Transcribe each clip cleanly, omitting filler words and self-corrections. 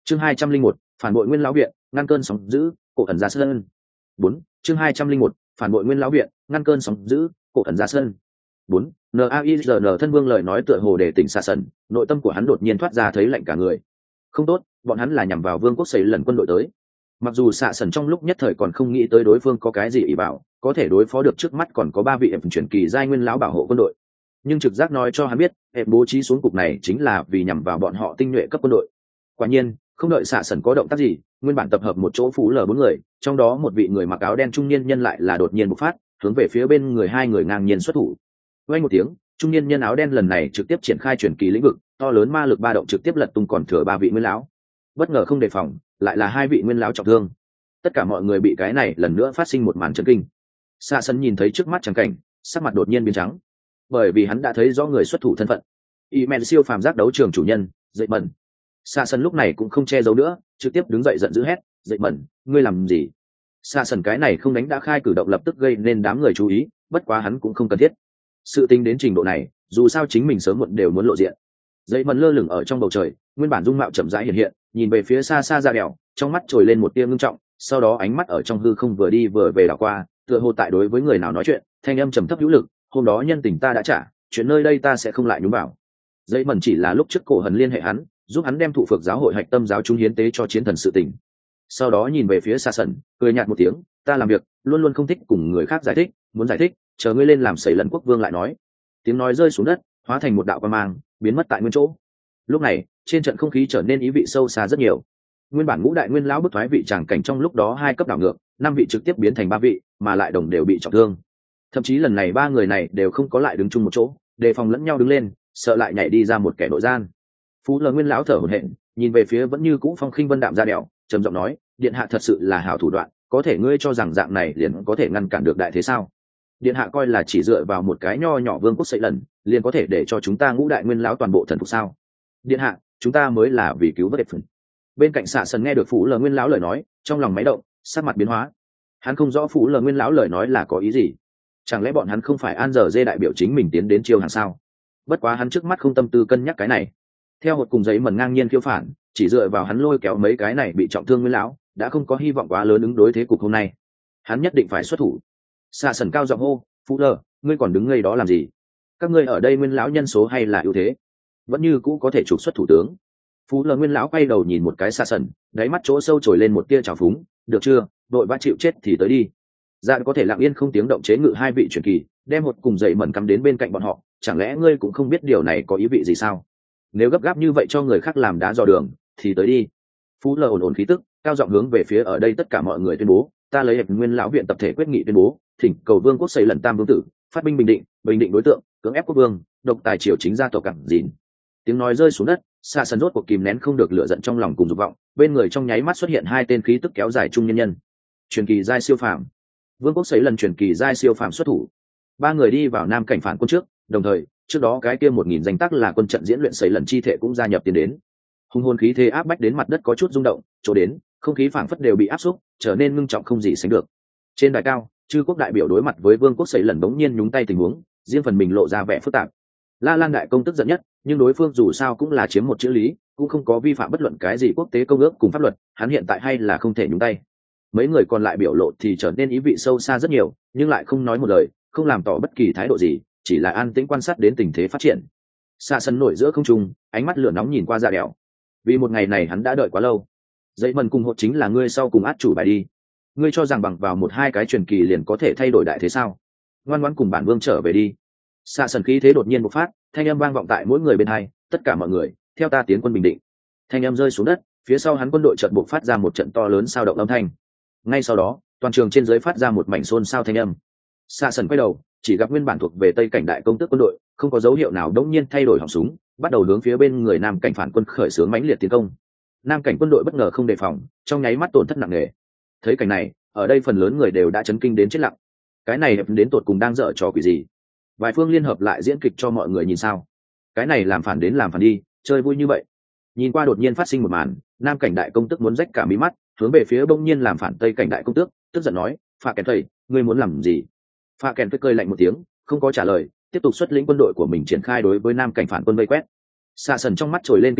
chương 201, phản bội nguyên lão viện, ngăn cơn sóng dữ, cổ ẩn ra sân. 4. chương 201, phản bội nguyên lão viện, ngăn cơn sóng dữ, cổ ẩn ra sân. 4. Naizn thân vương lời nói tựa hồ để tỉnh xa sần, nội tâm của hắn đột nhiên thoát ra thấy lạnh cả người. Không tốt, bọn hắn là nhằm vào vương quốc xây lần quân đội tới. Mặc dù xạ sần trong lúc nhất thời còn không nghĩ tới đối phương có cái gì ỷ bảo có thể đối phó được trước mắt còn có 3 vị ệp chuyển kỳ giai nguyên lão bảo hộ quân đội, nhưng trực giác nói cho hắn biết ệp bố trí xuống cục này chính là vì nhằm vào bọn họ tinh nhuệ cấp quân đội. Quả nhiên không đợi xạ sần có động tác gì, nguyên bản tập hợp một chỗ phú lờ 4 người, trong đó một vị người mặc áo đen trung niên nhân lại là đột nhiên bộc phát, hướng về phía bên người 2 người ngang nhiên xuất thủ. Vang một tiếng, trung niên nhân áo đen lần này trực tiếp triển khai chuyển kỳ lĩnh vực, to lớn ma lực ba động trực tiếp lật tung còn thừa 3 vị nguyên lão. Bất ngờ không đề phòng, lại là 2 vị nguyên lão trọng thương. Tất cả mọi người bị cái này lần nữa phát sinh một màn chấn kinh. Sa Sân nhìn thấy trước mắt trắng cảnh, sắc mặt đột nhiên biến trắng, bởi vì hắn đã thấy rõ người xuất thủ thân phận. Imen siêu phàm giác đấu trường chủ nhân, Dậy Mẩn. Sa Sân lúc này cũng không che giấu nữa, trực tiếp đứng dậy giận dữ hét, "Dậy Mẩn, ngươi làm gì?" Sa Sân cái này không đánh đã khai cử động lập tức gây nên đám người chú ý, bất quá hắn cũng không cần thiết. Sự tình đến trình độ này, dù sao chính mình sớm muộn đều muốn lộ diện. Dậy Mẩn lơ lửng ở trong bầu trời, nguyên bản dung mạo chậm rãi hiện hiện, nhìn về phía xa xa ra đèo, trong mắt trồi lên một tia ngưng trọng, sau đó ánh mắt ở trong hư không vừa đi vừa về đảo qua, tựa hồ tại đối với người nào nói chuyện, thanh âm trầm thấp hữu lực, "Hôm đó nhân tình ta đã trả, chuyện nơi đây ta sẽ không lại nhúng vào." Dậy Mẩn chỉ là lúc trước cổ hần liên hệ hắn, giúp hắn đem thụ phược giáo hội hạch tâm giáo chúng hiến tế cho chiến thần sự tình. Sau đó nhìn về phía Sa Sần, cười nhạt một tiếng, "Ta làm việc luôn luôn không thích cùng người khác giải thích, muốn giải thích, chờ ngươi lên làm sẩy lần quốc vương lại nói." Tiếng nói rơi xuống đất, hóa thành một đạo quang mang, biến mất tại nguyên chỗ. Lúc này, trên trận không khí trở nên ý vị sâu xa rất nhiều. Nguyên bản ngũ đại nguyên lão bức thoái vị tràng cảnh trong lúc đó 2 cấp đảo ngược, 5 vị trực tiếp biến thành 3 vị, mà lại đồng đều bị trọng thương. Thậm chí lần này 3 người này đều không có lại đứng chung một chỗ, đề phòng lẫn nhau đứng lên, sợ lại nhảy đi ra một kẻ nội gian. Phú Lờ nguyên lão thở hổn hển, nhìn về phía vẫn như cũ phong khinh vân đạm ra đèo, trầm giọng nói, "Điện hạ thật sự là hảo thủ đoạn, có thể ngươi cho rằng dạng này liền có thể ngăn cản được đại thế sao? Điện hạ coi là chỉ dựa vào một cái nho nhỏ vương quốc sậy lần, liền có thể để cho chúng ta ngũ đại nguyên lão toàn bộ thần phục sao? Điện hạ, chúng ta mới là vì cứu vớt phần." Bên cạnh Xạ Sần nghe được Phú Lờ nguyên lão lời nói, trong lòng máy động, sắc mặt biến hóa. Hắn không rõ Phú Lờ nguyên lão lời nói là có ý gì, chẳng lẽ bọn hắn không phải An Giờ Dê đại biểu chính mình tiến đến chiêu hàng sao? Bất quá hắn trước mắt không tâm tư cân nhắc cái này. Theo một cùng giấy mần ngang nhiên khiêu phản, chỉ dựa vào hắn lôi kéo mấy cái này bị trọng thương nguyên lão, đã không có hy vọng quá lớn ứng đối thế cục hôm nay. Hắn nhất định phải xuất thủ. Xạ Sần cao giọng hô, "Phú Lờ, ngươi còn đứng ngây đó làm gì? Các ngươi ở đây nguyên lão nhân số hay là ưu thế? Vẫn như cũ có thể trục xuất thủ tướng." Phú Lờ nguyên lão quay đầu nhìn một cái Xạ Sần, đáy mắt chỗ sâu trồi lên một tia trào phúng, "Được chưa, đội vã chịu chết thì tới đi." Dạ có thể lặng yên không tiếng động chế ngự 2 vị truyền kỳ, đem một cùng dậy mẩn cắm đến bên cạnh bọn họ, chẳng lẽ ngươi cũng không biết điều này có ý vị gì sao? Nếu gấp gáp như vậy cho người khác làm đá dò đường thì tới đi. Phú Lờ ổn ổn khí tức, cao giọng hướng về phía ở đây tất cả mọi người tuyên bố, "Ta lấy hiệp nguyên lão viện tập thể quyết nghị tuyên bố, thỉnh cầu vương quốc xây lần tam vương tử, phát binh bình định đối tượng, cưỡng ép quốc vương, độc tài triều chính gia tộc cẳng dìn." Tiếng nói rơi xuống đất, Sa Sần rốt cuộc kìm nén không được lửa giận trong lòng cùng dục vọng, bên người trong nháy mắt xuất hiện 2 tên khí tức kéo dài trung nhân nhân. Truyền kỳ giai siêu phàm. Vương quốc xây lần truyền kỳ giai siêu phàm xuất thủ. 3 người đi vào nam cảnh phản quân trước, đồng thời, trước đó cái kia 1000 danh tác là quân trận diễn luyện xây lần chi thể cũng gia nhập tiến đến. Hung hồn khí thế áp bách đến mặt đất có chút rung động, chỗ đến, không khí phảng phất đều bị áp xúc, trở nên ngưng trọng không gì sánh được. Trên đài cao, chư quốc đại biểu đối mặt với vương quốc xây lần bỗng nhiên nhúng tay tình huống, riêng phần mình lộ ra vẻ phức tạp. La Lan đại công tức giận nhất, nhưng đối phương dù sao cũng là chiếm một chữ lý, cũng không có vi phạm bất luận cái gì quốc tế công ước cùng pháp luật, hắn hiện tại hay là không thể nhúng tay. Mấy người còn lại biểu lộ thì trở nên ý vị sâu xa rất nhiều, nhưng lại không nói một lời, không làm tỏ bất kỳ thái độ gì, chỉ là an tĩnh quan sát đến tình thế phát triển. Xa sân nổi giữa không trung, ánh mắt lửa nóng nhìn qua Dạ Đèo. Vì một ngày này hắn đã đợi quá lâu. Dậy mần cùng hộ chính là ngươi sau cùng át chủ bài đi. Ngươi cho rằng bằng vào 1-2 cái truyền kỳ liền có thể thay đổi đại thế sao? Ngoan ngoãn cùng bản vương trở về đi. Xa sân khí thế đột nhiên bộc phát, thanh âm vang vọng tại mỗi người bên hai, "Tất cả mọi người, theo ta tiến quân bình định." Thanh âm rơi xuống đất, phía sau hắn quân đội chợt bộc phát ra một trận to lớn sao động âm thanh. Ngay sau đó, toàn trường trên dưới phát ra một mảnh xôn xao thanh âm. Sa Sần quay đầu, chỉ gặp nguyên bản thuộc về Tây cảnh đại công tước quân đội, không có dấu hiệu nào đống nhiên thay đổi họng súng, bắt đầu hướng phía bên người Nam cảnh phản quân khởi xướng mãnh liệt tiến công. Nam cảnh quân đội bất ngờ không đề phòng, trong nháy mắt tổn thất nặng nề. Thấy cảnh này, ở đây phần lớn người đều đã chấn kinh đến chết lặng. Cái này đến tột cùng đang dở trò quỷ gì? Vài phương liên hợp lại diễn kịch cho mọi người nhìn sao? Cái này làm phản đến làm phản đi, chơi vui như vậy. Nhìn qua đột nhiên phát sinh một màn, Nam cảnh đại công tước muốn rách cả mí mắt, hướng về phía bỗng nhiên làm phản Tây cảnh đại công tước, tức giận nói, "Phạ Kèn thầy, ngươi muốn làm gì?" Phạ Kèn cười lạnh một tiếng, không có trả lời, tiếp tục xuất lĩnh quân đội của mình triển khai đối với Nam cảnh phản quân vây quét. Sa Sần trong mắt trồi lên kinh ngạc,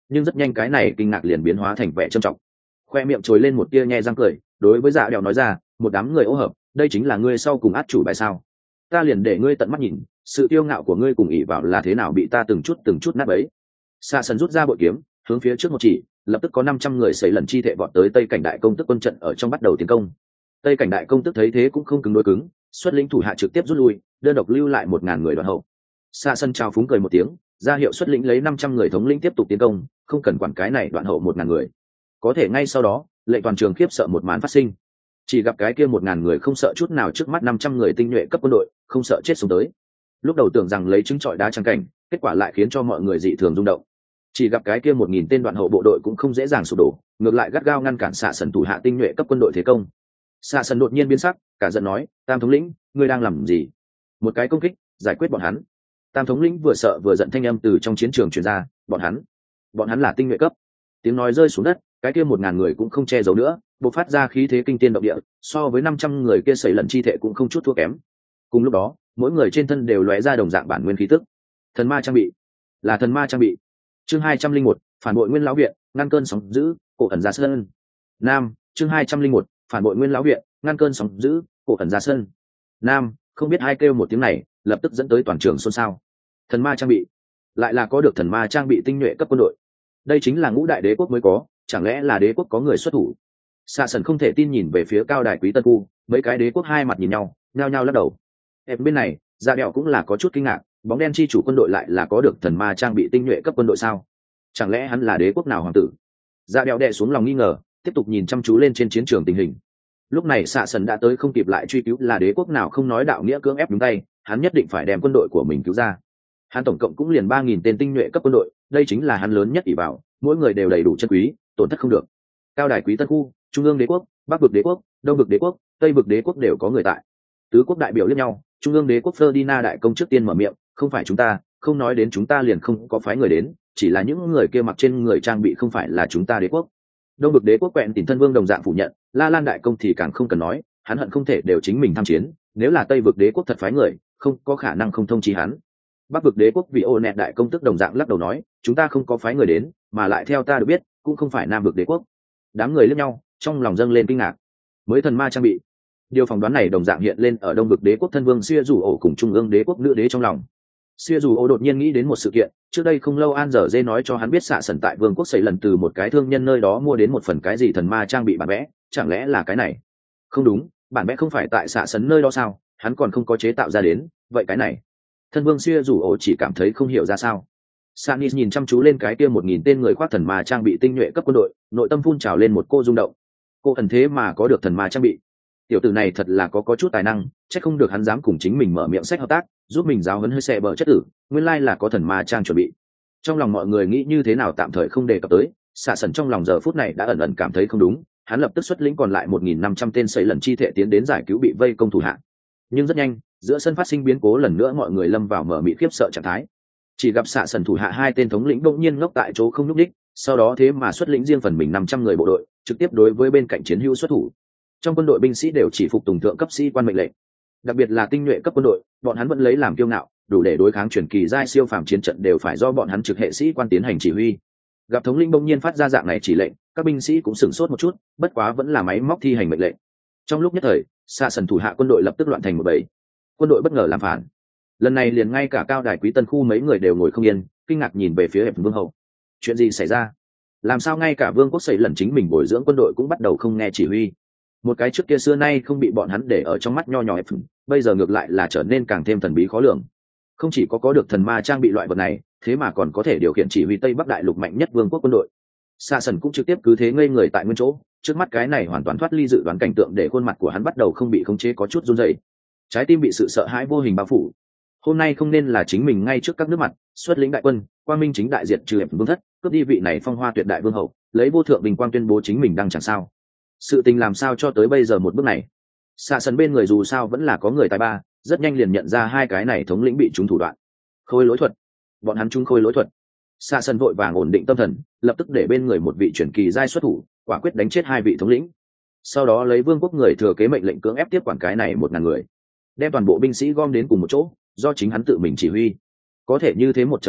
nhưng rất nhanh cái này kinh ngạc liền biến hóa thành vẻ trầm trọng. Khoe miệng trồi lên một tia nhe răng cười, đối với Dạ Đèo nói ra, một đám người ô hợp, đây chính là ngươi sau cùng át chủ bài sao? Ta liền để ngươi tận mắt nhìn, sự tiêu ngạo của ngươi cùng ỷ vào là thế nào bị ta từng chút nát bấy. Xạ Sần rút ra bội kiếm, hướng phía trước một chỉ, lập tức có 500 người xảy lần chi thể vọt tới Tây Cảnh Đại Công Tức quân trận ở trong bắt đầu tiến công. Tây Cảnh Đại Công Tức thấy thế cũng không cứng đối cứng, xuất lĩnh thủ hạ trực tiếp rút lui, đơn độc lưu lại 1000 người đoàn hậu. Xạ Sần chào phúng cười một tiếng, ra hiệu xuất lĩnh lấy 500 người thống lĩnh tiếp tục tiến công, không cần quản cái này đoạn hậu 1000 người. Có thể ngay sau đó, lệnh toàn trường khiếp sợ một màn phát sinh. Chỉ gặp cái kia 1000 người không sợ chút nào trước mắt 500 người tinh nhuệ cấp quân đội, không sợ chết xuống tới. Lúc đầu tưởng rằng lấy trứng trọi đá trắng cảnh, kết quả lại khiến cho mọi người dị thường rung động. Chỉ gặp cái kia 1000 tên đoạn hậu bộ đội cũng không dễ dàng sụp đổ, ngược lại gắt gao ngăn cản Xạ Sần thủ hạ tinh nhuệ cấp quân đội thế công. Xạ Sần đột nhiên biến sắc, cả giận nói, Tam thống lĩnh, ngươi đang làm gì? Một cái công kích, giải quyết bọn hắn. Tam thống lĩnh vừa sợ vừa giận thanh âm từ trong chiến trường truyền ra, bọn hắn là tinh nhuệ cấp. Tiếng nói rơi xuống đất, cái kia 1000 người cũng không che giấu nữa, bộc phát ra khí thế kinh tiên động địa, so với 500 người kia xảy lần chi thể cũng không chút thua kém. Cùng lúc đó, mỗi người trên thân đều lóe ra đồng dạng bản nguyên khí tức. Thần ma trang bị, là thần ma trang bị. Chương 201, phản bội Nguyên lão viện, ngăn cơn sóng dữ, cổ ẩn ra sân. Nam, chương 201, phản bội Nguyên lão viện, ngăn cơn sóng dữ, cổ ẩn ra sân. Nam, không biết ai kêu một tiếng này, lập tức dẫn tới toàn trường xôn xao. Thần ma trang bị, lại là có được thần ma trang bị tinh nhuệ cấp quân đội. Đây chính là ngũ đại đế quốc mới có, chẳng lẽ là đế quốc có người xuất thủ? Xạ Sần không thể tin nhìn về phía cao đài quý tân khu, mấy cái đế quốc hai mặt nhìn nhau, nhao nhao lắc đầu. Em bên này, Dạ Đẹo cũng là có chút kinh ngạc, bóng đen chi chủ quân đội lại là có được thần ma trang bị tinh nhuệ cấp quân đội sao? Chẳng lẽ hắn là đế quốc nào hoàng tử? Dạ Đẹo đè xuống lòng nghi ngờ, tiếp tục nhìn chăm chú lên trên chiến trường tình hình. Lúc này Xạ Sần đã tới không kịp lại truy cứu là đế quốc nào không nói đạo nghĩa cưỡng ép đúng tay, hắn nhất định phải đem quân đội của mình cứu ra. Hắn tổng cộng cũng liền 3000 tên tinh nhuệ cấp quân đội, đây chính là hắn lớn nhất ỷ vào, mỗi người đều đầy đủ chân quý, tổn thất không được. Cao đài quý tân khu, trung ương đế quốc, bắc vực đế quốc, đông vực đế quốc, tây vực đế quốc đều có người tại. Tứ quốc đại biểu liếc nhau, trung ương đế quốc Ferdinand đại công trước tiên mở miệng, không phải chúng ta, không nói đến chúng ta liền không có phái người đến, chỉ là những người kia mặc trên người trang bị không phải là chúng ta đế quốc. Đông vực đế quốc quẹn tìm thân vương đồng dạng phủ nhận, La Lan đại công thì càng không cần nói, hắn hận không thể đều chính mình tham chiến, nếu là tây vực đế quốc thật phái người, không có khả năng không thông chí hắn. Bắc vực đế quốc vì ô nẹt đại công tức đồng dạng lắc đầu nói, chúng ta không có phái người đến, mà lại theo ta được biết, cũng không phải nam vực đế quốc. Đám người liếc nhau, trong lòng dâng lên kinh ngạc. Mới thần ma trang bị, điều phỏng đoán này đồng dạng hiện lên ở đông vực đế quốc thân vương Xia Dù Ổ cùng trung ương đế quốc nữ đế trong lòng. Xia Dù Ổ đột nhiên nghĩ đến một sự kiện, trước đây không lâu An Dở Dê nói cho hắn biết Xạ Sần tại vương quốc xảy lần từ một cái thương nhân nơi đó mua đến một phần cái gì thần ma trang bị bản vẽ, chẳng lẽ là cái này? Không đúng, bản vẽ không phải tại Xạ Sần nơi đó sao? Hắn còn không có chế tạo ra đến, vậy cái này? Thân vương Xia Dù Ổ chỉ cảm thấy không hiểu ra sao. Sanis nhìn chăm chú lên cái kia 1000 tên người khoác thần ma trang bị tinh nhuệ cấp quân đội, nội tâm phun trào lên một cô rung động. Cô ẩn thế mà có được thần ma trang bị. Tiểu tử này thật là có chút tài năng, chắc không được hắn dám cùng chính mình mở miệng sách hợp tác, giúp mình giáo huấn hơi xe bờ chất tử, nguyên lai là có thần ma trang chuẩn bị. Trong lòng mọi người nghĩ như thế nào tạm thời không đề cập tới, Xạ Sần trong lòng giờ phút này đã ẩn ẩn cảm thấy không đúng, hắn lập tức xuất lĩnh còn lại 1500 tên sấy lần chi thể tiến đến giải cứu bị vây công thủ hạ. Nhưng rất nhanh, giữa sân phát sinh biến cố lần nữa mọi người lâm vào mở mịt khiếp sợ trạng thái. Chỉ gặp Xạ Sần thủ hạ hai tên thống lĩnh bỗng nhiên ngốc tại chỗ không nhúc nhích, sau đó thế mà xuất lĩnh riêng phần mình 500 người bộ đội, trực tiếp đối với bên cạnh chiến hữu xuất thủ. Trong quân đội binh sĩ đều chỉ phục tùng thượng cấp sĩ quan mệnh lệnh, đặc biệt là tinh nhuệ cấp quân đội, bọn hắn vẫn lấy làm kiêu ngạo, đủ để đối kháng truyền kỳ giai siêu phàm chiến trận đều phải do bọn hắn trực hệ sĩ quan tiến hành chỉ huy. Gặp thống lĩnh bỗng nhiên phát ra dạng này chỉ lệnh, các binh sĩ cũng sửng sốt một chút, bất quá vẫn là máy móc thi hành mệnh lệnh. Trong lúc nhất thời, Xạ Sần thủ hạ quân đội lập tức loạn thành một bầy. Quân đội bất ngờ làm phản. Lần này liền ngay cả cao đài quý tân khu mấy người đều ngồi không yên, kinh ngạc nhìn về phía Hẹp Vương hậu. Chuyện gì xảy ra? Làm sao ngay cả vương quốc xảy lần chính mình bồi dưỡng quân đội cũng bắt đầu không nghe chỉ huy? Một cái trước kia xưa nay không bị bọn hắn để ở trong mắt nho nhỏ Hẹp, bây giờ ngược lại là trở nên càng thêm thần bí khó lường. Không chỉ có được thần ma trang bị loại vật này, thế mà còn có thể điều khiển chỉ huy Tây Bắc đại lục mạnh nhất vương quốc quân đội. Xạ Sần cũng trực tiếp cứ thế ngây người tại nguyên chỗ, trước mắt cái này hoàn toàn thoát ly dự đoán cảnh tượng để khuôn mặt của hắn bắt đầu không bị khống chế có chút run rẩy. Trái tim bị sự sợ hãi vô hình bao phủ. Hôm nay không nên là chính mình ngay trước các nước mặt xuất lĩnh đại quân quang minh chính đại diệt trừ Hẹp vương thất, cướp đi vị này phong hoa tuyệt đại vương hậu, lấy vô thượng bình quang tuyên bố chính mình đang chẳng sao. Sự tình làm sao cho tới bây giờ một bước này? Xạ Sần bên người dù sao vẫn là có người tài ba, rất nhanh liền nhận ra hai cái này thống lĩnh bị trúng thủ đoạn. Khôi lỗi thuật, bọn hắn trúng khôi lỗi thuật. Xạ Sần vội vàng ổn định tâm thần, lập tức để bên người một vị truyền kỳ giai xuất thủ, quả quyết đánh chết hai vị thống lĩnh. Sau đó lấy vương quốc người thừa kế mệnh lệnh cưỡng ép tiếp quản cái này 1000 người, đem toàn bộ binh sĩ gom đến cùng một chỗ, do chính hắn tự mình chỉ huy. Có thể như thế một chậm trễ,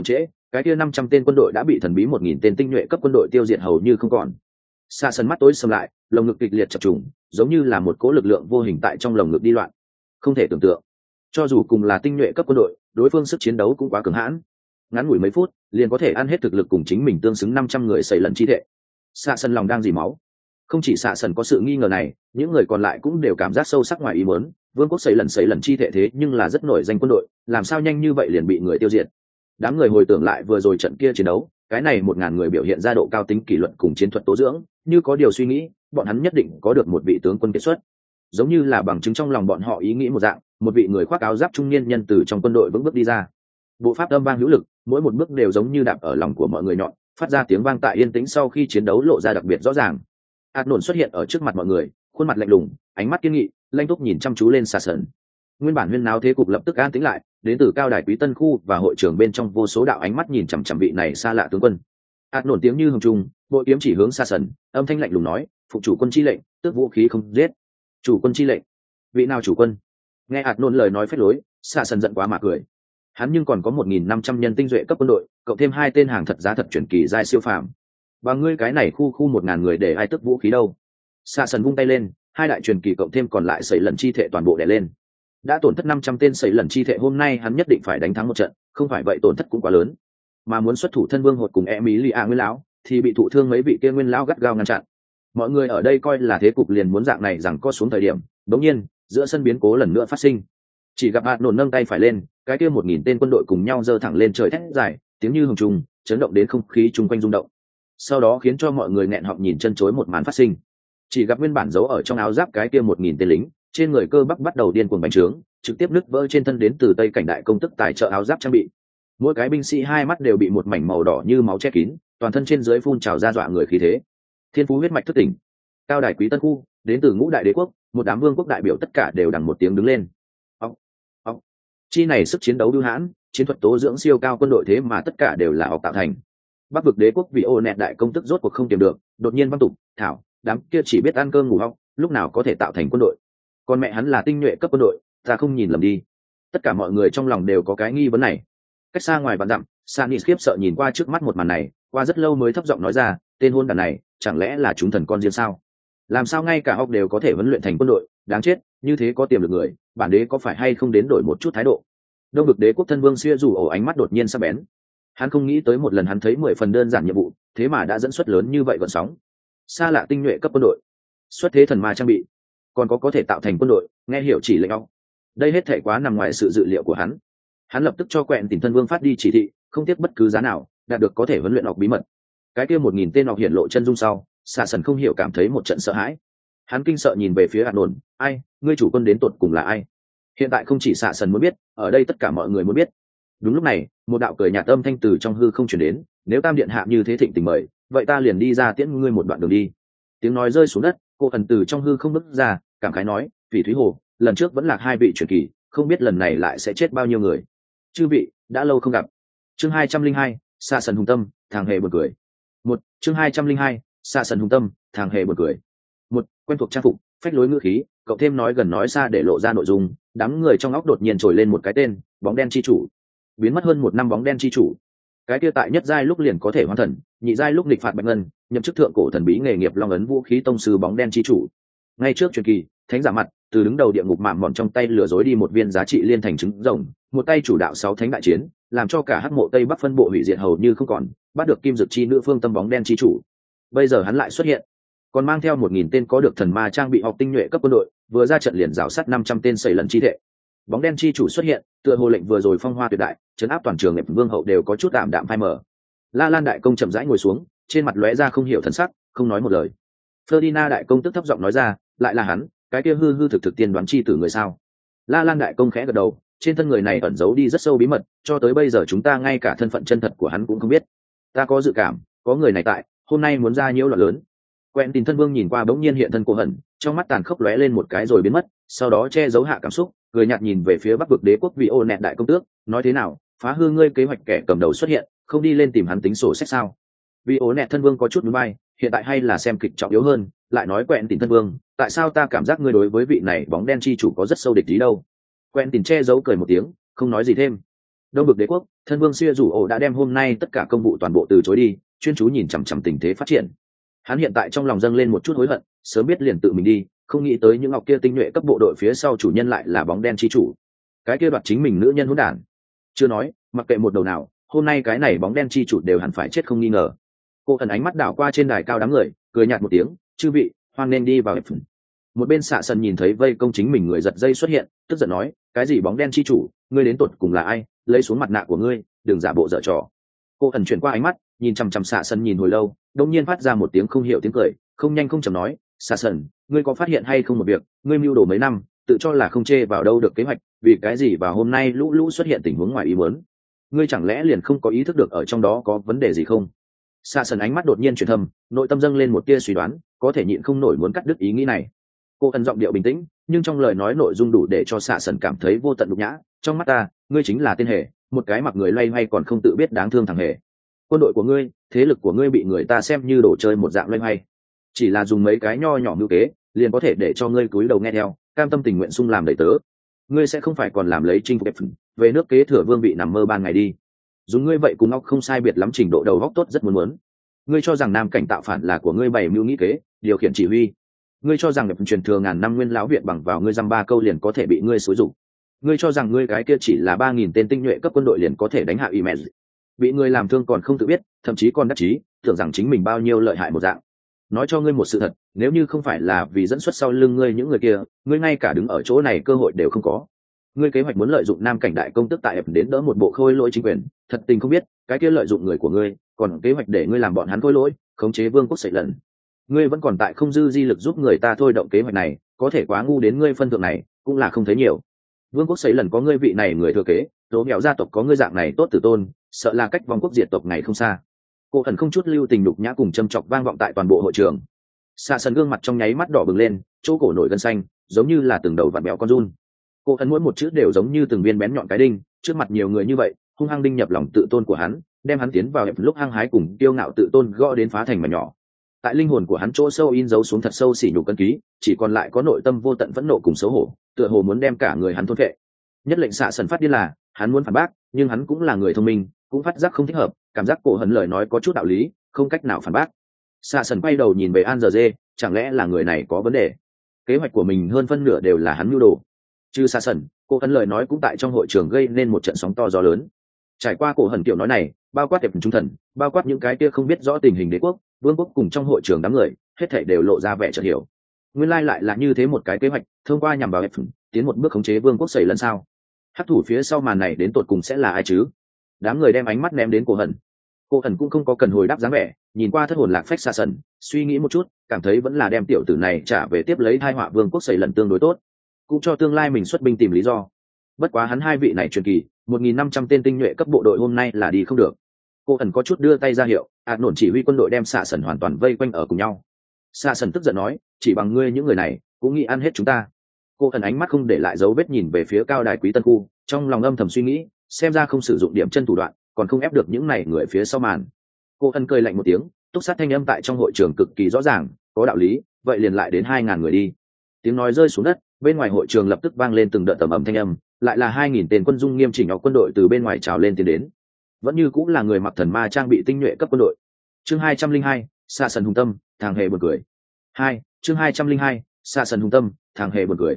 cái kia 500 tên quân đội đã bị thần bí 1000 tên tinh nhuệ cấp quân đội tiêu diệt hầu như không còn. Xa sân mắt tối sầm lại, lồng ngực kịch liệt chập trùng, giống như là một cỗ lực lượng vô hình tại trong lồng ngực đi loạn. Không thể tưởng tượng, cho dù cùng là tinh nhuệ cấp quân đội, đối phương sức chiến đấu cũng quá cường hãn. Ngắn ngủi mấy phút, liền có thể ăn hết thực lực cùng chính mình tương xứng 500 người xây lần chi thể. Xa sân lòng đang dì máu. Không chỉ Xạ Sần có sự nghi ngờ này, những người còn lại cũng đều cảm giác sâu sắc ngoài ý muốn. Vương quốc xây lần chi thể thế nhưng là rất nổi danh quân đội, làm sao nhanh như vậy liền bị người tiêu diệt? Đám người hồi tưởng lại vừa rồi trận kia chiến đấu, cái này 1000 người biểu hiện ra độ cao tính kỷ luật cùng chiến thuật tố dưỡng, như có điều suy nghĩ, bọn hắn nhất định có được một vị tướng quân kiệt xuất. Giống như là bằng chứng trong lòng bọn họ ý nghĩ một dạng, một vị người khoác áo giáp trung niên nhân từ trong quân đội vững bước đi ra. Bộ pháp âm vang hữu lực, mỗi một bước đều giống như đạp ở lòng của mọi người nhọn, phát ra tiếng vang tại yên tĩnh sau khi chiến đấu lộ ra đặc biệt rõ ràng. Nổn xuất hiện ở trước mặt mọi người, khuôn mặt lạnh lùng, ánh mắt kiên nghị, lanh túc nhìn chăm chú lên Xạ Sần. Nguyên bản huyên náo thế cục lập tức an tĩnh lại, đến từ cao đài quý tân khu và hội trường bên trong vô số đạo ánh mắt nhìn chằm chằm vị này xa lạ tướng quân. Nổn tiếng như hồng trung, bộ kiếm chỉ hướng Xạ Sần, âm thanh lạnh lùng nói, phụ chủ quân chi lệnh, tước vũ khí không giết. Chủ quân chi lệnh? Vị nào chủ quân? Nghe Nổn lời nói phách lối, Xạ Sần giận quá mà cười. Hắn nhưng còn có 1500 nhân tinh duệ cấp quân đội, cộng thêm 2 tên hàng thật giá thật chuyển kỳ giai siêu phàm. Và ngươi cái này khu 1000 người để ai tức vũ khí đâu? Xạ Sần vung tay lên, 2 đại truyền kỳ cộng thêm còn lại sẩy lần chi thể toàn bộ đè lên. Đã tổn thất 500 tên sẩy lần chi thể, hôm nay hắn nhất định phải đánh thắng một trận, không phải vậy tổn thất cũng quá lớn. Mà muốn xuất thủ thân vương hột cùng Emilia nguyên lão, thì bị thụ thương mấy vị kia nguyên lão gắt gao ngăn chặn. Mọi người ở đây coi là thế cục liền muốn dạng này rằng co xuống thời điểm, đột nhiên, giữa sân biến cố lần nữa phát sinh. Chỉ gặp Nổn nâng tay phải lên, cái kia 1000 tên quân đội cùng nhau giơ thẳng lên trời thét dài, tiếng như hồng trùng, chấn động đến không khí chung quanh rung động. Sau đó khiến cho mọi người nghẹn họng nhìn chân chối một màn phát sinh. Chỉ gặp nguyên bản giấu ở trong áo giáp cái kia 1000 tên lính, trên người cơ bắp bắt đầu điên cuồng bành trướng, trực tiếp nứt vỡ trên thân đến từ Tây cảnh đại công tức tài trợ áo giáp trang bị. Mỗi cái binh sĩ hai mắt đều bị một mảnh màu đỏ như máu che kín, toàn thân trên dưới phun trào ra dọa người khí thế. Thiên phú huyết mạch thức tỉnh. Cao đài quý tân khu, đến từ ngũ đại đế quốc, một đám vương quốc đại biểu tất cả đều đằng một tiếng đứng lên. Chi này sức chiến đấu bưu hãn, chiến thuật tố dưỡng siêu cao quân đội thế mà tất cả đều là ọc tạo thành. Bắc vực đế quốc vì ô nẹt đại công tức rốt cuộc không tìm được, đột nhiên văng tục, thảo, đám kia chỉ biết ăn cơm ngủ học, lúc nào có thể tạo thành quân đội? Còn mẹ hắn là tinh nhuệ cấp quân đội, ta không nhìn lầm đi. Tất cả mọi người trong lòng đều có cái nghi vấn này. Cách xa ngoài vạn dặm, Sanis khiếp sợ nhìn qua trước mắt một màn này, qua rất lâu mới thấp giọng nói ra, tên hôn đàn này, chẳng lẽ là chúng thần con riêng sao? Làm sao ngay cả học đều có thể huấn luyện thành quân đội, đáng chết, như thế có tiềm lực người, bản đế có phải hay không đến đổi một chút thái độ? Đông vực đế quốc thân vương xưa dù ổ ánh mắt đột nhiên sắc bén. Hắn không nghĩ tới một lần hắn thấy 10 phần đơn giản nhiệm vụ, thế mà đã dẫn xuất lớn như vậy gợn sóng. Xa lạ tinh nhuệ cấp quân đội, xuất thế thần ma trang bị, còn có thể tạo thành quân đội, nghe hiểu chỉ lệnh ông. Đây hết thể quá nằm ngoài sự dự liệu của hắn. Hắn lập tức cho quẹn tỉnh thân vương phát đi chỉ thị, không tiếc bất cứ giá nào, đạt được có thể huấn luyện học bí mật. Cái kia 1000 tên học hiển lộ chân dung sau, Xạ Sần không hiểu cảm thấy một trận sợ hãi. Hắn kinh sợ nhìn về phía Nổn, ai, ngươi chủ quân đến tột cùng là ai? Hiện tại không chỉ Xạ Sần muốn biết, ở đây tất cả mọi người muốn biết. Đúng lúc này, một đạo cười nhạt âm thanh từ trong hư không truyền đến, nếu Tam điện hạ như thế thịnh tình mời, vậy ta liền đi ra tiễn ngươi một đoạn đường đi. Tiếng nói rơi xuống đất, cô ẩn từ trong hư không bước ra, cảm khái nói, Phỉ Thúy Hồ, lần trước vẫn là 2 vị truyền kỳ, không biết lần này lại sẽ chết bao nhiêu người. Chư vị, đã lâu không gặp. Chương 202, Xạ Sần hùng tâm, thằng hề buồn cười. Chương 202, Xạ Sần hùng tâm, thằng hề buồn cười. Quen thuộc trang phục, phách lối ngữ khí, cậu thêm nói gần nói xa để lộ ra nội dung, đám người trong óc đột nhiên trồi lên một cái tên, bóng đen chi chủ. Biến mất hơn 1 năm bóng đen chi chủ. Cái kia tại nhất giai lúc liền có thể hoàn thần, nhị giai lúc nghịch phạt bạch ngân, nhậm chức thượng cổ thần bí nghề nghiệp long ấn vũ khí tông sư bóng đen chi chủ. Ngay trước truyền kỳ, thánh giả mặt, từ đứng đầu địa ngục mạm mòn trong tay lừa dối đi một viên giá trị liên thành trứng rồng, một tay chủ đạo 6 thánh đại chiến, làm cho cả hắc mộ tây bắc phân bộ hủy diệt hầu như không còn, bắt được kim dực chi nữ phương tâm bóng đen chi chủ. Bây giờ hắn lại xuất hiện, còn mang theo 1000 tên có được thần ma trang bị học tinh nhuệ cấp quân đội, vừa ra trận liền rào sát 500 tên sẩy lần chi thể. Bóng đen chi chủ xuất hiện, tựa hồ lệnh vừa rồi phong hoa tuyệt đại, trấn áp toàn trường Nệp Vương hậu đều có chút tạm đạm phai mờ. La Lan đại công chậm rãi ngồi xuống, trên mặt lóe ra không hiểu thần sắc, không nói một lời. Ferdinand đại công tức thấp giọng nói ra, lại là hắn, cái kia hư thực tiên đoán chi tử người sao? La Lan đại công khẽ gật đầu, trên thân người này ẩn giấu đi rất sâu bí mật, cho tới bây giờ chúng ta ngay cả thân phận chân thật của hắn cũng không biết. Ta có dự cảm, có người này tại, hôm nay muốn ra nhiễu loạn lớn. Quen tin thân vương nhìn qua bỗng nhiên hiện thân cô hận, trong mắt tàn khốc lóe lên một cái rồi biến mất, sau đó che giấu hạ cảm xúc, cười nhạt nhìn về phía Bắc vực đế quốc vị ô nẹt đại công tước, nói thế nào, phá hư ngươi kế hoạch kẻ cầm đầu xuất hiện, không đi lên tìm hắn tính sổ sách sao? Vị ô nẹt thân vương có chút núi bay, hiện tại hay là xem kịch trọng yếu hơn, lại nói Quen tin thân vương, tại sao ta cảm giác ngươi đối với vị này bóng đen chi chủ có rất sâu địch ý đâu? Quen tin che giấu cười một tiếng, không nói gì thêm. Đông vực đế quốc, thân vương Xia Rủ Ổ đã đem hôm nay tất cả công vụ toàn bộ từ chối đi, chuyên chú nhìn chằm chằm tình thế phát triển. Hắn hiện tại trong lòng dâng lên một chút hối hận, sớm biết liền tự mình đi, không nghĩ tới những ngọc kia tinh nhuệ cấp bộ đội phía sau chủ nhân lại là bóng đen chi chủ. Cái kia đoạt chính mình nữ nhân hỗn đản. Chưa nói, mặc kệ một đầu nào, hôm nay cái này bóng đen chi chủ đều hẳn phải chết không nghi ngờ. Cô thần ánh mắt đảo qua trên đài cao đám người, cười nhạt một tiếng, chư vị, hoan nên đi vào. Một bên xạ sần nhìn thấy vây công chính mình người giật dây xuất hiện, tức giận nói, cái gì bóng đen chi chủ, ngươi đến tột cùng là ai, lấy xuống mặt nạ của ngươi, đừng giả bộ dở trò. Cô thần chuyển qua ánh mắt, nhìn chằm chằm xạ sần nhìn hồi lâu, đột nhiên phát ra một tiếng không hiểu tiếng cười, không nhanh không chậm nói, xạ sần, ngươi có phát hiện hay không một việc, ngươi mưu đồ mấy năm, tự cho là không chê vào đâu được kế hoạch, vì cái gì vào hôm nay lũ lũ xuất hiện tình huống ngoài ý muốn, ngươi chẳng lẽ liền không có ý thức được ở trong đó có vấn đề gì không? Xạ sần ánh mắt đột nhiên chuyển thầm, nội tâm dâng lên một tia suy đoán, có thể nhịn không nổi muốn cắt đứt ý nghĩ này. Cô ẩn giọng điệu bình tĩnh, nhưng trong lời nói nội dung đủ để cho xạ sần cảm thấy vô tận nhục nhã. Trong mắt ta, ngươi chính là tên hề, một cái mặc người loay hoay còn không tự biết đáng thương thằng hề. Quân đội của ngươi, thế lực của ngươi bị người ta xem như đồ chơi một dạng loay hoay, chỉ là dùng mấy cái nho nhỏ ngữ kế, liền có thể để cho ngươi cúi đầu nghe theo, cam tâm tình nguyện sung làm đầy tớ. Ngươi sẽ không phải còn làm lấy chinh phục về nước kế thừa vương vị nằm mơ ban ngày đi. Dùng ngươi vậy cùng ngọc không sai biệt lắm, trình độ đầu góc tốt rất muốn. Ngươi cho rằng nam cảnh tạo phản là của ngươi bày mưu nghĩ kế, điều khiển chỉ huy. Ngươi cho rằng truyền thừa ngàn năm nguyên lão viện bằng vào ngươi dăm ba câu liền có thể bị ngươi xúi dụng. Ngươi cho rằng ngươi cái kia chỉ là 3.000 tên tinh nhuệ cấp quân đội liền có thể đánh hạ y mẹ, bị ngươi làm thương còn không tự biết, thậm chí còn đắc chí tưởng rằng chính mình bao nhiêu lợi hại một dạng. Nói cho ngươi một sự thật, nếu như không phải là vì dẫn xuất sau lưng ngươi những người kia, ngươi ngay cả đứng ở chỗ này cơ hội đều không có. Ngươi kế hoạch muốn lợi dụng nam cảnh đại công tức tại ập đến đỡ một bộ khôi lỗi chính quyền, thật tình không biết cái kia lợi dụng người của ngươi, còn kế hoạch để ngươi làm bọn hắn khôi lỗi, khống chế vương quốc sẩy lần. Ngươi vẫn còn tại không dư di lực giúp người ta thôi động kế hoạch này, có thể quá ngu đến ngươi phân thượng này cũng là không thấy nhiều. Vương quốc sẩy lần có ngươi vị này người thừa kế, số nghèo gia tộc có ngươi dạng này tốt tử tôn, sợ là cách vòng quốc diệt tộc này không xa. Cô thần không chút lưu tình đục nhã cùng châm chọc vang vọng tại toàn bộ hội trường. Xạ sần gương mặt trong nháy mắt đỏ bừng lên, chỗ cổ nổi gân xanh, giống như là từng đầu vặn bẹo con giun. Cô thần mỗi một chữ đều giống như từng viên bén nhọn cái đinh, trước mặt nhiều người như vậy, hung hăng đinh nhập lòng tự tôn của hắn, đem hắn tiến vào lúc hăng hái cùng kiêu ngạo tự tôn gõ đến phá thành mảnh nhỏ. Tại linh hồn của hắn chỗ sâu in dấu xuống thật sâu sỉ nhục cân ký, chỉ còn lại có nội tâm vô tận phẫn nộ cùng xấu hổ, tựa hồ muốn đem cả người hắn thôn phệ. Nhất lệnh xạ sần phát điên là, hắn muốn phản bác, nhưng hắn cũng là người thông minh, cũng phát giác không thích hợp, cảm giác cổ hận lời nói có chút đạo lý, không cách nào phản bác. Xạ sần quay đầu nhìn về An Giờ Dê, chẳng lẽ là người này có vấn đề? Kế hoạch của mình hơn phân nửa đều là hắn mưu đồ. Chứ xạ sần, cổ hận lời nói cũng tại trong hội trường gây nên một trận sóng to gió lớn. Trải qua cổ hận kiểu nói này, bao quát tiệp trung thần, bao quát những cái kia không biết rõ tình hình đế quốc, vương quốc cùng trong hội trường đám người, hết thảy đều lộ ra vẻ chợt hiểu. Nguyên lai lại là như thế một cái kế hoạch, thông qua nhằm vào tiến một bước khống chế vương quốc sẩy lần sao? Hắc thủ phía sau màn này đến tột cùng sẽ là ai chứ? Đám người đem ánh mắt ném đến cổ hận. Cổ hận cũng không có cần hồi đáp dáng vẻ, nhìn qua thất hồn lạc phách xa sần, suy nghĩ một chút, cảm thấy vẫn là đem tiểu tử này trả về tiếp lấy tai họa vương quốc sẩy lần tương đối tốt, cũng cho tương lai mình xuất binh tìm lý do. Bất quá hắn hai vị này truyền kỳ, 1.500 tên tinh nhuệ cấp bộ đội hôm nay là đi không được. Cô ẩn có chút đưa tay ra hiệu, nổn chỉ huy quân đội đem xạ sần hoàn toàn vây quanh ở cùng nhau. Xạ sần tức giận nói, chỉ bằng ngươi những người này cũng nghĩ ăn hết chúng ta. Cô ẩn ánh mắt không để lại dấu vết nhìn về phía cao đài quý tân khu, trong lòng âm thầm suy nghĩ, xem ra không sử dụng điểm chân thủ đoạn, còn không ép được những này người phía sau màn. Cô ẩn cười lạnh một tiếng, túc sát thanh âm tại trong hội trường cực kỳ rõ ràng, có đạo lý, vậy liền lại đến 2.000 người đi. Tiếng nói rơi xuống đất, bên ngoài hội trường lập tức vang lên từng đợt tầm ầm thanh âm, lại là 2.000 tên quân dung nghiêm chỉnh học quân đội từ bên ngoài trào lên tiến đến. Vẫn như cũng là người mặc thần ma trang bị tinh nhuệ cấp quân đội. Chương 202, xạ sần hùng tâm, thằng hề buồn cười. Chương 202, xạ sần hùng tâm, thằng hề buồn cười.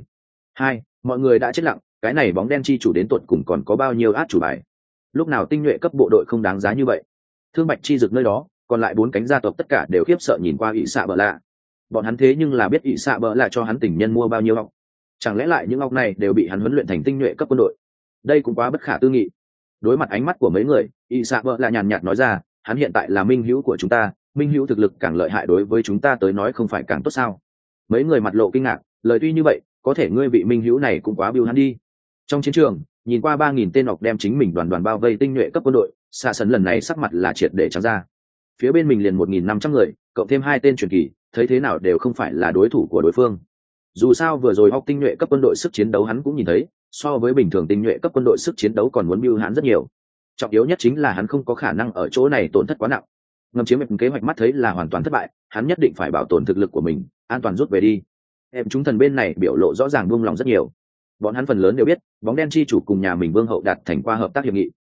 Mọi người đã chết lặng, cái này bóng đen chi chủ đến tột cùng còn có bao nhiêu át chủ bài? Lúc nào tinh nhuệ cấp bộ đội không đáng giá như vậy? Thương Bạch chi dực nơi đó, còn lại 4 cánh gia tộc tất cả đều khiếp sợ nhìn qua ỷ xạ bợ lạ. Bọn hắn thế nhưng là biết ỷ xạ bợ lạ cho hắn tình nhân mua bao nhiêu học. Chẳng lẽ lại những học này đều bị hắn huấn luyện thành tinh nhuệ cấp quân đội? Đây cũng quá bất khả tư nghị. Đối mặt ánh mắt của mấy người, ỷ xạ bợ lạ nhàn nhạt nói ra, hắn hiện tại là minh hữu của chúng ta, minh hữu thực lực càng lợi hại đối với chúng ta tới nói không phải càng tốt sao? Mấy người mặt lộ kinh ngạc, lời tuy như vậy, có thể ngươi vị minh hữu này cũng quá biêu hắn đi. Trong chiến trường, nhìn qua 3.000 tên học đem chính mình đoàn bao vây tinh nhuệ cấp quân đội, xạ sần lần này sắc mặt là triệt để trắng ra. Phía bên mình liền 1.500 người, cộng thêm 2 tên truyền kỳ, thấy thế nào đều không phải là đối thủ của đối phương. Dù sao vừa rồi học tinh nhuệ cấp quân đội sức chiến đấu hắn cũng nhìn thấy, so với bình thường tinh nhuệ cấp quân đội sức chiến đấu còn muốn biêu hắn rất nhiều. Trọng yếu nhất chính là hắn không có khả năng ở chỗ này tổn thất quá nặng. Ngầm chiếm kế hoạch mắt thấy là hoàn toàn thất bại, hắn nhất định phải bảo tồn thực lực của mình, an toàn rút về đi. Em chúng thần bên này biểu lộ rõ ràng buông lòng rất nhiều. Bọn hắn phần lớn đều biết, bóng đen chi chủ cùng nhà mình vương hậu đạt thành qua hợp tác hiệp nghị,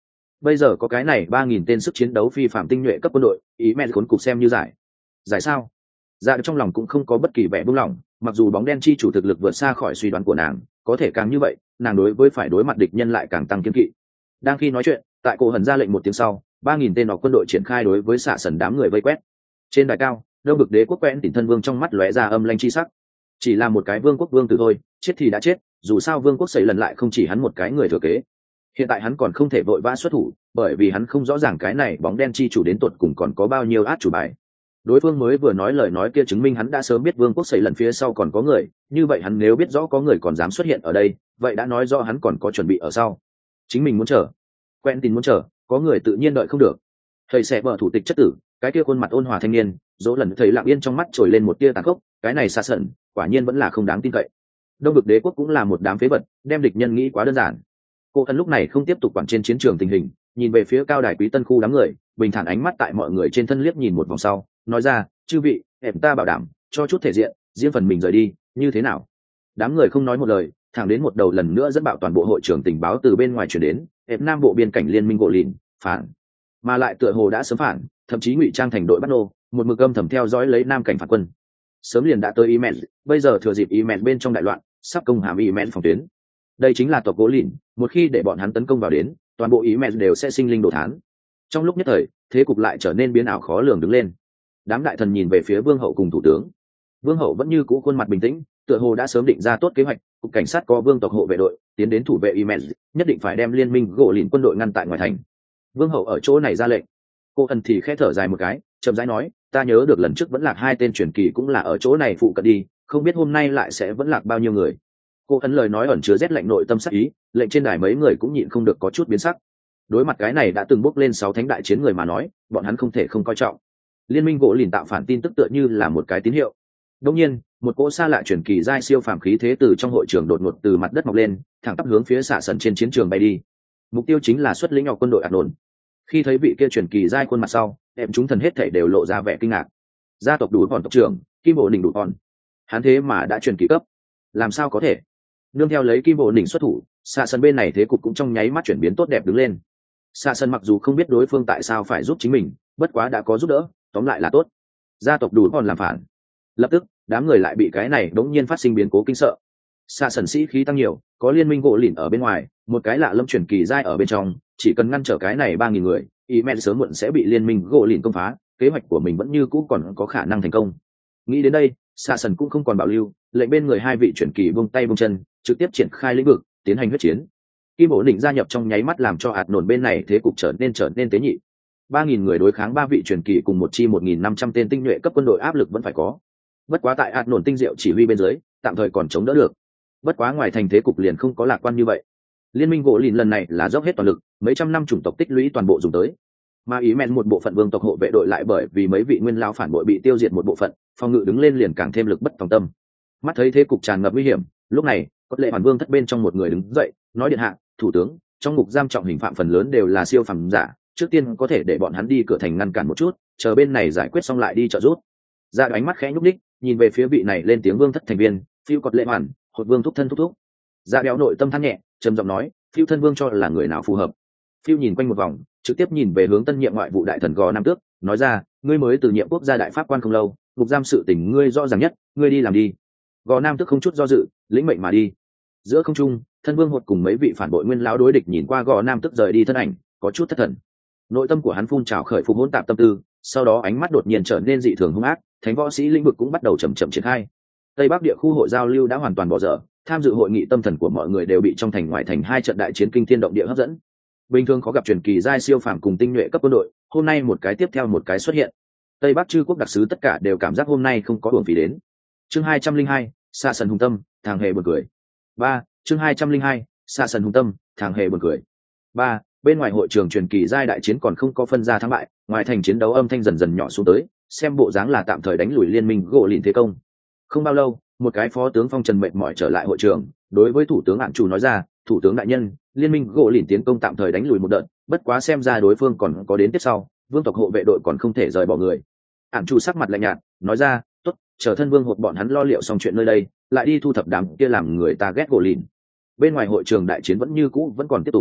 Bây giờ có cái này 3.000 tên sức chiến đấu phi phạm tinh nhuệ cấp quân đội, ý mẹ khốn cục xem như giải sao? Dạ trong lòng cũng không có bất kỳ vẻ buông lỏng, mặc dù bóng đen chi chủ thực lực vượt xa khỏi suy đoán của nàng, có thể càng như vậy, nàng đối với phải đối mặt địch nhân lại càng tăng kiên kỵ. Đang khi nói chuyện, tại cổ hần ra lệnh một tiếng sau, 3.000 tên nọ quân đội triển khai đối với xạ sần đám người vây quét. Trên đài cao, Đông Bực Đế quốc quen tỉnh thân vương trong mắt lóe ra âm lanh chi sắc. Chỉ là một cái vương quốc vương tử thôi, chết thì đã chết, dù sao vương quốc xảy lần lại không chỉ hắn một cái người thừa kế. Hiện tại hắn còn không thể vội vã xuất thủ, bởi vì hắn không rõ ràng cái này bóng đen chi chủ đến tột cùng còn có bao nhiêu át chủ bài. Đối phương mới vừa nói lời nói kia chứng minh hắn đã sớm biết vương quốc xảy lần phía sau còn có người, như vậy hắn nếu biết rõ có người còn dám xuất hiện ở đây, vậy đã nói rõ hắn còn có chuẩn bị ở sau. Chính mình muốn chờ, quen tin muốn chờ, có người tự nhiên đợi không được. Thầy sẽ bờ thủ tịch chất tử, cái kia khuôn mặt ôn hòa thanh niên, dỗ lần thấy lặng yên trong mắt trồi lên một tia tàn khốc, cái này xa sẩn, quả nhiên vẫn là không đáng tin cậy. Đông Bực Đế quốc cũng là một đám phế vật, đem địch nhân nghĩ quá đơn giản. Cô ân lúc này không tiếp tục quản trên chiến trường tình hình, nhìn về phía cao đài quý tân khu đám người, bình thản ánh mắt tại mọi người trên thân liếc nhìn một vòng sau, nói ra, chư vị, em ta bảo đảm, cho chút thể diện, riêng phần mình rời đi, như thế nào? Đám người không nói một lời, thẳng đến một đầu lần nữa dẫn bạo toàn bộ hội trưởng tình báo từ bên ngoài truyền đến, em nam bộ biên cảnh liên minh gỗ lìn phản, mà lại tựa hồ đã sớm phản, thậm chí ngụy trang thành đội bắt nô, một mực âm thầm theo dõi lấy nam cảnh phản quân. Sớm liền đã tới Yemen, bây giờ thừa dịp Yemen bên trong đại loạn, sắp công hãm Yemen phòng tuyến. Đây chính là tộc gỗ lìn, một khi để bọn hắn tấn công vào đến, toàn bộ Yemen đều sẽ sinh linh đồ thán. Trong lúc nhất thời, thế cục lại trở nên biến ảo khó lường đứng lên. Đám đại thần nhìn về phía vương hậu cùng thủ tướng. Vương hậu vẫn như cũ khuôn mặt bình tĩnh, tựa hồ đã sớm định ra tốt kế hoạch, cục cảnh sát có vương tộc hộ vệ đội tiến đến thủ vệ Yemen, nhất định phải đem liên minh gỗ lìn quân đội ngăn tại ngoài thành. Vương hậu ở chỗ này ra lệnh. Cô ân thì khẽ thở dài một cái, chậm rãi nói, ta nhớ được lần trước vẫn lạc 2 tên truyền kỳ cũng là ở chỗ này phụ cận đi, không biết hôm nay lại sẽ vẫn lạc bao nhiêu người. Cô ân lời nói ẩn chứa rét lạnh nội tâm sắc ý, lệnh trên đài mấy người cũng nhịn không được có chút biến sắc. Đối mặt cái này đã từng bốc lên 6 thánh đại chiến người mà nói, bọn hắn không thể không coi trọng. Liên minh gỗ lìn tạo phản tin tức tựa như là một cái tín hiệu. Đương nhiên, một cỗ xa lạ truyền kỳ giai siêu phàm khí thế từ trong hội trường đột ngột từ mặt đất mọc lên, thẳng tắp hướng phía xạ sần trên chiến trường bay đi. Mục tiêu chính là xuất lĩnh ngọc quân đội Ạt Nổn. Khi thấy vị kia truyền kỳ giai khuôn mặt sau, em chúng thần hết thảy đều lộ ra vẻ kinh ngạc. Gia tộc đủ bọn tộc trưởng, Kim Bộ Đỉnh đủ bọn. Hắn thế mà đã truyền kỳ cấp, làm sao có thể? Nương theo lấy Kim Bộ Đỉnh xuất thủ, xạ sần bên này thế cục cũng trong nháy mắt chuyển biến tốt đẹp đứng lên. Xạ sần mặc dù không biết đối phương tại sao phải giúp chính mình, bất quá đã có giúp đỡ, tóm lại là tốt. Gia tộc đủ bọn làm phản. Lập tức, đám người lại bị cái này đống nhiên phát sinh biến cố kinh sợ. Xạ sần sĩ khí tăng nhiều, có liên minh gỗ lìn ở bên ngoài, một cái lạ lâm truyền kỳ giai ở bên trong, chỉ cần ngăn trở cái này 3.000 người, Yemen sớm muộn sẽ bị liên minh gỗ lìn công phá, kế hoạch của mình vẫn như cũ còn có khả năng thành công. Nghĩ đến đây, xạ sần cũng không còn bảo lưu, lệnh bên người 2 vị truyền kỳ buông tay buông chân, trực tiếp triển khai lĩnh vực, tiến hành huyết chiến. Kim Bổ Đỉnh gia nhập trong nháy mắt làm cho Ạt Nổn bên này thế cục trở nên tế nhị. 3.000 người đối kháng 3 vị truyền kỳ cùng một chi 1.500 tên tinh nhuệ cấp quân đội áp lực vẫn phải có. Bất quá tại Ạt Nổn tinh diệu chỉ huy bên dưới, tạm thời còn chống đỡ được. Bất quá ngoài thành thế cục liền không có lạc quan như vậy. Liên minh gỗ lìn lần này là dốc hết toàn lực, mấy trăm năm chủng tộc tích lũy toàn bộ dùng tới. Mà Yemen một bộ phận vương tộc hộ vệ đội lại bởi vì mấy vị nguyên lão phản bội bị tiêu diệt một bộ phận, phòng ngự đứng lên liền càng thêm lực bất tòng tâm. Mắt thấy thế cục tràn ngập nguy hiểm, lúc này, có lệ hoàn vương thất bên trong một người đứng dậy, nói điện hạ, thủ tướng, trong ngục giam trọng hình phạm phần lớn đều là siêu phàm giả, trước tiên có thể để bọn hắn đi cửa thành ngăn cản một chút, chờ bên này giải quyết xong lại đi trợ giúp. Ra ánh mắt khẽ nhúc nhích, nhìn về phía vị này lên tiếng vương thất thành viên, phiêu cọt lệ hoàn, hột vương thúc thân thúc thúc. Ra béo nội tâm than nhẹ, trầm giọng nói, phiêu thân vương cho là người nào phù hợp. Phiêu nhìn quanh một vòng, trực tiếp nhìn về hướng tân nhiệm ngoại vụ đại thần Gò Nam Tước, nói ra, ngươi mới từ nhiệm quốc gia đại pháp quan không lâu, ngục giam sự tình ngươi rõ ràng nhất, ngươi đi làm đi. Gò Nam Tước không chút do dự, lĩnh mệnh mà đi. Giữa không trung, thân vương hột cùng mấy vị phản bội nguyên lão đối địch nhìn qua Gò Nam Tước rời đi thân ảnh, có chút thất thần. Nội tâm của hắn phun trào khởi phục hỗn tạp tâm tư, sau đó ánh mắt đột nhiên trở nên dị thường hung ác, thánh võ sĩ lĩnh vực cũng bắt đầu chậm chậm triển khai. Tây Bắc địa khu hội giao lưu đã hoàn toàn bỏ dở, tham dự hội nghị tâm thần của mọi người đều bị trong thành ngoại thành 2 trận đại chiến kinh thiên động địa hấp dẫn. Bình thường có gặp truyền kỳ giai siêu phàm cùng tinh nhuệ cấp quân đội, hôm nay một cái tiếp theo một cái xuất hiện. Tây Bắc chư quốc đặc sứ tất cả đều cảm giác hôm nay không có uổng phí đến. Chương 202, Xạ Sần hùng tâm, thằng hề buồn cười. 3, chương 202, Xạ Sần hùng tâm, thằng hề buồn cười. 3, bên ngoài hội trường truyền kỳ giai đại chiến còn không có phân ra thắng bại, ngoài thành chiến đấu âm thanh dần dần nhỏ xuống tới, xem bộ dáng là tạm thời đánh lùi liên minh gỗ lìn thế công. Không bao lâu, một cái phó tướng phong trần mệt mỏi trở lại hội trường, đối với thủ tướng Ạn Chủ nói ra, thủ tướng đại nhân, liên minh gỗ lìn tiến công tạm thời đánh lùi một đợt, bất quá xem ra đối phương còn có đến tiếp sau, vương tộc hộ vệ đội còn không thể rời bỏ người. Ạn Chủ sắc mặt lạnh nhạt, nói ra, tốt, chờ thân vương hột bọn hắn lo liệu xong chuyện nơi đây, lại đi thu thập đám kia làm người ta ghét gỗ lìn. Bên ngoài hội trường đại chiến vẫn như cũ vẫn còn tiếp tục.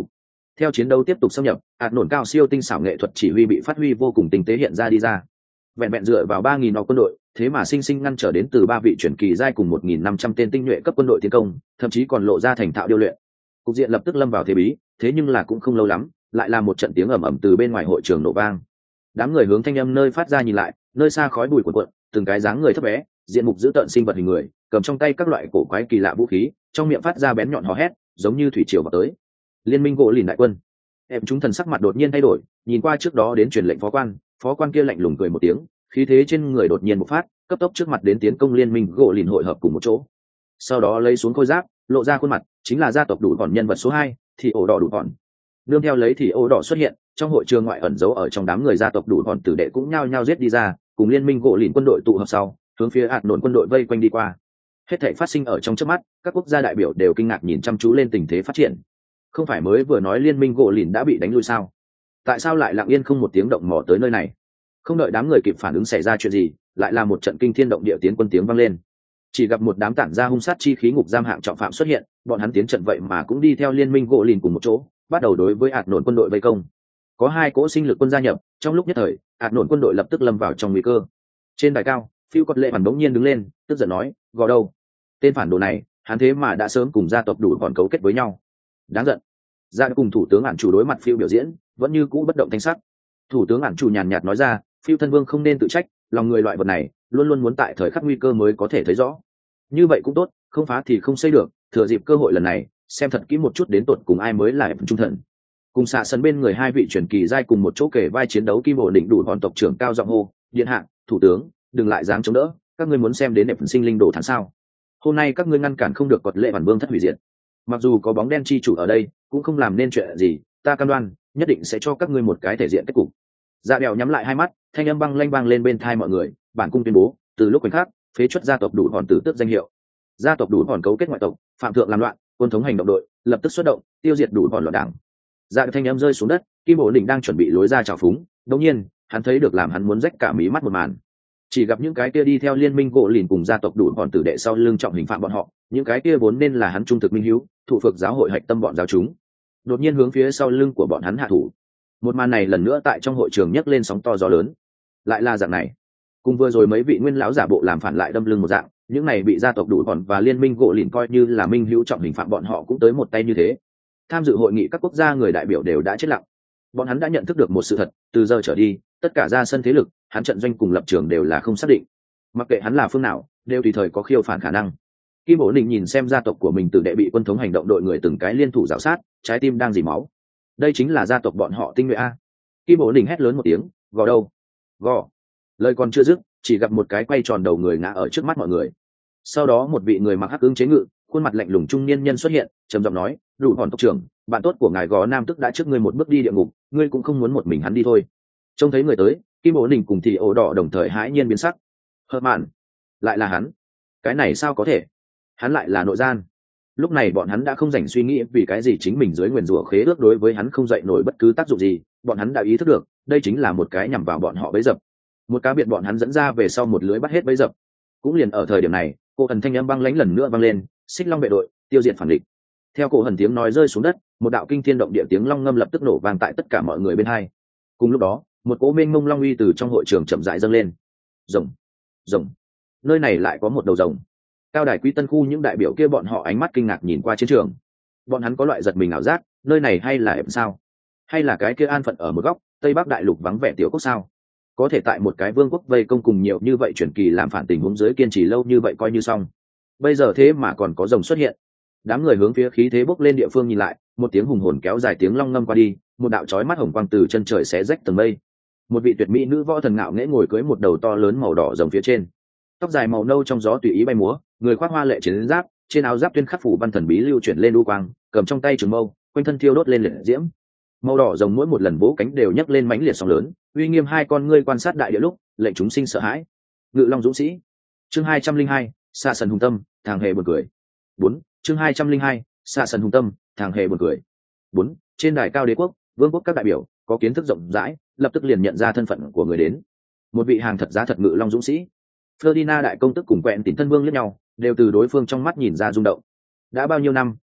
Theo chiến đấu tiếp tục xâm nhập, hạt nổn cao siêu tinh xảo nghệ thuật chỉ huy bị phát huy vô cùng tinh tế hiện ra đi ra. Vẹn vẹn dựa vào 3.000 nọ quân đội, thế mà sinh sinh ngăn trở đến từ 3 vị chuyển kỳ giai cùng 1.500 tên tinh nhuệ cấp quân đội tiến công, thậm chí còn lộ ra thành thạo điêu luyện. Cục diện lập tức lâm vào thế bí, thế nhưng là cũng không lâu lắm, lại là một trận tiếng ầm ầm từ bên ngoài hội trường nổ vang. Đám người hướng thanh âm nơi phát ra nhìn lại, nơi xa khói bụi cuồn cuộn, từng cái dáng người thấp bé, diện mục dữ tợn sinh vật hình người, cầm trong tay các loại cổ quái kỳ lạ vũ khí, trong miệng phát ra bén nhọn hò hét, giống như thủy triều vào tới. Liên minh gỗ lìn đại quân. Em chúng thần sắc mặt đột nhiên thay đổi, nhìn qua trước đó đến truyền lệnh phó quan kia lạnh lùng cười một tiếng, khí thế trên người đột nhiên bộc phát, cấp tốc trước mặt đến tiến công liên minh gỗ lìn hội hợp cùng một chỗ. Sau đó lấy xuống khôi giáp, lộ ra khuôn mặt, chính là gia tộc đủ bọn nhân vật số 2, thì ổ đỏ đủ bọn. Nương theo lấy thì ổ đỏ xuất hiện, trong hội trường ngoại ẩn giấu ở trong đám người gia tộc đủ bọn tử đệ cũng nhao nhao giết đi ra, cùng liên minh gỗ lìn quân đội tụ hợp sau, hướng phía hạt nổn quân đội vây quanh đi qua. Hết thảy phát sinh ở trong chớp mắt, các quốc gia đại biểu đều kinh ngạc nhìn chăm chú lên tình thế phát triển. Không phải mới vừa nói liên minh gỗ lìn đã bị đánh lui sao? Tại sao lại lặng yên không một tiếng động mò tới nơi này? Không đợi đám người kịp phản ứng xảy ra chuyện gì, lại là một trận kinh thiên động địa tiến quân tiếng vang lên. Chỉ gặp một đám tản ra hung sát chi khí ngục giam hạng trọng phạm xuất hiện, bọn hắn tiến trận vậy mà cũng đi theo liên minh gỗ lìn cùng một chỗ, bắt đầu đối với hạt nổn quân đội vây công. Có 2 cỗ sinh lực quân gia nhập, trong lúc nhất thời, hạt nổn quân đội lập tức lâm vào trong nguy cơ. Trên đài cao, Phiêu Quật Lệ Hoàn bỗng nhiên đứng lên, tức giận nói, "Gò đâu? Tên phản đồ này, hắn thế mà đã sớm cùng gia tộc đủ bọn cấu kết với nhau. Đáng giận." Ra cùng thủ tướng ản chủ đối mặt Phiêu biểu diễn, vẫn như cũ bất động thanh sắc. Thủ tướng ản chủ nhàn nhạt nói ra, "Phiêu thân vương không nên tự trách, lòng người loại vật này, luôn luôn muốn tại thời khắc nguy cơ mới có thể thấy rõ. Như vậy cũng tốt, không phá thì không xây được, thừa dịp cơ hội lần này, xem thật kỹ một chút đến tột cùng ai mới là trung thần." Cùng xạ sân bên người 2 vị truyền kỳ giai cùng một chỗ kể vai chiến đấu kim ổn định đủ bọn tộc trưởng cao giọng hô, "Điện hạ, thủ tướng, đừng lại dáng chống đỡ, các ngươi muốn xem đến đẹp sinh linh đồ thắng sao? Hôm nay các ngươi ngăn cản không được Quật Lệ Hoàn vương thất hủy diệt. Mặc dù có bóng đen chi chủ ở đây, cũng không làm nên chuyện gì, ta cam đoan, nhất định sẽ cho các ngươi một cái thể diện kết cục." Dạ Đèo nhắm lại 2 mắt, thanh âm băng lanh vang lên bên tai mọi người, bản cung tuyên bố, từ lúc khoảnh khắc, phế truất gia tộc đủ bọn tử tước danh hiệu. Gia tộc đủ bọn cấu kết ngoại tộc, phạm thượng làm loạn, quân thống hành động đội, lập tức xuất động, tiêu diệt đủ bọn loạn đảng. Dạ thanh âm rơi xuống đất, Kim Bổ Đỉnh đang chuẩn bị lối ra chào phúng, đột nhiên, hắn thấy được làm hắn muốn rách cả mí mắt một màn. Chỉ gặp những cái kia đi theo liên minh gỗ lìn cùng gia tộc đủ bọn tử đệ sau lưng trọng hình phạm bọn họ, những cái kia vốn nên là hắn trung thực minh hiếu, thủ phược giáo hội hạch tâm bọn giáo chúng, đột nhiên hướng phía sau lưng của bọn hắn hạ thủ. Một màn này lần nữa tại trong hội trường nhấc lên sóng to gió lớn. Lại là dạng này, cùng vừa rồi mấy vị nguyên lão giả bộ làm phản lại đâm lưng một dạng, những này bị gia tộc đủ bọn và liên minh gỗ lìn coi như là minh hữu trọng hình phạm bọn họ cũng tới một tay như thế. Tham dự hội nghị các quốc gia người đại biểu đều đã chết lặng. Bọn hắn đã nhận thức được một sự thật, từ giờ trở đi, tất cả ra sân thế lực, hắn trận doanh cùng lập trường đều là không xác định. Mặc kệ hắn là phương nào, đều tùy thời có khiêu phản khả năng. Kim Bổ Định nhìn xem gia tộc của mình tử đệ bị quân thống hành động đội người từng cái liên thủ rào sát, trái tim đang dỉ máu. Đây chính là gia tộc bọn họ tinh nhuệ a. Kim Bổ Định hét lớn một tiếng, "Gò đâu? Gò!" Lời còn chưa dứt, chỉ gặp một cái quay tròn đầu người ngã ở trước mắt mọi người. Sau đó một vị người mặc hắc ứng chế ngự, khuôn mặt lạnh lùng trung niên nhân xuất hiện, trầm giọng nói, "Đủ Hòn tộc trưởng, bạn tốt của ngài Gò Nam tức đã trước ngươi một bước đi địa ngục, ngươi cũng không muốn một mình hắn đi thôi." Trông thấy người tới, Kim Bổ Định cùng thì ổ đỏ đồng thời hãi nhiên biến sắc. Hợt mạn, lại là hắn. Cái này sao có thể? Hắn lại là nội gian. Lúc này bọn hắn đã không dành suy nghĩ vì cái gì chính mình dưới nguyền rủa khế ước đối với hắn không dậy nổi bất cứ tác dụng gì, bọn hắn đã ý thức được, đây chính là một cái nhằm vào bọn họ bẫy dập. Một cá biệt bọn hắn dẫn ra về sau một lưới bắt hết bẫy dập. Cũng liền ở thời điểm này, cổ Hần thanh âm băng lãnh lần nữa vang lên, "Xích Long vệ đội, tiêu diệt phản địch." Theo cổ Hần tiếng nói rơi xuống đất, một đạo kinh thiên động địa tiếng long ngâm lập tức nổ vang tại tất cả mọi người bên hai. Cùng lúc đó, một cỗ mênh mông long uy từ trong hội trường chậm rãi dâng lên. Rồng, rồng, nơi này lại có một đầu rồng. Cao đài quý tân khu những đại biểu kia bọn họ ánh mắt kinh ngạc nhìn qua chiến trường. Bọn hắn có loại giật mình ảo giác, nơi này hay là em sao? Hay là cái kia an phận ở một góc, Tây Bắc đại lục vắng vẻ tiểu quốc sao? Có thể tại một cái vương quốc vây công cùng nhiều như vậy chuyển kỳ làm phản tình huống dưới kiên trì lâu như vậy coi như xong. Bây giờ thế mà còn có rồng xuất hiện. Đám người hướng phía khí thế bốc lên địa phương nhìn lại, một tiếng hùng hồn kéo dài tiếng long ngâm qua đi, một đạo chói mắt hồng quang từ chân trời xé rách tầng mây. Một vị tuyệt mỹ nữ võ thần ngạo nghễ ngồi cưỡi một đầu to lớn màu đỏ rồng phía trên. Tóc dài màu nâu trong gió tùy ý bay múa, người khoác hoa lệ chiến giáp, trên áo giáp tuyên khắc phủ văn thần bí lưu chuyển lên u quang, cầm trong tay trường mâu, quanh thân thiêu đốt lên liệt diễm. Màu đỏ rồng mỗi một lần vỗ cánh đều nhấc lên mãnh liệt sóng lớn, uy nghiêm hai con ngươi quan sát đại địa lúc, lệnh chúng sinh sợ hãi. Ngự Long dũng sĩ. Chương 202, Xạ Sần hùng tâm, thằng hề buồn cười. 4. Chương 202, Xạ Sần hùng tâm, thằng hề buồn cười. 4. Trên đài cao đế quốc, vương quốc các đại biểu có kiến thức rộng rãi, lập tức liền nhận ra thân phận của người đến. Một vị hàng thật giá thật Ngự Long dũng sĩ. Ferdinand đại công tức cùng quẹn tín thân vương liếc nhau, đều từ đối phương trong mắt nhìn ra rung động. Đã bao nhiêu năm,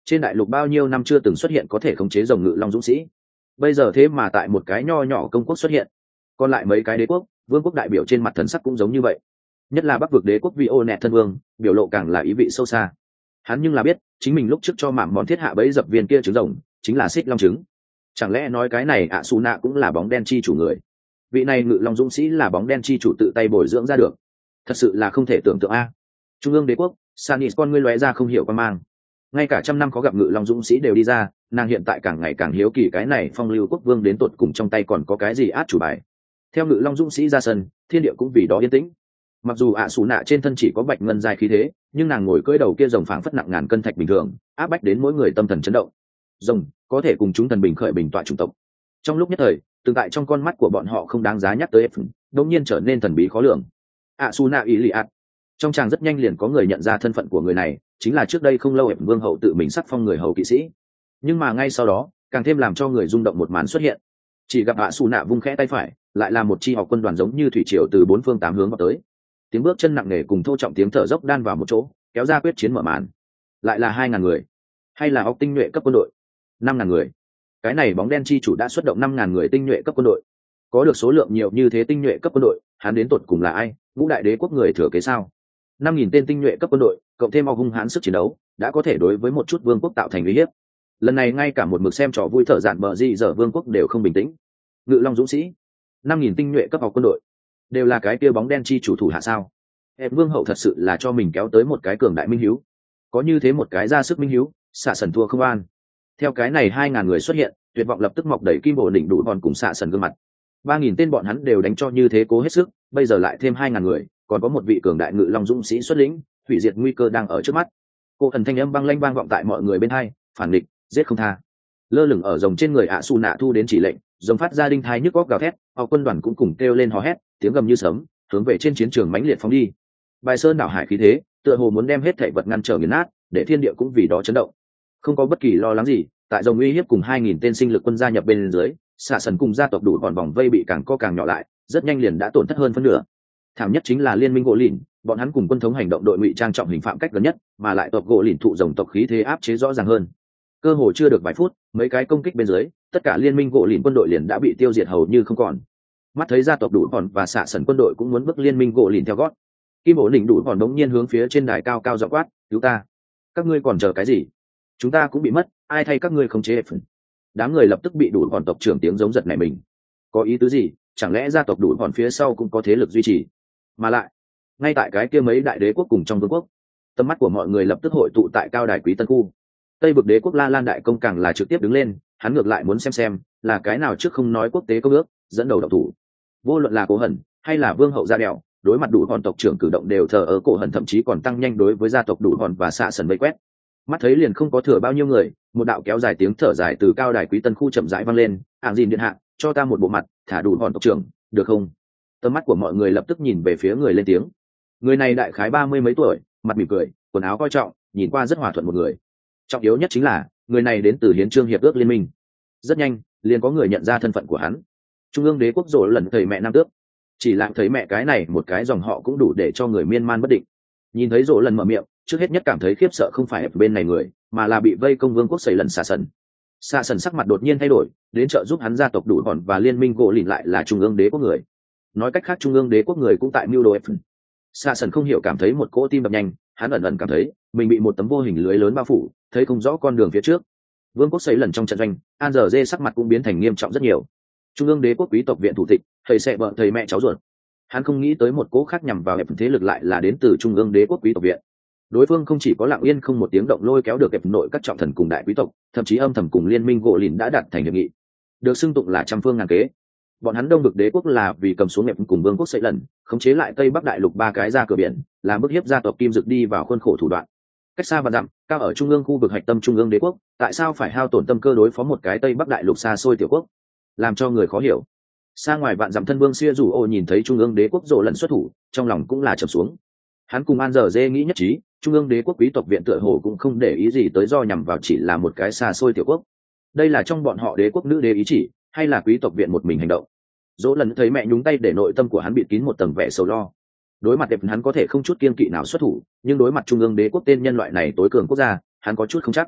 Trên đại lục bao nhiêu năm chưa từng xuất hiện có thể khống chế rồng ngự long dũng sĩ, bây giờ thế mà tại một cái nho nhỏ công quốc xuất hiện. Còn lại mấy cái đế quốc, vương quốc đại biểu trên mặt thần sắc cũng giống như vậy. Nhất là Bắc vực đế quốc Vionet thân vương, biểu lộ càng là ý vị sâu xa. Hắn nhưng là biết, chính mình lúc trước cho mảm món thiết hạ bẫy dập viên kia trứng rồng, chính là xích long trứng. Chẳng lẽ nói cái này ạ Su Nạ cũng là bóng đen chi chủ người? Vị này ngự long dũng sĩ là bóng đen chi chủ tự tay bồi dưỡng ra được, thật sự là không thể tưởng tượng a. Trung ương đế quốc, Sanis con ngươi lóe ra không hiểu quan mang. Ngay cả trăm năm có gặp ngự long dũng sĩ đều đi ra, nàng hiện tại càng ngày càng hiếu kỳ cái này phong lưu quốc vương đến tột cùng trong tay còn có cái gì át chủ bài. Theo ngự long dũng sĩ ra sân, thiên địa cũng vì đó yên tĩnh. Mặc dù ạ Su Nạ trên thân chỉ có bạch ngân dài khí thế, nhưng nàng ngồi cưỡi đầu kia rồng phảng phất nặng ngàn cân thạch bình thường, áp bách đến mỗi người tâm thần chấn động. Rồng có thể cùng chúng thần bình khởi bình tọa chủng tộc. Trong lúc nhất thời, tương tại trong con mắt của bọn họ không đáng giá nhắc tới, đống nhiên trở nên thần bí khó lường. ạ Su Nạ Iliad. Trong tràng rất nhanh liền có người nhận ra thân phận của người này, chính là trước đây không lâu vương hậu tự mình sắc phong người hầu kỵ sĩ. Nhưng mà ngay sau đó, càng thêm làm cho người rung động một màn xuất hiện. Chỉ gặp ạ Su Nạ vung khẽ tay phải, lại là một chi học quân đoàn giống như thủy triều từ bốn phương tám hướng vào tới. Tiếng bước chân nặng nề cùng thô trọng tiếng thở dốc đan vào một chỗ, kéo ra quyết chiến mở màn. Lại là 2.000 người, hay là óc tinh nhuệ cấp quân đội? 5.000 người. Cái này bóng đen chi chủ đã xuất động 5.000 người tinh nhuệ cấp quân đội. Có được số lượng nhiều như thế tinh nhuệ cấp quân đội, hắn đến tột cùng là ai? Ngũ đại đế quốc người thừa kế sao? 5.000 tên tinh nhuệ cấp quân đội, cộng thêm hung hãn sức chiến đấu, đã có thể đối với một chút vương quốc tạo thành uy hiếp. Lần này ngay cả một mực xem trò vui thở dạn bờ gì giờ vương quốc đều không bình tĩnh. Ngự long dũng sĩ, 5.000 tinh nhuệ cấp học quân đội, đều là cái kia bóng đen chi chủ thủ hạ sao? Em vương hậu thật sự là cho mình kéo tới một cái cường đại minh hiếu. Có như thế một cái ra sức minh hiếu, xạ sần thua không an. Theo cái này 2.000 người xuất hiện, tuyệt vọng lập tức mọc đầy kim bộ đỉnh đủ bọn cùng xạ sần gương mặt. 3.000 tên bọn hắn đều đánh cho như thế cố hết sức, bây giờ lại thêm 2.000 người, còn có một vị cường đại ngự long dũng sĩ xuất lĩnh, hủy diệt nguy cơ đang ở trước mắt. Cô thần thanh âm băng lanh vang vọng tại mọi người bên hai, phản địch, giết không tha. Lơ lửng ở rồng trên người ạ Su Nạ thu đến chỉ lệnh, rồng phát ra đinh thai nhức góc gào thét, họ quân đoàn cũng cùng kêu lên hò hét, tiếng gầm như sấm, hướng về trên chiến trường mãnh liệt phóng đi. Bài sơn đảo hải khí thế, tựa hồ muốn đem hết thảy vật ngăn trở nghiền nát, để thiên địa cũng vì đó chấn động. Không có bất kỳ lo lắng gì, tại rồng uy hiếp cùng 2.000 tên sinh lực quân gia nhập bên dưới, xạ sần cùng gia tộc đủ bọn vòng vây bị càng co càng nhỏ lại, rất nhanh liền đã tổn thất hơn phân nửa. Thảm nhất chính là liên minh gỗ lìn, bọn hắn cùng quân thống hành động đội ngụy trang trọng hình phạm cách gần nhất, mà lại tộc gỗ lìn thụ rồng tộc khí thế áp chế rõ ràng hơn. Cơ hồ chưa được vài phút, mấy cái công kích bên dưới, tất cả liên minh gỗ lìn quân đội liền đã bị tiêu diệt hầu như không còn. Mắt thấy gia tộc đủ bọn và xạ sần quân đội cũng muốn bước liên minh gỗ lìn theo gót, kim ổ đỉnh đủ bọn đống nhiên hướng phía trên đài cao cao giọng quát, cứu ta! Các ngươi còn chờ cái gì? Chúng ta cũng bị mất, ai thay các ngươi khống chế phần? Đám người lập tức bị đủ bọn tộc trưởng tiếng giống giật này mình. Có ý tứ gì? Chẳng lẽ gia tộc đủ bọn phía sau cũng có thế lực duy trì? Mà lại, ngay tại cái kia mấy đại đế quốc cùng trong vương quốc, tầm mắt của mọi người lập tức hội tụ tại cao đài quý tân khu. Tây vực đế quốc La Lan đại công càng là trực tiếp đứng lên, hắn ngược lại muốn xem là cái nào trước không nói quốc tế công ước dẫn đầu độc thủ. Vô luận là Cố Hẩn hay là vương hậu Gia Đèo, đối mặt đủ hòn tộc trưởng cử động đều thờ ơ. Cổ Hẩn thậm chí còn tăng nhanh đối với gia tộc đủ hòn và xạ sần vây quét. Mắt thấy liền không có thừa bao nhiêu người, một đạo kéo dài tiếng thở dài từ cao đài quý tân khu chậm rãi vang lên, ảng dìn điện hạ, cho ta một bộ mặt, thả đủ hòn tộc trưởng, được không? Tầm mắt của mọi người lập tức nhìn về phía người lên tiếng. Người này đại khái 30 mấy tuổi, mặt mỉm cười, quần áo coi trọng, nhìn qua rất hòa thuận một người. Trọng yếu nhất chính là người này đến từ hiến trương hiệp ước liên minh. Rất nhanh liền có người nhận ra thân phận của hắn. Trung ương đế quốc rồi lần thầy mẹ nam tước. Chỉ làm thấy mẹ cái này một cái dòng họ cũng đủ để cho người miên man bất định. Nhìn thấy rộ lần mở miệng, trước hết nhất cảm thấy khiếp sợ không phải ở bên này người, mà là bị vây công vương quốc xảy lần xạ sần. Xạ sần sắc mặt đột nhiên thay đổi, đến trợ giúp hắn gia tộc đủ hòn và liên minh gỗ lìn lại là trung ương đế quốc người. Nói cách khác trung ương đế quốc người cũng tại mưu đồ ép. Xạ sần không hiểu cảm thấy một cỗ tim đập nhanh, hắn ẩn ẩn cảm thấy mình bị một tấm vô hình lưới lớn bao phủ, thấy không rõ con đường phía trước. Vương quốc xảy lần trong trận doanh, An giờ dê sắc mặt cũng biến thành nghiêm trọng rất nhiều. Trung ương đế quốc quý tộc viện thủ tịch, thầy sẽ vợ thầy mẹ cháu ruột. Hắn không nghĩ tới một cỗ khác nhằm vào ép thế lực lại là đến từ trung ương đế quốc quý tộc viện. Đối phương không chỉ có lặng yên không một tiếng động lôi kéo được ép nội các trọng thần cùng đại quý tộc, thậm chí âm thầm cùng liên minh gỗ lìn đã đạt thành hiệp nghị, được xưng tụng là trăm phương ngàn kế. Bọn hắn đông vực đế quốc là vì cầm xuống ép cùng vương quốc xây lần, khống chế lại tây bắc đại lục ba cái ra cửa biển, làm bức hiếp gia tộc kim dực đi vào khuôn khổ thủ đoạn. Cách xa và dặm, cao ở trung ương khu vực hạch tâm trung ương đế quốc, tại sao phải hao tổn tâm cơ đối phó một cái tây bắc đại lục xa xôi tiểu quốc, làm cho người khó hiểu. Xa ngoài vạn dặm thân vương xia rủ ô nhìn thấy trung ương đế quốc rộ lần xuất thủ, trong lòng cũng là trầm xuống. Hắn cùng An giờ dê nghĩ nhất trí, trung ương đế quốc quý tộc viện tựa hồ cũng không để ý gì tới do nhằm vào chỉ là một cái xa xôi tiểu quốc. Đây là trong bọn họ đế quốc nữ đế ý chỉ, hay là quý tộc viện một mình hành động? Dỗ lần thấy mẹ nhúng tay để nội tâm của hắn bịt kín một tầng vẻ sầu lo. Đối mặt đẹp hắn có thể không chút kiên kỵ nào xuất thủ, nhưng đối mặt trung ương đế quốc tên nhân loại này tối cường quốc gia, hắn có chút không chắc.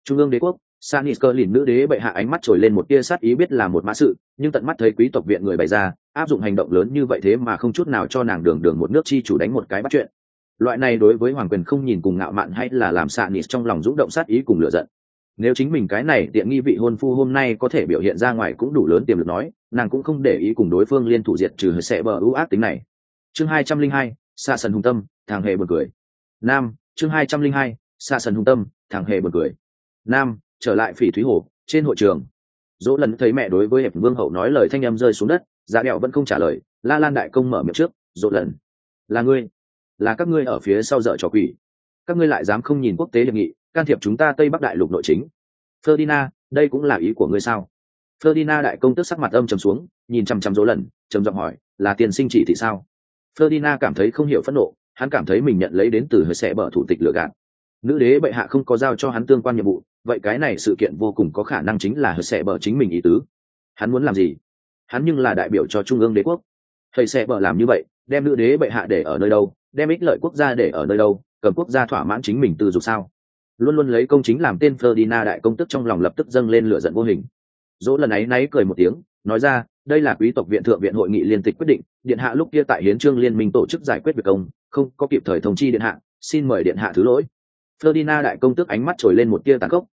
Trung ương đế quốc, Sanis cơ lìn nữ đế bệ hạ ánh mắt trồi lên một tia sát ý, biết là một mã sự, nhưng tận mắt thấy quý tộc viện người bày ra áp dụng hành động lớn như vậy thế mà không chút nào cho nàng đường đường một nước chi chủ đánh một cái bắt chuyện. Loại này đối với hoàng quyền không nhìn cùng ngạo mạn, hay là làm Sanis trong lòng dũng động sát ý cùng lửa giận. Nếu chính mình cái này tiện nghi vị hôn phu hôm nay có thể biểu hiện ra ngoài cũng đủ lớn tiềm lực nói, nàng cũng không để ý cùng đối phương liên thủ diệt trừ sẽ bờ ưu ác tính này. Chương 202, Sa Sần hung tâm, thằng hề buồn cười. Nam, chương 202, Sa Sần hung tâm, thằng hề buồn cười. Nam, trở lại Phỉ Thúy Hồ, trên hội trường. Dỗ Lần thấy mẹ đối với Hiệp Vương hậu nói lời thanh âm rơi xuống đất, Dạ Đẹo vẫn không trả lời, La Lan đại công mở miệng trước, "Dỗ Lần, là ngươi, là các ngươi ở phía sau dở trò quỷ. Các ngươi lại dám không nhìn quốc tế hiệp nghị, can thiệp chúng ta Tây Bắc đại lục nội chính. Ferdinand, đây cũng là ý của ngươi sao?" Ferdinand đại công tức sắc mặt âm trầm xuống, nhìn chăm chăm Dỗ Lần, trầm giọng hỏi, "Là tiền sinh chỉ thị sao?" Ferdinand cảm thấy không hiểu phẫn nộ, hắn cảm thấy mình nhận lấy đến từ hơi sẽ bở thủ tịch lừa gạt. Nữ đế bệ hạ không có giao cho hắn tương quan nhiệm vụ, vậy cái này sự kiện vô cùng có khả năng chính là hơi sẽ bở chính mình ý tứ. Hắn muốn làm gì? Hắn nhưng là đại biểu cho trung ương đế quốc. Hơi sẽ bở làm như vậy, đem nữ đế bệ hạ để ở nơi đâu, đem ích lợi quốc gia để ở nơi đâu, cầm quốc gia thỏa mãn chính mình tư dục sao? Luôn luôn lấy công chính làm tên Ferdinand đại công tức trong lòng lập tức dâng lên lửa giận vô hình. Dỗ lần ấy náy cười một tiếng, nói ra, đây là quý tộc viện thượng viện hội nghị liên tịch quyết định, điện hạ lúc kia tại hiến trương liên minh tổ chức giải quyết việc công, không có kịp thời thông chi điện hạ, xin mời điện hạ thứ lỗi. Ferdinand đại công tước ánh mắt trồi lên một tia tàn khốc,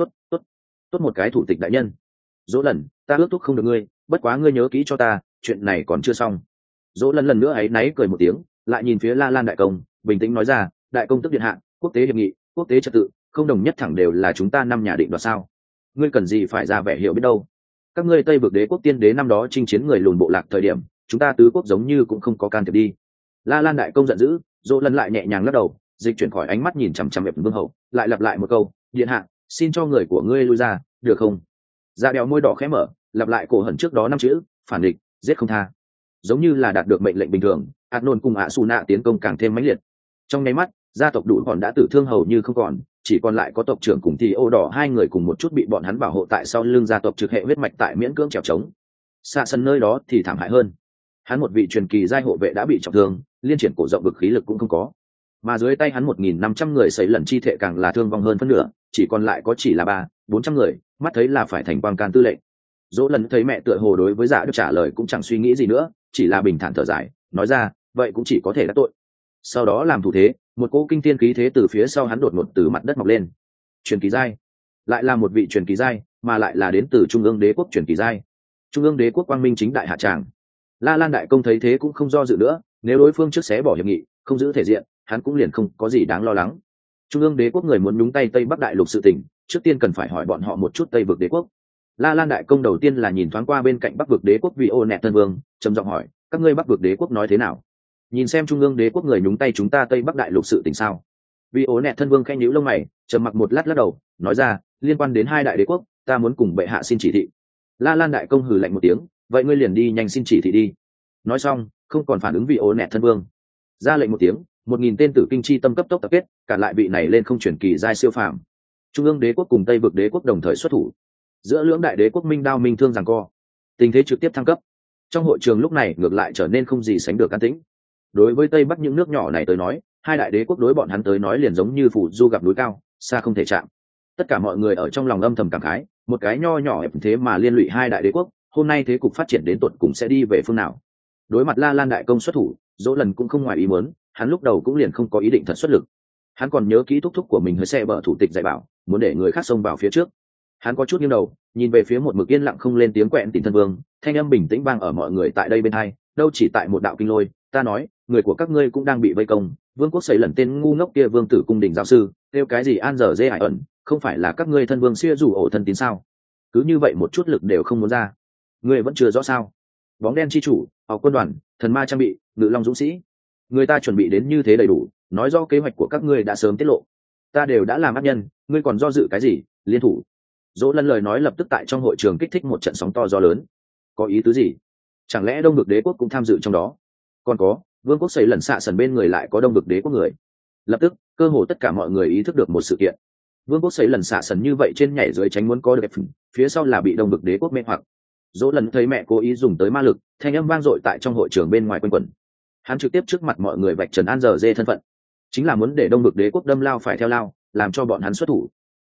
tốt một cái thủ tịch đại nhân. Dỗ lần, ta ước thúc không được ngươi, bất quá ngươi nhớ kỹ cho ta, chuyện này còn chưa xong. Dỗ lần nữa ấy náy cười một tiếng, lại nhìn phía La Lan đại công, bình tĩnh nói ra, đại công tước điện hạ, quốc tế hiệp nghị, quốc tế trật tự, không đồng nhất thẳng đều là chúng ta năm nhà định đoạt sao? Ngươi cần gì phải ra vẻ hiểu biết đâu? Các ngươi Tây vực đế quốc tiên đế năm đó chinh chiến người lùn bộ lạc thời điểm, chúng ta tứ quốc giống như cũng không có can thiệp đi. La Lan đại công giận dữ, Dỗ lần lại nhẹ nhàng lắc đầu, dịch chuyển khỏi ánh mắt nhìn chằm chằm Hiệp Vương hậu, lại lặp lại một câu, điện hạ, xin cho người của ngươi lui ra, được không? Dạ Đẹo môi đỏ khẽ mở, lặp lại cổ hận trước đó 5 chữ, phản địch, giết không tha. Giống như là đạt được mệnh lệnh bình thường, Adnon cùng ạ Su Nạ tiến công càng thêm mãnh liệt. Trong nháy mắt, gia tộc đủ còn đã tử thương hầu như không còn, chỉ còn lại có tộc trưởng cùng thì ô đỏ hai người cùng một chút bị bọn hắn bảo hộ tại sau lưng gia tộc trực hệ huyết mạch tại miễn cưỡng trèo trống. Xa sân nơi đó thì thảm hại hơn, hắn một vị truyền kỳ giai hộ vệ đã bị trọng thương, liên triển cổ rộng vực khí lực cũng không có, mà dưới tay hắn 1.500 người sấy lần chi thể càng là thương vong hơn phân nửa, chỉ còn lại có chỉ là 300-400 người, mắt thấy là phải thành quang can tư lệnh. Dỗ lần thấy mẹ tựa hồ đối với Dạ Đức trả lời cũng chẳng suy nghĩ gì nữa, chỉ là bình thản thở dài, nói ra, vậy cũng chỉ có thể đắc tội. Sau đó làm thủ thế, một cỗ kinh thiên khí thế từ phía sau hắn đột ngột từ mặt đất mọc lên. Truyền kỳ giai, lại là một vị truyền kỳ giai, mà lại là đến từ trung ương đế quốc truyền kỳ giai. Trung ương đế quốc quang minh chính đại hạ tràng. La Lan đại công thấy thế cũng không do dự nữa, nếu đối phương trước xé bỏ hiệp nghị, không giữ thể diện, hắn cũng liền không có gì đáng lo lắng. Trung ương đế quốc người muốn nhúng tay Tây Bắc đại lục sự tình, trước tiên cần phải hỏi bọn họ một chút Tây vực đế quốc. La Lan đại công đầu tiên là nhìn thoáng qua bên cạnh Bắc vực đế quốc vị ô nẹt thân vương, trầm giọng hỏi, các ngươi Bắc vực đế quốc nói thế nào? Nhìn xem trung ương đế quốc người nhúng tay chúng ta Tây Bắc đại lục sự tình sao? Vị ô nẹt thân vương khẽ nhíu lông mày, trầm mặc một lát lắc đầu, nói ra, liên quan đến hai đại đế quốc, ta muốn cùng bệ hạ xin chỉ thị. La Lan đại công hừ lạnh một tiếng, vậy ngươi liền đi nhanh xin chỉ thị đi. Nói xong, không còn phản ứng vị ô nẹt thân vương, ra lệnh một tiếng, 1.000 tên tử kinh chi tâm cấp tốc tập kết, cản lại vị này lên không chuyển kỳ giai siêu phàm. Trung ương đế quốc cùng Tây vực đế quốc đồng thời xuất thủ, giữa lưỡng đại đế quốc minh đao minh thương giằng co, tình thế trực tiếp thăng cấp. Trong hội trường lúc này ngược lại trở nên không gì sánh được an tĩnh. Đối với Tây Bắc những nước nhỏ này tới nói, hai đại đế quốc đối bọn hắn tới nói liền giống như phủ du gặp núi cao, xa không thể chạm. Tất cả mọi người ở trong lòng âm thầm cảm khái, một cái nho nhỏ ép thế mà liên lụy hai đại đế quốc, hôm nay thế cục phát triển đến tột cùng sẽ đi về phương nào. Đối mặt La Lan đại công xuất thủ, Dỗ lần cũng không ngoài ý muốn, hắn lúc đầu cũng liền không có ý định thật xuất lực. Hắn còn nhớ kỹ thúc thúc của mình hơi xe bờ thủ tịch dạy bảo, muốn để người khác xông vào phía trước. Hắn có chút nghiêng đầu, nhìn về phía một mực yên lặng không lên tiếng quẹn Tịnh thân vương, thanh âm bình tĩnh vang ở mọi người tại đây bên hai, đâu chỉ tại một đạo kinh lôi, ta nói, người của các ngươi cũng đang bị vây công, vương quốc sấy lần tên ngu ngốc kia vương tử cung đình giáo sư, kêu cái gì an giờ dê hải ẩn, không phải là các ngươi thân vương xưa rủ ổ thân tín sao? Cứ như vậy một chút lực đều không muốn ra, ngươi vẫn chưa rõ sao? Bóng đen chi chủ, học quân đoàn, thần ma trang bị, ngự long dũng sĩ, người ta chuẩn bị đến như thế đầy đủ, nói do kế hoạch của các ngươi đã sớm tiết lộ, ta đều đã làm ác nhân, ngươi còn do dự cái gì? Liên thủ. Dỗ lần lời nói lập tức tại trong hội trường kích thích một trận sóng to gió lớn. Có ý tứ gì? Chẳng lẽ đông vực đế quốc cũng tham dự trong đó? Còn có, vương quốc xây lần xạ sần bên người lại có đông vực đế quốc người. Lập tức, cơ hồ tất cả mọi người ý thức được một sự kiện. Vương quốc xây lần xạ sần như vậy trên nhảy dưới tránh muốn có được phía sau là bị đông vực đế quốc mê hoặc. Dỗ lần thấy mẹ cố ý dùng tới ma lực, thanh âm vang dội tại trong hội trường bên ngoài quanh quẩn. Hắn trực tiếp trước mặt mọi người vạch trần an giờ dê thân phận, chính là muốn để đông vực đế quốc đâm lao phải theo lao, làm cho bọn hắn xuất thủ.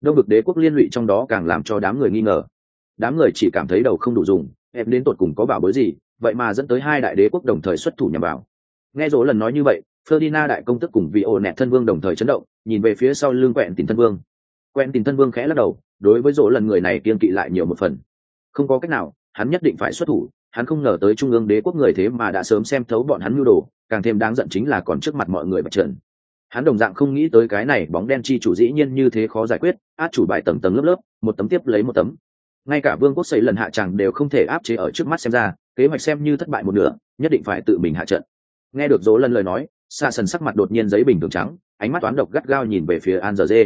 đông vực đế quốc liên lụy trong đó càng làm cho đám người nghi ngờ. Đám người chỉ cảm thấy đầu không đủ dùng, em đến tột cùng có bảo bối gì vậy mà dẫn tới hai đại đế quốc đồng thời xuất thủ nhằm vào. Nghe Dỗ lần nói như vậy, Ferdinand đại công tức cùng vị ổ nẹt thân vương đồng thời chấn động, nhìn về phía sau lưng Quẹn Tình thân vương. Quẹn Tình thân vương khẽ lắc đầu, đối với Dỗ lần người này kiêng kỵ lại nhiều một phần. Không có cách nào, hắn nhất định phải xuất thủ. Hắn không ngờ tới trung ương đế quốc người thế mà đã sớm xem thấu bọn hắn mưu đồ, càng thêm đáng giận chính là còn trước mặt mọi người bạch trần. Hắn đồng dạng không nghĩ tới cái này bóng đen chi chủ dĩ nhiên như thế khó giải quyết, át chủ bài tầng tầng lớp lớp, một tấm tiếp lấy một tấm. Ngay cả vương quốc xây lần hạ tràng đều không thể áp chế ở trước mắt, xem ra kế hoạch xem như thất bại một nửa, nhất định phải tự mình hạ trận. Nghe được Dỗ lần lời nói, Sa Sần sắc mặt đột nhiên giấy bình thường trắng, ánh mắt toán độc gắt gao nhìn về phía An Giờ Dê.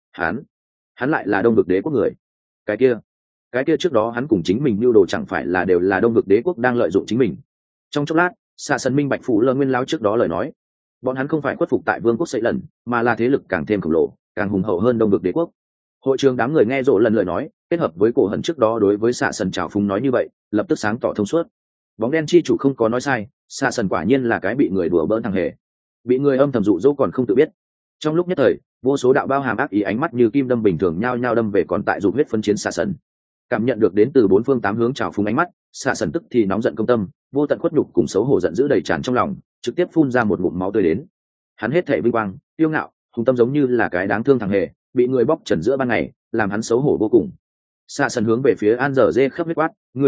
Hắn lại là đông vực đế quốc người. Cái kia trước đó hắn cùng chính mình mưu đồ chẳng phải là đều là đông vực đế quốc đang lợi dụng chính mình. Trong chốc lát, Sa Sần minh bạch phủ lơ nguyên lao trước đó lời nói, bọn hắn không phải khuất phục tại vương quốc xây lần, mà là thế lực càng thêm khổng lồ, càng hùng hậu hơn đông vực đế quốc. Hội trường đám người nghe Dỗ lần lời nói, kết hợp với cổ hận trước đó đối với Sa Sần trào phúng nói như vậy, lập tức sáng tỏ thông suốt. Bóng đen chi chủ không có nói sai, Sa Sần quả nhiên là cái bị người đùa bỡn thằng hề, bị người âm thầm dụ dỗ còn không tự biết. Trong lúc nhất thời, vô số đạo bao hàm ác ý ánh mắt như kim đâm bình thường nhao nhao đâm về còn tại dục huyết phân chiến Sa Sần. Cảm nhận được đến từ bốn phương tám hướng trào phúng ánh mắt, Sa Sần tức thì nóng giận công tâm, vô tận khuất nhục cùng xấu hổ giận dữ đầy tràn trong lòng, trực tiếp phun ra một ngụm máu tươi đến. Hắn hết thảy vinh quang, tiêu ngạo, hùng tâm giống như là cái đáng thương thằng hề, bị người bóc trần giữa ban ngày, làm hắn xấu hổ vô cùng. Sa Sần hướng về phía An Giờ Dê khắp huyết quát,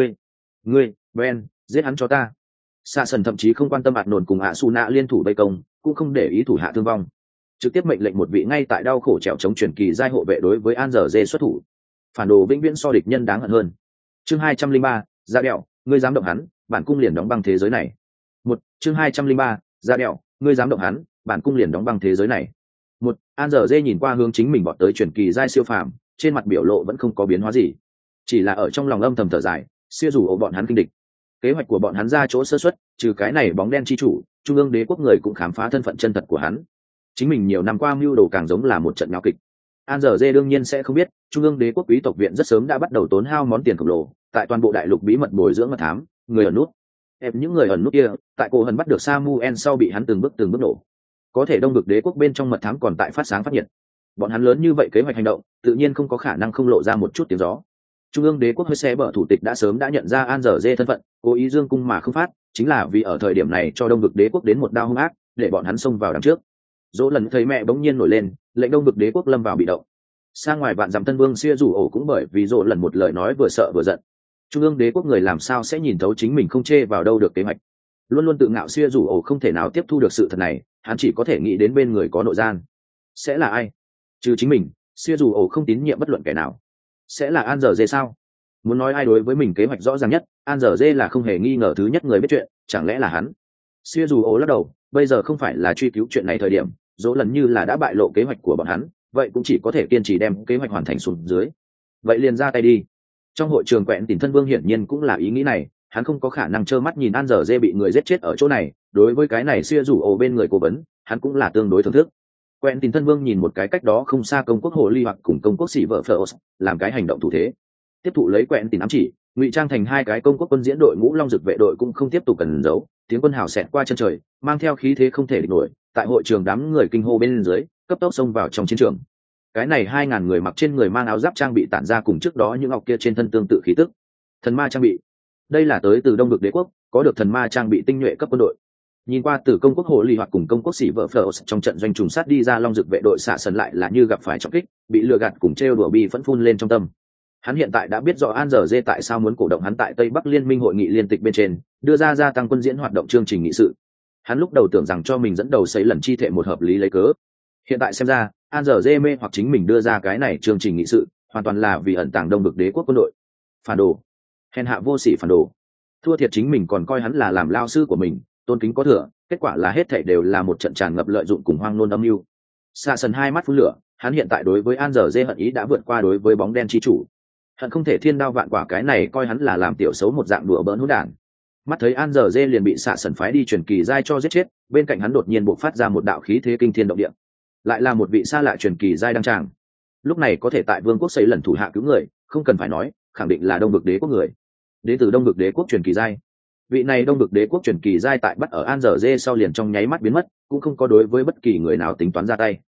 ngươi, Ben, giết hắn cho ta. Sa Sần thậm chí không quan tâm ạt nổn cùng Su Nạ liên thủ vây công, cũng không để ý thủ hạ thương vong, trực tiếp mệnh lệnh một vị ngay tại đau khổ trèo chống truyền kỳ giai hộ vệ đối với An Giờ Dê xuất thủ. Phản đồ vĩnh viễn so địch nhân đáng hận hơn. Chương 203, Ra đẹo, ngươi dám động hắn, bản cung liền đóng băng thế giới này. Chương 203, Ra đẹo, ngươi dám động hắn, bản cung liền đóng băng thế giới này. An Giờ Dê nhìn qua hướng chính mình bọn tới truyền kỳ giai siêu phàm, trên mặt biểu lộ vẫn không có biến hóa gì, chỉ là ở trong lòng âm thầm thở dài, siêu dù ổ bọn hắn kinh địch. Kế hoạch của bọn hắn ra chỗ sơ suất, trừ cái này bóng đen chi chủ, trung ương đế quốc người cũng khám phá thân phận chân thật của hắn. Chính mình nhiều năm qua mưu đồ càng giống là một trận nháo kịch. An Giờ Dê đương nhiên sẽ không biết, trung ương đế quốc quý tộc viện rất sớm đã bắt đầu tốn hao món tiền khổng lồ, tại toàn bộ đại lục bí mật bồi dưỡng mật thám, người ẩn nút. Những người ẩn nút kia, tại cổ hần bắt được Samuel sau bị hắn từng bước nổ. Có thể đông vực đế quốc bên trong mật thám còn tại phát sáng phát nhiệt. Bọn hắn lớn như vậy kế hoạch hành động, tự nhiên không có khả năng không lộ ra một chút tiếng gió. Trung ương đế quốc hơi xe bở thủ tịch đã sớm đã nhận ra An Giờ Dê thân phận, cố ý dương cung mà không phát, chính là vì ở thời điểm này cho đông vực đế quốc đến một đao hung ác, để bọn hắn xông vào đằng trước. Dỗ lần thấy mẹ bỗng nhiên nổi lên, lệnh đông vực đế quốc lâm vào bị động. Sang ngoài vạn dặm tân vương xia rủ ổ cũng bởi vì Dỗ lần một lời nói vừa sợ vừa giận. Trung ương đế quốc người làm sao sẽ nhìn thấu chính mình không chê vào đâu được kế hoạch. Luôn luôn tự ngạo xia rủ ổ không thể nào tiếp thu được sự thật này, hắn chỉ có thể nghĩ đến bên người có nội gian. Sẽ là ai? Trừ chính mình, xia rủ ổ không tín nhiệm bất luận kẻ nào. Sẽ là An Giờ Dê sao? Muốn nói ai đối với mình kế hoạch rõ ràng nhất, An Giờ Dê là không hề nghi ngờ thứ nhất người biết chuyện, chẳng lẽ là hắn? Xia rủ ổ lắc đầu, bây giờ không phải là truy cứu chuyện này thời điểm, Dỗ lần như là đã bại lộ kế hoạch của bọn hắn, vậy cũng chỉ có thể kiên trì đem kế hoạch hoàn thành xuống dưới. Vậy liền ra tay đi. Trong hội trường Quẹn Tình thân vương hiển nhiên cũng là ý nghĩ này, hắn không có khả năng trơ mắt nhìn An Giờ Dê bị người giết chết ở chỗ này, đối với cái này xia rủ ổ bên người cố vấn, hắn cũng là tương đối thưởng thức. Quẹn Tình thân vương nhìn một cái cách đó không xa công quốc hồ ly hoặc cùng công quốc sĩ vợ Phlos, làm cái hành động thủ thế. Tiếp thụ lấy Quẹn Tình ám chỉ, ngụy trang thành hai cái công quốc quân diễn đội ngũ long dực vệ đội cũng không tiếp tục cần giấu, tiếng quân hào xẹt qua chân trời, mang theo khí thế không thể địch nổi, tại hội trường đám người kinh hô bên dưới, cấp tốc xông vào trong chiến trường. Cái này 2000 người mặc trên người mang áo giáp trang bị tản ra cùng trước đó những ngọc kia trên thân tương tự khí tức. Thần ma trang bị. Đây là tới từ đông vực đế quốc, có được thần ma trang bị tinh nhuệ cấp quân đội. Nhìn qua từ công quốc hồ lì hoặc cùng công quốc sĩ vợ Phlos trong trận doanh trùng sát đi ra long dực vệ đội xạ sần lại là như gặp phải trọng kích, bị lừa gạt cùng trêu đùa bi phẫn phun lên trong tâm. Hắn hiện tại đã biết rõ An Giờ Dê tại sao muốn cổ động hắn tại Tây Bắc Liên minh hội nghị liên tịch bên trên, đưa ra gia tăng quân diễn hoạt động chương trình nghị sự. Hắn lúc đầu tưởng rằng cho mình dẫn đầu xây lần chi thể một hợp lý lấy cớ. Hiện tại xem ra, An Giờ Dê mê hoặc chính mình đưa ra cái này chương trình nghị sự, hoàn toàn là vì ẩn tàng đông vực đế quốc quân đội. Phản đồ, hèn hạ vô sỉ phản đồ. Thua thiệt chính mình còn coi hắn là làm lao sư của mình, tôn kính có thừa, kết quả là hết thảy đều là một trận tràn ngập lợi dụng cùng hoang nôn âm mưu. Xạ Sần hai mắt phun lửa, hắn hiện tại đối với An Giờ Dê hận ý đã vượt qua đối với bóng đen chi chủ. Hận không thể thiên đao vạn quả, cái này coi hắn là làm tiểu xấu một dạng đùa bỡn hỗn đản. Mắt thấy An Giờ Dê liền bị Xạ Sần phái đi truyền kỳ giai cho giết chết, bên cạnh hắn đột nhiên bộc phát ra một đạo khí thế kinh thiên động địa. Lại là một vị xa lạ truyền kỳ giai đăng tràng. Lúc này có thể tại vương quốc xây lần thủ hạ cứu người, không cần phải nói, khẳng định là đông vực đế quốc người. Đến từ đông vực đế quốc truyền kỳ giai. Vị này đông vực đế quốc truyền kỳ giai tại bắt ở An Giờ Dê sau liền trong nháy mắt biến mất, cũng không có đối với bất kỳ người nào tính toán ra tay.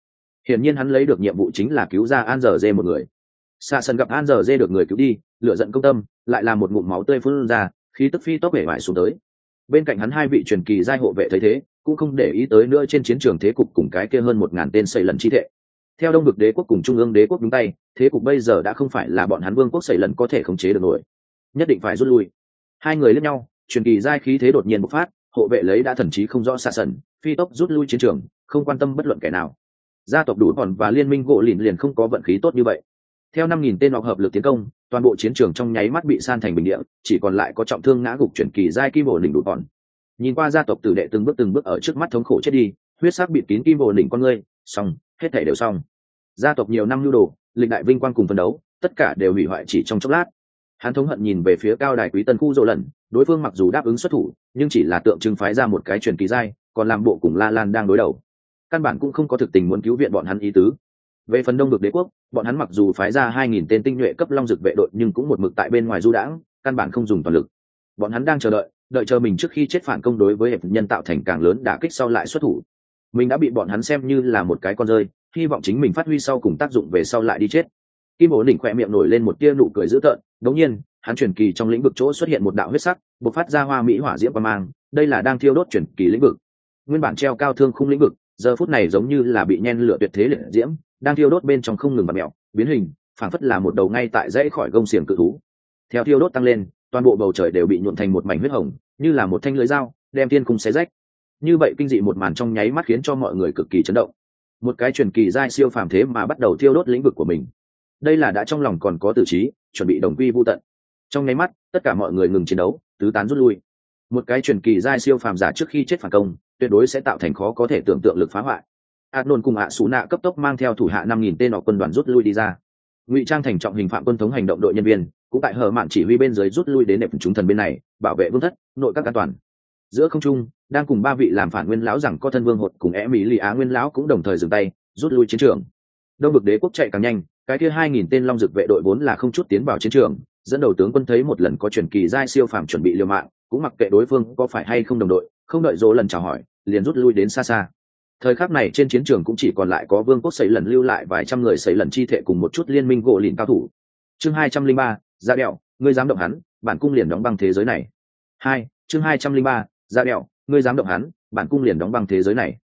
Hiển nhiên hắn lấy được nhiệm vụ chính là cứu ra An Giờ Dê một người. Xạ sần gặp An Giờ Dê được người cứu đi, lửa giận công tâm, lại là một ngụm máu tươi phun ra, khí tức phi tốc bể bại xuống tới. Bên cạnh hắn hai vị truyền kỳ giai hộ vệ thấy thế, cũng không để ý tới nữa trên chiến trường thế cục cùng cái kia hơn 1000 tên sẩy lần chi thể. Theo Đông vực đế quốc cùng Trung ương đế quốc đúng tay, thế cục bây giờ đã không phải là bọn hắn vương quốc sẩy lần có thể khống chế được nổi, nhất định phải rút lui. Hai người liếc nhau, truyền kỳ giai khí thế đột nhiên bộc phát, hộ vệ lấy đã thần trí không rõ xạ sần, phi tốc rút lui chiến trường, không quan tâm bất luận kẻ nào. Gia tộc đủ hòn và liên minh gỗ lìn liền không có vận khí tốt như vậy. Theo 5000 tên hoặc hợp lực tiến công, toàn bộ chiến trường trong nháy mắt bị san thành bình địa, chỉ còn lại có trọng thương ngã gục truyền kỳ giai kim bổ đỉnh đủ hòn. Nhìn qua gia tộc tử đệ từng bước ở trước mắt thống khổ chết đi, huyết sắc bịt kín kim bổ đỉnh con ngươi, xong, hết thảy đều xong. Gia tộc nhiều năm nhu đồ, lịch đại vinh quang cùng phân đấu, tất cả đều hủy hoại chỉ trong chốc lát. Hắn thống hận nhìn về phía cao đài quý tân khu rộ lần, đối phương mặc dù đáp ứng xuất thủ, nhưng chỉ là tượng trưng phái ra một cái truyền kỳ giai, còn làm bộ cùng La Lan đang đối đầu, căn bản cũng không có thực tình muốn cứu viện bọn hắn ý tứ. Về phần Đông vực đế quốc, bọn hắn mặc dù phái ra 2000 tên tinh nhuệ cấp long dực vệ đội, nhưng cũng một mực tại bên ngoài du đãng, căn bản không dùng toàn lực. Bọn hắn đang đợi chờ mình trước khi chết phản công đối với hiệp nhân tạo thành càng lớn đả kích sau lại xuất thủ. Mình đã bị bọn hắn xem như là một cái con rơi, hy vọng chính mình phát huy sau cùng tác dụng về sau lại đi chết. Kim Bố đỉnh khỏe miệng nổi lên một tia nụ cười dữ tợn, đống nhiên, hắn truyền kỳ trong lĩnh vực chỗ xuất hiện một đạo huyết sắc, bộc phát ra hoa mỹ hỏa diễm quang mang, đây là đang thiêu đốt truyền kỳ lĩnh vực. Nguyên bản treo cao thương khung lĩnh vực, giờ phút này giống như là bị nhen lửa tuyệt thế liệt diễm, đang thiêu đốt bên trong không ngừng bật mèo, biến hình, phảng phất là một đầu ngay tại dãy khỏi gông xiềng cự thú. Theo thiêu đốt tăng lên, toàn bộ bầu trời đều bị nhuộm thành một mảnh huyết hồng, như là một thanh lưỡi dao, đem thiên cung xé rách. Như vậy kinh dị một màn trong nháy mắt khiến cho mọi người cực kỳ chấn động. Một cái truyền kỳ giai siêu phàm thế mà bắt đầu thiêu đốt lĩnh vực của mình. Đây là đã trong lòng còn có tử trí, chuẩn bị đồng quy vu tận. Trong nháy mắt, tất cả mọi người ngừng chiến đấu, tứ tán rút lui. Một cái truyền kỳ giai siêu phàm giả trước khi chết phản công, tuyệt đối sẽ tạo thành khó có thể tưởng tượng lực phá hoại. Adnon cùng ạ Sú Nạ cấp tốc mang theo thủ hạ 5000 tên họ quân đoàn rút lui đi ra. Ngụy trang thành trọng hình phạm quân thống hành động đội nhân viên, cũng tại hở mạn chỉ huy bên dưới rút lui đến nệm chúng thần bên này, bảo vệ vương thất, nội các an toàn. Giữa không trung, đang cùng ba vị làm phản nguyên lão rằng có thân vương hột cùng é mỹ lì á nguyên lão cũng đồng thời dừng tay, rút lui chiến trường. Đông vực đế quốc chạy càng nhanh, cái kia 2000 tên long dực vệ đội vốn là không chút tiến vào chiến trường, dẫn đầu tướng quân thấy một lần có truyền kỳ giai siêu phàm chuẩn bị liều mạng, cũng mặc kệ đối phương có phải hay không đồng đội, không đợi dỗ lần chào hỏi, liền rút lui đến xa xa. Thời khắc này trên chiến trường cũng chỉ còn lại có vương quốc sấy lần lưu lại vài trăm người sấy lần chi thể cùng một chút liên minh gỗ lìn cao thủ. Chương 203, Ra đẹo, ngươi dám động hắn, bản cung liền đóng băng thế giới này. Chương 203, Ra đẹo, ngươi dám động hắn, bản cung liền đóng băng thế giới này.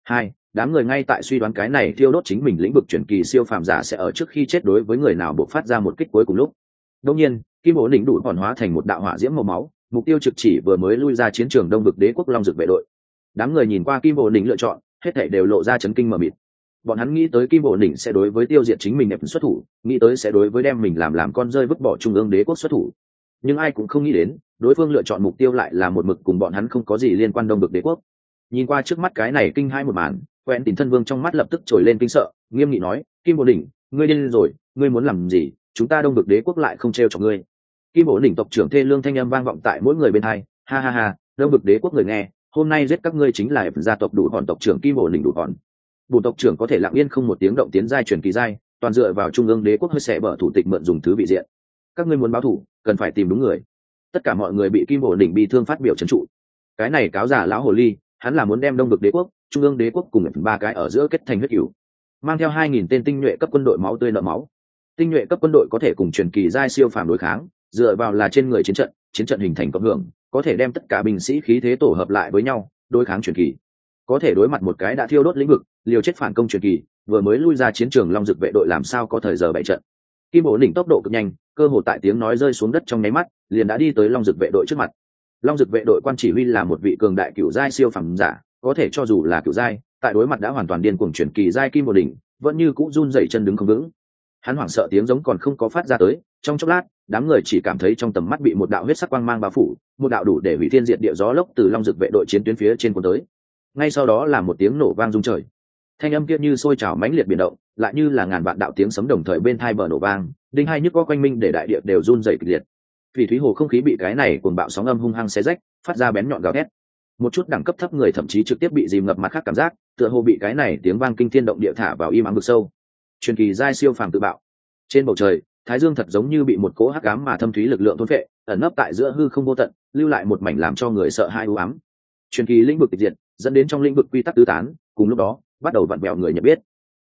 Đám người ngay tại suy đoán cái này thiêu đốt chính mình lĩnh vực truyền kỳ siêu phàm giả sẽ ở trước khi chết đối với người nào buộc phát ra một kích cuối cùng lúc. Đương nhiên, kim ổn đỉnh đủ còn hóa thành một đạo hỏa diễm màu máu, mục tiêu trực chỉ vừa mới lui ra chiến trường Đông vực đế quốc long dực vệ đội. Đám người nhìn qua kim ổn đỉnh lựa chọn, hết thảy đều lộ ra chấn kinh mờ mịt. Bọn hắn nghĩ tới kim ổn đỉnh sẽ đối với tiêu diệt chính mình xuất thủ, nghĩ tới sẽ đối với đem mình làm con rơi vứt bỏ trung ương đế quốc xuất thủ. Nhưng ai cũng không nghĩ đến, đối phương lựa chọn mục tiêu lại là một mực cùng bọn hắn không có gì liên quan Đông vực đế quốc. Nhìn qua trước mắt cái này kinh hai một màn, quen tình thân vương trong mắt lập tức trồi lên kinh sợ, nghiêm nghị nói, kim ổn đỉnh, ngươi điên rồi, ngươi muốn làm gì, chúng ta Đông vực đế quốc lại không trêu chọc ngươi. Kim ổn đỉnh tộc trưởng thê lương thanh âm vang vọng tại mỗi người bên hai, ha ha ha, Đông vực đế quốc người nghe, hôm nay giết các ngươi chính là gia tộc đủ hòn tộc trưởng kim ổn đỉnh đủ hòn. Bổn tộc trưởng có thể lặng yên không một tiếng động tiến giai truyền kỳ giai, toàn dựa vào trung ương đế quốc hơi sẽ bở thủ tịch mượn dùng thứ vị diện. Các ngươi muốn báo thủ, cần phải tìm đúng người. Tất cả mọi người bị kim ổn đỉnh bị thương phát biểu trấn trụ. Cái này cáo giả lão hồ ly, hắn là muốn đem Đông vực đế quốc, trung ương đế quốc cùng ba cái ở giữa kết thành huyết cửu, mang theo 2000 tên tinh nhuệ cấp quân đội máu tươi nợ máu. Tinh nhuệ cấp quân đội có thể cùng truyền kỳ giai siêu phàm đối kháng, dựa vào là trên người chiến trận hình thành cộng hưởng, có thể đem tất cả binh sĩ khí thế tổ hợp lại với nhau, đối kháng truyền kỳ. Có thể đối mặt một cái đã thiêu đốt lĩnh vực, liều chết phản công truyền kỳ, vừa mới lui ra chiến trường long dực vệ đội làm sao có thời giờ bày trận. Kim Bổ đỉnh tốc độ cực nhanh, cơ hồ tại tiếng nói rơi xuống đất trong nháy mắt, liền đã đi tới long dực vệ đội trước mặt. Long dực vệ đội quan chỉ huy là một vị cường đại cửu giai siêu phàm giả, có thể cho dù là cửu giai, tại đối mặt đã hoàn toàn điên cuồng truyền kỳ giai Kim Bổ đỉnh, vẫn như cũ run rẩy chân đứng không vững. Hắn hoảng sợ tiếng giống còn không có phát ra tới, trong chốc lát, đám người chỉ cảm thấy trong tầm mắt bị một đạo huyết sắc quang mang bao phủ, một đạo đủ để hủy thiên diệt địa gió lốc từ long dực vệ đội chiến tuyến phía trên cuốn tới. Ngay sau đó là một tiếng nổ vang rung trời. Thanh âm kia như sôi trào mãnh liệt biển động, lại như là ngàn vạn đạo tiếng sấm đồng thời bên tai bờ nổ vang, đinh hai nhức có quanh minh để đại địa đều run rẩy kịch liệt. Phỉ thúy hồ không khí bị cái này cuồng bạo sóng âm hung hăng xé rách, phát ra bén nhọn gào thét. Một chút đẳng cấp thấp người thậm chí trực tiếp bị dìm ngập mặt khác cảm giác, tựa hồ bị cái này tiếng vang kinh thiên động địa thả vào im ắng vực sâu. Truyền kỳ giai siêu phàm tự bạo. Trên bầu trời, thái dương thật giống như bị một cỗ hắc ám mà thâm thúy lực lượng thôn phệ, ẩn nấp tại giữa hư không vô tận, lưu lại một mảnh làm cho người sợ hãi u ám. Truyền kỳ lĩnh vực tịch diệt, dẫn đến trong lĩnh vực quy tắc tứ tán, cùng lúc đó, bắt đầu vặn vẹo người nhận biết.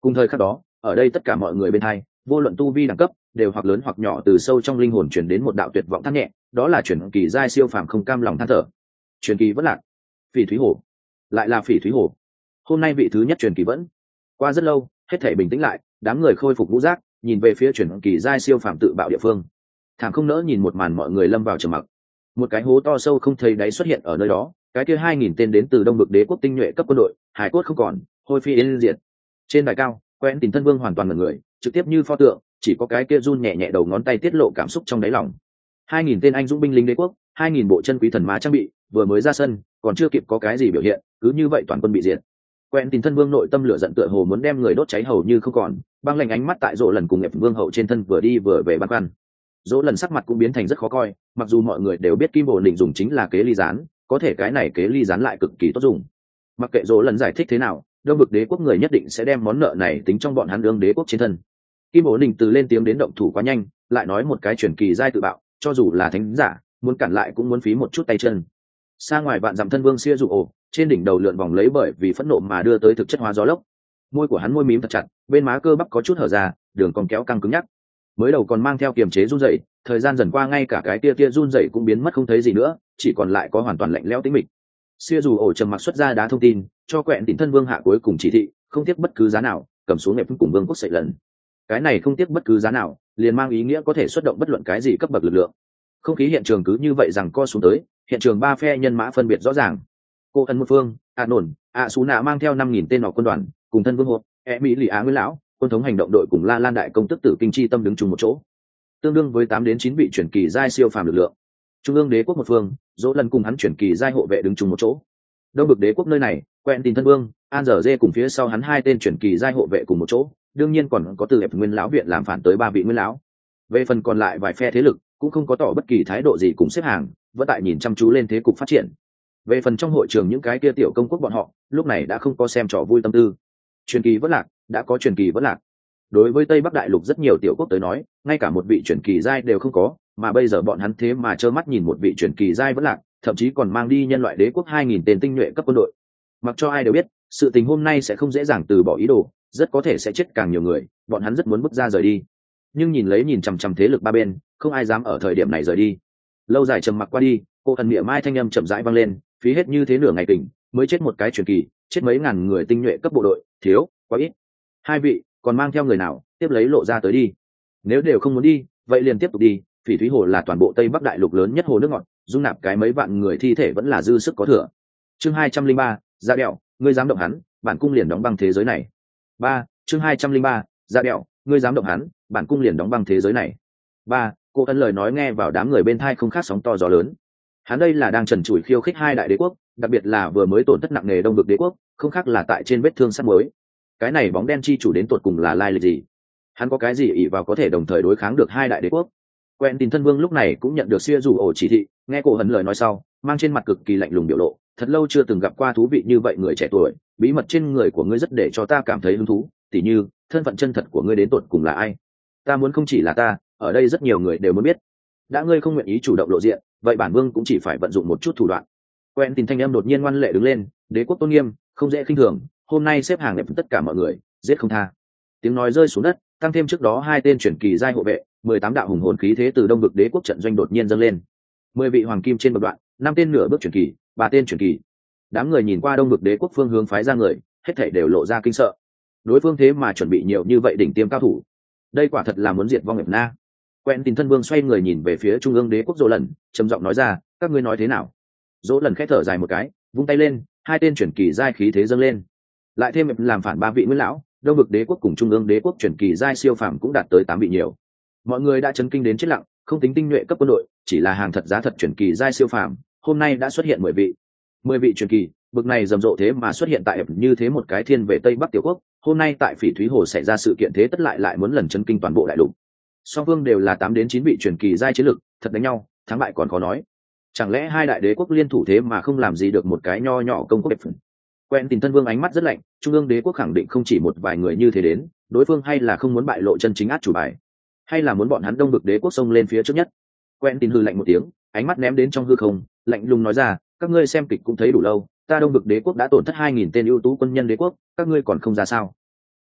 Cùng thời khắc đó, ở đây tất cả mọi người bên hai, vô luận tu vi đẳng cấp, đều hoặc lớn hoặc nhỏ từ sâu trong linh hồn truyền đến một đạo tuyệt vọng than nhẹ, đó là truyền kỳ giai siêu phàm không cam lòng than thở. Truyền kỳ vẫn lạc, Phỉ Thúy Hồ, lại là Phỉ Thúy Hồ. Hôm nay vị thứ nhất truyền kỳ vẫn. Qua rất lâu, hết thảy bình tĩnh lại, đám người khôi phục ngũ giác, nhìn về phía truyền kỳ giai siêu phàm tự bạo địa phương. Thảm không nỡ nhìn một màn mọi người lâm vào trầm mặc. Một cái hố to sâu không thấy đáy xuất hiện ở nơi đó, cái kia 2000 tên đến từ Đông Vực Đế quốc tinh nhuệ cấp quân đội, hải cốt không còn, hôi phi yên diệt. Trên đài cao, Quentin Tình Thân Vương hoàn toàn ngẩn người, trực tiếp như pho tượng, chỉ có cái kia run nhẹ nhẹ đầu ngón tay tiết lộ cảm xúc trong đáy lòng. 2000 tên anh dũng binh lính đế quốc, 2000 bộ chân quý thần ma trang bị, vừa mới ra sân, còn chưa kịp có cái gì biểu hiện, cứ như vậy toàn quân bị diệt. Quentin Thân Vương nội tâm lửa giận tựa hồ muốn đem người đốt cháy hầu như không còn, băng lạnh ánh mắt tại Dỗ Lần cùng Ngẹp Vương hậu trên thân vừa đi vừa về băn khoăn. Dỗ Lần sắc mặt cũng biến thành rất khó coi, mặc dù mọi người đều biết Kim Bồ Định dùng chính là kế ly gián, có thể cái này kế ly gián lại cực kỳ tốt dùng. Mặc kệ Dỗ Lần giải thích thế nào, Đông Vực Đế quốc người nhất định sẽ đem món nợ này tính trong bọn hắn đương đế quốc trên thân. Kim Bồ Định từ lên tiếng đến động thủ quá nhanh, lại nói một cái truyền kỳ giai tự bạo, cho dù là thánh giả, muốn cản lại cũng muốn phí một chút tay chân. Xa ngoài vạn dặm thân vương xia dụ ổ, trên đỉnh đầu lượn vòng lấy bởi vì phẫn nộ mà đưa tới thực chất hóa gió lốc. Môi của hắn môi mím thật chặt, bên má cơ bắp có chút hở ra, đường còn kéo căng cứng nhắc. Mới đầu còn mang theo kiềm chế run rẩy, thời gian dần qua ngay cả cái kia run rẩy cũng biến mất không thấy gì nữa, chỉ còn lại có hoàn toàn lạnh lẽo tĩnh mịch. Xia dù ổ trầm mặc xuất ra đá thông tin, cho Quẹn Tỉnh thân vương hạ cuối cùng chỉ thị, không tiếc bất cứ giá nào, cầm xuống Ngẹp cùng vương quốc sậy lần. Cái này không tiếc bất cứ giá nào, liền mang ý nghĩa có thể xuất động bất luận cái gì cấp bậc lực lượng. Không khí hiện trường cứ như vậy rằng co xuống tới, hiện trường ba phe nhân mã phân biệt rõ ràng. Cô ân một phương, nổn, Sú nạ mang theo 5000 tên nọ quân đoàn, cùng thân vương hộp, Mỹ lì á nguyên lão, quân thống hành động đội cùng La Lan đại công tức tử kinh chi tâm đứng chung một chỗ, tương đương với 8 đến 9 vị chuyển kỳ giai siêu phàm lực lượng. Trung ương đế quốc một phương, Dỗ Lần cùng hắn chuyển kỳ giai hộ vệ đứng chung một chỗ. Đông Vực Đế quốc nơi này, Quentin thân vương, An Dở Dê cùng phía sau hắn hai tên chuyển kỳ giai hộ vệ cùng một chỗ, đương nhiên còn có từ Ép Nguyên lão viện làm phản tới 3 vị nguyên lão. Về phần còn lại vài phe thế lực, cũng không có tỏ bất kỳ thái độ gì cùng xếp hàng, vẫn tại nhìn chăm chú lên thế cục phát triển. Về phần trong hội trường những cái kia tiểu công quốc bọn họ, lúc này đã không có xem trò vui tâm tư. Truyền kỳ vẫn lạc, đã có truyền kỳ vẫn lạc. Đối với Tây Bắc Đại Lục rất nhiều tiểu quốc tới nói, ngay cả một vị truyền kỳ giai đều không có, mà bây giờ bọn hắn thế mà trơ mắt nhìn một vị truyền kỳ giai vẫn lạc, thậm chí còn mang đi nhân loại đế quốc 2000 tên tinh nhuệ cấp quân đội. Mặc cho ai đều biết, sự tình hôm nay sẽ không dễ dàng từ bỏ ý đồ, rất có thể sẽ chết càng nhiều người, bọn hắn rất muốn bước ra rời đi. Nhưng nhìn chằm chằm thế lực ba bên, không ai dám ở thời điểm này rời đi. Lâu dài trầm mặc qua đi, cô thần miệng mai thanh âm chậm rãi vang lên, phí hết như thế nửa ngày tỉnh, mới chết một cái truyền kỳ, chết mấy ngàn người tinh nhuệ cấp bộ đội, thiếu, quá ít. Hai vị, còn mang theo người nào, tiếp lấy lộ ra tới đi. Nếu đều không muốn đi, vậy liền tiếp tục đi. Phỉ Thúy Hồ là toàn bộ Tây Bắc Đại Lục lớn nhất hồ nước ngọt, dung nạp cái mấy vạn người thi thể vẫn là dư sức có thừa. Chương 203, Dạ Đẹo, ngươi dám động hắn, bản cung liền đóng băng thế giới này. Chương 203, Dạ Đẹo, ngươi dám động hắn, bản cung liền đóng băng thế giới này. Cô ân lời nói nghe vào đám người bên thai không khác sóng to gió lớn. Hắn đây là đang trần trụi khiêu khích hai đại đế quốc, đặc biệt là vừa mới tổn thất nặng nề Đông Vực Đế quốc, không khác là tại trên vết thương sắt mới. Cái này bóng đen chi chủ đến tột cùng là lai lịch gì? Hắn có cái gì ỷ vào có thể đồng thời đối kháng được hai đại đế quốc? Quentin thân vương lúc này cũng nhận được xia dù ổ chỉ thị, nghe cổ hấn lời nói sau, mang trên mặt cực kỳ lạnh lùng biểu lộ, thật lâu chưa từng gặp qua thú vị như vậy người trẻ tuổi, bí mật trên người của ngươi rất để cho ta cảm thấy hứng thú, tỉ như thân phận chân thật của ngươi đến tột cùng là ai? Ta muốn không chỉ là ta, ở đây rất nhiều người đều muốn biết. Đã ngươi không nguyện ý chủ động lộ diện, vậy bản vương cũng chỉ phải vận dụng một chút thủ đoạn. Quentin thanh âm đột nhiên ngoan lệ đứng lên, đế quốc tôn nghiêm, không dễ khinh thường, hôm nay xếp hàng đẹp tất cả mọi người, giết không tha. Tiếng nói rơi xuống đất, tăng thêm trước đó hai tên chuyển kỳ giai hộ vệ, 18 đạo hùng hồn khí thế từ Đông Vực Đế quốc trận doanh đột nhiên dâng lên. 10 vị hoàng kim trên bậc đoạn, 5 tên nửa bước chuyển kỳ, 3 tên chuyển kỳ. Đám người nhìn qua Đông Vực Đế quốc phương hướng phái ra người, hết thảy đều lộ ra kinh sợ. Đối phương thế mà chuẩn bị nhiều như vậy đỉnh tiêm cao thủ, đây quả thật là muốn diệt vong Ngọc Na. Quentin thân vương xoay người nhìn về phía trung ương đế quốc Dỗ Lần, trầm giọng nói ra, các ngươi nói thế nào? Dỗ Lần khẽ thở dài một cái, vung tay lên, hai tên chuyển kỳ giai khí thế dâng lên, lại thêm làm phản 3 vị nguyên lão, Đông Vực Đế quốc cùng trung ương đế quốc chuyển kỳ giai siêu phàm cũng đạt tới 8 vị nhiều. Mọi người đã chấn kinh đến chết lặng, không tính tinh nhuệ cấp quân đội, chỉ là hàng thật giá thật chuyển kỳ giai siêu phàm, hôm nay đã xuất hiện 10 vị. 10 vị chuyển kỳ, bực này rầm rộ thế mà xuất hiện tại như thế một cái thiên về Tây Bắc tiểu quốc, hôm nay tại Phỉ Thúy Hồ xảy ra sự kiện thế tất lại muốn lần chấn kinh toàn bộ đại lục. Song phương đều là 8 đến 9 vị chuyển kỳ giai chiến lực, thật đánh nhau, thắng bại còn khó nói. Chẳng lẽ hai đại đế quốc liên thủ thế mà không làm gì được một cái nho nhỏ công quốc đẹp? Quentin thân vương ánh mắt rất lạnh, trung ương đế quốc khẳng định không chỉ một vài người như thế đến, đối phương hay là không muốn bại lộ chân chính át chủ bài, hay là muốn bọn hắn Đông Vực Đế quốc xông lên phía trước nhất. Quentin hừ lạnh một tiếng, ánh mắt ném đến trong hư không, lạnh lùng nói ra, các ngươi xem kịch cũng thấy đủ lâu, ta Đông Vực Đế quốc đã tổn thất 2000 tên ưu tú quân nhân đế quốc, các ngươi còn không ra sao?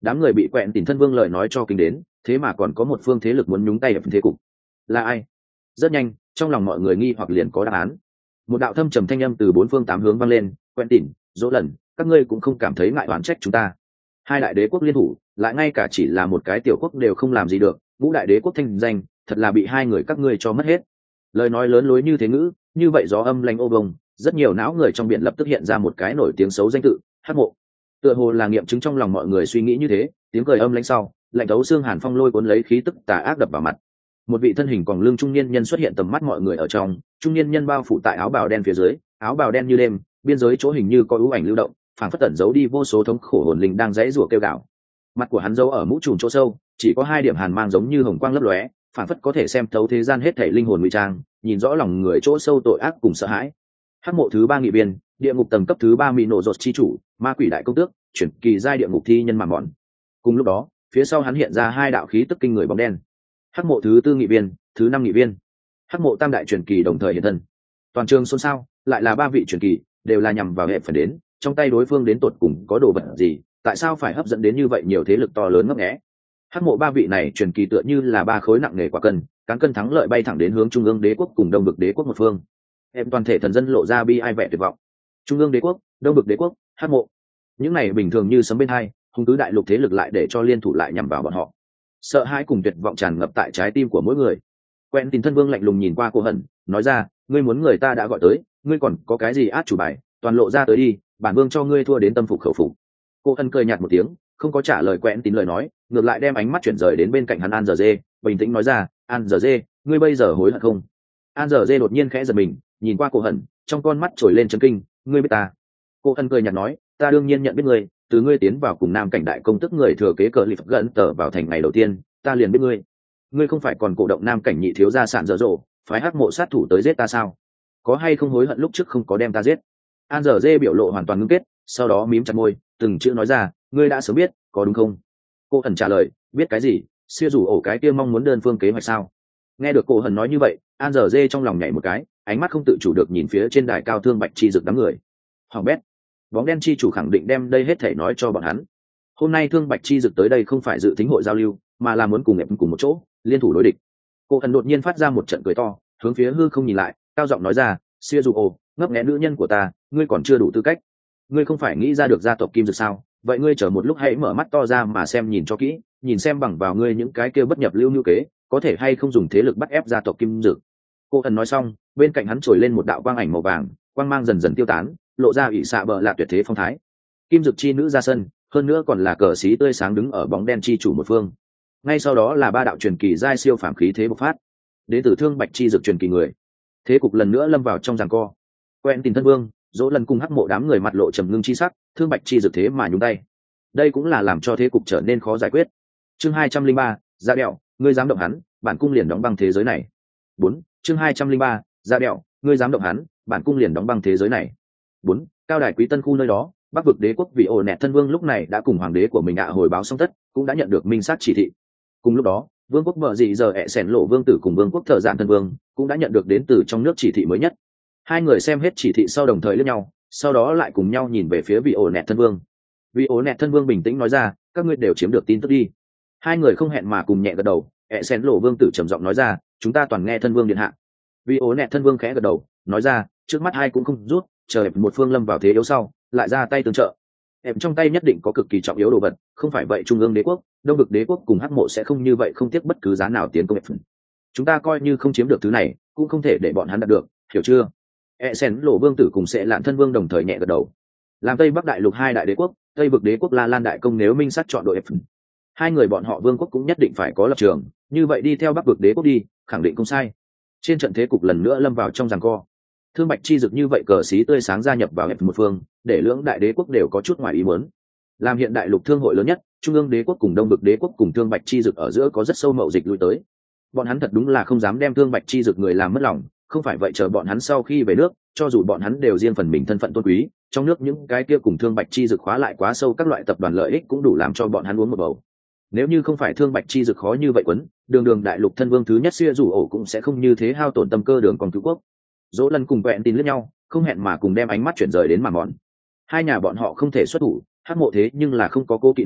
Đám người bị quẹn tìm thân vương lời nói cho kinh đến, thế mà còn có một phương thế lực muốn nhúng tay vào thế cục. Là ai? Rất nhanh, trong lòng mọi người nghi hoặc liền có đáp án. Một đạo thâm trầm thanh âm từ bốn phương tám hướng vang lên, quen tỉn, dỗ lần, các ngươi cũng không cảm thấy ngại oán trách chúng ta. Hai đại đế quốc liên thủ, lại ngay cả chỉ là một cái tiểu quốc đều không làm gì được, ngũ đại đế quốc thanh danh, thật là bị hai người các ngươi cho mất hết. Lời nói lớn lối như thế ngữ, như vậy gió âm lanh ô bông, rất nhiều não người trong biển lập tức hiện ra một cái nổi tiếng xấu danh tự, Hắc Mộ. Tựa hồ là nghiệm chứng trong lòng mọi người suy nghĩ như thế, tiếng cười âm lãnh sau, lạnh thấu xương hàn phong lôi cuốn lấy khí tức tà ác đập vào mặt. Một vị thân hình còn lưng trung niên nhân xuất hiện tầm mắt mọi người ở trong, trung niên nhân bao phủ tại áo bào đen phía dưới, áo bào đen như đêm, biên giới chỗ hình như có ưu ảnh lưu động, phảng phất tẩn giấu đi vô số thống khổ hồn linh đang rẽ rủa kêu gào. Mặt của hắn giấu ở mũ trùm chỗ sâu, chỉ có hai điểm hàn mang giống như hồng quang lấp lóe, phảng phất có thể xem thấu thế gian hết thảy linh hồn ngụy trang, nhìn rõ lòng người chỗ sâu tội ác cùng sợ hãi. Hắc Mộ thứ ba nghị biên, địa ngục tầng cấp thứ ba mỹ nổ rột chi chủ, ma quỷ đại công tước, chuyển kỳ giai địa ngục thi nhân mà mòn. Cùng lúc đó, phía sau hắn hiện ra hai đạo khí tức kinh người bóng đen. Hắc Mộ thứ tư nghị biên, thứ năm nghị viên, Hắc Mộ tam đại truyền kỳ đồng thời hiện thân. Toàn trường xôn xao, lại là ba vị truyền kỳ, đều là nhằm vào hệ phần đến, trong tay đối phương đến tột cùng có đồ vật gì, tại sao phải hấp dẫn đến như vậy nhiều thế lực to lớn ngấp nghé. Hắc Mộ ba vị này truyền kỳ tựa như là ba khối nặng nề quả cân, cán cân thắng lợi bay thẳng đến hướng trung ương đế quốc cùng đông vực đế quốc một phương. Em toàn thể thần dân lộ ra bi ai vẻ tuyệt vọng. Trung ương đế quốc, đông vực đế quốc, Hắc Mộ, những này bình thường như sấm bên hai, hung tứ đại lục thế lực lại để cho liên thủ lại nhằm vào bọn họ. Sợ hãi cùng tuyệt vọng tràn ngập tại trái tim của mỗi người. Quen tin thân vương lạnh lùng nhìn qua cô hận, nói ra, ngươi muốn người ta đã gọi tới, ngươi còn có cái gì át chủ bài, toàn lộ ra tới đi, bản vương cho ngươi thua đến tâm phục khẩu phục. Cô hận cười nhạt một tiếng, không có trả lời Quen tin lời nói, ngược lại đem ánh mắt chuyển rời đến bên cạnh hắn An Giờ Dê, bình tĩnh nói ra, An Giờ Dê, ngươi bây giờ hối hận không? An Giờ Dê đột nhiên khẽ giật mình, nhìn qua cô hận, trong con mắt trồi lên chấn kinh, ngươi biết ta? Cô hận cười nhạt nói, ta đương nhiên nhận biết ngươi, từ ngươi tiến vào cùng nam cảnh đại công tức người thừa kế cờ lip gần tờ vào thành ngày đầu tiên, ta liền biết ngươi. Ngươi không phải còn cổ động nam cảnh nhị thiếu gia sản dở dộ, phái Hắc Mộ sát thủ tới giết ta sao? Có hay không hối hận lúc trước không có đem ta giết? An Giờ Dê biểu lộ hoàn toàn ngưng kết, sau đó mím chặt môi, từng chữ nói ra, ngươi đã sớm biết, có đúng không? Cô Hận trả lời, biết cái gì? Xưa rủ ổ cái kia mong muốn đơn phương kế hoạch sao? Nghe được cô Hận nói như vậy, An Giờ Dê trong lòng nhảy một cái, ánh mắt không tự chủ được nhìn phía trên đài cao thương bạch chi rực đám người. Hoàng bét, bóng đen chi chủ khẳng định đem đây hết thể nói cho bọn hắn. Hôm nay thương bạch chi dực tới đây không phải dự tính hội giao lưu, mà là muốn cùng ép cùng một chỗ liên thủ đối địch. Cô Hận đột nhiên phát ra một trận cười to, hướng phía hư không nhìn lại, cao giọng nói ra, xia dù ồ, ngấp nghé nữ nhân của ta, ngươi còn chưa đủ tư cách. Ngươi không phải nghĩ ra được gia tộc kim dực sao? Vậy ngươi chờ một lúc hãy mở mắt to ra mà xem nhìn cho kỹ, nhìn xem bằng vào ngươi những cái kia bất nhập lưu lưu kế, có thể hay không dùng thế lực bắt ép gia tộc kim dực. Cô Hận nói xong, bên cạnh hắn trồi lên một đạo quang ảnh màu vàng, quang mang dần dần tiêu tán, lộ ra ỷ xạ bờ lạ tuyệt thế phong thái. Kim dực chi nữ ra sân, hơn nữa còn là cờ xí tươi sáng đứng ở bóng đen chi chủ một phương. Ngay sau đó là ba đạo truyền kỳ giai siêu phàm khí thế bộc phát, đến từ thương bạch chi dực truyền kỳ người. Thế cục lần nữa lâm vào trong giằng co. Quen tin thân vương, dỗ lần cùng Hắc Mộ đám người mặt lộ trầm ngưng chi sắc, thương bạch chi dực thế mà nhúng tay. Đây cũng là làm cho thế cục trở nên khó giải quyết. Chương 203, Ra đẹo, ngươi dám động hắn, bản cung liền đóng băng thế giới này. 4. Chương 203, Ra đẹo, ngươi dám động hắn, bản cung liền đóng băng thế giới này. 4. Cao đài quý tân khu nơi đó, bắc vực đế quốc vị ổ nẹt thân vương lúc này đã cùng hoàng đế của mình hồi báo xong tất, cũng đã nhận được minh sát chỉ thị. Cùng lúc đó, vương quốc bờ dị giờ ẹ sẻn lộ vương tử cùng vương quốc thợ dạn thân vương cũng đã nhận được đến từ trong nước chỉ thị mới nhất. Hai người xem hết chỉ thị sau đồng thời lẫn nhau, sau đó lại cùng nhau nhìn về phía vị ổ nẹt thân vương. Vị ổ nẹt thân vương bình tĩnh nói ra, các ngươi đều chiếm được tin tức đi. Hai người không hẹn mà cùng nhẹ gật đầu. Ẹ sẻn lộ vương tử trầm giọng nói ra, chúng ta toàn nghe thân vương điện hạ. Vị ổ nẹt thân vương khẽ gật đầu, nói ra, trước mắt hai cũng không rút, chờ một phương lâm vào thế yếu sau lại ra tay tương trợ. Em trong tay nhất định có cực kỳ trọng yếu đồ vật, không phải vậy trung ương đế quốc, đông vực đế quốc cùng Hắc Mộ sẽ không như vậy không tiếc bất cứ giá nào tiến công em. Chúng ta coi như không chiếm được thứ này, cũng không thể để bọn hắn đạt được, hiểu chưa? Sen lộ vương tử cùng sẽ lạn thân vương đồng thời nhẹ gật đầu. Làm tây bắc đại lục hai đại đế quốc, tây vực đế quốc La Lan đại công nếu minh sát chọn đội em, hai người bọn họ vương quốc cũng nhất định phải có lập trường, như vậy đi theo bắc vực đế quốc đi, khẳng định không sai. Trên trận thế cục lần nữa lâm vào trong giằng co. Thương bạch chi dực như vậy cờ xí tươi sáng gia nhập vào hẹp một phương, để lưỡng đại đế quốc đều có chút ngoài ý muốn. Làm hiện đại lục thương hội lớn nhất, trung ương đế quốc cùng đông vực đế quốc cùng thương bạch chi dực ở giữa có rất sâu mậu dịch lui tới. Bọn hắn thật đúng là không dám đem thương bạch chi dực người làm mất lòng, không phải vậy chờ bọn hắn sau khi về nước, cho dù bọn hắn đều riêng phần mình thân phận tôn quý, trong nước những cái kia cùng thương bạch chi dực khóa lại quá sâu các loại tập đoàn lợi ích cũng đủ làm cho bọn hắn uống một bầu. Nếu như không phải thương bạch chi dực khó như vậy quấn, đường đại lục thân vương thứ nhất xưa rủ ổ cũng sẽ không như thế hao tổn tâm cơ đường còn cứu quốc. Dỗ lần cùng vẹn tin lẫn nhau, không hẹn mà cùng đem ánh mắt chuyển rời đến mà mòn. Hai nhà bọn họ không thể xuất thủ, Hắc Mộ thế nhưng là không có cố kỵ này,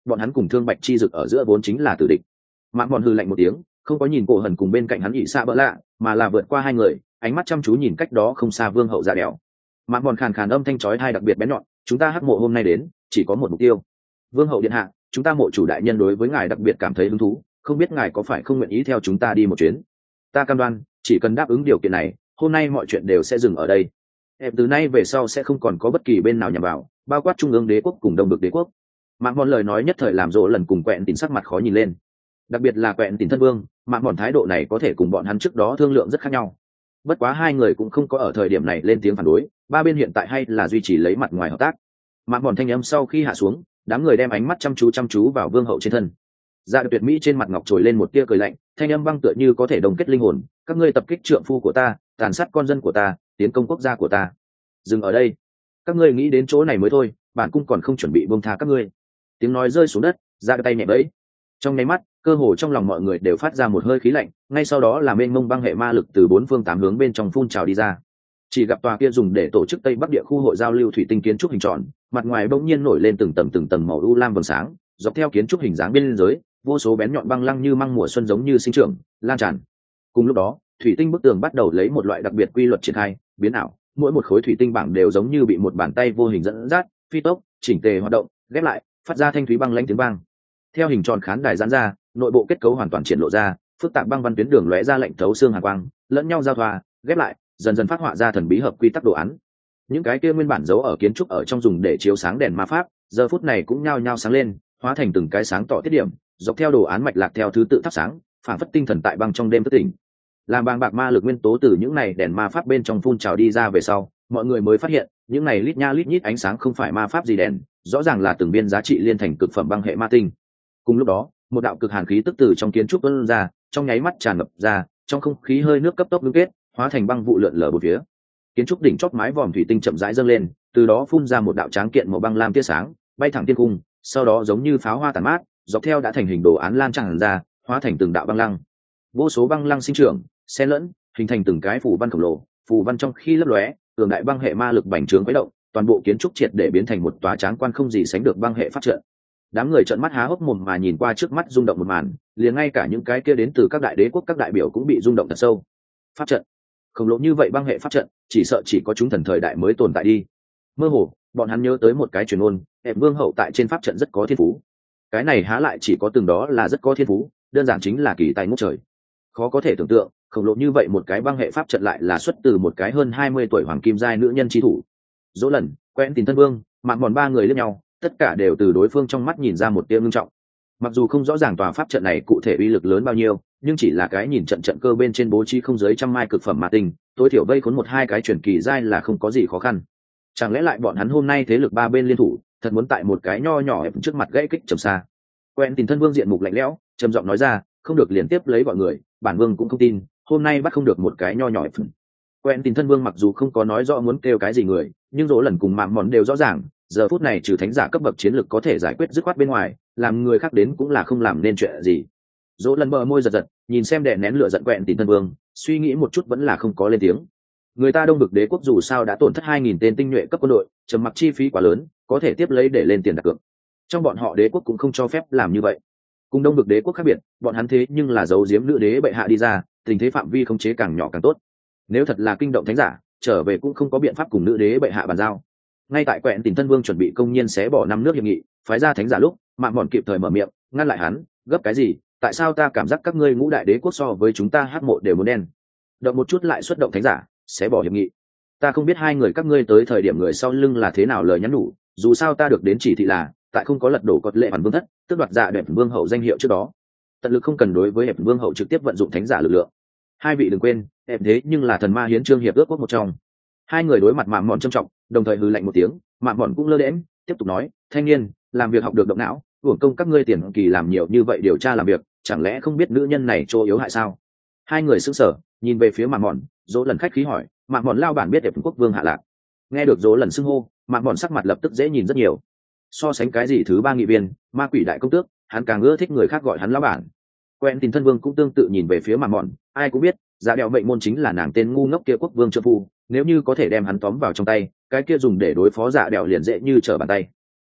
bọn hắn cùng Thương Bạch Chi Dực ở giữa vốn chính là tử địch. Mạn Mòn hừ lạnh một tiếng, không có nhìn Cổ Hần cùng bên cạnh hắn ỷ xạ bỡ lạ, mà là vượt qua hai người, ánh mắt chăm chú nhìn cách đó không xa Vương Hậu Dạ Đèo. Mạn Mòn khàn khàn âm thanh chói tai đặc biệt bén nhọn, chúng ta Hắc Mộ hôm nay đến chỉ có một mục tiêu. Vương Hậu điện hạ, chúng ta Mộ chủ đại nhân đối với ngài đặc biệt cảm thấy hứng thú, không biết ngài có phải không nguyện ý theo chúng ta đi một chuyến. Ta cam đoan, chỉ cần đáp ứng điều kiện này, hôm nay mọi chuyện đều sẽ dừng ở đây. Em từ nay về sau sẽ không còn có bất kỳ bên nào nhằm vào, bao quát Trung ương Đế quốc cùng Đông Vực Đế quốc. Mạn Mòn lời nói nhất thời làm Dỗ lần cùng Quẹn Tín sắc mặt khó nhìn lên, đặc biệt là Quẹn Tín thân vương. Mạn Mòn thái độ này có thể cùng bọn hắn trước đó thương lượng rất khác nhau. Bất quá hai người cũng không có ở thời điểm này lên tiếng phản đối, ba bên hiện tại hay là duy trì lấy mặt ngoài hợp tác. Mạn Mòn thanh âm sau khi hạ xuống, đám người đem ánh mắt chăm chú vào Vương Hậu trên thân. Dạ Tuyệt Mỹ trên mặt ngọc trồi lên một tia cười lạnh, thanh âm băng tựa như có thể đồng kết linh hồn. Các ngươi tập kích trượng phu của ta, tàn sát con dân của ta, tiến công quốc gia của ta. Dừng ở đây. Các ngươi nghĩ đến chỗ này mới thôi, bản cung còn không chuẩn bị buông tha các ngươi. Tiếng nói rơi xuống đất, Dạ tay nhẹ bẫy. Trong nháy mắt, cơ hồ trong lòng mọi người đều phát ra một hơi khí lạnh, ngay sau đó là mênh mông băng hệ ma lực từ bốn phương tám hướng bên trong phun trào đi ra. Chỉ gặp tòa kia dùng để tổ chức Tây Bắc địa khu hội giao lưu thủy tinh kiến trúc hình tròn, mặt ngoài bỗng nhiên nổi lên từng tầng màu u lam vầng sáng, dọc theo kiến trúc hình dáng biên giới, vô số bén nhọn băng lăng như măng mùa xuân giống như sinh trưởng, lan tràn. Cùng lúc đó, thủy tinh bức tường bắt đầu lấy một loại đặc biệt quy luật triển khai, biến ảo, mỗi một khối thủy tinh bảng đều giống như bị một bàn tay vô hình dẫn dắt, phi tốc, chỉnh tề hoạt động, ghép lại, phát ra thanh thúy băng lãnh tiếng vang. Theo hình tròn khán đài giãn ra, nội bộ kết cấu hoàn toàn triển lộ ra, phức tạp băng văn tuyến đường lóe ra lệnh thấu xương hàn quang, lẫn nhau giao thoa, ghép lại, dần dần phát họa ra thần bí hợp quy tắc đồ án. Những cái kia nguyên bản giấu ở kiến trúc ở trong dùng để chiếu sáng đèn ma pháp, giờ phút này cũng nhao nhao sáng lên, hóa thành từng cái sáng tỏ tiết điểm, dọc theo đồ án mạch lạc theo thứ tự thắp sáng, phản phất tinh thần tại băng trong đêm thức tỉnh. Làm bàng bạc ma lực nguyên tố từ những này đèn ma pháp bên trong phun trào đi ra về sau, mọi người mới phát hiện, những này lít nha lít nhít ánh sáng không phải ma pháp gì đèn, rõ ràng là từng viên giá trị liên thành cực phẩm băng hệ ma tinh. Cùng lúc đó, một đạo cực hàn khí tức từ trong kiến trúc tuôn ra, trong nháy mắt tràn ngập ra, trong không khí hơi nước cấp tốc ngưng kết, hóa thành băng vụ lượn lờ bốn phía. Kiến trúc đỉnh chóp mái vòm thủy tinh chậm rãi dâng lên, từ đó phun ra một đạo tráng kiện màu băng lam tia sáng, bay thẳng thiên cung, sau đó giống như pháo hoa tàn mát, dọc theo đã thành hình đồ án lan tràn ra, hóa thành từng đạo băng lăng. Vô số băng lăng sinh trưởng, xen lẫn, hình thành từng cái phù văn khổng lồ, phù văn trong khi lấp lóe, cường đại băng hệ ma lực bành trướng khuấy động, toàn bộ kiến trúc triệt để biến thành một tòa tráng quan không gì sánh được băng hệ pháp trận. Đám người trợn mắt há hốc mồm mà nhìn qua trước mắt rung động một màn, liền ngay cả những cái kia đến từ các đại đế quốc các đại biểu cũng bị rung động thật sâu. Pháp trận khổng lồ như vậy, băng hệ pháp trận, chỉ sợ chỉ có chúng thần thời đại mới tồn tại đi. Mơ hồ, bọn hắn nhớ tới một cái truyền ngôn, Hẹp Vương hậu tại trên pháp trận rất có thiên phú. Cái này há lại chỉ có từng đó là rất có thiên phú, đơn giản chính là kỳ tài ngút trời. Khó có thể tưởng tượng, khổng lồ như vậy một cái băng hệ pháp trận lại là xuất từ một cái hơn 20 tuổi hoàng kim giai nữ nhân chi thủ. Dỗ Lần, Quentin Tín thân vương, Mạn Mòn ba người liếc nhau, tất cả đều từ đối phương trong mắt nhìn ra một tia ngưng trọng. Mặc dù không rõ ràng tòa pháp trận này cụ thể uy lực lớn bao nhiêu, nhưng chỉ là cái nhìn trận trận cơ bên trên bố trí không dưới trăm mai cực phẩm ma tinh, tối thiểu vây khốn một hai cái truyền kỳ giai là không có gì khó khăn. Chẳng lẽ lại bọn hắn hôm nay thế lực ba bên liên thủ, thật muốn tại một cái nho nhỏ trước mặt gãy kích trầm xa? Quentin thân vương diện mục lạnh lẽo, trầm giọng nói ra, không được liền tiếp lấy gọi người, bản vương cũng không tin, hôm nay bắt không được một cái nho nhỏ ép. Quentin thân vương mặc dù không có nói rõ muốn kêu cái gì người, nhưng Dỗ Lần cùng Mạn Mòn đều rõ ràng, giờ phút này trừ thánh giả cấp bậc chiến lược có thể giải quyết dứt khoát bên ngoài, làm người khác đến cũng là không làm nên chuyện gì. Dỗ Lần bờ môi giật giật, nhìn xem đè nén lửa giận Quentin thân vương, suy nghĩ một chút vẫn là không có lên tiếng. Người ta Đông Vực Đế quốc dù sao đã tổn thất 2000 tên tinh nhuệ cấp quân đội, trầm mặc chi phí quá lớn, có thể tiếp lấy để lên tiền đặt cược. Trong bọn họ đế quốc cũng không cho phép làm như vậy. Cùng Đông Vực Đế quốc khác biệt, bọn hắn thế nhưng là giấu giếm nữ đế bệ hạ đi ra, tình thế phạm vi khống chế càng nhỏ càng tốt. Nếu thật là kinh động thánh giả, trở về cũng không có biện pháp cùng nữ đế bệ hạ bàn giao. Ngay tại Quentin thân vương chuẩn bị công nhiên xé bỏ 5 nước hiệp nghị, phái ra thánh giả lúc, Mạn Mòn kịp thời mở miệng, ngăn lại hắn, gấp cái gì? Tại sao ta cảm giác các ngươi ngũ đại đế quốc so với chúng ta Hắc Mộ đều muốn đen? Động một chút lại xuất động thánh giả, xé bỏ hiệp nghị. Ta không biết hai người các ngươi tới thời điểm người sau lưng là thế nào lời nhắn nhủ, dù sao ta được đến chỉ thị là, tại không có lật đổ cột lệ bản vương thất, tước đoạt dạ đẹp vương hậu danh hiệu trước đó, tận lực không cần đối với hẹp vương hậu trực tiếp vận dụng thánh giả lực lượng. Hai vị đừng quên, hẹp thế nhưng là thần ma hiến trương hiệp ước quốc một trong. Hai người đối mặt Mạn Mòn trân trọng, đồng thời hừ lạnh một tiếng. Mạn Mòn cũng lơ đễnh, tiếp tục nói, thanh niên, làm việc học được động não, uổng công các ngươi tiền kỳ làm nhiều như vậy điều tra làm việc, chẳng lẽ không biết nữ nhân này chỗ yếu hại sao? Hai người sững sờ, nhìn về phía Mạn Mòn. Dỗ Lần khách khí hỏi, Mạn Mòn lao bản biết đẹp quốc vương hạ lạc? Nghe được Dỗ Lần xưng hô, Mạn Mòn sắc mặt lập tức dễ nhìn rất nhiều. So sánh cái gì thứ ba nghị viên, ma quỷ đại công tước, hắn càng ưa thích người khác gọi hắn lão bản. Quentin thân vương cũng tương tự nhìn về phía Mạn Mòn, ai cũng biết, Dạ Đèo mệnh môn chính là nàng tên ngu ngốc kia quốc vương trợ phu, nếu như có thể đem hắn tóm vào trong tay, cái kia dùng để đối phó Dạ Đèo liền dễ như trở bàn tay.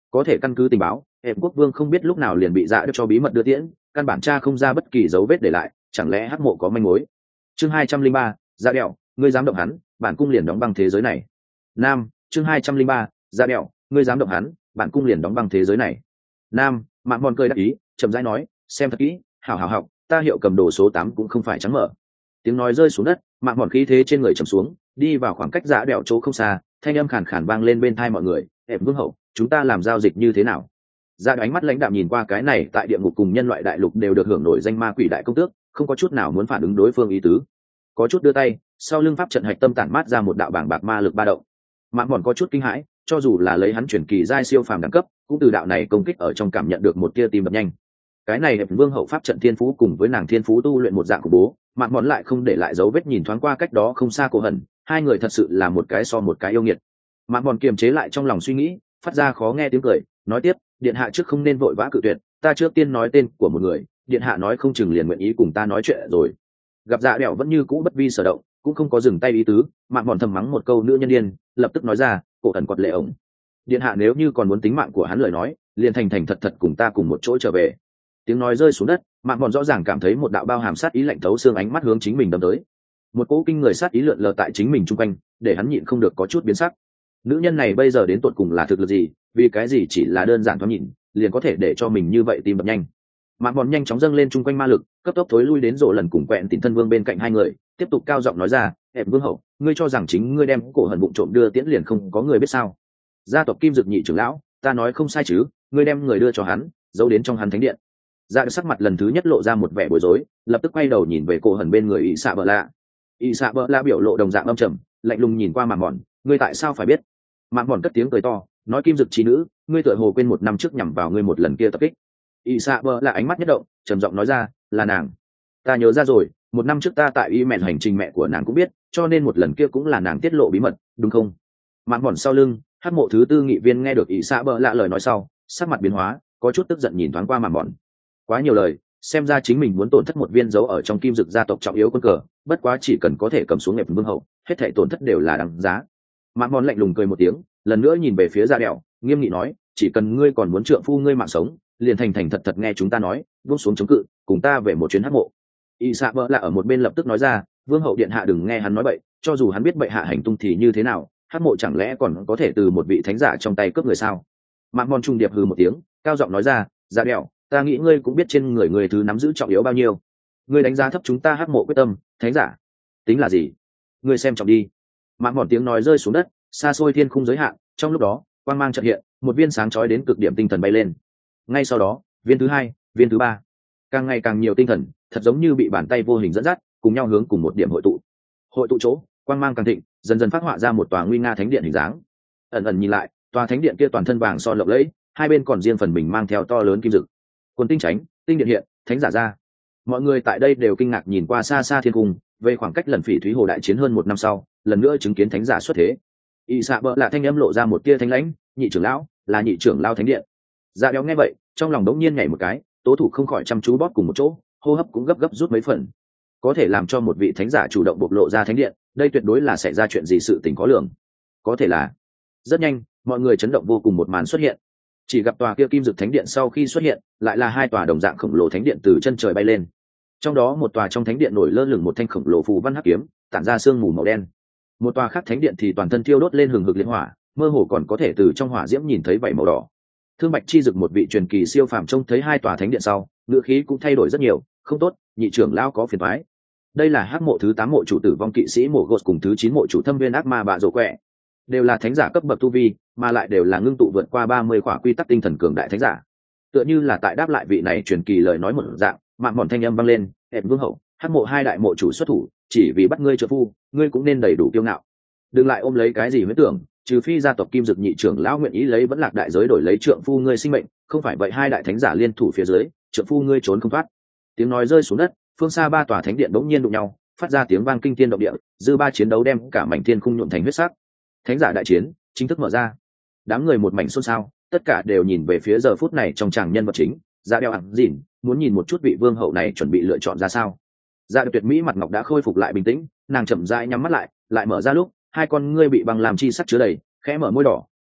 có thể căn cứ tình báo hệ quốc vương không biết lúc nào liền bị dạ cho bí mật đưa tiễn, căn bản tra không ra bất kỳ dấu vết để lại, chẳng lẽ hắc mộ có manh mối. Chương 203, dạ đẹo, ngươi dám động hắn, bản cung liền đóng băng thế giới này. Nam. Chương 203, dạ đẹo, ngươi dám động hắn, bản cung liền đóng băng thế giới này. Nam. Mạng mòn cười đáp ý, chậm rãi nói, xem thật kỹ, hảo hảo học, ta hiệu cầm đồ số 8 cũng không phải trắng mở. Tiếng nói rơi xuống đất, mạng mòn khí thế trên người trầm xuống, đi vào khoảng cách dạ đẹo chỗ không xa, thanh âm khàn khàn vang lên bên tai mọi người, "Hệ vương hậu, chúng ta làm giao dịch như thế nào?" Dạ ánh mắt lãnh đạm nhìn qua cái này tại địa ngục cùng nhân loại đại lục đều được hưởng nổi danh ma quỷ đại công tước, không có chút nào muốn phản ứng đối phương ý tứ. Có chút đưa tay, sau lưng pháp trận hạch tâm tản mát ra một đạo bảng bạc ma lực ba động. Mạng mòn có chút kinh hãi, cho dù là lấy hắn chuyển kỳ giai siêu phàm đẳng cấp, cũng từ đạo này công kích ở trong cảm nhận được một tia tim đập nhanh. Cái này Hẹp Vương hậu pháp trận thiên phú cùng với nàng thiên phú tu luyện một dạng của bố, Mạng mòn lại không để lại dấu vết nhìn thoáng qua cách đó không xa Cổ Hẩn, hai người thật sự là một cái so một cái yêu nghiệt. Mạng mòn kiềm chế lại trong lòng suy nghĩ, phát ra khó nghe tiếng cười, nói tiếp, điện hạ trước không nên vội vã cự tuyệt, ta trước tiên nói tên của một người, điện hạ nói không chừng liền nguyện ý cùng ta nói chuyện rồi. Gặp dạ đẹo vẫn như cũ bất vi sở động, cũng không có dừng tay ý tứ, Mạng mòn thầm mắng một câu nữ nhân điên, lập tức nói ra, Cổ Hẩn quật lệ ổng, điện hạ nếu như còn muốn tính mạng của hắn lời nói, liền thành thành thật thật cùng ta cùng một chỗ trở về. Tiếng nói rơi xuống đất, Mạng mòn rõ ràng cảm thấy một đạo bao hàm sát ý lạnh thấu xương ánh mắt hướng chính mình đâm tới, một cỗ kinh người sát ý lượn lờ tại chính mình chung quanh, để hắn nhịn không được có chút biến sắc. Nữ nhân này bây giờ đến tột cùng là thực lực gì, vì cái gì chỉ là đơn giản thoáng nhìn liền có thể để cho mình như vậy tim đập nhanh. Mạng mòn nhanh chóng dâng lên chung quanh ma lực, cấp tốc thối lui đến rộ lần cùng quẹn tỉnh thân vương bên cạnh hai người, tiếp tục cao giọng nói ra, Hẹp vương hậu, ngươi cho rằng chính ngươi đem Cổ Hẩn bụng trộm đưa tiễn liền không có người biết sao? Gia tộc Kim Dực nhị trưởng lão, ta nói không sai chứ, ngươi đem người đưa cho hắn, giấu đến trong hắn thánh điện. Dạ sắc mặt lần thứ nhất lộ ra một vẻ bối rối, lập tức quay đầu nhìn về Cổ Hẩn bên người ỷ xạ bợ lạ. ỷ xạ bợ lạ biểu lộ đồng dạng âm trầm, lạnh lùng nhìn qua Mạng mòn, ngươi tại sao phải biết? Mạng mòn cất tiếng cười to, nói, Kim Dực trí nữ, ngươi tựa hồ quên một năm trước nhằm vào ngươi một lần kia tập kích. ỷ xạ bợ lạ ánh mắt nhất động, trầm giọng nói ra, là nàng. Ta nhớ ra rồi, một năm trước ta tại y mẹn hành trình mẹ của nàng cũng biết, cho nên một lần kia cũng là nàng tiết lộ bí mật, đúng không? Mạng mòn sau lưng, Hắc mộ thứ tư nghị viên nghe được ỷ xạ bợ lạ lời nói sau, sắc mặt biến hóa, có chút tức giận nhìn thoáng qua Mạng mòn. Quá nhiều lời, xem ra chính mình muốn tổn thất một viên dấu ở trong Kim Dực gia tộc trọng yếu quân cờ, bất quá chỉ cần có thể cầm xuống Hẹp Vương hậu, hết thảy tổn thất đều là đáng giá. Mạng mòn lạnh lùng cười một tiếng, lần nữa nhìn về phía Dạ đẹo, nghiêm nghị nói, chỉ cần ngươi còn muốn trượng phu ngươi mạng sống, liền thành thành thật thật nghe chúng ta nói, buông xuống chống cự, cùng ta về một chuyến Hắc mộ. Y Sa Bợ là ở một bên lập tức nói ra, vương hậu điện hạ đừng nghe hắn nói bậy, cho dù hắn biết bệ hạ hành tung thì như thế nào, Hắc mộ chẳng lẽ còn có thể từ một vị thánh giả trong tay cướp người sao? Mạng mòn trung điệp hừ một tiếng, cao giọng nói ra, Dạ đẹo, ta nghĩ ngươi cũng biết trên người người thứ nắm giữ trọng yếu bao nhiêu. Ngươi đánh giá thấp chúng ta Hắc mộ quyết tâm, thánh giả tính là gì? Ngươi xem trọng đi. Mạng mòn tiếng nói rơi xuống đất, xa xôi thiên khung giới hạn, trong lúc đó quang mang chợt hiện, một viên sáng chói đến cực điểm tinh thần bay lên. Ngay sau đó, viên thứ hai, viên thứ ba, càng ngày càng nhiều tinh thần, thật giống như bị bàn tay vô hình dẫn dắt, cùng nhau hướng cùng một điểm hội tụ. Hội tụ chỗ, quang mang càng thịnh, dần dần phát họa ra một tòa nguy nga thánh điện hình dáng. Ẩn ẩn nhìn lại, tòa thánh điện kia toàn thân vàng son lộng lẫy, hai bên còn riêng phần mình mang theo to lớn kim dực. Quân tinh tránh, tinh điện hiện, thánh giả ra. Mọi người tại đây đều kinh ngạc nhìn qua xa xa thiên cung, về khoảng cách lần Phỉ Thúy Hồ đại chiến hơn một năm sau, lần nữa chứng kiến thánh giả xuất thế. Y Sa Bợ là thanh âm lộ ra một tia thanh lãnh, nhị trưởng lão, là nhị trưởng lão thánh điện. Dạ đéo nghe vậy, trong lòng đống nhiên nhảy một cái, tố thủ không khỏi chăm chú bóp cùng một chỗ, hô hấp cũng gấp gấp rút mấy phần. Có thể làm cho một vị thánh giả chủ động bộc lộ ra thánh điện, đây tuyệt đối là xảy ra chuyện gì sự tình khó lường. Có thể là, rất nhanh, mọi người chấn động vô cùng một màn xuất hiện. Chỉ gặp tòa kia kim dực thánh điện sau khi xuất hiện, lại là hai tòa đồng dạng khổng lồ thánh điện từ chân trời bay lên. Trong đó một tòa trong thánh điện nổi lơ lửng một thanh khổng lồ phù văn hắc kiếm, tản ra sương mù màu đen. Một tòa khác thánh điện thì toàn thân thiêu đốt lên hừng hực liệt hỏa, mơ hồ còn có thể từ trong hỏa diễm nhìn thấy vảy màu đỏ. Thương Bạch Chi Dực một vị truyền kỳ siêu phàm trông thấy hai tòa thánh điện sau, ngữ khí cũng thay đổi rất nhiều, không tốt, nhị trưởng lão có phiền toái. Đây là Hắc mộ thứ 8 mộ chủ tử vong kỵ sĩ mộ Ghost cùng thứ 9 mộ chủ Thâm Viên ác ma bạ rồ quẹ, đều là thánh giả cấp bậc tu vi, mà lại đều là ngưng tụ vượt qua 30 khỏa quy tắc tinh thần cường đại thánh giả. Tựa như là tại đáp lại vị này truyền kỳ lời nói một dạng, Mạng Mòn thanh âm vang lên, "Hẹp vương hậu, Hắc mộ hai đại mộ chủ xuất thủ, chỉ vì bắt ngươi trợ phu, ngươi cũng nên đầy đủ kiêu ngạo. Đừng lại ôm lấy cái gì huyễn tưởng, trừ phi gia tộc Kim Dực nhị trưởng lão nguyện ý lấy vẫn lạc đại giới đổi lấy trượng phu ngươi sinh mệnh, không phải vậy hai đại thánh giả liên thủ phía dưới, trượng phu ngươi trốn không thoát." Tiếng nói rơi xuống đất, phương xa ba tòa thánh điện bỗng nhiên đụng nhau, phát ra tiếng vang kinh thiên động địa, dư ba chiến đấu đem cả mảnh thiên khung nhuộm thành huyết sắc. Thánh giả đại chiến chính thức mở ra. Đám người một mảnh xôn xao, tất cả đều nhìn về phía giờ phút này trong tràng nhân vật chính, Dạ đeo ẳng dỉn, muốn nhìn một chút vị vương hậu này chuẩn bị lựa chọn ra sao. Dạ tuyệt mỹ mặt ngọc đã khôi phục lại bình tĩnh, nàng chậm rãi nhắm mắt lại, lại mở ra lúc hai con ngươi bị băng làm chi sắc chứa đầy, khẽ mở môi đỏ,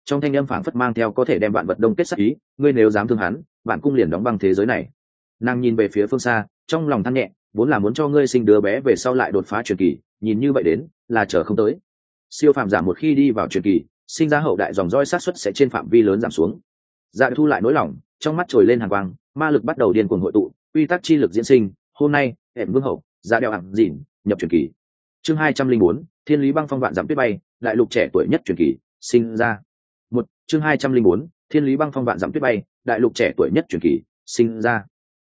trong thanh âm phảng phất mang theo có thể đem vạn vật đông kết sát ý, ngươi nếu dám thương hắn, bạn cung liền đóng băng thế giới này. Nàng nhìn về phía phương xa, trong lòng than nhẹ, vốn là muốn cho ngươi sinh đứa bé về sau lại đột phá truyền kỳ, nhìn như vậy đến là chờ không tới. Siêu phàm giả một khi đi vào truyền kỳ, sinh ra hậu đại dòng dõi xác suất sẽ trên phạm vi lớn giảm xuống. Dạ thu lại nỗi lòng, trong mắt trồi lên hàn quang, ma lực bắt đầu điên cuồng hội tụ, quy tắc chi lực diễn sinh. Hôm nay hẻm vương hậu dạ đeo ẳng dịn nhập truyền kỳ. Chương 204, thiên lý băng phong vạn dặm tuyết bay, đại lục trẻ tuổi nhất truyền kỳ sinh ra. Chương 204, thiên lý băng phong vạn dặm tuyết bay, đại lục trẻ tuổi nhất truyền kỳ sinh ra.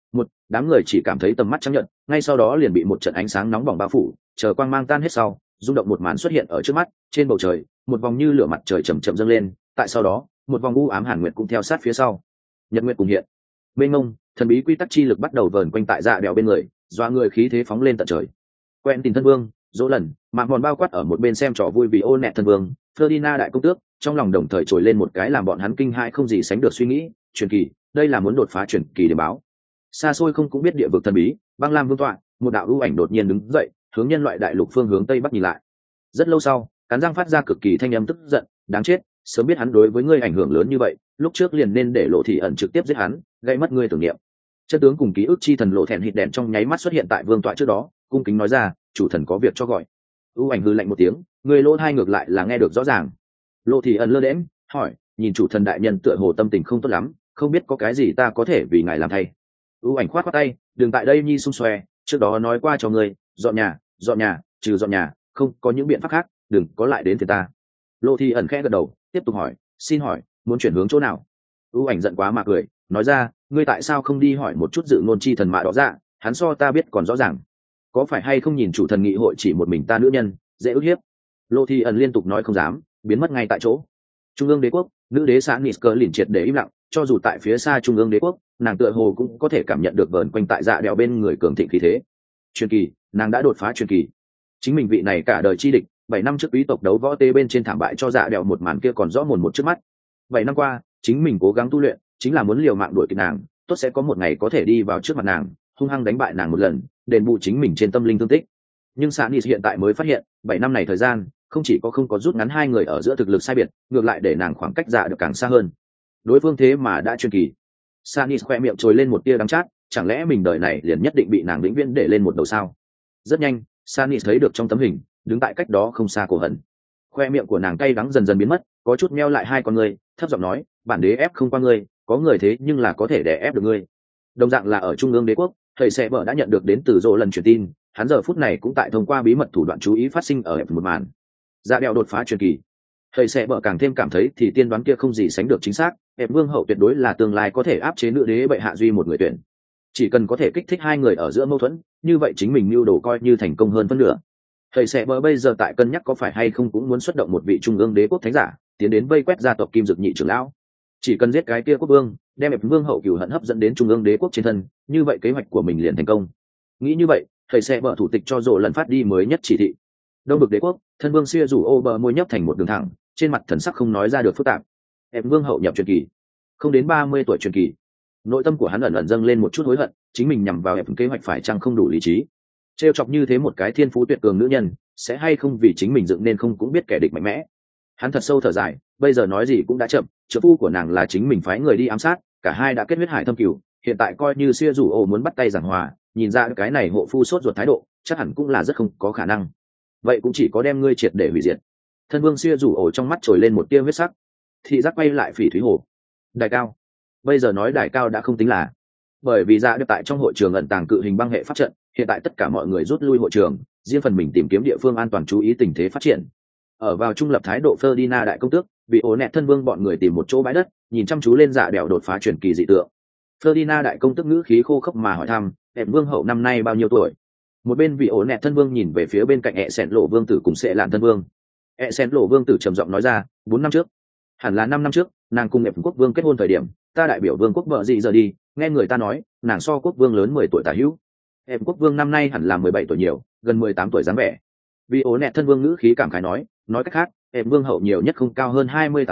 Đám người chỉ cảm thấy tầm mắt trắng nhợt, ngay sau đó liền bị một trận ánh sáng nóng bỏng bao phủ, chờ quang mang tan hết sau, rung động một màn xuất hiện ở trước mắt. Trên bầu trời một vòng như lửa mặt trời chậm chậm dâng lên, tại sau đó một vòng u ám hàn nguyệt cũng theo sát phía sau. Nhật nguyệt cùng hiện, bên ngông thần bí quy tắc chi lực bắt đầu vờn quanh tại dạ đèo bên người, doa người khí thế phóng lên tận trời. Quen tìm thân vương dỗ lần mạng mòn bao quát ở một bên xem trò vui vì ô nẹt thân vương Ferdinand đại công tước, trong lòng đồng thời trồi lên một cái làm bọn hắn kinh hãi không gì sánh được suy nghĩ. Truyền kỳ, đây là muốn đột phá truyền kỳ để báo. Xa xôi không cũng biết địa vực thần bí, băng lam vương tọa, một đạo ưu ảnh đột nhiên đứng dậy, hướng nhân loại đại lục phương hướng tây bắc nhìn lại. Rất lâu sau, cắn răng phát ra cực kỳ thanh âm tức giận, đáng chết, sớm biết hắn đối với ngươi ảnh hưởng lớn như vậy, lúc trước liền nên để Lộ Thị ẩn trực tiếp giết hắn, gây mất ngươi tưởng niệm. Chân tướng cùng ký ức chi thần Lộ Thẹn hít đèn trong nháy mắt xuất hiện tại vương tọa trước đó, cung kính nói ra, chủ thần có việc cho gọi. Ưu ảnh hư lạnh một tiếng, người lỗ hai ngược lại là nghe được rõ ràng. Lộ Thị ẩn lơ đễnh hỏi, nhìn chủ thần đại nhân tựa hồ tâm tình không tốt lắm, không biết có cái gì ta có thể vì ngài làm thay. Ưu ảnh khoát khoát tay, đừng tại đây nhi xung xoe, trước đó nói qua cho ngươi, dọn nhà, trừ dọn nhà, không có những biện pháp khác, đừng có lại đến phiền ta. Lộ Thị ẩn khẽ gật đầu, tiếp tục hỏi, xin hỏi, muốn chuyển hướng chỗ nào? Ưu ảnh giận quá mà cười, nói ra, ngươi tại sao không đi hỏi một chút dự ngôn chi thần mạ đó ra, hắn so ta biết còn rõ ràng. Có phải hay không nhìn chủ thần nghị hội chỉ một mình ta nữ nhân, dễ ức hiếp? Lộ Thị ẩn liên tục nói không dám, biến mất ngay tại chỗ. Trung ương đế quốc, nữ đế xã Nisker liền triệt để im lặng, cho dù tại phía xa trung ương đế quốc, nàng tựa hồ cũng có thể cảm nhận được vờn quanh tại dạ đèo bên người cường thịnh khí thế. Truyền kỳ, nàng đã đột phá truyền kỳ. Chính mình vị này cả đời chi địch, 7 năm trước quý tộc đấu võ tê bên trên thảm bại cho dạ đèo một màn kia còn rõ mồn một trước mắt. 7 năm qua, chính mình cố gắng tu luyện, chính là muốn liều mạng đuổi kịp nàng, tốt sẽ có một ngày có thể đi vào trước mặt nàng, hung hăng đánh bại nàng một lần, đền bù chính mình trên tâm linh thương tích. Nhưng Sanis hiện tại mới phát hiện, 7 năm này thời gian, không chỉ không có rút ngắn hai người ở giữa thực lực sai biệt, ngược lại để nàng khoảng cách dạ được càng xa hơn. Đối phương thế mà đã truyền kỳ. Sanis khoe miệng trồi lên một tia đắng chát, chẳng lẽ mình đời này liền nhất định bị nàng vĩnh viễn để lên một đầu sao? Rất nhanh, Sanis thấy được trong tấm hình, đứng tại cách đó không xa Cổ Hận. Khoe miệng của nàng cay đắng dần dần biến mất, có chút meo lại hai con ngươi, thấp giọng nói, bản đế ép không qua ngươi, có người thế nhưng là có thể đè ép được ngươi. Đồng dạng là ở trung ương đế quốc, thầy sẽ bở đã nhận được đến từ Dỗ lần truyền tin, hắn giờ phút này cũng tại thông qua bí mật thủ đoạn chú ý phát sinh ở một màn. Dạ đeo đột phá truyền kỳ. Thầy sẽ bở càng thêm cảm thấy thì tiên đoán kia không gì sánh được chính xác, ép vương hậu tuyệt đối là tương lai có thể áp chế nữ đế bệ hạ duy một người tuyển. Chỉ cần có thể kích thích hai người ở giữa mâu thuẫn, như vậy chính mình mưu đồ coi như thành công hơn phân nửa. Thầy sẽ bở bây giờ tại cân nhắc có phải hay không cũng muốn xuất động một vị trung ương đế quốc thánh giả, tiến đến vây quét gia tộc Kim Dực nhị trưởng lão. Chỉ cần giết cái kia quốc vương, đem ép vương hậu cừu hận hấp dẫn đến trung ương đế quốc trên thân, như vậy kế hoạch của mình liền thành công. Nghĩ như vậy, thầy sẽ bở thủ tịch cho Dỗ lần phát đi mới nhất chỉ thị. Đông bực đế quốc, thân vương xưa rủ ô bờ môi nhấp thành một đường thẳng, trên mặt thần sắc không nói ra được phức tạp. Ép vương hậu nhập truyền kỳ, không đến 30 tuổi truyền kỳ. Nội tâm của hắn ẩn ẩn dâng lên một chút hối hận, chính mình nhằm vào ép kế hoạch phải chăng không đủ lý trí. Trêu chọc như thế một cái thiên phú tuyệt cường nữ nhân, sẽ hay không vì chính mình dựng nên không cũng biết kẻ địch mạnh mẽ. Hắn thật sâu thở dài, bây giờ nói gì cũng đã chậm, trợ phu của nàng là chính mình phái người đi ám sát, cả hai đã kết huyết hải thâm cửu, hiện tại coi như xưa rủ ô muốn bắt tay giảng hòa, nhìn ra cái này hộ phu sốt ruột thái độ, chắc hẳn cũng là rất không có khả năng. Vậy cũng chỉ có đem ngươi triệt để hủy diệt. Thân vương xưa rủ ổ trong mắt trồi lên một tia huyết sắc, thị giác quay lại Phỉ Thúy Hồ. Đài cao, bây giờ nói đài cao đã không tính là, bởi vì dạ được tại trong hội trường ẩn tàng cự hình băng hệ pháp trận, hiện tại tất cả mọi người rút lui hội trường, riêng phần mình tìm kiếm địa phương an toàn chú ý tình thế phát triển. Ở vào trung lập thái độ Ferdinand đại công tước, bị ổ nẹt thân vương bọn người tìm một chỗ bãi đất, nhìn chăm chú lên dạ đèo đột phá truyền kỳ dị tượng. Ferdinand đại công tước ngữ khí khô khốc mà hỏi thăm, "Em vương hậu năm nay bao nhiêu tuổi?" Một bên vị ổ nẹt thân vương nhìn về phía bên cạnh ẹ sẹn lộ vương tử cùng sệ lạn thân vương. ẹ sẹn lộ vương tử trầm giọng nói ra, 4 năm trước, hẳn là 5 năm trước, nàng cùng ẹp quốc vương kết hôn thời điểm, ta đại biểu vương quốc vợ gì giờ đi, nghe người ta nói nàng so quốc vương lớn 10 tuổi tả hữu. Ẹp quốc vương năm nay hẳn là 17 tuổi nhiều, gần 18 tuổi dáng vẻ. Vị ổ nẹt thân vương ngữ khí cảm khái nói cách khác, ẹp vương hậu nhiều nhất không cao hơn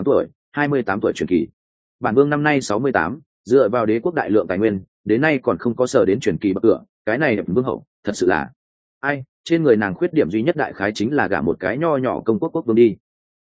28 tuổi truyền kỳ. Bản vương năm nay 68, dựa vào đế quốc đại lượng tài nguyên, đến nay còn không có sở đến truyền kỳ bậc cửa, cái này ẹp vương hậu thật sự là ai? Trên người nàng khuyết điểm duy nhất đại khái chính là gả một cái nho nhỏ công quốc quốc vương đi.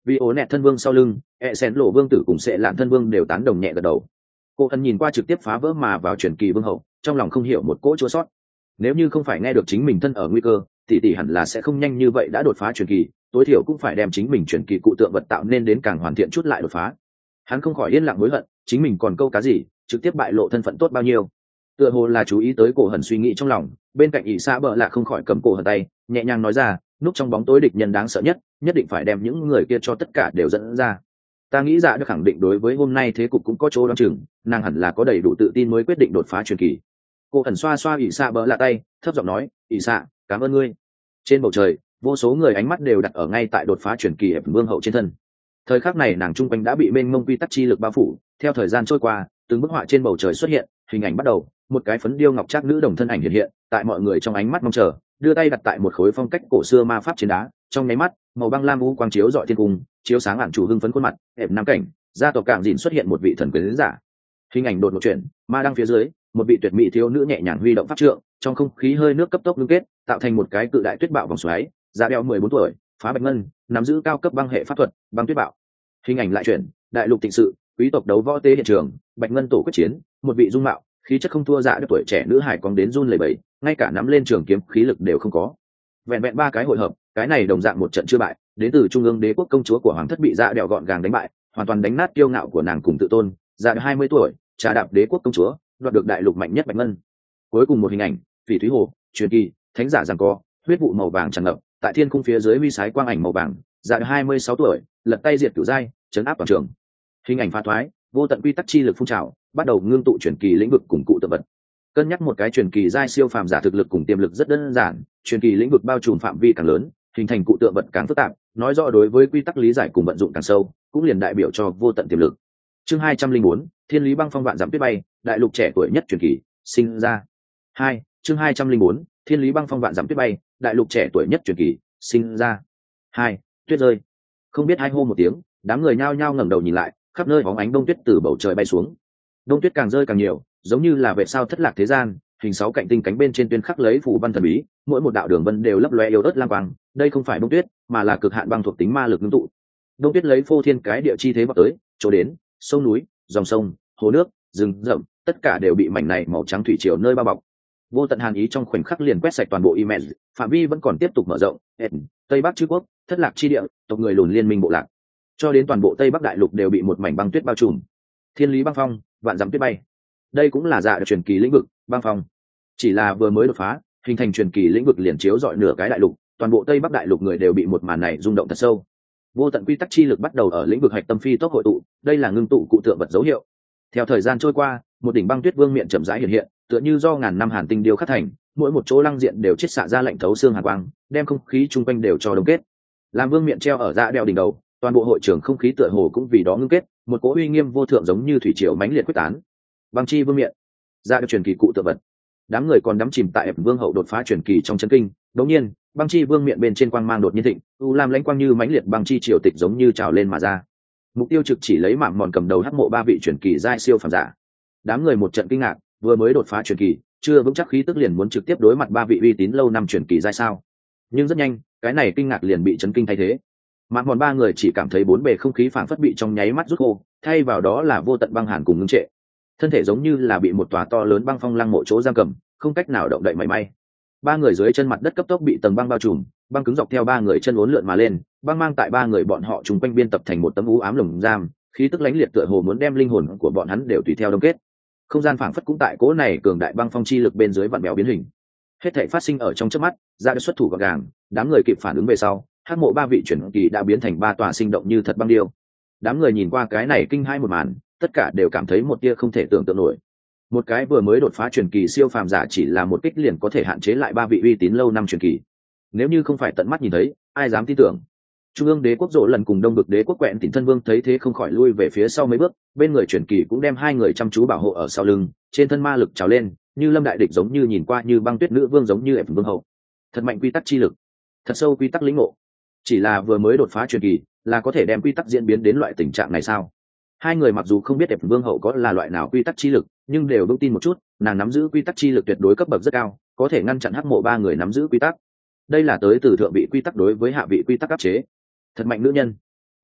vì ố nẹt thân vương sau lưng sen lộ vương tử cùng sệ lạn thân vương đều tán đồng nhẹ gật đầu. Cô ẩn nhìn qua trực tiếp phá vỡ mà vào truyền kỳ vương hậu, trong lòng không hiểu một cỗ chua sót. Nếu như không phải nghe được chính mình thân ở nguy cơ, tỷ hẳn là sẽ không nhanh như vậy đã đột phá truyền kỳ, tối thiểu cũng phải đem chính mình truyền kỳ cụ tượng vật tạo nên đến càng hoàn thiện chút lại đột phá. Hắn không khỏi yên lặng hối hận, chính mình còn câu cá gì, trực tiếp bại lộ thân phận tốt bao nhiêu. Tựa hồ là chú ý tới cổ hẩn suy nghĩ trong lòng, bên cạnh ỷ xa bợ lạ không khỏi cầm cổ hẩn tay, nhẹ nhàng nói ra, núp trong bóng tối địch nhân đáng sợ nhất định phải đem những người kia cho tất cả đều dẫn ra. Ta nghĩ dạ được khẳng định đối với hôm nay thế cục cũng có chỗ đoán chừng, nàng hẳn là có đầy đủ tự tin mới quyết định đột phá truyền kỳ. Cô ẩn xoa xoa ỷ xa bợ lạ tay, thấp giọng nói, ỷ xa, cảm ơn ngươi. Trên bầu trời, vô số người ánh mắt đều đặt ở ngay tại đột phá truyền kỳ ép vương hậu trên thân. Thời khắc này nàng trung quanh đã bị mênh mông quy tắc chi lực bao phủ. Theo thời gian trôi qua, từng bức họa trên bầu trời xuất hiện, hình ảnh bắt đầu, một cái phấn điêu ngọc trác nữ đồng thân ảnh hiện hiện tại mọi người trong ánh mắt mong chờ, đưa tay đặt tại một khối phong cách cổ xưa ma pháp trên đá. Trong nháy mắt, màu băng lam u quang chiếu rọi thiên cung, chiếu sáng ản chủ hưng phấn khuôn mặt hẹp nam cảnh, gia tộc cảng dìn xuất hiện một vị thần quyến giả. Hình ảnh đột một chuyển, ma đăng phía dưới, một vị tuyệt mỹ thiếu nữ nhẹ nhàng huy động pháp trượng, trong không khí hơi nước cấp tốc ngưng kết, tạo thành một cái cự đại tuyết bạo vòng xoáy. Dạ đeo 14 tuổi, phá bạch ngân, nắm giữ cao cấp băng hệ pháp thuật, băng tuyết bạo. Hình ảnh lại chuyển, đại lục thịnh sự, quý tộc đấu võ tế hiện trường, bạch ngân tổ quyết chiến, một vị dung mạo khí chất không thua dạ được tuổi trẻ nữ hải còn đến run lẩy bẩy, ngay cả nắm lên trường kiếm khí lực đều không có. Vẹn vẹn 3 cái hội hợp, cái này đồng dạng một trận chưa bại, đến từ trung ương đế quốc công chúa của hoàng thất bị dạ đeo gọn gàng đánh bại, hoàn toàn đánh nát kiêu ngạo của nàng cùng tự tôn. Dạ đeo 20 tuổi, trà đạp đế quốc công chúa, đoạt được đại lục mạnh nhất bạch ngân. Cuối cùng một hình ảnh, phỉ thúy hồ, truyền kỳ, thánh giả giằng co, huyết vụ màu vàng tràn ngập, tại thiên cung phía dưới huy sái quang ảnh màu vàng. Dạ đeo 26 tuổi, lật tay diệt cửu giai, chấn áp toàn trường. Hình ảnh pha thoái, vô tận quy tắc chi lực phun trào, bắt đầu ngưng tụ truyền kỳ lĩnh vực cùng cụ tượng vật. Cân nhắc một cái truyền kỳ giai siêu phàm giả thực lực cùng tiềm lực rất đơn giản, truyền kỳ lĩnh vực bao trùm phạm vi càng lớn, hình thành cụ tượng vật càng phức tạp, nói rõ đối với quy tắc lý giải cùng vận dụng càng sâu, cũng liền đại biểu cho vô tận tiềm lực. Chương 204, Thiên lý băng phong vạn dặm tuyết bay, đại lục trẻ tuổi nhất truyền kỳ sinh ra. 2, chương 204, Thiên lý băng phong vạn dặm tuyết bay, đại lục trẻ tuổi nhất truyền kỳ sinh ra. 2, tuyết rơi. Không biết hai hô một tiếng, đám người nhao nhao ngẩng đầu nhìn lại, khắp nơi bóng ánh đông tuyết từ bầu trời bay xuống. Đông tuyết càng rơi càng nhiều, giống như là vệ sao thất lạc thế gian, hình 6 cạnh tinh cánh bên trên tuyên khắc lấy phù văn thần bí, mỗi một đạo đường vân đều lấp loe yếu ớt lam quang. Đây không phải đông tuyết, mà là cực hạn băng thuộc tính ma lực ngưng tụ. Đông tuyết lấy phô thiên cái địa chi thế vọt tới, chỗ đến, sông núi, dòng sông, hồ nước, rừng rậm, tất cả đều bị mảnh này màu trắng thủy triều nơi bao bọc. Vô tận hàn ý trong khoảnh khắc liền quét sạch toàn bộ image, phạm vi vẫn còn tiếp tục mở rộng. Tây Bắc chư quốc, thất lạc chi địa, tộc người lùn liên minh bộ lạc, cho đến toàn bộ Tây Bắc đại lục đều bị một mảnh băng tuyết bao trùm. Thiên lý băng phong, vạn dặm tuyết bay. Đây cũng là dạ được truyền kỳ lĩnh vực băng phong. Chỉ là vừa mới đột phá, hình thành truyền kỳ lĩnh vực liền chiếu rọi nửa cái đại lục, toàn bộ Tây Bắc đại lục người đều bị một màn này rung động thật sâu. Vô tận quy tắc chi lực bắt đầu ở lĩnh vực hạch tâm phi tốc hội tụ, đây là ngưng tụ cụ tượng vật dấu hiệu. Theo thời gian trôi qua, một đỉnh băng tuyết vương miện chậm rãi hiện hiện, tựa như do ngàn năm hàn tinh điêu khắc thành, mỗi một chỗ lăng diện đều chiết xạ ra lạnh thấu xương hàn quang, đem không khí chung quanh đều cho đông kết. Làm vương miện treo ở dạ đeo đỉnh đầu, toàn bộ hội trường không khí tựa hồ cũng vì đó ngưng kết, một cỗ uy nghiêm vô thượng giống như thủy triều mãnh liệt quyết tán. Băng chi vương miện, dạ đeo truyền kỳ cụ tượng vật. Đám người còn đắm chìm tại vương hậu đột phá truyền kỳ trong chấn kinh, đột nhiên, băng chi vương miện bên trên quang mang đột nhiên thịnh, u lam lãnh quang như mãnh liệt băng chi triều tịch giống như trào lên mà ra. Mục tiêu trực chỉ lấy mạng mòn cầm đầu hắc mộ 3 vị truyền kỳ giai siêu phàm giả. Đám người một trận kinh ngạc, vừa mới đột phá truyền kỳ, chưa vững chắc khí tức liền muốn trực tiếp đối mặt 3 vị uy tín lâu năm truyền kỳ giai sao? Nhưng rất nhanh, cái này kinh ngạc liền bị chấn kinh thay thế. Mạng mòn 3 người chỉ cảm thấy bốn bề không khí phảng phất bị trong nháy mắt rút khô, thay vào đó là vô tận băng hàn cùng ngưng trệ. Thân thể giống như là bị một tòa to lớn băng phong lăng mộ chỗ giam cầm, không cách nào động đậy mảy may. 3 người dưới chân mặt đất cấp tốc bị tầng băng bao trùm, băng cứng dọc theo 3 người chân uốn lượn mà lên, băng mang tại 3 người bọn họ trùng quanh biên tập thành một tấm u ám lồng giam, khí tức lãnh liệt tựa hồ muốn đem linh hồn của bọn hắn đều tùy theo đông kết. Không gian phảng phất cũng tại cố này cường đại băng phong chi lực bên dưới vặn bèo biến hình. Hết thảy phát sinh ở trong chớp mắt, ra được xuất thủ gọn gàng, đám người kịp phản ứng về sau, hắc mộ 3 vị chuyển kỳ đã biến thành 3 tòa sinh động như thật băng điêu. Đám người nhìn qua cái này kinh hai một màn, tất cả đều cảm thấy một tia không thể tưởng tượng nổi. Một cái vừa mới đột phá truyền kỳ siêu phàm giả chỉ là một kích liền có thể hạn chế lại 3 vị uy tín lâu năm truyền kỳ. Nếu như không phải tận mắt nhìn thấy, ai dám tin tưởng? Trung ương đế quốc rộ lần cùng đông vực đế quốc quẹn tỉnh thân vương thấy thế không khỏi lui về phía sau mấy bước, bên người truyền kỳ cũng đem 2 người chăm chú bảo hộ ở sau lưng, trên thân ma lực trào lên, như lâm đại địch giống như nhìn qua như băng tuyết nữ vương giống như ép vương hậu. Thật mạnh quy tắc chi lực, thật sâu quy tắc lĩnh ngộ. Chỉ là vừa mới đột phá truyền kỳ, là có thể đem quy tắc diễn biến đến loại tình trạng này sao? 2 người mặc dù không biết ép vương hậu có là loại nào quy tắc chi lực, nhưng đều vững tin một chút, nàng nắm giữ quy tắc chi lực tuyệt đối cấp bậc rất cao, có thể ngăn chặn hắc mộ 3 người nắm giữ quy tắc. Đây là tới từ thượng vị quy tắc đối với hạ vị quy tắc áp chế. Thật mạnh nữ nhân.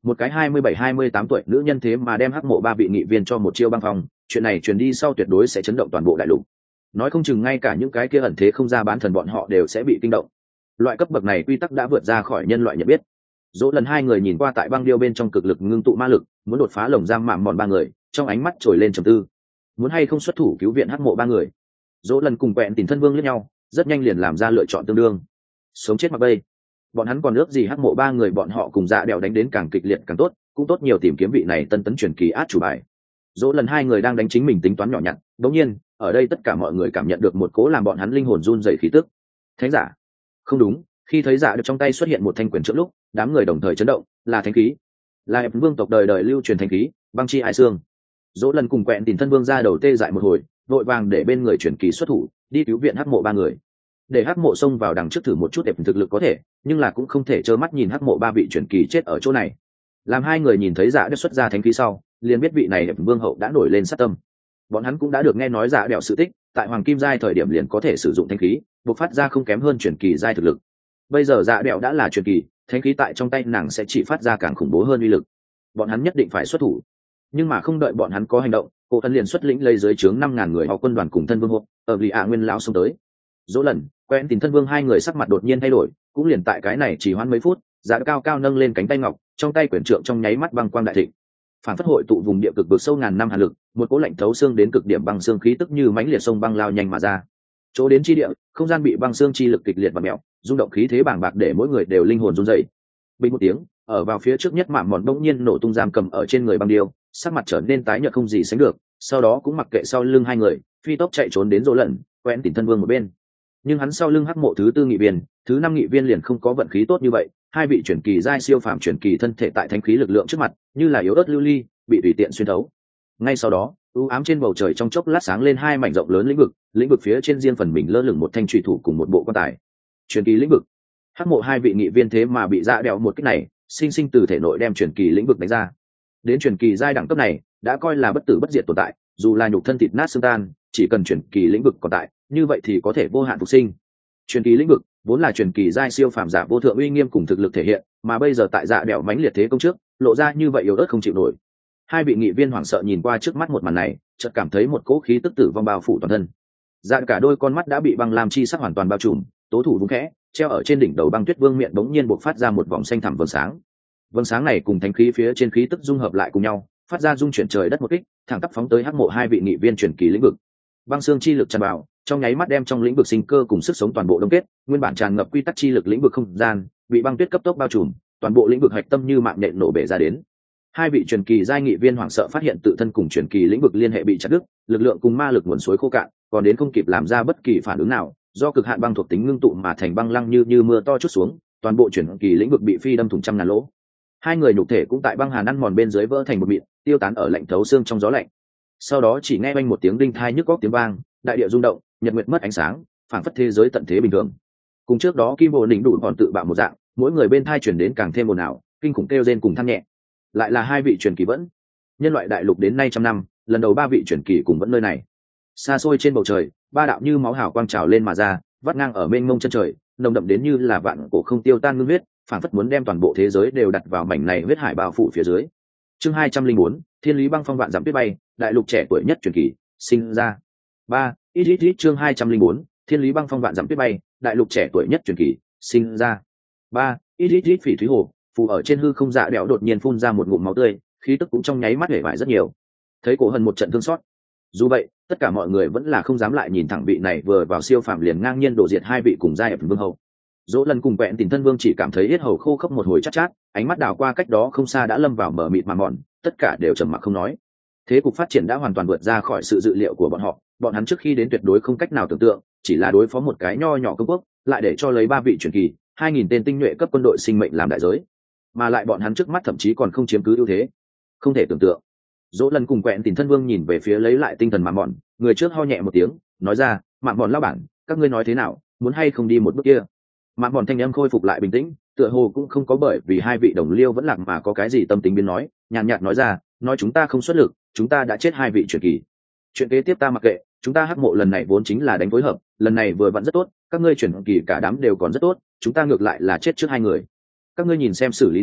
một cái 27-28 tuổi nữ nhân thế mà đem hắc mộ ba vị nghị viên cho một chiêu băng phong, chuyện này truyền đi sau tuyệt đối sẽ chấn động toàn bộ đại lục. Nói không chừng ngay cả những cái kia ẩn thế không ra bán thần bọn họ đều sẽ bị kinh động. Loại cấp bậc này quy tắc đã vượt ra khỏi nhân loại nhận biết. Dỗ lần hai người nhìn qua tại băng điêu bên trong cực lực ngưng tụ ma lực, muốn đột phá lồng giam mạm mòn ba người, trong ánh mắt trồi lên trầm tư. Muốn hay không xuất thủ cứu viện hắc mộ ba người. Dỗ lần cùng quẹn tìm thân vương lẫn nhau, rất nhanh liền làm ra lựa chọn tương đương. Sống chết mặc bay. Bọn hắn còn ước gì hắc mộ ba người bọn họ cùng dạ đèo đánh đến càng kịch liệt càng tốt, cũng tốt nhiều tìm kiếm vị này tân tấn truyền kỳ át chủ bài. Dỗ lần hai người đang đánh chính mình tính toán nhỏ nhặt, đống nhiên ở đây tất cả mọi người cảm nhận được một cố làm bọn hắn linh hồn run rẩy khí tức. Thánh giả? Không đúng, khi thấy dạ được trong tay xuất hiện một thanh quyền trượng lúc, đám người đồng thời chấn động, là thánh khí, là hẹp vương tộc đời đời lưu truyền thánh khí, băng chi hải xương. Dỗ lần cùng quẹn tìm thân vương ra đầu tê dại một hồi, vội vàng để bên người truyền kỳ xuất thủ, đi cứu viện hắc mộ ba người. Để hắc mộ xông vào đằng trước thử một chút đẹp thực lực có thể, nhưng là cũng không thể trơ mắt nhìn hắc mộ ba vị truyền kỳ chết ở chỗ này. Làm hai người nhìn thấy dạ được xuất ra thánh khí sau, liền biết vị này đẹp vương hậu đã nổi lên sát tâm. Bọn hắn cũng đã được nghe nói dạ đẹo sự tích, tại hoàng kim giai thời điểm liền có thể sử dụng thánh khí, bộc phát ra không kém hơn truyền kỳ giai thực lực. Bây giờ dạ đẹo đã là truyền kỳ, thánh khí tại trong tay nàng sẽ chỉ phát ra càng khủng bố hơn uy lực. Bọn hắn nhất định phải xuất thủ, nhưng mà không đợi bọn hắn có hành động, cô thân liền xuất lĩnh lấy dưới trướng 5.000 người họ quân đoàn cùng thân vương hộ ở vì nguyên lão xông tới. Dỗ lần quen tìm thân vương hai người sắc mặt đột nhiên thay đổi, cũng liền tại cái này chỉ hoãn mấy phút, dạ cao cao nâng lên cánh tay ngọc, trong tay quyển trượng trong nháy mắt băng quang đại thịnh, phản phất hội tụ vùng địa cực vực sâu ngàn năm hàn lực, một cỗ lạnh thấu xương đến cực điểm băng xương khí tức như mãnh liệt sông băng lao nhanh mà ra. Chỗ đến chi địa, không gian bị băng xương chi lực kịch liệt và mèo, rung động khí thế bàng bạc để mỗi người đều linh hồn run rẩy. Bình một tiếng, ở vào phía trước nhất mạm mòn bỗng nhiên nổ tung giam cầm ở trên người băng điêu, sắc mặt trở nên tái nhợt không gì sánh được, sau đó cũng mặc kệ sau lưng hai người, phi tốc chạy trốn đến Dỗ lần, quen tìm thân vương một bên. Nhưng hắn sau lưng hắc mộ thứ tư nghị viên, thứ năm nghị viên liền không có vận khí tốt như vậy, hai vị chuyển kỳ giai siêu phàm chuyển kỳ thân thể tại thánh khí lực lượng trước mặt, như là yếu ớt lưu ly, bị tùy tiện xuyên thấu. Ngay sau đó, u ám trên bầu trời trong chốc lát sáng lên hai mảnh rộng lớn lĩnh vực phía trên riêng phần mình lơ lửng một thanh trùy thủ cùng một bộ quan tài. Chuyển kỳ lĩnh vực. Hắc mộ hai vị nghị viên thế mà bị dạ đẹo một kích này, sinh sinh từ thể nội đem chuyển kỳ lĩnh vực đánh ra. Đến chuyển kỳ giai đẳng cấp này, đã coi là bất tử bất diệt tồn tại, dù là nhục thân thịt nát xương tan, chỉ cần chuyển kỳ lĩnh vực còn tại, như vậy thì có thể vô hạn phục sinh. Chuyển kỳ lĩnh vực vốn là chuyển kỳ giai siêu phàm giả vô thượng uy nghiêm cùng thực lực thể hiện, mà bây giờ tại dạ đẹo mãnh liệt thế công trước, lộ ra như vậy yếu ớt không chịu nổi. Hai vị nghị viên hoảng sợ nhìn qua trước mắt một màn này, chợt cảm thấy một cỗ khí tức tử vong bao phủ toàn thân. Dạ cả đôi con mắt đã bị băng lam chi sắc hoàn toàn bao trùm, tố thủ vung khẽ, treo ở trên đỉnh đầu băng tuyết vương miệng bỗng nhiên bộc phát ra một vòng xanh thẳm vầng sáng. Vầng sáng này cùng thánh khí phía trên khí tức dung hợp lại cùng nhau, phát ra dung chuyển trời đất một kích, thẳng tắp phóng tới hắc mộ hai vị nghị viên chuyển kỳ lĩnh vực. Băng xương chi lực tràn vào, trong nháy mắt đem trong lĩnh vực sinh cơ cùng sức sống toàn bộ đông kết, nguyên bản tràn ngập quy tắc chi lực lĩnh vực không gian, bị băng tuyết cấp tốc bao trùm, toàn bộ lĩnh vực hạch tâm như mạng nhện nổ bể ra đến. Hai vị truyền kỳ giai nghị viên hoảng sợ phát hiện tự thân cùng truyền kỳ lĩnh vực liên hệ bị chặt đứt, lực lượng cùng ma lực nguồn suối khô cạn, còn đến không kịp làm ra bất kỳ phản ứng nào, do cực hạn băng thuộc tính ngưng tụ mà thành băng lăng như mưa to chút xuống, toàn bộ truyền kỳ lĩnh vực bị phi đâm thủng trăm ngàn lỗ. Hai người nhục thể cũng tại băng hàn ăn mòn bên dưới vỡ thành một mịn, tiêu tán ở lạnh thấu xương trong gió lạnh. Sau đó chỉ nghe oanh một tiếng đinh thai nhức góc tiếng vang, đại địa rung động, nhật nguyệt mất ánh sáng, phảng phất thế giới tận thế bình thường. Cùng trước đó Kim Bồ Đỉnh đủ còn tự bạo một dạng, mỗi người bên thai truyền đến càng thêm ồn ào, kinh khủng kêu rên cùng than nhẹ. Lại là hai vị truyền kỳ vẫn. Nhân loại đại lục đến nay trăm năm, lần đầu ba vị truyền kỳ cùng vẫn nơi này. Xa xôi trên bầu trời, ba đạo như máu hào quang trào lên mà ra, vắt ngang ở mênh mông chân trời, nồng đậm đến như là vạn cổ không tiêu tan ngưng huyết, phảng phất muốn đem toàn bộ thế giới đều đặt vào mảnh này huyết hải bao phủ phía dưới. Chương 204, Thiên lý băng phong vạn dặm tuyết bay, đại lục trẻ tuổi nhất truyền kỳ, sinh ra. 3. Ít chương 204, Thiên lý băng phong vạn dặm tuyết bay, đại lục trẻ tuổi nhất truyền kỳ, sinh ra. 3. Ít phỉ thúy hồ, phù ở trên hư không dạ đẽo đột nhiên phun ra một ngụm máu tươi, khí tức cũng trong nháy mắt hể vải rất nhiều. Thấy Cổ Hân một trận thương xót. Dù vậy, tất cả mọi người vẫn là không dám lại nhìn thẳng vị này vừa vào siêu phàm liền ngang nhiên đổ diệt hai vị cùng giai ập vương hậu. Dỗ lần cùng quẹn tình thân vương chỉ cảm thấy yết hầu khô khốc một hồi chát chát, ánh mắt đảo qua cách đó không xa đã lâm vào mở mịt mà mòn, tất cả đều trầm mặc không nói. Thế cục phát triển đã hoàn toàn vượt ra khỏi sự dự liệu của bọn hắn trước khi đến tuyệt đối không cách nào tưởng tượng, chỉ là đối phó một cái nho nhỏ công quốc, lại để cho lấy ba vị truyền kỳ, 2000 tên tinh nhuệ cấp quân đội sinh mệnh làm đại giới, mà lại bọn hắn trước mắt thậm chí còn không chiếm cứ ưu thế, không thể tưởng tượng. Dỗ lần cùng quẹn tình thân vương nhìn về phía lấy lại tinh thần mạn mòn, người trước ho nhẹ một tiếng, nói ra, mạn mòn lao bản, các ngươi nói thế nào, muốn hay không đi một bước kia? Mạn mòn thanh âm khôi phục lại bình tĩnh, tựa hồ cũng không có bởi vì hai vị đồng liêu vẫn lạc mà có cái gì tâm tính biến nói, nhàn nhạt nói ra, nói chúng ta không xuất lực, chúng ta đã chết hai vị truyền kỳ. Chuyện kế tiếp ta mặc kệ, chúng ta hắc mộ lần này vốn chính là đánh phối hợp, lần này vừa vặn rất tốt, các ngươi truyền kỳ cả đám đều còn rất tốt, chúng ta ngược lại là chết trước hai người. Các ngươi nhìn xem xử lý đi,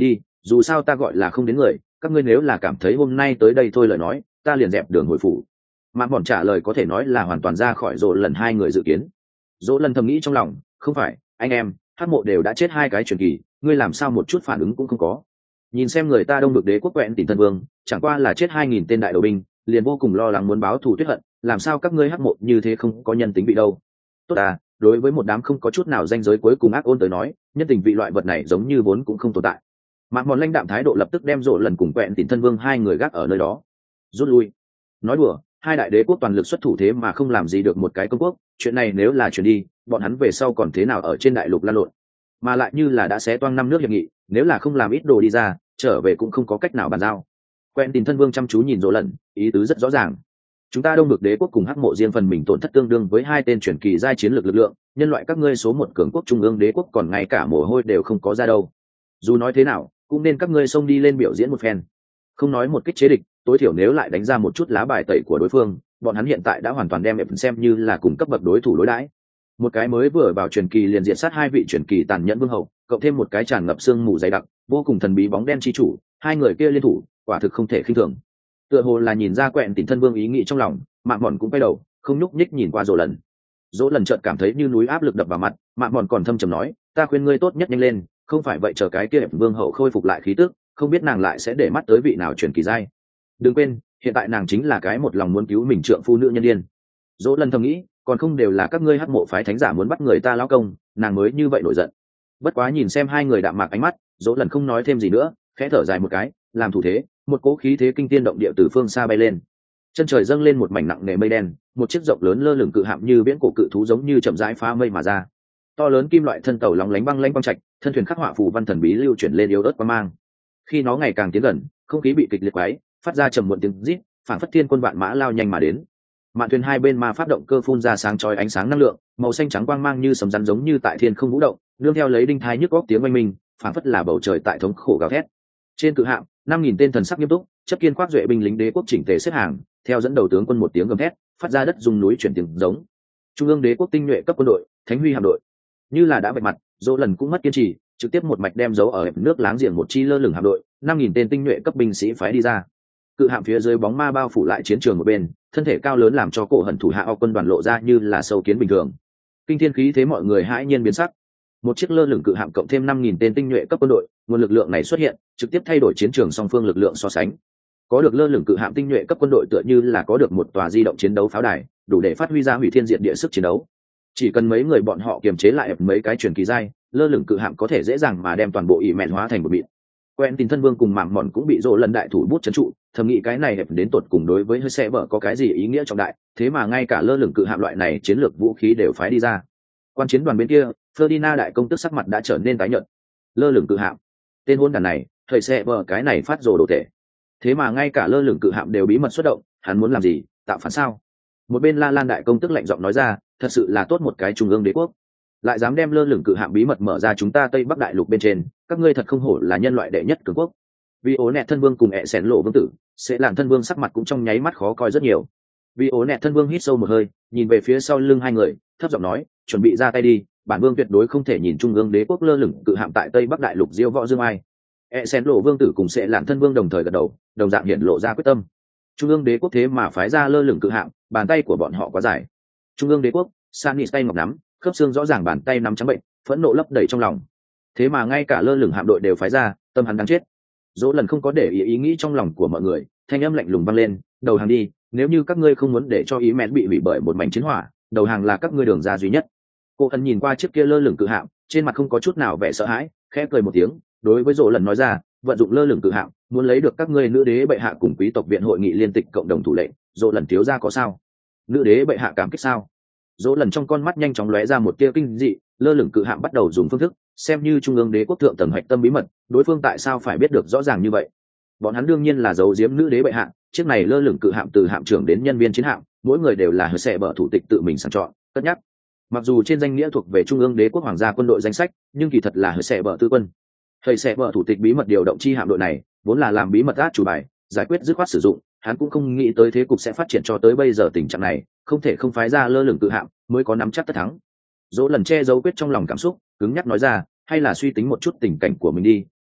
dù sao ta gọi là không đến người, các ngươi nếu là cảm thấy hôm nay tới đây thôi lời nói, ta liền dẹp đường hồi phủ. Mạn bọn trả lời có thể nói là hoàn toàn ra khỏi Dỗ lần hai người dự kiến. Dỗ lần thầm nghĩ trong lòng, không phải, anh em, Hắc Mộ đều đã chết hai cái truyền kỳ, ngươi làm sao một chút phản ứng cũng không có. Nhìn xem người ta Đông Vực Đế quốc quẹn Tỉnh Thân Vương, chẳng qua là chết 2000 tên đại đầu binh, liền vô cùng lo lắng muốn báo thù tuyết hận, làm sao các ngươi Hắc Mộ như thế không có nhân tính vị đâu. Tốt à, đối với một đám không có chút nào danh giới cuối cùng ác ôn tới nói, nhân tình vị loại vật này giống như vốn cũng không tồn tại. Mạn Mòn lãnh đạm thái độ lập tức đem Dỗ lần cùng quẹn Tỉnh Thân Vương hai người gác ở nơi đó. Rút lui. Nói đùa, hai đại đế quốc toàn lực xuất thủ thế mà không làm gì được một cái công quốc, chuyện này nếu là chuyển đi, bọn hắn về sau còn thế nào ở trên đại lục lan lộn. Mà lại như là đã xé toang năm nước hiệp nghị, nếu là không làm ít đồ đi ra, trở về cũng không có cách nào bàn giao. Quen Tin Thân Vương chăm chú nhìn Dỗ lần, ý tứ rất rõ ràng. Chúng ta Đông Vực Đế quốc cùng Hắc Mộ riêng phần mình tổn thất tương đương với hai tên truyền kỳ giai chiến lược lực lượng, nhân loại các ngươi số một cường quốc trung ương đế quốc còn ngay cả mồ hôi đều không có ra đâu. Dù nói thế nào, cũng nên các ngươi xông đi lên biểu diễn một phen. Không nói một kích chế địch, tối thiểu nếu lại đánh ra một chút lá bài tẩy của đối phương, bọn hắn hiện tại đã hoàn toàn đem ép xem như là cùng cấp bậc đối thủ đối đãi. Một cái mới vừa vào truyền kỳ liền diện sát hai vị truyền kỳ tàn nhẫn vương hậu, cộng thêm một cái tràn ngập sương mù dày đặc, vô cùng thần bí bóng đen chi chủ, hai người kia liên thủ, quả thực không thể khinh thường. Tựa hồ là nhìn ra quẹn Tỉnh Thân Vương ý nghĩ trong lòng, Mạn Mòn cũng quay đầu, không nhúc nhích nhìn qua Dỗ lần. Dỗ lần chợt cảm thấy như núi áp lực đập vào mặt, Mạn Mòn còn thâm trầm nói, ta khuyên ngươi tốt nhất nhanh lên, không phải vậy chờ cái kia vương hậu khôi phục lại khí tức, không biết nàng lại sẽ để mắt tới vị nào truyền kỳ giai. Đừng quên, hiện tại nàng chính là cái một lòng muốn cứu mình trượng phu nữ nhân điên. Dỗ lần thầm nghĩ, còn không đều là các ngươi Hắc Mộ phái thánh giả muốn bắt người ta lao công, nàng mới như vậy nổi giận. Bất quá nhìn xem hai người đạm mạc ánh mắt, Dỗ lần không nói thêm gì nữa, khẽ thở dài một cái, làm thủ thế, một cỗ khí thế kinh thiên động địa từ phương xa bay lên. Chân trời dâng lên một mảnh nặng nề mây đen, một chiếc rộng lớn lơ lửng cự hạm như viễn cổ cự thú giống như chậm rãi phá mây mà ra. To lớn kim loại thân tàu lóng lánh băng lanh băng trạch, thân thuyền khắc họa phù văn thần bí lưu chuyển lên yếu ớt qua mang. Khi nó ngày càng tiến gần, không khí bị kịch liệt quấy, phát ra trầm muộn tiếng rít, phảng phất thiên quân vạn mã lao nhanh mà đến. Mạn thuyền hai bên ma pháp động cơ phun ra sáng chói ánh sáng năng lượng, màu xanh trắng quang mang như sấm rắn giống như tại thiên không vũ động, nương theo lấy đinh thai nhức óc tiếng oanh minh, phảng phất là bầu trời tại thống khổ gào thét. Trên cự hạm, 5000 tên thần sắc nghiêm túc, chấp kiên khoác duệ binh lính đế quốc chỉnh tề xếp hàng, theo dẫn đầu tướng quân một tiếng gầm thét, phát ra đất rung núi chuyển tiếng giống. Trung ương đế quốc tinh nhuệ cấp quân đội, Thánh Huy hạm đội. Như là đã vạch mặt, Dỗ lần cũng mất kiên trì, trực tiếp một mạch đem dấu ở nước láng giềng một chi lơ lửng hạm đội, 5000 tên tinh nhuệ cấp binh sĩ phái đi ra. Cự hạm phía dưới bóng ma bao phủ lại chiến trường một bên, thân thể cao lớn làm cho cổ hận thủ hạ ao quân đoàn lộ ra như là sâu kiến bình thường. Kinh thiên khí thế mọi người hãi nhiên biến sắc. Một chiếc lơ lửng cự hạm cộng thêm 5000 tên tinh nhuệ cấp quân đội, nguồn lực lượng này xuất hiện, trực tiếp thay đổi chiến trường song phương lực lượng so sánh. Có được lơ lửng cự hạm tinh nhuệ cấp quân đội tựa như là có được một tòa di động chiến đấu pháo đài, đủ để phát huy ra hủy thiên diệt địa sức chiến đấu. Chỉ cần mấy người bọn họ kiềm chế lại mấy cái truyền kỳ giai, lơ lửng cự hạm có thể dễ dàng mà đem toàn bộ ỷ mẹn hóa thành một mịn. Quen Tin Thân Vương cùng Mạn Mòn cũng bị Dỗ lần đại thủ bút trấn trụ, thầm nghĩ cái này hẹp đến tột cùng đối với hơi xe bở có cái gì ý nghĩa trọng đại, thế mà ngay cả lơ lửng cự hạm loại này chiến lược vũ khí đều phái đi ra. Quan chiến đoàn bên kia, Ferdinand đại công tức sắc mặt đã trở nên tái nhợt. Lơ lửng cự hạm, tên hôn đàn này, hơi xe bở cái này phát rồ đồ tệ. Thế mà ngay cả lơ lửng cự hạm đều bí mật xuất động, hắn muốn làm gì, tạo phản sao? Một bên La Lan đại công tức lạnh giọng nói ra, thật sự là tốt một cái trung ương đế quốc, lại dám đem lơ lửng cự hạm bí mật mở ra chúng ta Tây Bắc đại lục bên trên, các ngươi thật không hổ là nhân loại đệ nhất cường quốc. Vì ố nẹt thân vương cùng ẹ xẻn lộ vương tử, sẽ làm thân vương sắc mặt cũng trong nháy mắt khó coi rất nhiều. Vì ố nẹt thân vương hít sâu một hơi, nhìn về phía sau lưng hai người, thấp giọng nói, chuẩn bị ra tay đi, bản vương tuyệt đối không thể nhìn trung ương đế quốc lơ lửng cự hạm tại Tây Bắc đại lục diêu võ dương ai. ẹ xẻn lộ vương tử cùng sẽ làm thân vương đồng thời gật đầu, đồng dạng hiện lộ ra quyết tâm. Trung ương đế quốc thế mà phái ra lơ lửng cự hạm, bàn tay của bọn họ quá dài. Trung ương đế quốc, Sanis tay ngọc nắm, khớp xương rõ ràng bàn tay nắm trắng bệnh, phẫn nộ lấp đầy trong lòng. Thế mà ngay cả lơ lửng hạm đội đều phái ra, tâm hắn đáng chết. Dỗ lần không có để ý nghĩ trong lòng của mọi người, thanh âm lạnh lùng vang lên, đầu hàng đi, nếu như các ngươi không muốn để cho ý mẹn bị hủy bởi một mảnh chiến hỏa, đầu hàng là các ngươi đường ra duy nhất. Cô ân nhìn qua chiếc kia lơ lửng cự hạm, trên mặt không có chút nào vẻ sợ hãi, khẽ cười một tiếng, đối với Dỗ lần nói ra, vận dụng lơ lửng cự hạm, muốn lấy được các ngươi nữ đế bệ hạ cùng quý tộc viện hội nghị liên tịch cộng đồng thủ lệnh. Dỗ lần thiếu ra có sao? Nữ đế bệ hạ cảm kích sao? Dỗ lần trong con mắt nhanh chóng lóe ra một tia kinh dị, lơ lửng cự hạm bắt đầu dùng phương thức xem như trung ương đế quốc thượng tầng hạch tâm bí mật, đối phương tại sao phải biết được rõ ràng như vậy? Bọn hắn đương nhiên là giấu giếm nữ đế bệ hạ, chiếc này lơ lửng cự hạm từ hạm trưởng đến nhân viên chiến hạm, mỗi người đều là hơi sẽ bở thủ tịch tự mình sàng chọn, cất nhắc. Mặc dù trên danh nghĩa thuộc về trung ương đế quốc hoàng gia quân đội danh sách, nhưng kỳ thật là hơi sẽ bở tư quân. Hơi sẽ bở thủ tịch bí mật điều động chi hạm đội này, vốn là làm bí mật át chủ bài, giải quyết dứt khoát sử dụng, hắn cũng không nghĩ tới thế cục sẽ phát triển cho tới bây giờ tình trạng này, không thể không phái ra lơ lửng cự hạm mới có nắm chắc tất thắng. Dỗ lần che giấu quyết trong lòng cảm xúc, cứng nhắc nói ra, hay là suy tính một chút tình cảnh của mình đi,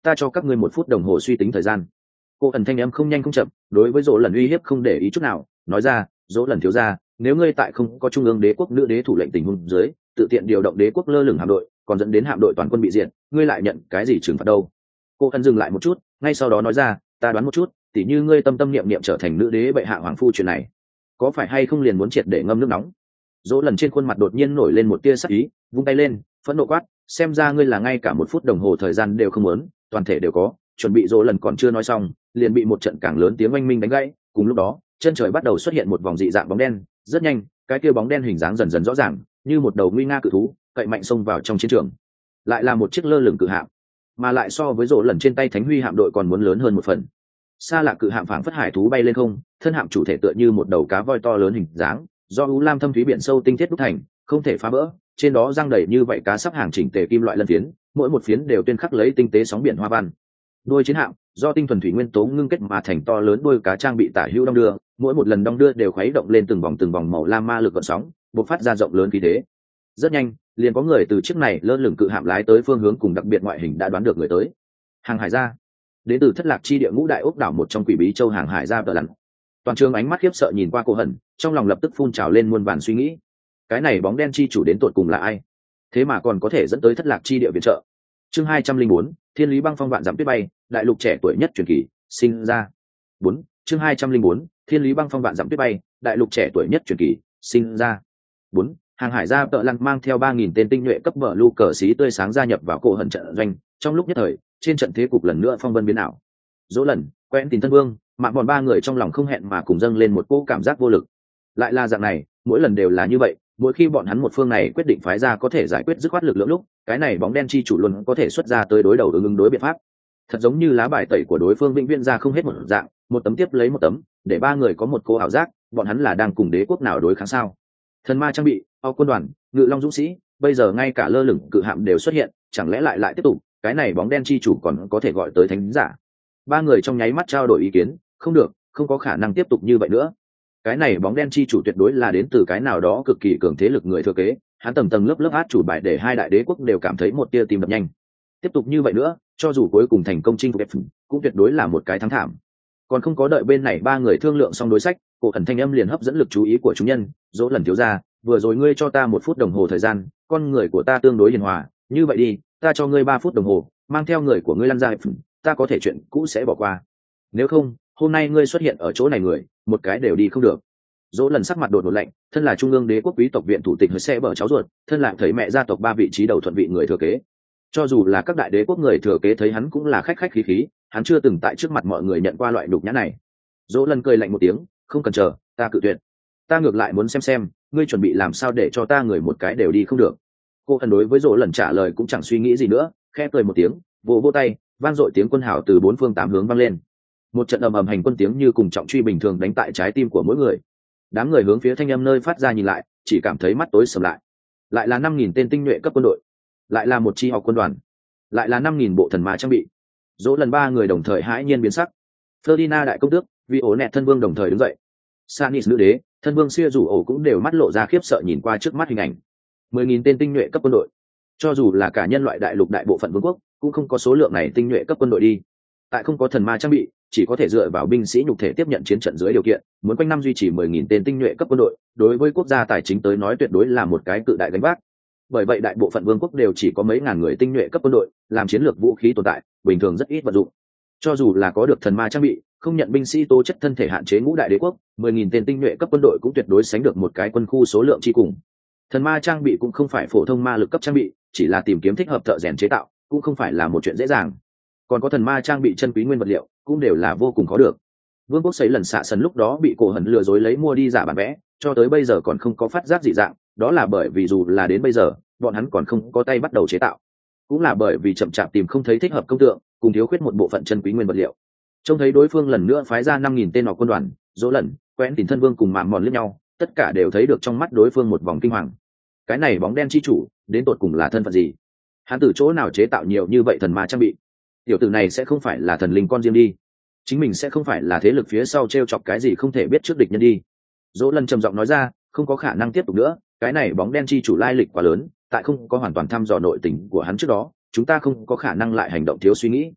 ta cho các ngươi 1 phút đồng hồ suy tính thời gian. Cô ẩn thanh em không nhanh không chậm, đối với Dỗ Lần uy hiếp không để ý chút nào, nói ra, Dỗ Lần thiếu gia, nếu ngươi tại không có trung ương đế quốc nữ đế thủ lệnh tình huống dưới, tự tiện điều động đế quốc lơ lửng hạm đội, còn dẫn đến hạm đội toàn quân bị diệt, ngươi lại nhận cái gì trừng phạt đâu? Cô ẩn dừng lại một chút, ngay sau đó nói ra, ta đoán một chút, tỉ như ngươi tâm tâm niệm niệm trở thành nữ đế bệ hạ hoàng phu chuyện này, có phải hay không liền muốn triệt để ngâm nước nóng? Dỗ Lần trên khuôn mặt đột nhiên nổi lên một tia sắc ý, vung tay lên, phẫn nộ quát, xem ra ngươi là ngay cả 1 phút đồng hồ thời gian đều không muốn, toàn thể đều có. Chuẩn bị Dỗ Lần còn chưa nói xong, liền bị một trận càng lớn tiếng oanh minh đánh gãy. Cùng lúc đó, chân trời bắt đầu xuất hiện một vòng dị dạng bóng đen, rất nhanh, cái kia bóng đen hình dáng dần dần rõ ràng, như một đầu nguy nga cự thú, cậy mạnh xông vào trong chiến trường. Lại là một chiếc lơ lửng cự hạm, mà lại so với Dỗ Lần trên tay Thánh Huy hạm đội còn muốn lớn hơn một phần. Xa lạ cự hạm phảng phất hải thú bay lên không, thân hạm chủ thể tựa như một đầu cá voi to lớn hình dáng, do u lam thâm thúy biển sâu tinh thiết đúc thành, không thể phá vỡ. Trên đó răng đầy như vậy cá sắp hàng chỉnh tề kim loại lân phiến, mỗi một phiến đều tuyên khắc lấy tinh tế sóng biển hoa văn. Đuôi chiến hạm do tinh thuần thủy nguyên tố ngưng kết mà thành to lớn đuôi cá trang bị tả hữu đong đưa, mỗi một lần đong đưa đều khuấy động lên từng vòng màu lam ma lực gợn sóng, bộc phát ra rộng lớn khí thế. Rất nhanh, liền có người từ chiếc này lơ lửng cự hạm lái tới phương hướng cùng đặc biệt ngoại hình đã đoán được người tới. Hàng hải gia, đến từ thất lạc chi địa ngũ đại ốc đảo một trong quỷ bí châu hàng hải gia Tờ Lặn. Toàn trường ánh mắt khiếp sợ nhìn qua Cô Hẩn, trong lòng lập tức phun trào lên muôn vàn suy nghĩ. Cái này bóng đen chi chủ đến tột cùng là ai? Thế mà còn có thể dẫn tới thất lạc chi địa viện trợ. Chương 204, Thiên lý băng phong vạn dặm tuyết bay, đại lục trẻ tuổi nhất truyền kỳ, sinh ra. 4. Chương 204, Thiên lý băng phong vạn dặm tuyết bay, đại lục trẻ tuổi nhất truyền kỳ, sinh ra. 4. Hàng hải gia Tợ Lặn mang theo 3.000 tên tinh nhuệ cấp bờ lưu cờ xí tươi sáng gia nhập vào Cô Hẩn trận doanh, trong lúc nhất thời, trên trận thế cục lần nữa phong vân biến ảo. Dỗ Lần, Quen Tìm Thân Vương, Mạn Bọn ba người trong lòng không hẹn mà cùng dâng lên một cỗ cảm giác vô lực. Lại là dạng này, mỗi lần đều là như vậy, mỗi khi bọn hắn một phương này quyết định phái ra có thể giải quyết dứt khoát lực lượng lúc, cái này bóng đen chi chủ luôn có thể xuất ra tới đối đầu ứng đối biện pháp. Thật giống như lá bài tẩy của đối phương vĩnh viễn ra không hết một dạng, một tấm tiếp lấy một tấm, để ba người có một cô ảo giác, bọn hắn là đang cùng đế quốc nào đối kháng sao? Thần ma trang bị, quân đoàn, ngự long dũng sĩ, bây giờ ngay cả lơ lửng cự hạm đều xuất hiện, chẳng lẽ lại tiếp tục, cái này bóng đen chi chủ còn có thể gọi tới thánh giả? Ba người trong nháy mắt trao đổi ý kiến, không được, không có khả năng tiếp tục như vậy nữa. Cái này bóng đen chi chủ tuyệt đối là đến từ cái nào đó cực kỳ cường thế lực người thừa kế, hắn tầng tầng lớp lớp át chủ bài để hai đại đế quốc đều cảm thấy một tia tim đập nhanh. Tiếp tục như vậy nữa, cho dù cuối cùng thành công chinh phục F, cũng tuyệt đối là một cái thắng thảm. Còn không có đợi bên này ba người thương lượng xong đối sách, Cổ Ẩn thanh âm liền hấp dẫn lực chú ý của chúng nhân. Dỗ Lần thiếu gia, vừa rồi ngươi cho ta 1 phút đồng hồ thời gian, con người của ta tương đối hiền hòa, như vậy đi, ta cho ngươi 3 phút đồng hồ, mang theo người của ngươi lăn ra F, ta có thể chuyện cũ sẽ bỏ qua. Nếu không, hôm nay ngươi xuất hiện ở chỗ này người, một cái đều đi không được. Dỗ Lần sắc mặt đột ngột lạnh, thân là trung ương đế quốc quý tộc viện thủ tịch hơi xe bở cháu ruột, thân là thấy mẹ gia tộc 3 vị trí đầu thuận vị người thừa kế. Cho dù là các đại đế quốc người thừa kế thấy hắn cũng là khách khách khí khí, hắn chưa từng tại trước mặt mọi người nhận qua loại đục nhã này. Dỗ Lần cười lạnh một tiếng, không cần chờ, ta cự tuyệt. Ta ngược lại muốn xem, ngươi chuẩn bị làm sao để cho ta người một cái đều đi không được. Cô Ẩn đối với Dỗ Lần trả lời cũng chẳng suy nghĩ gì nữa, khẽ cười một tiếng, vỗ tay, vang dội tiếng quân hào từ 4 phương 8 hướng vang lên. Một trận ầm ầm hành quân tiếng như cùng trọng truy bình thường đánh tại trái tim của mỗi người. Đám người hướng phía thanh âm nơi phát ra nhìn lại, chỉ cảm thấy mắt tối sầm lại. Lại là 5.000 tên tinh nhuệ cấp quân đội, lại là một chi học quân đoàn, lại là 5.000 bộ thần ma trang bị. Dỗ Lần ba người đồng thời hãi nhiên biến sắc. Ferdinand đại công tước, vị ổ nẹt thân vương đồng thời đứng dậy. Sanis nữ đế, thân vương Xia Rủ ổ cũng đều mắt lộ ra khiếp sợ nhìn qua trước mắt hình ảnh. 10.000 tên tinh nhuệ cấp quân đội, cho dù là cả nhân loại đại lục đại bộ phận vương quốc, cũng không có số lượng này tinh nhuệ cấp quân đội đi. Tại không có thần ma trang bị, chỉ có thể dựa vào binh sĩ nhục thể tiếp nhận chiến trận dưới điều kiện, muốn quanh năm duy trì 10.000 tên tinh nhuệ cấp quân đội, đối với quốc gia tài chính tới nói tuyệt đối là một cái cự đại gánh vác. Bởi vậy đại bộ phận vương quốc đều chỉ có mấy ngàn người tinh nhuệ cấp quân đội, làm chiến lược vũ khí tồn tại, bình thường rất ít vận dụng. Cho dù là có được thần ma trang bị, không nhận binh sĩ tố chất thân thể hạn chế ngũ đại đế quốc, 10.000 tên tinh nhuệ cấp quân đội cũng tuyệt đối sánh được một cái quân khu số lượng chi cùng. Thần ma trang bị cũng không phải phổ thông ma lực cấp trang bị, chỉ là tìm kiếm thích hợp thợ rèn chế tạo, cũng không phải là một chuyện dễ dàng. Còn có thần ma trang bị chân quý nguyên vật liệu, cũng đều là vô cùng khó được. Vương quốc Sấy lần xạ sần lúc đó bị Cổ Hẩn lừa dối lấy mua đi giả bản vẽ, cho tới bây giờ còn không có phát giác dị dạng, đó là bởi vì dù là đến bây giờ, bọn hắn còn không có tay bắt đầu chế tạo. Cũng là bởi vì chậm chạp tìm không thấy thích hợp công tượng, cùng thiếu khuyết một bộ phận chân quý nguyên vật liệu. Trông thấy đối phương lần nữa phái ra 5.000 tên nọ quân đoàn, Dỗ Lần, Quen Tìm Thân Vương cùng Mạn Mòn liếc nhau, tất cả đều thấy được trong mắt đối phương một vòng kinh hoàng. Cái này bóng đen chi chủ, đến tột cùng là thân phận gì? Hắn từ chỗ nào chế tạo nhiều như vậy thần ma trang bị? Tiểu tử này sẽ không phải là thần linh con riêng đi, chính mình sẽ không phải là thế lực phía sau t r e o chọc cái gì không thể biết trước địch nhân đi. Dỗ Lần trầm giọng nói ra, không có khả năng tiếp tục nữa, cái này bóng đen chi chủ lai lịch quá lớn, tại không có hoàn toàn thăm dò nội tình của hắn trước đó, chúng ta không có khả năng lại hành động thiếu suy nghĩ.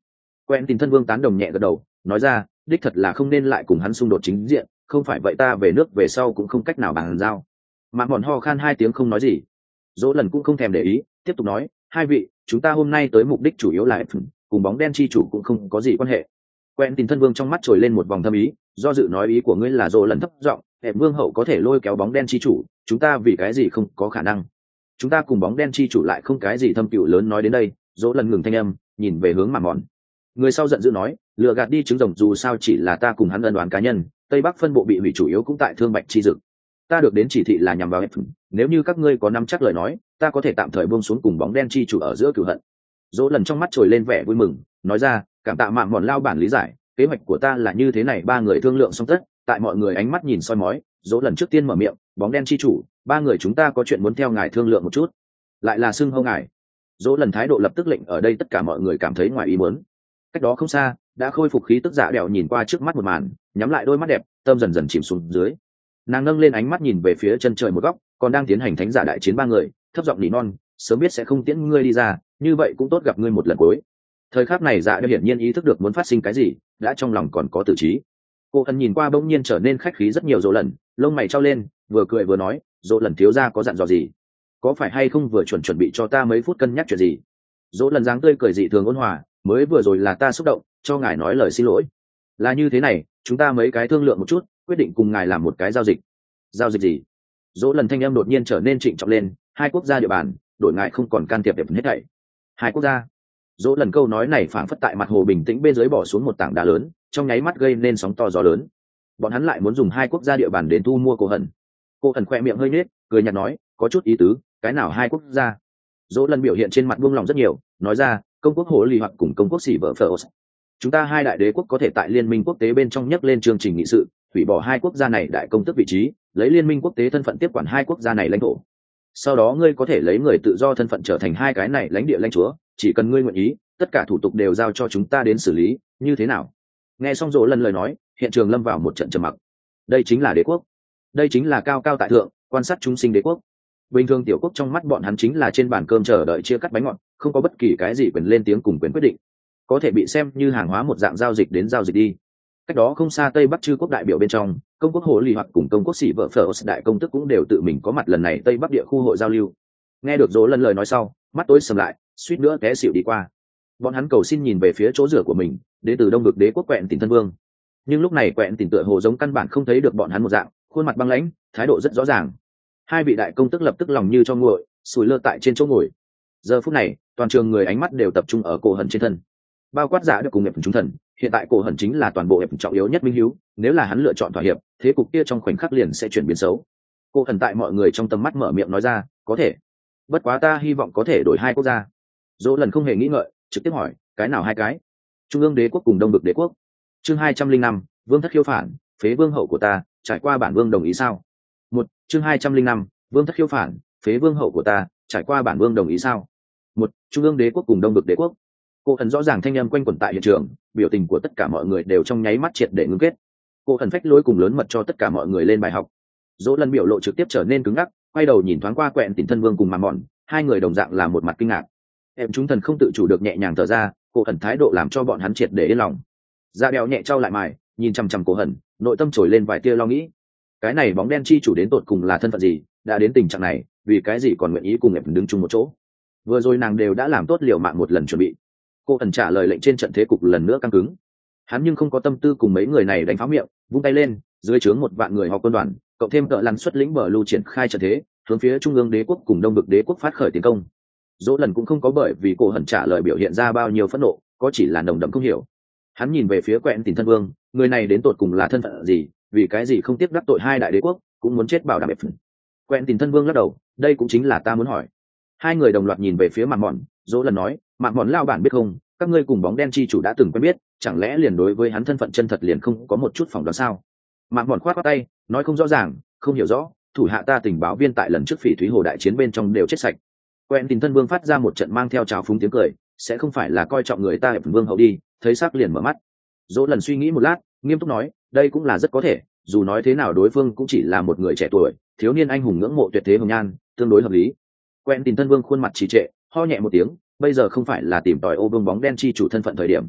Quentin thân vương tán đồng nhẹ gật đầu, nói ra, đích thật là không nên lại cùng hắn xung đột chính diện, không phải vậy ta về nước về sau cũng không cách nào bàn giao. Mà bọn ho khan hai tiếng không nói gì. Dỗ lần cũng không thèm để ý, tiếp tục nói, hai vị, chúng ta hôm nay tới mục đích chủ yếu là cùng bóng đen chi chủ cũng không có gì quan hệ. Quentin thân vương trong mắt trồi lên một vòng thâm ý, do dự nói ý của ngươi là Dỗ lần thấp giọng, hệ vương hậu có thể lôi kéo bóng đen chi chủ, chúng ta vì cái gì không có khả năng? Chúng ta cùng bóng đen chi chủ lại không cái gì thâm cựu lớn. Nói đến đây, Dỗ lần ngừng thanh âm, nhìn về hướng Mà Mòn. Người sau giận dữ nói, lừa gạt đi trứng rồng, dù sao chỉ là ta cùng hắn ân đoán cá nhân, Tây Bắc phân bộ bị hủy chủ yếu cũng tại Thương Bạch chi dực. Ta được đến chỉ thị là nhằm vào F, nếu như các ngươi có nắm chắc lời nói, ta có thể tạm thời buông xuống cùng bóng đen chi chủ ở giữa cửu hận. Dỗ lần trong mắt trồi lên vẻ vui mừng, nói ra, cảm tạ Mạ Mòn lao bản lý giải, kế hoạch của ta là như thế này. Ba người thương lượng xong tất, tại mọi người ánh mắt nhìn soi mói, Dỗ lần trước tiên mở miệng, bóng đen chi chủ, ba người chúng ta có chuyện muốn theo ngài thương lượng một chút. Lại là xưng hô ngài. Dỗ lần thái độ lập tức lệnh ở đây tất cả mọi người cảm thấy ngoài ý muốn. Cách đó không xa, đã khôi phục khí tức Dạ Đẹo nhìn qua trước mắt một màn, nhắm lại đôi mắt đẹp, tâm dần dần chìm xuống dưới. Nàng nâng lên ánh mắt nhìn về phía chân trời một góc, còn đang tiến hành thánh giả đại chiến ba người, thấp giọng nỉ non, sớm biết sẽ không tiễn ngươi đi ra, như vậy cũng tốt gặp ngươi một lần cuối. Thời khắc này Dạ Đẹo hiển nhiên ý thức được muốn phát sinh cái gì, đã trong lòng còn có tử trí. Cô ẩn nhìn qua bỗng nhiên trở nên khách khí rất nhiều Dỗ lần, lông mày trao lên, vừa cười vừa nói, Dỗ lần thiếu gia có dặn dò gì? Có phải hay không vừa chuẩn bị cho ta mấy phút cân nhắc chuyện gì? Dỗ lần dáng tươi cười dị thường ôn hòa, mới vừa rồi là ta xúc động, cho ngài nói lời xin lỗi. Là như thế này, chúng ta mấy cái thương lượng một chút, quyết định cùng ngài làm một cái giao dịch. Giao dịch gì? Dỗ lần thanh em đột nhiên trở nên trịnh trọng lên, hai quốc gia địa bàn, đổi ngài không còn can thiệp đẹp hết thảy. Hai quốc gia. Dỗ lần câu nói này phảng phất tại mặt hồ bình tĩnh bên dưới bỏ xuống một tảng đá lớn, trong nháy mắt gây nên sóng to gió lớn. Bọn hắn lại muốn dùng hai quốc gia địa bàn đến thu mua Cô Hận. Cô Hận khoe miệng hơi nhếch, cười nhạt nói, có chút ý tứ, cái nào hai quốc gia? Dỗ lần biểu hiện trên mặt buông lòng rất nhiều, nói ra, công quốc Hồ Lì hoặc cùng công quốc Sĩ Vợ Phở. Chúng ta hai đại đế quốc có thể tại liên minh quốc tế bên trong nhắc lên chương trình nghị sự, hủy bỏ hai quốc gia này đại công tức vị trí, lấy liên minh quốc tế thân phận tiếp quản hai quốc gia này lãnh thổ. Sau đó ngươi có thể lấy người tự do thân phận trở thành hai cái này lãnh địa lãnh chúa, chỉ cần ngươi nguyện ý, tất cả thủ tục đều giao cho chúng ta đến xử lý, như thế nào? Nghe xong Dỗ lần lời nói, hiện trường lâm vào một trận trầm mặc. Đây chính là đế quốc, đây chính là cao cao tại thượng, quan sát chúng sinh đế quốc. Bình thường tiểu quốc trong mắt bọn hắn chính là trên bàn cơm chờ đợi chia cắt bánh ngọt, không có bất kỳ cái gì quyền lên tiếng cùng quyền quyết định, có thể bị xem như hàng hóa một dạng giao dịch đến giao dịch đi. Cách đó không xa Tây Bắc chư quốc đại biểu bên trong, công quốc Hồ Lì hoặc cùng công quốc Sĩ Vợ Phở đại công tức cũng đều tự mình có mặt lần này Tây Bắc địa khu hội giao lưu. Nghe được Dỗ lần lời nói sau, mắt tối sầm lại, suýt nữa té xỉu đi qua. Bọn hắn cầu xin nhìn về phía chỗ rửa của mình, đến từ Đông Vực đế quốc Quẹn Tỉnh thân vương. Nhưng lúc này Quẹn Tỉnh tựa hồ giống căn bản không thấy được bọn hắn một dạng, khuôn mặt băng lãnh, thái độ rất rõ ràng. Hai vị đại công tức lập tức lòng như cho nguội, sủi lơ tại trên chỗ ngồi. Giờ phút này, toàn trường người ánh mắt đều tập trung ở Cô Hận trên thân, bao quát Dạ được cùng nghiệp chúng thần. Hiện tại Cô Hận chính là toàn bộ hiệp trọng yếu nhất minh hiếu, nếu là hắn lựa chọn thỏa hiệp, thế cục kia trong khoảnh khắc liền sẽ chuyển biến xấu. Cô Hận tại mọi người trong tầm mắt mở miệng nói ra, có thể, bất quá ta hy vọng có thể đổi hai quốc gia. Dỗ lần không hề nghĩ ngợi, trực tiếp hỏi, cái nào hai cái? Trung ương đế quốc cùng Đông Vực đế quốc. Chương 205, vương thất khiêu phản, phế vương hậu của ta, trải qua bản vương đồng ý sao? Chương 205, vương thất khiêu phản, phế vương hậu của ta, trải qua bản vương đồng ý sao? Trung ương đế quốc cùng Đông Vực đế quốc. Cô Hận rõ ràng thanh âm quanh quẩn tại hiện trường, biểu tình của tất cả mọi người đều trong nháy mắt triệt để ngưng kết. Cô Hận phách lối cùng lớn mật cho tất cả mọi người lên bài học. Dỗ lần biểu lộ trực tiếp trở nên cứng ngắc, quay đầu nhìn thoáng qua Quẹn Tỉnh thân vương cùng Mà Mòn, hai người đồng dạng là một mặt kinh ngạc. Em chúng thần không tự chủ được nhẹ nhàng thở ra, Cô Hận thái độ làm cho bọn hắn triệt để yên lòng. Dạ Đẹo nhẹ trao lại mày, nhìn chằm chằm Cô Hận, nội tâm trồi lên vài tia lo nghĩ. Cái này bóng đen chi chủ đến tột cùng là thân phận gì, đã đến tình trạng này, vì cái gì còn nguyện ý cùng em đứng chung một chỗ? Vừa rồi nàng đều đã làm tốt liều mạng một lần chuẩn bị. Cô Hận trả lời lệnh trên trận thế cục lần nữa căng cứng. Hắn nhưng không có tâm tư cùng mấy người này đánh pháo miệng, vung tay lên, dưới trướng 1 vạn người họp quân đoàn, cộng thêm Tợ Lằn xuất lĩnh bờ lưu triển khai trận thế, hướng phía Trung ương đế quốc cùng Đông Vực đế quốc phát khởi tiến công. Dỗ lần cũng không có bởi vì Cô Hận trả lời biểu hiện ra bao nhiêu phẫn nộ, có chỉ là nồng đậm không hiểu. Hắn nhìn về phía Quẹn Tỉnh thân vương, người này đến tột cùng là thân phận gì, vì cái gì không tiếp đắc tội hai đại đế quốc, cũng muốn chết bảo đảm ép. Quẹn Tỉnh thân vương lắc đầu, đây cũng chính là ta muốn hỏi. Hai người đồng loạt nhìn về phía Mạc Mòn, Dỗ lần nói, Mạc Mòn lao bản biết không, các ngươi cùng bóng đen chi chủ đã từng quen biết, chẳng lẽ liền đối với hắn thân phận chân thật liền không có một chút phỏng đoán sao? Mạc Mòn khoát tay, nói không rõ ràng, không hiểu rõ, thủ hạ ta tình báo viên tại lần trước Phỉ Thúy Hồ đại chiến bên trong đều chết sạch. Quẹn Tỉnh thân vương phát ra một trận mang theo trào phúng tiếng cười, sẽ không phải là coi trọng người ta hiệp vương hậu đi, thấy sắc liền mở mắt. Dỗ lần suy nghĩ một lát, nghiêm túc nói, đây cũng là rất có thể, dù nói thế nào đối phương cũng chỉ là một người trẻ tuổi, thiếu niên anh hùng ngưỡng mộ tuyệt thế hồng nhan, tương đối hợp lý. Quẹn Tỉnh thân vương khuôn mặt trì trệ, ho nhẹ một tiếng, bây giờ không phải là tìm tòi ô vương bóng đen chi chủ thân phận thời điểm.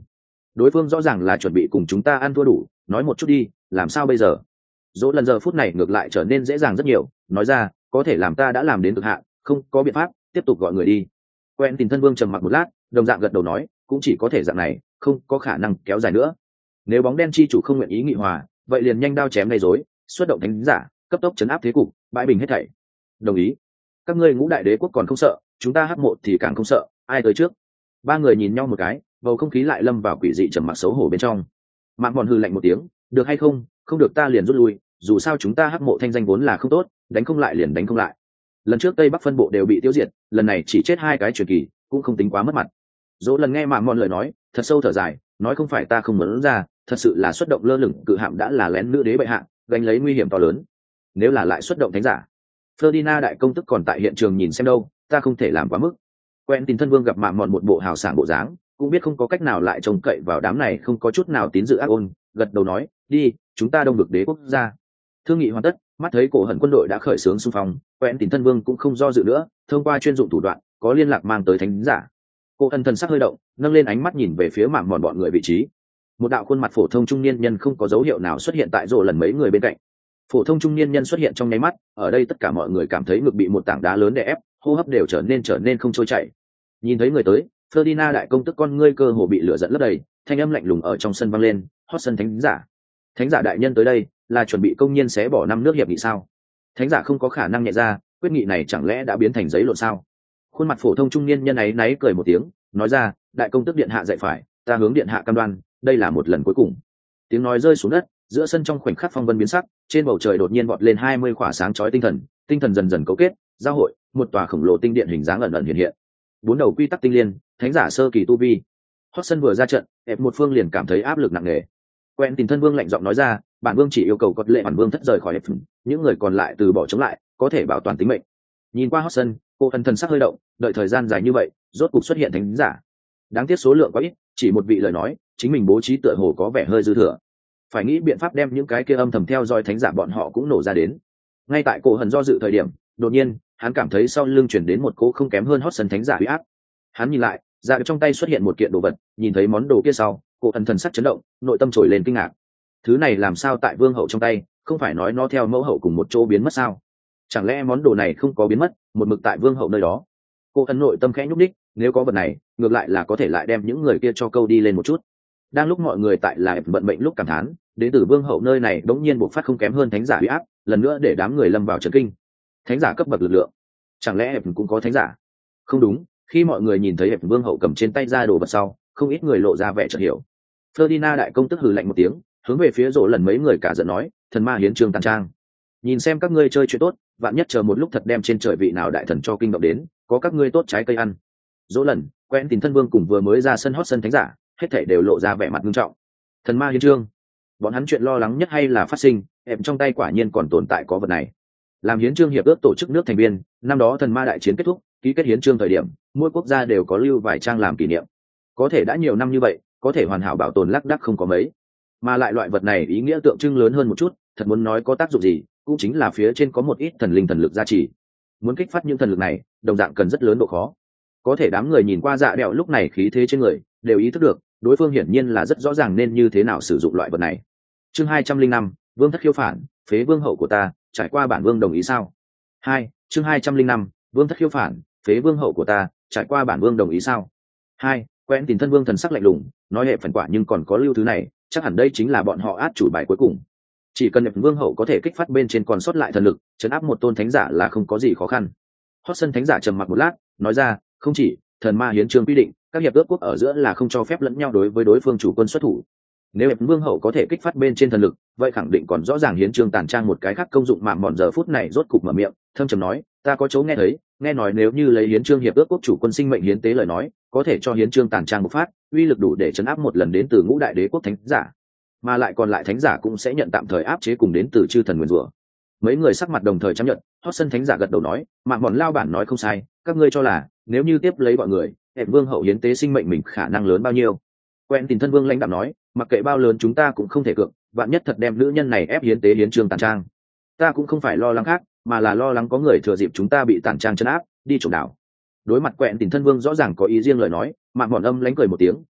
đối phương rõ ràng là chuẩn bị cùng chúng ta ăn thua đủ, nói một chút đi, làm sao bây giờ? Dỗ lần giờ phút này ngược lại trở nên dễ dàng rất nhiều, nói ra, có thể làm ta đã làm đến cực hạn, không có biện pháp, tiếp tục gọi người đi. Quen Tình Thân Vương trầm mặc một lát, đồng dạng gật đầu nói, cũng chỉ có thể dạng này, không có khả năng kéo dài nữa. Nếu bóng đen chi chủ không nguyện ý nghị hòa, vậy liền nhanh đao chém gây rối, xuất động thánh giả, cấp tốc chấn áp thế cục, bãi bình hết thảy. Đồng ý. Các ngươi Ngũ Đại Đế quốc còn không sợ, chúng ta Hắc Mộ thì càng không sợ, ai tới trước? Ba người nhìn nhau một cái, bầu không khí lại lâm vào quỷ dị trầm mặc xấu hổ bên trong. Mạng Mòn hừ lạnh một tiếng, được hay không, không được ta liền rút lui, dù sao chúng ta Hắc Mộ thanh danh vốn là không tốt, đánh không lại liền đánh không lại. Lần trước Tây Bắc phân bộ đều bị tiêu diệt, lần này chỉ chết 2 cái truyền kỳ, cũng không tính quá mất mặt. Dỗ lần nghe Mạng Mòn lời nói, thật sâu thở dài, nói không phải ta không muốn ra, thật sự là xuất động lơ lửng cự hạm đã là lén nữ đế bệ hạ, gánh lấy nguy hiểm to lớn. Nếu là lại xuất động thánh giả, Ferdinand đại công tức còn tại hiện trường nhìn xem đâu, ta không thể làm quá mức. Quen Tình Thân Vương gặp Mạng Mòn một bộ hào sảng bộ dáng, cũng biết không có cách nào lại trông cậy vào đám này không có chút nào tín dự ác ôn, gật đầu nói, đi, chúng ta đông được đế quốc gia. Thương nghị hoàn tất, mắt thấy cổ hận quân đội đã khởi xướng xung phong, Quen Tình Thân Vương cũng không do dự nữa, thông qua chuyên dụng thủ đoạn, có liên lạc mang tới thánh giả. Cô ân thần sắc hơi động, nâng lên ánh mắt nhìn về phía Mạng Mòn bọn người vị trí. Một đạo khuôn mặt phổ thông trung niên nhân không có dấu hiệu nào xuất hiện tại rổ lần mấy người bên cạnh. Phổ thông trung niên nhân xuất hiện trong nháy mắt, ở đây tất cả mọi người cảm thấy ngực bị một tảng đá lớn đè ép, hô hấp đều trở nên không trôi chảy. Nhìn thấy người tới, Ferdinand đại công tức con ngươi cơ hồ bị lửa dẫn lấp đầy, thanh âm lạnh lùng ở trong sân vang lên, hót sân thánh giả. Thánh giả đại nhân tới đây, là chuẩn bị công nhiên xé bỏ 5 nước hiệp nghị sao? Thánh giả không có khả năng nhẹ ra, quyết nghị này chẳng lẽ đã biến thành giấy lộn sao? Khuôn mặt phổ thông trung niên nhân ấy náy cười một tiếng, nói ra, đại công tức điện hạ dạy phải, ta hướng điện hạ cam đoan, đây là một lần cuối cùng. Tiếng nói rơi xuống đất, giữa sân trong khoảnh khắc phong vân biến sắc, trên bầu trời đột nhiên vọt lên 20 khỏa sáng chói tinh thần dần dần cấu kết, giao hội, một tòa khổng lồ tinh điện hình dáng ẩn ẩn hiện hiện. 4 đầu quy tắc tinh liên, thánh giả sơ kỳ tu vi. Hot sân vừa ra trận, ép một phương liền cảm thấy áp lực nặng nề. Quen Tình Thân Vương lạnh giọng nói ra, bản vương chỉ yêu cầu cột lệ bản vương thất rời khỏi ép, những người còn lại từ bỏ chống lại, có thể bảo toàn tính mệnh. Nhìn qua Hot sân, cô ân thần sắc hơi động, đợi thời gian dài như vậy, rốt cục xuất hiện thánh giả. Đáng tiếc số lượng quá ít, chỉ một vị lời nói, chính mình bố trí tựa hồ có vẻ hơi dư thừa. Phải nghĩ biện pháp đem những cái kia âm thầm theo dõi thánh giả bọn họ cũng nổ ra đến. Ngay tại cổ hần do dự thời điểm, đột nhiên hắn cảm thấy sau lưng chuyển đến một cỗ không kém hơn hót sân thánh giả uy áp. Hắn nhìn lại, ra trong tay xuất hiện một kiện đồ vật, nhìn thấy món đồ kia sau, cổ hần thần sắc chấn động, nội tâm trồi lên kinh ngạc. Thứ này làm sao tại vương hậu trong tay, không phải nói nó theo mẫu hậu cùng một chỗ biến mất sao? Chẳng lẽ món đồ này không có biến mất, một mực tại vương hậu nơi đó? Cổ hần nội tâm khẽ nhúc nhích, nếu có vật này, ngược lại là có thể lại đem những người kia cho câu đi lên một chút. Đang lúc mọi người tại lại bận bệnh lúc cảm thán, đến từ vương hậu nơi này đống nhiên bộc phát không kém hơn thánh giả uy áp, lần nữa để đám người lâm vào chấn kinh. Thánh giả cấp bậc lực lượng, chẳng lẽ cũng có thánh giả? Không đúng, khi mọi người nhìn thấy vương hậu cầm trên tay ra đồ vật sau, không ít người lộ ra vẻ chợt hiểu. Ferdinand đại công tức hừ lạnh một tiếng, hướng về phía rổ lần mấy người cả giận nói, thần ma hiến trường tàn trang, nhìn xem các ngươi chơi chuyện tốt, vạn nhất chờ một lúc thật đem trên trời vị nào đại thần cho kinh động đến, có các ngươi tốt trái cây ăn. Rỗ lần quen Tình Thân Vương cùng vừa mới ra sân hót sân thánh giả, hết thảy đều lộ ra vẻ mặt nghiêm trọng. Thần ma hiến trương, bọn hắn chuyện lo lắng nhất hay là phát sinh, em trong tay quả nhiên còn tồn tại có vật này. Làm hiến trương hiệp ước tổ chức nước thành viên, năm đó thần ma đại chiến kết thúc, ký kết hiến trương thời điểm, mỗi quốc gia đều có lưu vài trang làm kỷ niệm. Có thể đã nhiều năm như vậy, có thể hoàn hảo bảo tồn lác đác không có mấy. Mà lại loại vật này ý nghĩa tượng trưng lớn hơn một chút, thật muốn nói có tác dụng gì, cũng chính là phía trên có một ít thần linh thần lực gia trì. Muốn kích phát những thần lực này, đồng dạng cần rất lớn độ khó. Có thể đám người nhìn qua Dạ Đẹo lúc này khí thế trên người, đều ý thức được, đối phương hiển nhiên là rất rõ ràng nên như thế nào sử dụng loại vật này. Chương 205, Vương thất khiêu phản, phế vương hậu của ta, trải qua bản vương đồng ý sao? 2, chương 205, Vương thất khiêu phản, phế vương hậu của ta, trải qua bản vương đồng ý sao? 2, Quen Tình Thân Vương thần sắc lạnh lùng, nói hệ phần quả nhưng còn có lưu thứ này, chắc hẳn đây chính là bọn họ át chủ bài cuối cùng. Chỉ cần vương hậu có thể kích phát bên trên còn sót lại thần lực, trấn áp một tôn thánh giả là không có gì khó khăn. Hót sân thánh giả trầm mặc một lát, nói ra, không chỉ thần ma hiến chương quy định, các hiệp ước quốc ở giữa là không cho phép lẫn nhau đối với đối phương chủ quân xuất thủ. Nếu vương hậu có thể kích phát bên trên thần lực, vậy khẳng định còn rõ ràng hiến chương tàn trang một cái khác công dụng mà mòn giờ phút này rốt cục mở miệng, thâm trầm nói, ta có chỗ nghe thấy, nghe nói nếu như lấy hiến chương hiệp ước quốc chủ quân sinh mệnh hiến tế lời nói, có thể cho hiến chương tàn trang một phát, uy lực đủ để chấn áp một lần đến từ ngũ đại đế quốc thánh giả, mà lại còn lại thánh giả cũng sẽ nhận tạm thời áp chế cùng đến từ chư thần nguyên rủa. Mấy người sắc mặt đồng thời chấp nhận, hót sân thánh giả gật đầu nói, mạng bọn lao bản nói không sai, các ngươi cho là nếu như tiếp lấy bọn người, hẹn vương hậu hiến tế sinh mệnh mình khả năng lớn bao nhiêu? Quen Tình Thân Vương lãnh đạo nói, mặc kệ bao lớn chúng ta cũng không thể cược, vạn nhất thật đem nữ nhân này ép hiến tế hiến trương tàn trang, ta cũng không phải lo lắng khác, mà là lo lắng có người thừa dịp chúng ta bị tàn trang chấn áp, đi trộm đảo. Đối mặt Quen Tình Thân Vương rõ ràng có ý riêng lời nói, mạng bọn âm lánh cười một tiếng,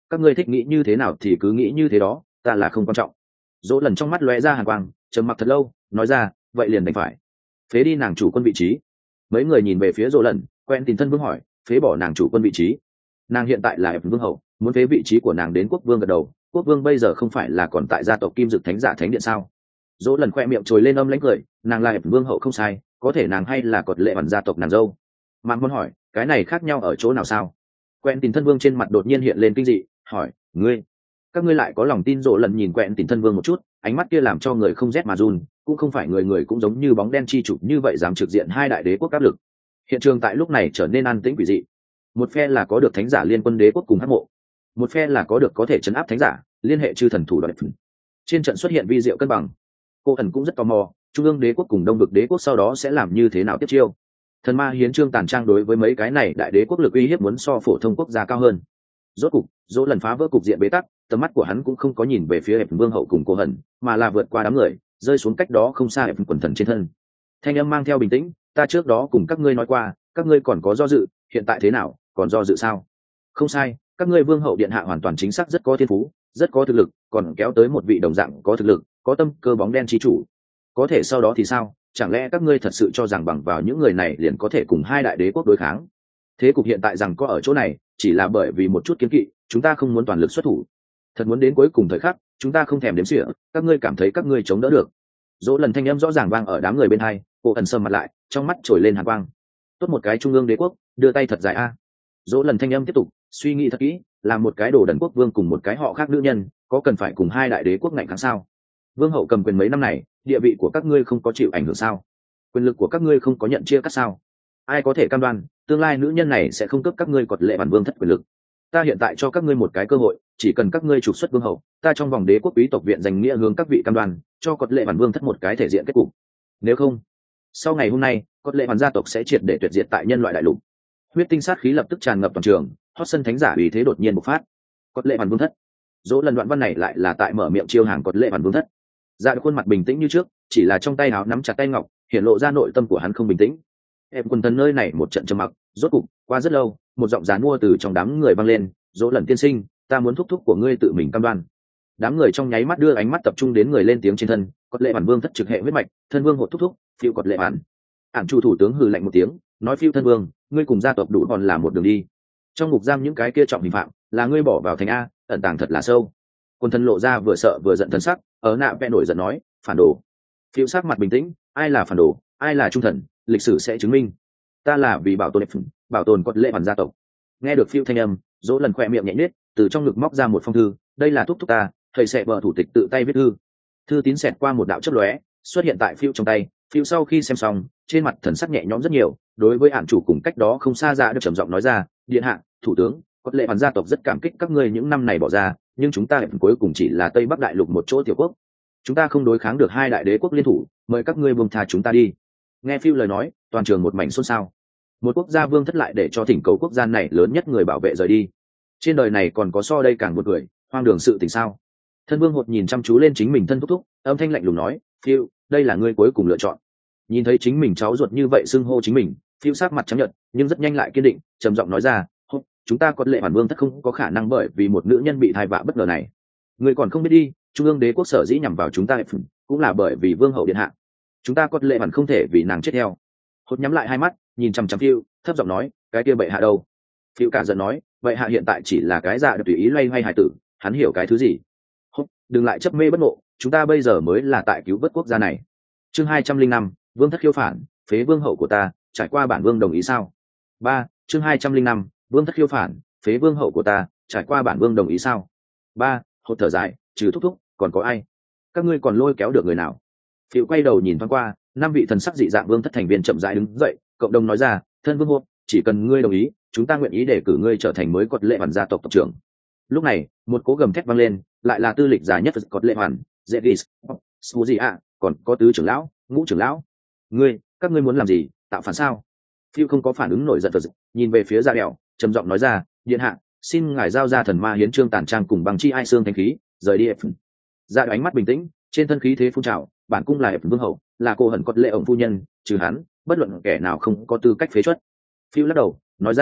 các ngươi thích nghĩ như thế nào thì cứ nghĩ như thế đó, ta là không quan trọng. Dỗ lần trong mắt lóe ra hàn quang, trầm mặc thật lâu, nói ra, vậy liền đành phải phế đi nàng chủ quân vị trí. Mấy người nhìn về phía Dỗ lần, quen tìm thân vương hỏi, phế bỏ nàng chủ quân vị trí? Nàng hiện tại là vương hậu, muốn phế vị trí của nàng đến quốc vương gật đầu. Quốc vương bây giờ không phải là còn tại gia tộc Kim Dực Thánh Giả Thánh Điện sao? Dỗ lần khoe miệng trồi lên âm lãnh cười, nàng là vương hậu không sai, có thể nàng hay là cột lệ bản gia tộc nàng dâu? Mạn muốn hỏi, cái này khác nhau ở chỗ nào sao? Quen tìm thân vương trên mặt đột nhiên hiện lên kinh dị, hỏi, ngươi, các ngươi lại có lòng tin? Dỗ lần nhìn Quen tìm thân vương một chút, ánh mắt kia làm cho người không rét mà run, cũng không phải người người cũng giống như bóng đen chi chủ như vậy dám trực diện hai đại đế quốc áp lực. Hiện trường tại lúc này trở nên an tĩnh quỷ dị. Một phe là có được thánh giả liên quân đế quốc cùng hắc mộ, một phe là có được có thể chấn áp thánh giả liên hệ chư thần thủ đoạn. Trên trận xuất hiện vi diệu cân bằng. Cô ẩn cũng rất tò mò, trung ương đế quốc cùng đông vực đế quốc sau đó sẽ làm như thế nào tiếp chiêu. Thần ma hiến chương tàn trang đối với mấy cái này đại đế quốc lực uy hiếp muốn so phổ thông quốc gia cao hơn. Rốt cục Dỗ lần phá vỡ cục diện bế tắc, tầm mắt của hắn cũng không có nhìn về phía hẹp vương hậu cùng cô hận, mà là vượt qua đám người, rơi xuống cách đó không xa hẹp quần thần trên thân. Thanh âm mang theo bình tĩnh, ta trước đó cùng các ngươi nói qua, các ngươi còn có do dự, hiện tại thế nào, còn do dự sao? Không sai, các ngươi vương hậu điện hạ hoàn toàn chính xác rất có thiên phú, rất có thực lực, còn kéo tới một vị đồng dạng có thực lực, có tâm cơ bóng đen chi chủ. Có thể sau đó thì sao? Chẳng lẽ các ngươi thật sự cho rằng bằng vào những người này liền có thể cùng hai đại đế quốc đối kháng? Thế cục hiện tại rằng có ở chỗ này, chỉ là bởi vì một chút kiến kỵ, chúng ta không muốn toàn lực xuất thủ. Thật muốn đến cuối cùng thời khắc, chúng ta không thèm đếm xỉa, các ngươi cảm thấy các ngươi chống đỡ được? Dỗ lần thanh âm rõ ràng vang ở đám người bên hai, cô ẩn sầm mặt lại, trong mắt trồi lên hàn quang. Tốt một cái trung ương đế quốc, đưa tay thật dài a. Dỗ lần thanh âm tiếp tục, suy nghĩ thật kỹ, làm một cái đồ đần quốc vương cùng một cái họ khác nữ nhân, có cần phải cùng hai đại đế quốc ngạnh kháng sao? Vương hậu cầm quyền mấy năm này, địa vị của các ngươi không có chịu ảnh hưởng sao? Quyền lực của các ngươi không có nhận chia cắt sao? Ai có thể cam đoan tương lai nữ nhân này sẽ không cướp các ngươi cột lệ bản vương thất quyền lực? Ta hiện tại cho các ngươi một cái cơ hội, chỉ cần các ngươi trục xuất vương hậu, ta trong vòng đế quốc quý tộc viện dành nghĩa hướng các vị cam đoan, cho cột lệ bản vương thất một cái thể diện kết cục. Nếu không, sau ngày hôm nay, cột lệ bản gia tộc sẽ triệt để tuyệt diệt tại nhân loại đại lục. Huyết tinh sát khí lập tức tràn ngập toàn trường, hot sân thánh giả uy thế đột nhiên bộc phát. Cột lệ bản vương thất. Dỗ lần đoạn văn này lại là tại mở miệng chiêu hàng cột lệ bản vương thất. Dạ khuôn mặt bình tĩnh như trước, chỉ là trong tay áo nắm chặt tay ngọc, hiện lộ ra nội tâm của hắn không bình tĩnh. Em quần thần nơi này một trận trầm mặc, rốt cục qua rất lâu, một giọng dán mua từ trong đám người vang lên, Dỗ lần tiên sinh, ta muốn thúc thúc của ngươi tự mình cam đoan. Đám người trong nháy mắt đưa ánh mắt tập trung đến người lên tiếng trên thân, cột lệ bản vương thất trực hệ huyết mạch, thân vương hộ thúc thúc, phiêu cột lệ bản. Ản chủ thủ tướng hừ lạnh một tiếng, nói phiêu thân vương, ngươi cùng gia tộc đủ còn là một đường đi. Trong ngục giam những cái kia trọng hình phạm, là ngươi bỏ vào thành a, ẩn tàng thật là sâu. Quân thân lộ ra vừa sợ vừa giận thần sắc, ở nạ vẽ nổi giận nói, phản đồ. Phiêu sắc mặt bình tĩnh, ai là phản đồ, ai là trung thần, lịch sử sẽ chứng minh. Ta là vì bảo tồn cột lệ bản gia tộc. Nghe được phiêu thanh âm, Dỗ lần khoe miệng nhẹ nhếch, từ trong ngực móc ra một phong thư, đây là thúc thúc ta, thầy sẽ vợ thủ tịch tự tay viết thư. Thư tín xẹt qua một đạo chớp lóe, xuất hiện tại phiêu trong tay. Phiêu sau khi xem xong, trên mặt thần sắc nhẹ nhõm rất nhiều, đối với ản chủ cùng cách đó không xa ra được trầm giọng nói ra, điện hạ, thủ tướng, cột lệ bản gia tộc rất cảm kích các ngươi những năm này bỏ ra, nhưng chúng ta cuối cùng chỉ là Tây Bắc đại lục một chỗ tiểu quốc, chúng ta không đối kháng được hai đại đế quốc liên thủ, mời các ngươi buông tha chúng ta đi. Nghe phiêu lời nói, toàn trường một mảnh xôn xao. Một quốc gia vương thất lại để cho thỉnh cầu quốc gia này lớn nhất người bảo vệ rời đi. Trên đời này còn có so đây càng một người, hoang đường sự tình sao? Thân vương hột nhìn chăm chú lên chính mình thân thúc thúc, âm thanh lạnh lùng nói, phiêu, đây là ngươi cuối cùng lựa chọn. Nhìn thấy chính mình cháu ruột như vậy xưng hô chính mình, phiêu sắc mặt trắng nhợt, nhưng rất nhanh lại kiên định, trầm giọng nói ra, chúng ta có lệ bản vương thất không có khả năng bởi vì một nữ nhân bị thai vạ bất ngờ này. Ngươi còn không biết đi, trung ương đế quốc sở dĩ nhằm vào chúng ta cũng là bởi vì vương hậu điện hạ, chúng ta có lệ bản không thể vì nàng chết theo. Hốt nhắm lại hai mắt, nhìn chằm chằm phiêu, thấp giọng nói, cái kia bệ hạ đâu? Phiêu cả giận nói, bệ hạ hiện tại chỉ là cái dạ được tùy ý loay hoay hài tử, hắn hiểu cái thứ gì? Hốt, đừng lại chấp mê bất ngộ, chúng ta bây giờ mới là tại cứu vớt quốc gia này. Chương 205, vương thất khiêu phản, phế vương hậu của ta, trải qua bản vương đồng ý sao? 3. Chương 205, vương thất khiêu phản, phế vương hậu của ta, trải qua bản vương đồng ý sao? 3. Hốt thở dài, trừ thúc thúc, còn có ai? Các ngươi còn lôi kéo được người nào? Phiêu quay đầu nhìn thoáng qua, 5 vị thần sắc dị dạng vương thất thành viên chậm rãi đứng dậy, cộng đồng nói ra, thân vương hốt, chỉ cần ngươi đồng ý, chúng ta nguyện ý để cử ngươi trở thành mới cột lệ hoàn gia tộc tộc trưởng. Lúc này, một cố gầm thét vang lên, lại là tư lịch già nhất cột lệ hoàn, Zedis, Suzy còn có tứ trưởng lão, ngũ trưởng lão. Các ngươi muốn làm gì, tạo phản sao? Phiêu không có phản ứng nổi giận vật, nhìn về phía Dạ Đèo, trầm giọng nói ra, điện hạ, xin ngài giao ra thần ma hiến chương tàn trang cùng bằng chi ai xương thanh khí, rời đi. Dạ ánh mắt bình tĩnh, trên thân khí thế phun trào, bản cung là vương hậu, là cô hận cột lệ ổng phu nhân, trừ hắn, bất luận kẻ nào không có tư cách phế truất. Phiêu lắc đầu, nói ra,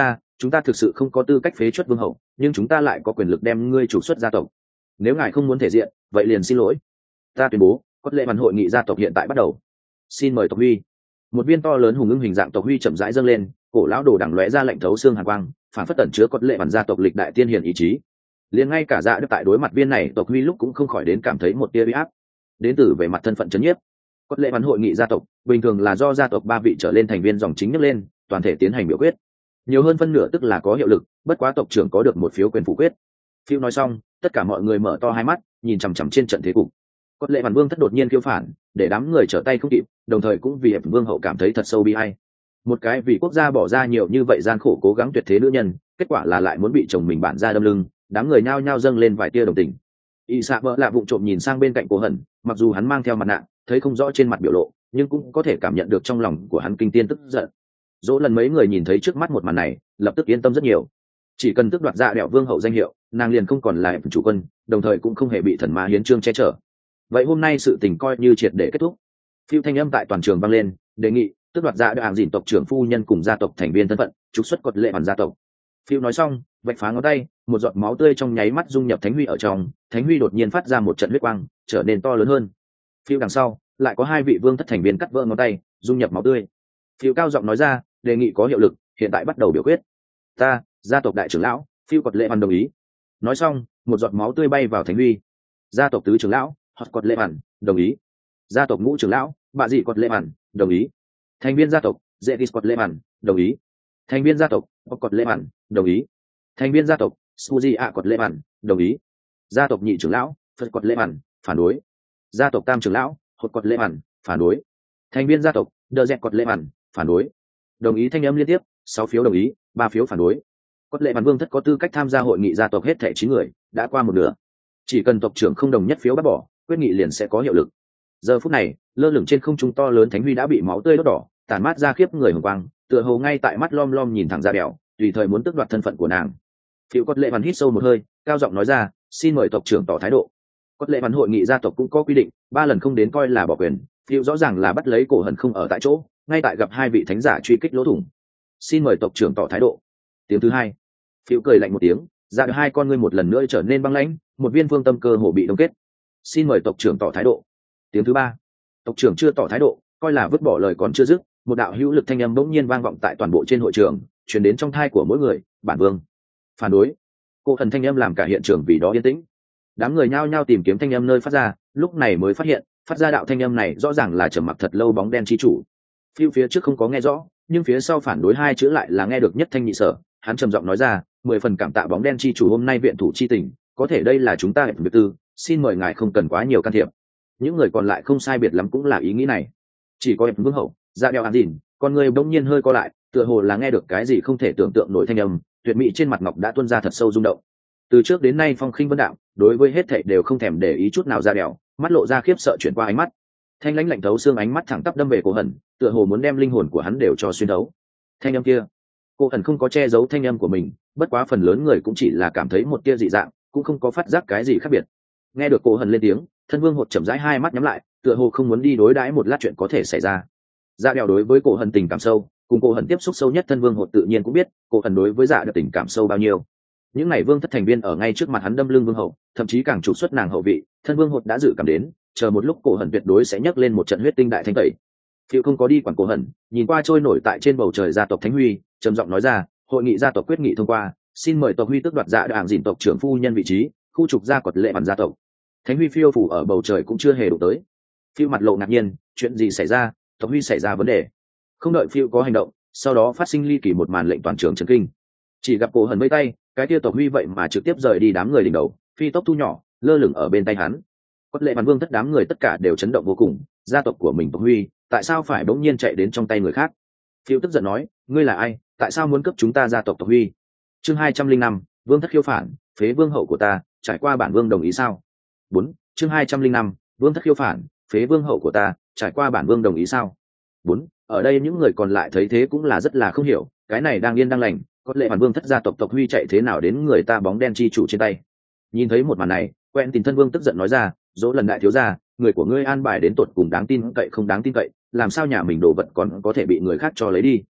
chúng ta thực sự không có tư cách phế truất vương hậu, nhưng chúng ta lại có quyền lực đem ngươi trục xuất gia tộc. Nếu ngài không muốn thể diện, vậy liền xin lỗi. Ta tuyên bố, cốt lệ bản hội nghị gia tộc hiện tại bắt đầu. Xin mời tộc huy. Một viên to lớn hùng ưng hình dạng tộc huy chậm rãi dâng lên, cổ lão đồ đằng lóe ra lạnh thấu xương hàn quang, phản phất tẩn chứa cốt lệ bản gia tộc lịch đại tiên hiền ý chí. Liền ngay cả Dạ Đức tại đối mặt viên này tộc huy lúc cũng không khỏi đến cảm thấy một tia uy áp, đến từ về mặt thân phận chấn nhiếp. Cốt lệ bản hội nghị gia tộc bình thường là do gia tộc 3 vị trở lên thành viên dòng chính nhấc lên, toàn thể tiến hành biểu quyết. Nhiều hơn phân nửa tức là có hiệu lực, bất quá tộc trưởng có được một phiếu quyền phủ quyết. Phiêu nói xong, tất cả mọi người mở to hai mắt, nhìn chằm chằm trên trận thế cục. Cốt lệ bản vương thất đột nhiên khiêu phản, để đám người trở tay không kịp, đồng thời cũng vì hiệp vương hậu cảm thấy thật sâu bi ai. Một cái vì quốc gia bỏ ra nhiều như vậy gian khổ cố gắng tuyệt thế nữ nhân, kết quả là lại muốn bị chồng mình bản ra đâm lưng, đám người nhao nhao dâng lên vài tia đồng tình. Y Sạ Bỡ lạ vụng trộm nhìn sang bên cạnh Cố Hẩn, mặc dù hắn mang theo mặt nạ, thấy không rõ trên mặt biểu lộ, nhưng cũng có thể cảm nhận được trong lòng của hắn kinh tiên tức giận. Dỗ lần mấy người nhìn thấy trước mắt một màn này, lập tức yên tâm rất nhiều. Chỉ cần tước đoạt Dạ Đẹo vương hậu danh hiệu, nàng liền không còn là chủ quân, đồng thời cũng không hề bị thần ma hiến chương che chở. Vậy hôm nay sự tình coi như triệt để kết thúc. Phiêu thanh âm tại toàn trường vang lên, đề nghị tước đoạt Dạ Đẹo hàng dìn tộc trưởng phu nhân cùng gia tộc thành viên thân phận, trục xuất cột lệ hoàn gia tộc. Phiêu nói xong, vạch phá ngón tay, một giọt máu tươi trong nháy mắt dung nhập thánh huy ở trong, thánh huy đột nhiên phát ra một trận huyết quang, trở nên to lớn hơn. Phiêu đằng sau, lại có 2 vị vương thất thành viên cắt vỡ ngón tay, dung nhập máu tươi. Phiêu cao giọng nói ra, đề nghị có hiệu lực, hiện tại bắt đầu biểu quyết. Ta, gia tộc đại trưởng lão, Phiêu Quật Lệ Hoàn đồng ý. Nói xong, một giọt máu tươi bay vào thánh huy. Gia tộc tứ trưởng lão, Hot Quật Lệ Hoàn đồng ý. Gia tộc ngũ trưởng lão, Bạ Dị Quật Lệ Hoàn đồng ý. Thành viên gia tộc, Zetis Quật Lệ Hoàn đồng ý. Thành viên gia tộc, Hot Quật Lệ Hoàn đồng ý. Thành viên gia tộc, Suji A Quật Lệ Hoàn đồng ý. Gia tộc nhị trưởng lão, Phật Quật Lệ Hoàn phản đối. Gia tộc tam trưởng lão, Hột Quật Lệ Hoàn phản đối. Thành viên gia tộc, Đờ Dẹt Quật Lệ Hoàn phản đối. Đồng ý thanh âm liên tiếp, 6 phiếu đồng ý, 3 phiếu phản đối. Cốt lệ bản vương thất có tư cách tham gia hội nghị gia tộc hết thảy 9 người, đã qua một nửa. Chỉ cần tộc trưởng không đồng nhất phiếu bác bỏ, quyết nghị liền sẽ có hiệu lực. Giờ phút này, lơ lửng trên không trung to lớn thánh huy đã bị máu tươi đốt đỏ, tàn mát ra khiếp người hồng quang, tựa hồ ngay tại mắt lom lom nhìn thẳng Dạ Đẹo, tùy thời muốn tước đoạt thân phận của nàng. Phiêu Cốt lệ bản hít sâu một hơi, cao giọng nói ra, xin mời tộc trưởng tỏ thái độ. Cốt lệ bản hội nghị gia tộc cũng có quy định, 3 lần không đến coi là bỏ quyền. Phiêu rõ ràng là bắt lấy Cổ Hẩn không ở tại chỗ, ngay tại gặp 2 vị thánh giả truy kích lỗ thủng. Xin mời tộc trưởng tỏ thái độ. Tiếng thứ 2. Phiêu cười lạnh một tiếng, Dạ Đẹo 2 con ngươi một lần nữa trở nên băng lãnh, một viên vương tâm cơ hồ bị đông kết. Xin mời tộc trưởng tỏ thái độ. Tiếng thứ 3. Tộc trưởng chưa tỏ thái độ, coi là vứt bỏ lời còn chưa dứt, một đạo hữu lực thanh âm bỗng nhiên vang vọng tại toàn bộ trên hội trường, truyền đến trong tai của mỗi người, bản vương phản đối. Cô thần thanh âm làm cả hiện trường vì đó yên tĩnh. Đám người nhao nhao tìm kiếm thanh âm nơi phát ra, lúc này mới phát hiện, phát ra đạo thanh âm này rõ ràng là trầm mặc thật lâu bóng đen chi chủ. Phiêu phía trước không có nghe rõ, nhưng phía sau phản đối 2 chữ lại là nghe được nhất thanh nhị sở. Hắn trầm giọng nói ra, 10 phần cảm tạ bóng đen chi chủ hôm nay viện thủ chi tình, có thể đây là chúng ta hiệp việc tư, xin mời ngài không cần quá nhiều can thiệp. Những người còn lại không sai biệt lắm cũng là ý nghĩ này. Chỉ có hiệp vương hậu, Dạ Đẹo An Dìn, con người bỗng nhiên hơi co lại, tựa hồ là nghe được cái gì không thể tưởng tượng nổi thanh âm, tuyệt mỹ trên mặt ngọc đã tuôn ra thật sâu rung động. Từ trước đến nay phong khinh vân đạm, đối với hết thảy đều không thèm để ý chút nào Dạ Đẹo, mắt lộ ra khiếp sợ chuyển qua ánh mắt. Thanh lãnh lạnh thấu xương ánh mắt thẳng tắp đâm về Cổ Hẩn, tựa hồ muốn đem linh hồn của hắn đều cho xuyên thấu. Thanh âm kia, Cổ Hẩn không có che giấu thanh âm của mình, bất quá phần lớn người cũng chỉ là cảm thấy một tia dị dạng, cũng không có phát giác cái gì khác biệt. Nghe được Cổ Hẩn lên tiếng, Thân Vương Hột chậm rãi 2 mắt nhắm lại, tựa hồ không muốn đi đối đãi một lát chuyện có thể xảy ra. Dạ Đẹo đối với Cổ Hẩn tình cảm sâu, cùng Cổ Hẩn tiếp xúc sâu nhất Thân Vương Hột tự nhiên cũng biết, Cổ Hẩn đối với Dạ Đẹo tình cảm sâu bao nhiêu. Những ngày vương thất thành viên ở ngay trước mặt hắn đâm lưng vương hậu, thậm chí càng trục xuất nàng hậu vị, Thân Vương Hột đã dự cảm đến, chờ một lúc Cổ Hẩn tuyệt đối sẽ nhấc lên một trận huyết tinh đại thanh tẩy. Phiêu không có đi quản Cổ Hẩn, nhìn qua trôi nổi tại trên bầu trời gia tộc Thánh Huy, trầm giọng nói ra, hội nghị gia tộc quyết nghị thông qua, xin mời tộc Huy tước đoạt Dạ Đẹo Hàng Dìn tộc trưởng phu nhân vị trí, khu trục ra Quật Lệ bản gia tộc. Thánh Huy phiêu phủ ở bầu trời cũng chưa hề đụng tới. Phiêu mặt lộ ngạc nhiên, chuyện gì xảy ra? Tộc Huy xảy ra vấn đề? Không đợi Phiêu có hành động, sau đó phát sinh ly kỳ một màn lệnh toàn trường chấn kinh. Chỉ gặp Cổ Hẩn vẫy tay, cái kia tộc Huy vậy mà trực tiếp rời đi đám người đỉnh đầu, phi tốc thu nhỏ, lơ lửng ở bên tay hắn. Quật Lệ bản vương tất đám người tất cả đều chấn động vô cùng, gia tộc của mình tộc Huy, tại sao phải bỗng nhiên chạy đến trong tay người khác? Phiêu tức giận nói, ngươi là ai? Tại sao muốn cướp chúng ta gia tộc tộc Huy? Chương 205, vương thất khiêu phản, phế vương hậu của ta, trải qua bản vương đồng ý sao? 4. Chương 205, vương thất khiêu phản, phế vương hậu của ta, trải qua bản vương đồng ý sao? 4. Ở đây những người còn lại thấy thế cũng là rất là không hiểu, cái này đang yên đang lành, có lẽ bản vương thất gia tộc tộc Huy chạy thế nào đến người ta bóng đen chi chủ trên tay? Nhìn thấy một màn này, quen tin thân vương tức giận nói ra, dỗ lần đại thiếu gia, người của ngươi an bài đến tột cùng đáng tin cậy không đáng tin cậy, làm sao nhà mình đồ vật còn có thể bị người khác cho lấy đi?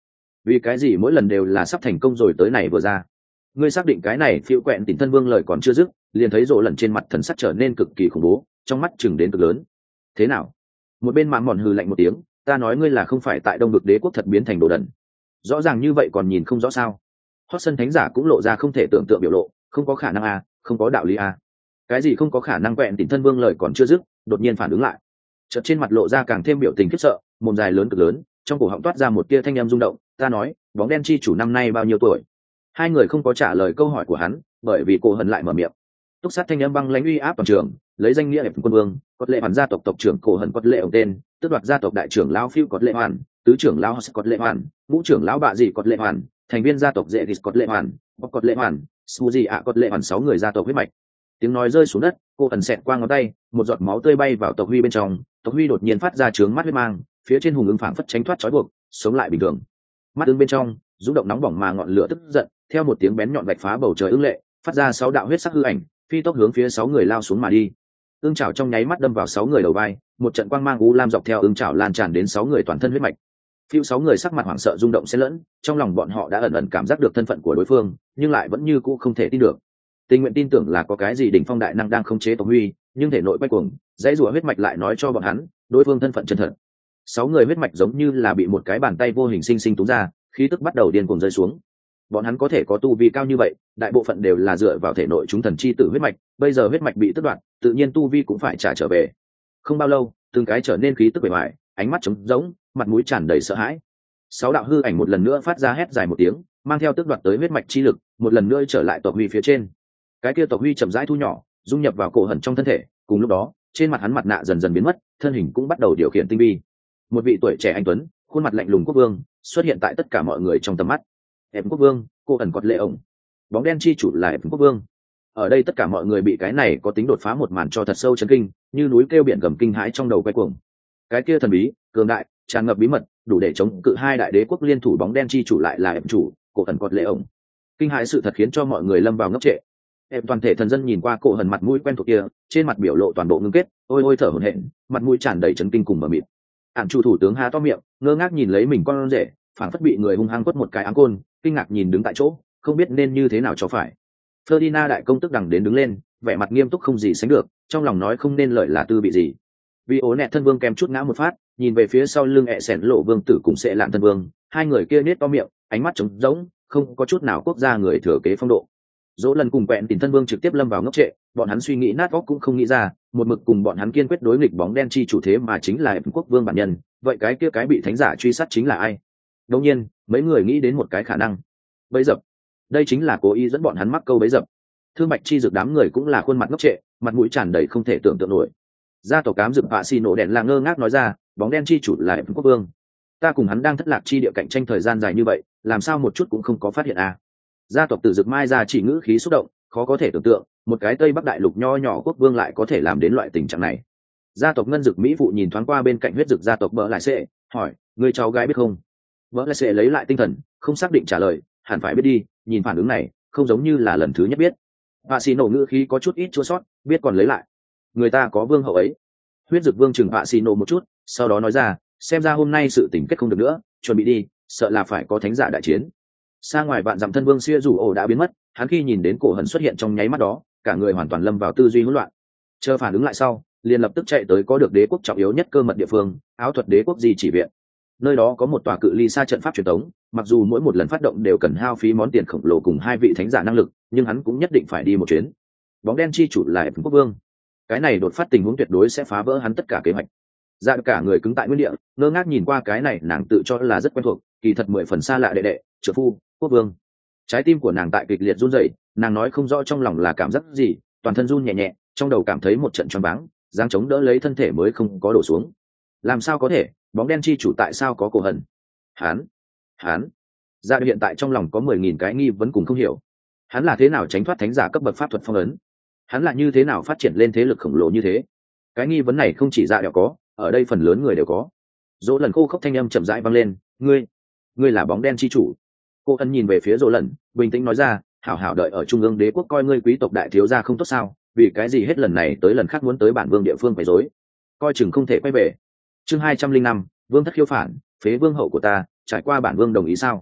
vì cái gì mỗi lần đều là sắp thành công rồi tới này vừa ra. Ngươi xác định cái này phiêu quẹn tỉnh thân vương lời còn chưa dứt, liền thấy rộ lần trên mặt thần sắc trở nên cực kỳ khủng bố, trong mắt chừng đến cực lớn. Thế nào? Một bên mạn mòn hừ lạnh một tiếng, ta nói ngươi là không phải tại đông vực đế quốc thật biến thành đồ đần. Rõ ràng như vậy còn nhìn không rõ sao? Hót sân thánh giả cũng lộ ra không thể tưởng tượng biểu lộ, không có khả năng à, không có đạo lý à. Cái gì không có khả năng? Quẹn tỉnh thân vương lời còn chưa dứt, đột nhiên phản ứng lại, chợt trên mặt lộ ra càng thêm biểu tình khiếp sợ, mồm dài lớn cực lớn, trong cổ họng toát ra một tia thanh âm rung động. Ta nói, bóng đen chi chủ năm nay bao nhiêu tuổi? Hai người không có trả lời câu hỏi của hắn, bởi vì cô hận lại mở miệng. Túc sát thanh âm băng lãnh uy áp toàn trường, lấy danh nghĩa quân vương, cốt lệ hoàn gia tộc tộc trưởng cổ hận cốt lệ ông tên, tước đoạt gia tộc đại trưởng lão phiêu cốt lệ hoàn, tứ trưởng lão cốt lệ hoàn, ngũ trưởng lão bạ dị cốt lệ hoàn, thành viên gia tộc dễ ghis cốt lệ hoàn, bọc cốt lệ hoàn, suzy ạ cốt lệ hoàn, 6 người gia tộc huyết mạch. Tiếng nói rơi xuống đất, cô ẩn xẹt qua ngón tay, một giọt máu tươi bay vào tộc huy bên trong, tộc huy đột nhiên phát ra trướng mắt huyết mang, phía trên hùng ứng phảng phất tránh thoát trói buộc, sống lại bình thường. Mắt ứng bên trong rung động nóng bỏng mà ngọn lửa tức giận, theo một tiếng bén nhọn vạch phá bầu trời ưng lệ, phát ra 6 đạo huyết sắc hư ảnh, phi tốc hướng phía 6 người lao xuống mà đi. Ưng chảo trong nháy mắt đâm vào 6 người đầu vai, một trận quang mang u lam dọc theo ưng chảo lan tràn đến 6 người toàn thân huyết mạch. Phiêu 6 người sắc mặt hoảng sợ rung động xen lẫn, trong lòng bọn họ đã ẩn ẩn cảm giác được thân phận của đối phương, nhưng lại vẫn như cũ không thể tin được. Tình nguyện tin tưởng là có cái gì đỉnh phong đại năng đang khống chế tộc huy, nhưng thể nội quay cuồng, dãy rùa huyết mạch lại nói cho bọn hắn, đối phương thân phận chân thật. 6 người huyết mạch giống như là bị một cái bàn tay vô hình sinh sinh túm ra, khí tức bắt đầu điên cuồng rơi xuống. Bọn hắn có thể có tu vi cao như vậy, đại bộ phận đều là dựa vào thể nội chúng thần chi tử huyết mạch, bây giờ huyết mạch bị tước đoạt, tự nhiên tu vi cũng phải trả trở về. Không bao lâu, từng cái trở nên khí tức bề ngoài, ánh mắt trống rỗng, mặt mũi tràn đầy sợ hãi. 6 đạo hư ảnh một lần nữa phát ra hét dài một tiếng, mang theo tước đoạt tới huyết mạch chi lực, một lần nữa trở lại tộc huy phía trên. Cái kia tộc huy chậm rãi thu nhỏ, dung nhập vào cổ hận trong thân thể, cùng lúc đó, trên mặt hắn mặt nạ dần dần biến mất, thân hình cũng bắt đầu điều khiển tinh vi. Một vị tuổi trẻ anh tuấn, khuôn mặt lạnh lùng quốc vương xuất hiện tại tất cả mọi người trong tầm mắt. Em quốc vương, cô ẩn cọt lệ ổng, bóng đen chi chủ là em quốc vương. Ở đây tất cả mọi người bị cái này có tính đột phá một màn cho thật sâu chấn kinh, như núi kêu biển gầm kinh hãi trong đầu quay cuồng. Cái kia thần bí, cường đại, tràn ngập bí mật, đủ để chống cự hai đại đế quốc liên thủ bóng đen chi chủ lại là em chủ, cô ẩn cọt lệ ổng. Kinh hãi sự thật khiến cho mọi người lâm vào ngốc trệ. Em toàn thể thần dân nhìn qua cổ hận mặt mũi quen thuộc kia, trên mặt biểu lộ toàn bộ ngưng kết, ôi ôi thở hổn hển, mặt mũi tràn đầy chấn kinh cùng mờ mịt. Ản chủ thủ tướng há to miệng, ngơ ngác nhìn lấy mình con rể, phản phất bị người hung hăng quất một cái áng côn, kinh ngạc nhìn đứng tại chỗ, không biết nên như thế nào cho phải. Ferdinand đại công tức đằng đến đứng lên, vẻ mặt nghiêm túc không gì sánh được, trong lòng nói không nên lợi là tư bị gì. Vì ố nẹt thân vương kèm chút ngã một phát, nhìn về phía sau lưng ẹ sẻn lộ vương tử cùng sệ lạn thân vương, hai người kia nết to miệng, ánh mắt trống rỗng, không có chút nào quốc gia người thừa kế phong độ. Dỗ lần cùng quẹn tìm thân vương trực tiếp lâm vào ngốc trệ, bọn hắn suy nghĩ nát óc cũng không nghĩ ra, một mực cùng bọn hắn kiên quyết đối nghịch bóng đen chi chủ thế mà chính là quốc vương bản nhân, vậy cái kia cái bị thánh giả truy sát chính là ai? Đương nhiên, mấy người nghĩ đến một cái khả năng. Bấy dập. Đây chính là cố ý dẫn bọn hắn mắc câu bấy dập. Thương Bạch chi dược đám người cũng là khuôn mặt ngốc trệ, mặt mũi tràn đầy không thể tưởng tượng nổi. Gia tộc cám dược Vạ Xi nổ đèn là ngơ ngác nói ra, bóng đen chi chủ là quốc vương. Ta cùng hắn đang thất lạc chi địa cạnh tranh thời gian dài như vậy, làm sao một chút cũng không có phát hiện à? Gia tộc Tử Dực Mai ra chỉ ngữ khí xúc động, khó có thể tưởng tượng, một cái Tây Bắc đại lục nho nhỏ quốc vương lại có thể làm đến loại tình trạng này. Gia tộc Ngân Dực Mỹ phụ nhìn thoáng qua bên cạnh huyết dực gia tộc Bỡ Lại Sệ, hỏi, người cháu gái biết không? Bỡ Lại Sệ lấy lại tinh thần, không xác định trả lời, hẳn phải biết đi, nhìn phản ứng này, không giống như là lần thứ nhất biết. Vạ Xi nổ ngữ khí có chút ít chua sót, biết còn lấy lại. Người ta có vương hậu ấy. Huyết dực vương chừng Vạ Xi nổ một chút, sau đó nói ra, xem ra hôm nay sự tình kết không được nữa, chuẩn bị đi, sợ là phải có thánh giả đại chiến. Xa ngoài vạn dặm thân vương xia rủ ổ đã biến mất, hắn khi nhìn đến cổ hận xuất hiện trong nháy mắt đó, cả người hoàn toàn lâm vào tư duy hỗn loạn. Chờ phản ứng lại sau, liền lập tức chạy tới có được đế quốc trọng yếu nhất cơ mật địa phương, áo thuật đế quốc di chỉ viện. Nơi đó có một tòa cự ly xa trận pháp truyền thống, mặc dù mỗi một lần phát động đều cần hao phí món tiền khổng lồ cùng hai vị thánh giả năng lực, nhưng hắn cũng nhất định phải đi một chuyến. Bóng đen chi chủ là quốc vương, cái này đột phát tình huống tuyệt đối sẽ phá vỡ hắn tất cả kế hoạch. Dạ cả người cứng tại nguyên địa, ngơ ngác nhìn qua cái này, nàng tự cho là rất quen thuộc, kỳ thật 10 phần xa lạ đệ đệ, trợ phu, quốc vương. Trái tim của nàng tại kịch liệt run rẩy, nàng nói không rõ trong lòng là cảm giác gì, toàn thân run nhẹ nhẹ, trong đầu cảm thấy một trận choáng váng, giang chống đỡ lấy thân thể mới không có đổ xuống. Làm sao có thể, bóng đen chi chủ tại sao có cổ hận? Hắn. Dạ hiện tại trong lòng có 10.000 cái nghi vấn cùng không hiểu. Hắn là thế nào tránh thoát thánh giả cấp bậc pháp thuật phong ấn? Hắn là như thế nào phát triển lên thế lực khổng lồ như thế? Cái nghi vấn này không chỉ Dạ đều có, ở đây phần lớn người đều có. Dỗ lần khô khốc thanh âm chậm rãi vang lên, ngươi là bóng đen chi chủ. Cô ân nhìn về phía Dỗ lần, bình tĩnh nói ra, hảo hảo đợi ở trung ương đế quốc coi ngươi quý tộc đại thiếu gia không tốt sao? Vì cái gì hết lần này tới lần khác muốn tới bản vương địa phương quấy rối? Coi chừng không thể quay về. Chương 205, vương thất khiêu phản, phế vương hậu của ta, trải qua bản vương đồng ý sao?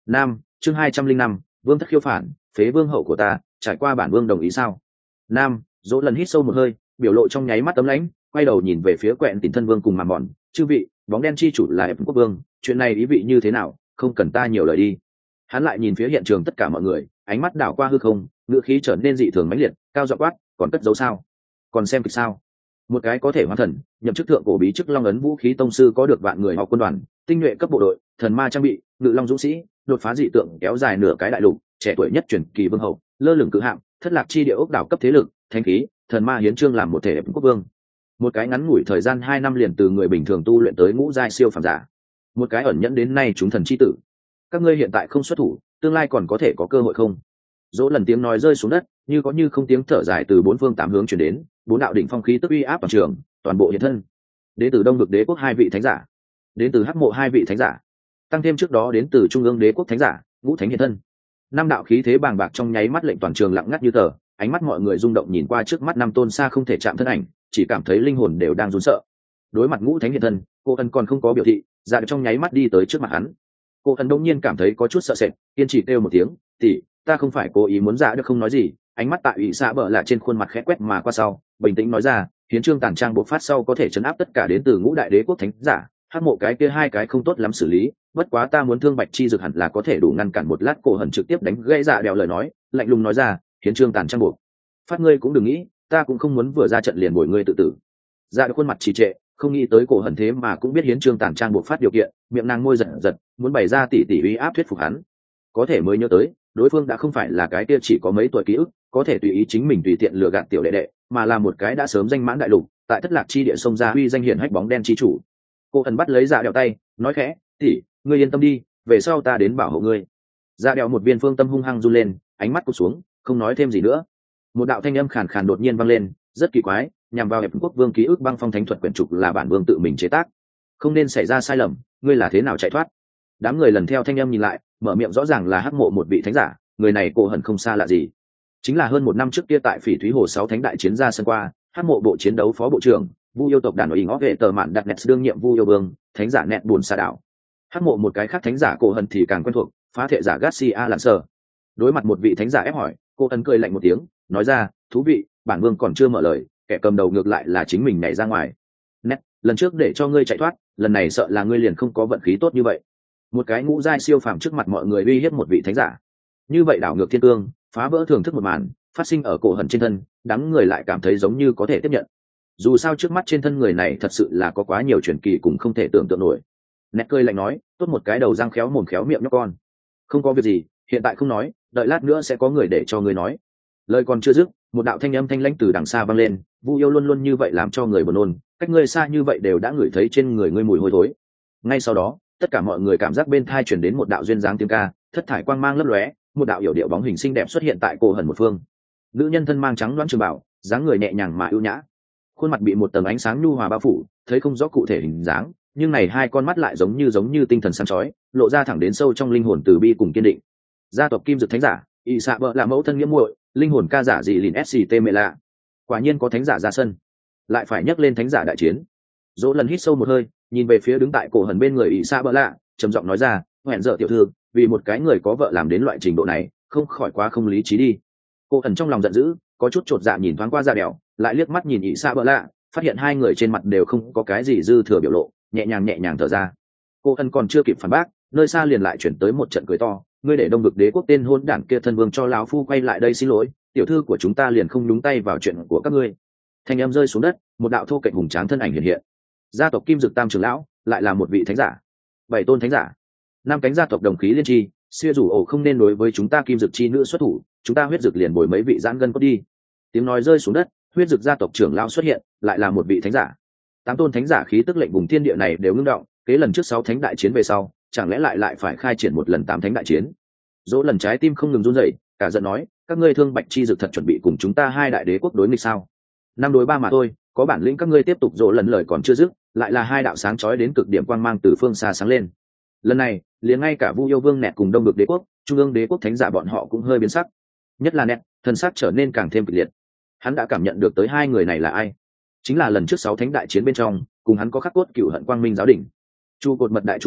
Nam, chương 205, vương thất khiêu phản, phế vương hậu của ta, trải qua bản vương đồng ý sao? Nam, Dỗ lần hít sâu một hơi, biểu lộ trong nháy mắt tấm lãnh, quay đầu nhìn về phía Quẹn Tỉnh thân vương cùng Màn Mòn, chư vị, bóng đen chi chủ là quốc vương, chuyện này ý vị như thế nào, không cần ta nhiều lời đi. Hắn lại nhìn phía hiện trường tất cả mọi người, ánh mắt đảo qua hư không, ngữ khí trở nên dị thường mãnh liệt, cao giọng quát, còn cất giấu sao? Còn xem kịch sao? Một cái có thể hoàn thần, nhậm chức thượng cổ bí chức long ấn vũ khí tông sư, có được vạn người học quân đoàn, tinh nhuệ cấp bộ đội, thần ma trang bị, ngự long dũng sĩ, đột phá dị tượng kéo dài nửa cái đại lục, trẻ tuổi nhất truyền kỳ vương hậu, lơ lửng cự hạng, thất lạc chi địa ốc đảo cấp thế lực, thanh khí, thần ma hiến trương làm một thể quốc vương. Một cái ngắn ngủi thời gian 2 năm liền từ người bình thường tu luyện tới ngũ giai siêu phàm giả. Một cái ẩn nhẫn đến nay chúng thần chi tử. Các ngươi hiện tại không xuất thủ, tương lai còn có thể có cơ hội không? Dỗ lần tiếng nói rơi xuống đất, như có như không tiếng thở dài từ bốn phương tám hướng truyền đến, bốn đạo đỉnh phong khí tức uy áp toàn trường, toàn bộ hiện thân. Đến từ Đông Vực Đế quốc 2 vị thánh giả, đến từ Hắc Mộ 2 vị thánh giả, tăng thêm trước đó đến từ Trung ương Đế quốc thánh giả, ngũ thánh hiện thân. 5 đạo khí thế bàng bạc trong nháy mắt lệnh toàn trường lặng ngắt như tờ, ánh mắt mọi người rung động nhìn qua trước mắt 5 tôn xa không thể chạm thân ảnh, chỉ cảm thấy linh hồn đều đang run sợ. Đối mặt ngũ thánh hiện thân, cô ân còn không có biểu thị, dạ trong nháy mắt đi tới trước mặt hắn. Cô ân đông nhiên cảm thấy có chút sợ sệt, kiên trì kêu một tiếng, tỷ, ta không phải cố ý muốn dạ được không nói gì. Ánh mắt tại ủy xã bờ lạ trên khuôn mặt khẽ quét mà qua sau, bình tĩnh nói ra, hiến trương tàn trang bộc phát sau có thể chấn áp tất cả đến từ ngũ đại đế quốc thánh giả, Hắc Mộ cái kia 2 cái không tốt lắm xử lý, bất quá ta muốn thương Bạch Chi Dực hẳn là có thể đủ ngăn cản một lát. Cổ Hẩn trực tiếp đánh gãy dạ đèo lời nói, lạnh lùng nói ra, hiến trương tàn trang bộc phát, ngươi cũng đừng nghĩ, ta cũng không muốn vừa ra trận liền bồi ngươi tự tử. Dạ khuôn mặt trì trệ, không nghĩ tới Cổ Hẩn thế mà cũng biết hiến trương tàn trang bộc phát điều kiện, miệng nàng môi giật giật, muốn bày ra tỉ uy áp thuyết phục hắn. Có thể mới nhớ tới, đối phương đã không phải là cái kia chỉ có mấy tuổi ký ức, có thể tùy ý chính mình tùy tiện lừa gạt tiểu đệ đệ, mà là một cái đã sớm danh mãn đại lục, tại thất lạc chi địa sông ra uy danh hiển hách bóng đen chi chủ. Cô Ẩn bắt lấy dạ đèo tay, nói khẽ, tỷ, ngươi yên tâm đi, về sau ta đến bảo hộ ngươi. Dạ đèo một viên phương tâm hung hăng run lên, ánh mắt cụp xuống, không nói thêm gì nữa. Một đạo thanh âm khàn khàn đột nhiên vang lên, rất kỳ quái, nhằm vào Hiệp Quốc Vương ký ức băng phong thánh thuật quyển trục là bản vương tự mình chế tác, không nên xảy ra sai lầm, ngươi là thế nào chạy thoát? Đám người lần theo thanh âm nhìn lại, mở miệng rõ ràng là Hắc Mộ một vị thánh giả, người này Cô Hẩn không xa lạ gì, chính là hơn 1 năm trước kia tại Phỉ Thúy Hồ 6 thánh đại chiến ra sân qua, Hắc Mộ bộ chiến đấu phó bộ trưởng, Vu yêu tộc đàn nội ngõ vệ tờ mạn đặt nẹt đương nhiệm Vu yêu vương, thánh giả nẹt buồn xa đảo. Hắc Mộ một cái khác thánh giả Cô Hẩn thì càng quen thuộc, phá thể giả Garcia lặn sờ. Đối mặt một vị thánh giả ép hỏi, Cô Hẩn cười lạnh một tiếng, nói ra, thú vị, bản vương còn chưa mở lời, kẻ cầm đầu ngược lại là chính mình nhảy ra ngoài. Nét, lần trước để cho ngươi chạy thoát, lần này sợ là ngươi liền không có vận khí tốt như vậy. Một cái ngũ giai siêu phàm trước mặt mọi người uy hiếp một vị thánh giả, như vậy đảo ngược thiên cương, phá vỡ thưởng thức một màn phát sinh ở Cổ Hẩn trên thân, đám người lại cảm thấy giống như có thể tiếp nhận. Dù sao trước mắt trên thân người này thật sự là có quá nhiều truyền kỳ cũng không thể tưởng tượng nổi. Nét cười lạnh nói, tốt một cái đầu răng khéo mồm khéo miệng nhóc con, không có việc gì, hiện tại không nói, đợi lát nữa sẽ có người để cho ngươi nói. Lời còn chưa dứt, một đạo thanh âm thanh lãnh từ đằng xa vang lên, Vu yêu luôn luôn như vậy làm cho người buồn nôn, cách ngươi xa như vậy đều đã ngửi thấy trên người ngươi mùi hôi thối. Ngay sau đó, tất cả mọi người cảm giác bên tai truyền đến một đạo duyên dáng tiếng ca, thất thải quang mang lấp lóe, một đạo yểu điệu bóng hình xinh đẹp xuất hiện tại Cổ Hẩn một phương. Nữ nhân thân mang trắng đoán trường bảo, dáng người nhẹ nhàng mà ưu nhã, khuôn mặt bị một tầng ánh sáng nhu hòa bao phủ, thấy không rõ cụ thể hình dáng, nhưng này hai con mắt lại giống như tinh thần sáng chói, lộ ra thẳng đến sâu trong linh hồn từ bi cùng kiên định. Gia tộc Kim Dực thánh giả, y xạ bợ là mẫu thân nghĩa muội, linh hồn ca giả dị lìn sct mẹ lạ. Quả nhiên có thánh giả ra sân, lại phải nhắc lên thánh giả đại chiến. Dỗ lần hít sâu một hơi, nhìn về phía đứng tại Cổ Hẩn bên người y xạ bợ lạ, trầm giọng nói ra, hẹn dợ tiểu thư, vì một cái người có vợ làm đến loại trình độ này, không khỏi quá không lý trí đi. Cổ Hẩn trong lòng giận dữ, có chút chột dạ nhìn thoáng qua Dạ Đèo, lại liếc mắt nhìn ỷ xa bợ lạ, phát hiện hai người trên mặt đều không có cái gì dư thừa biểu lộ, nhẹ nhàng thở ra. Cổ Hẩn còn chưa kịp phản bác, nơi xa liền lại chuyển tới một trận cười to, ngươi để Đông Vực Đế quốc tên hôn đản kia thân vương cho lão phu quay lại đây xin lỗi, tiểu thư của chúng ta liền không nhúng tay vào chuyện của các ngươi. Thanh âm rơi xuống đất, một đạo thô kệch hùng tráng thân ảnh hiện hiện. Gia tộc Kim Dực Tam trưởng lão, lại là một vị thánh giả. 7 tôn thánh giả, 5 cánh gia tộc đồng khí liên tri, xưa rủ ổ không nên đối với chúng ta Kim Dực chi nữ xuất thủ, chúng ta huyết dực liền bồi mấy vị giãn gân cốt đi. Tiếng nói rơi xuống đất, huyết dực gia tộc trưởng lão xuất hiện, lại là một vị thánh giả. 8 tôn thánh giả khí tức lệnh vùng thiên địa này đều ngưng động, kế lần trước 6 thánh đại chiến về sau, chẳng lẽ lại phải khai triển một lần 8 thánh đại chiến. Dỗ lần trái tim không ngừng run rẩy, cả giận nói, các ngươi Thương Bạch chi dực thật chuẩn bị cùng chúng ta hai đại đế quốc đối nghịch sao? 5 đối 3 mà thôi, có bản lĩnh các ngươi tiếp tục. Dỗ lần lời còn chưa dứt, lại là hai đạo sáng chói đến cực điểm quang mang từ phương xa sáng lên. Lần này, liền ngay cả Vu yêu vương nẹt cùng Đông Vực Đế quốc, Trung ương Đế quốc thánh giả bọn họ cũng hơi biến sắc. Nhất là nẹt, thân sắc trở nên càng thêm kịch liệt. Hắn đã cảm nhận được tới hai người này là ai, chính là lần trước 6 thánh đại chiến bên trong, cùng hắn có khắc cốt cựu hận Quang Minh giáo đỉnh, trụ cột mật đại chủ giáo,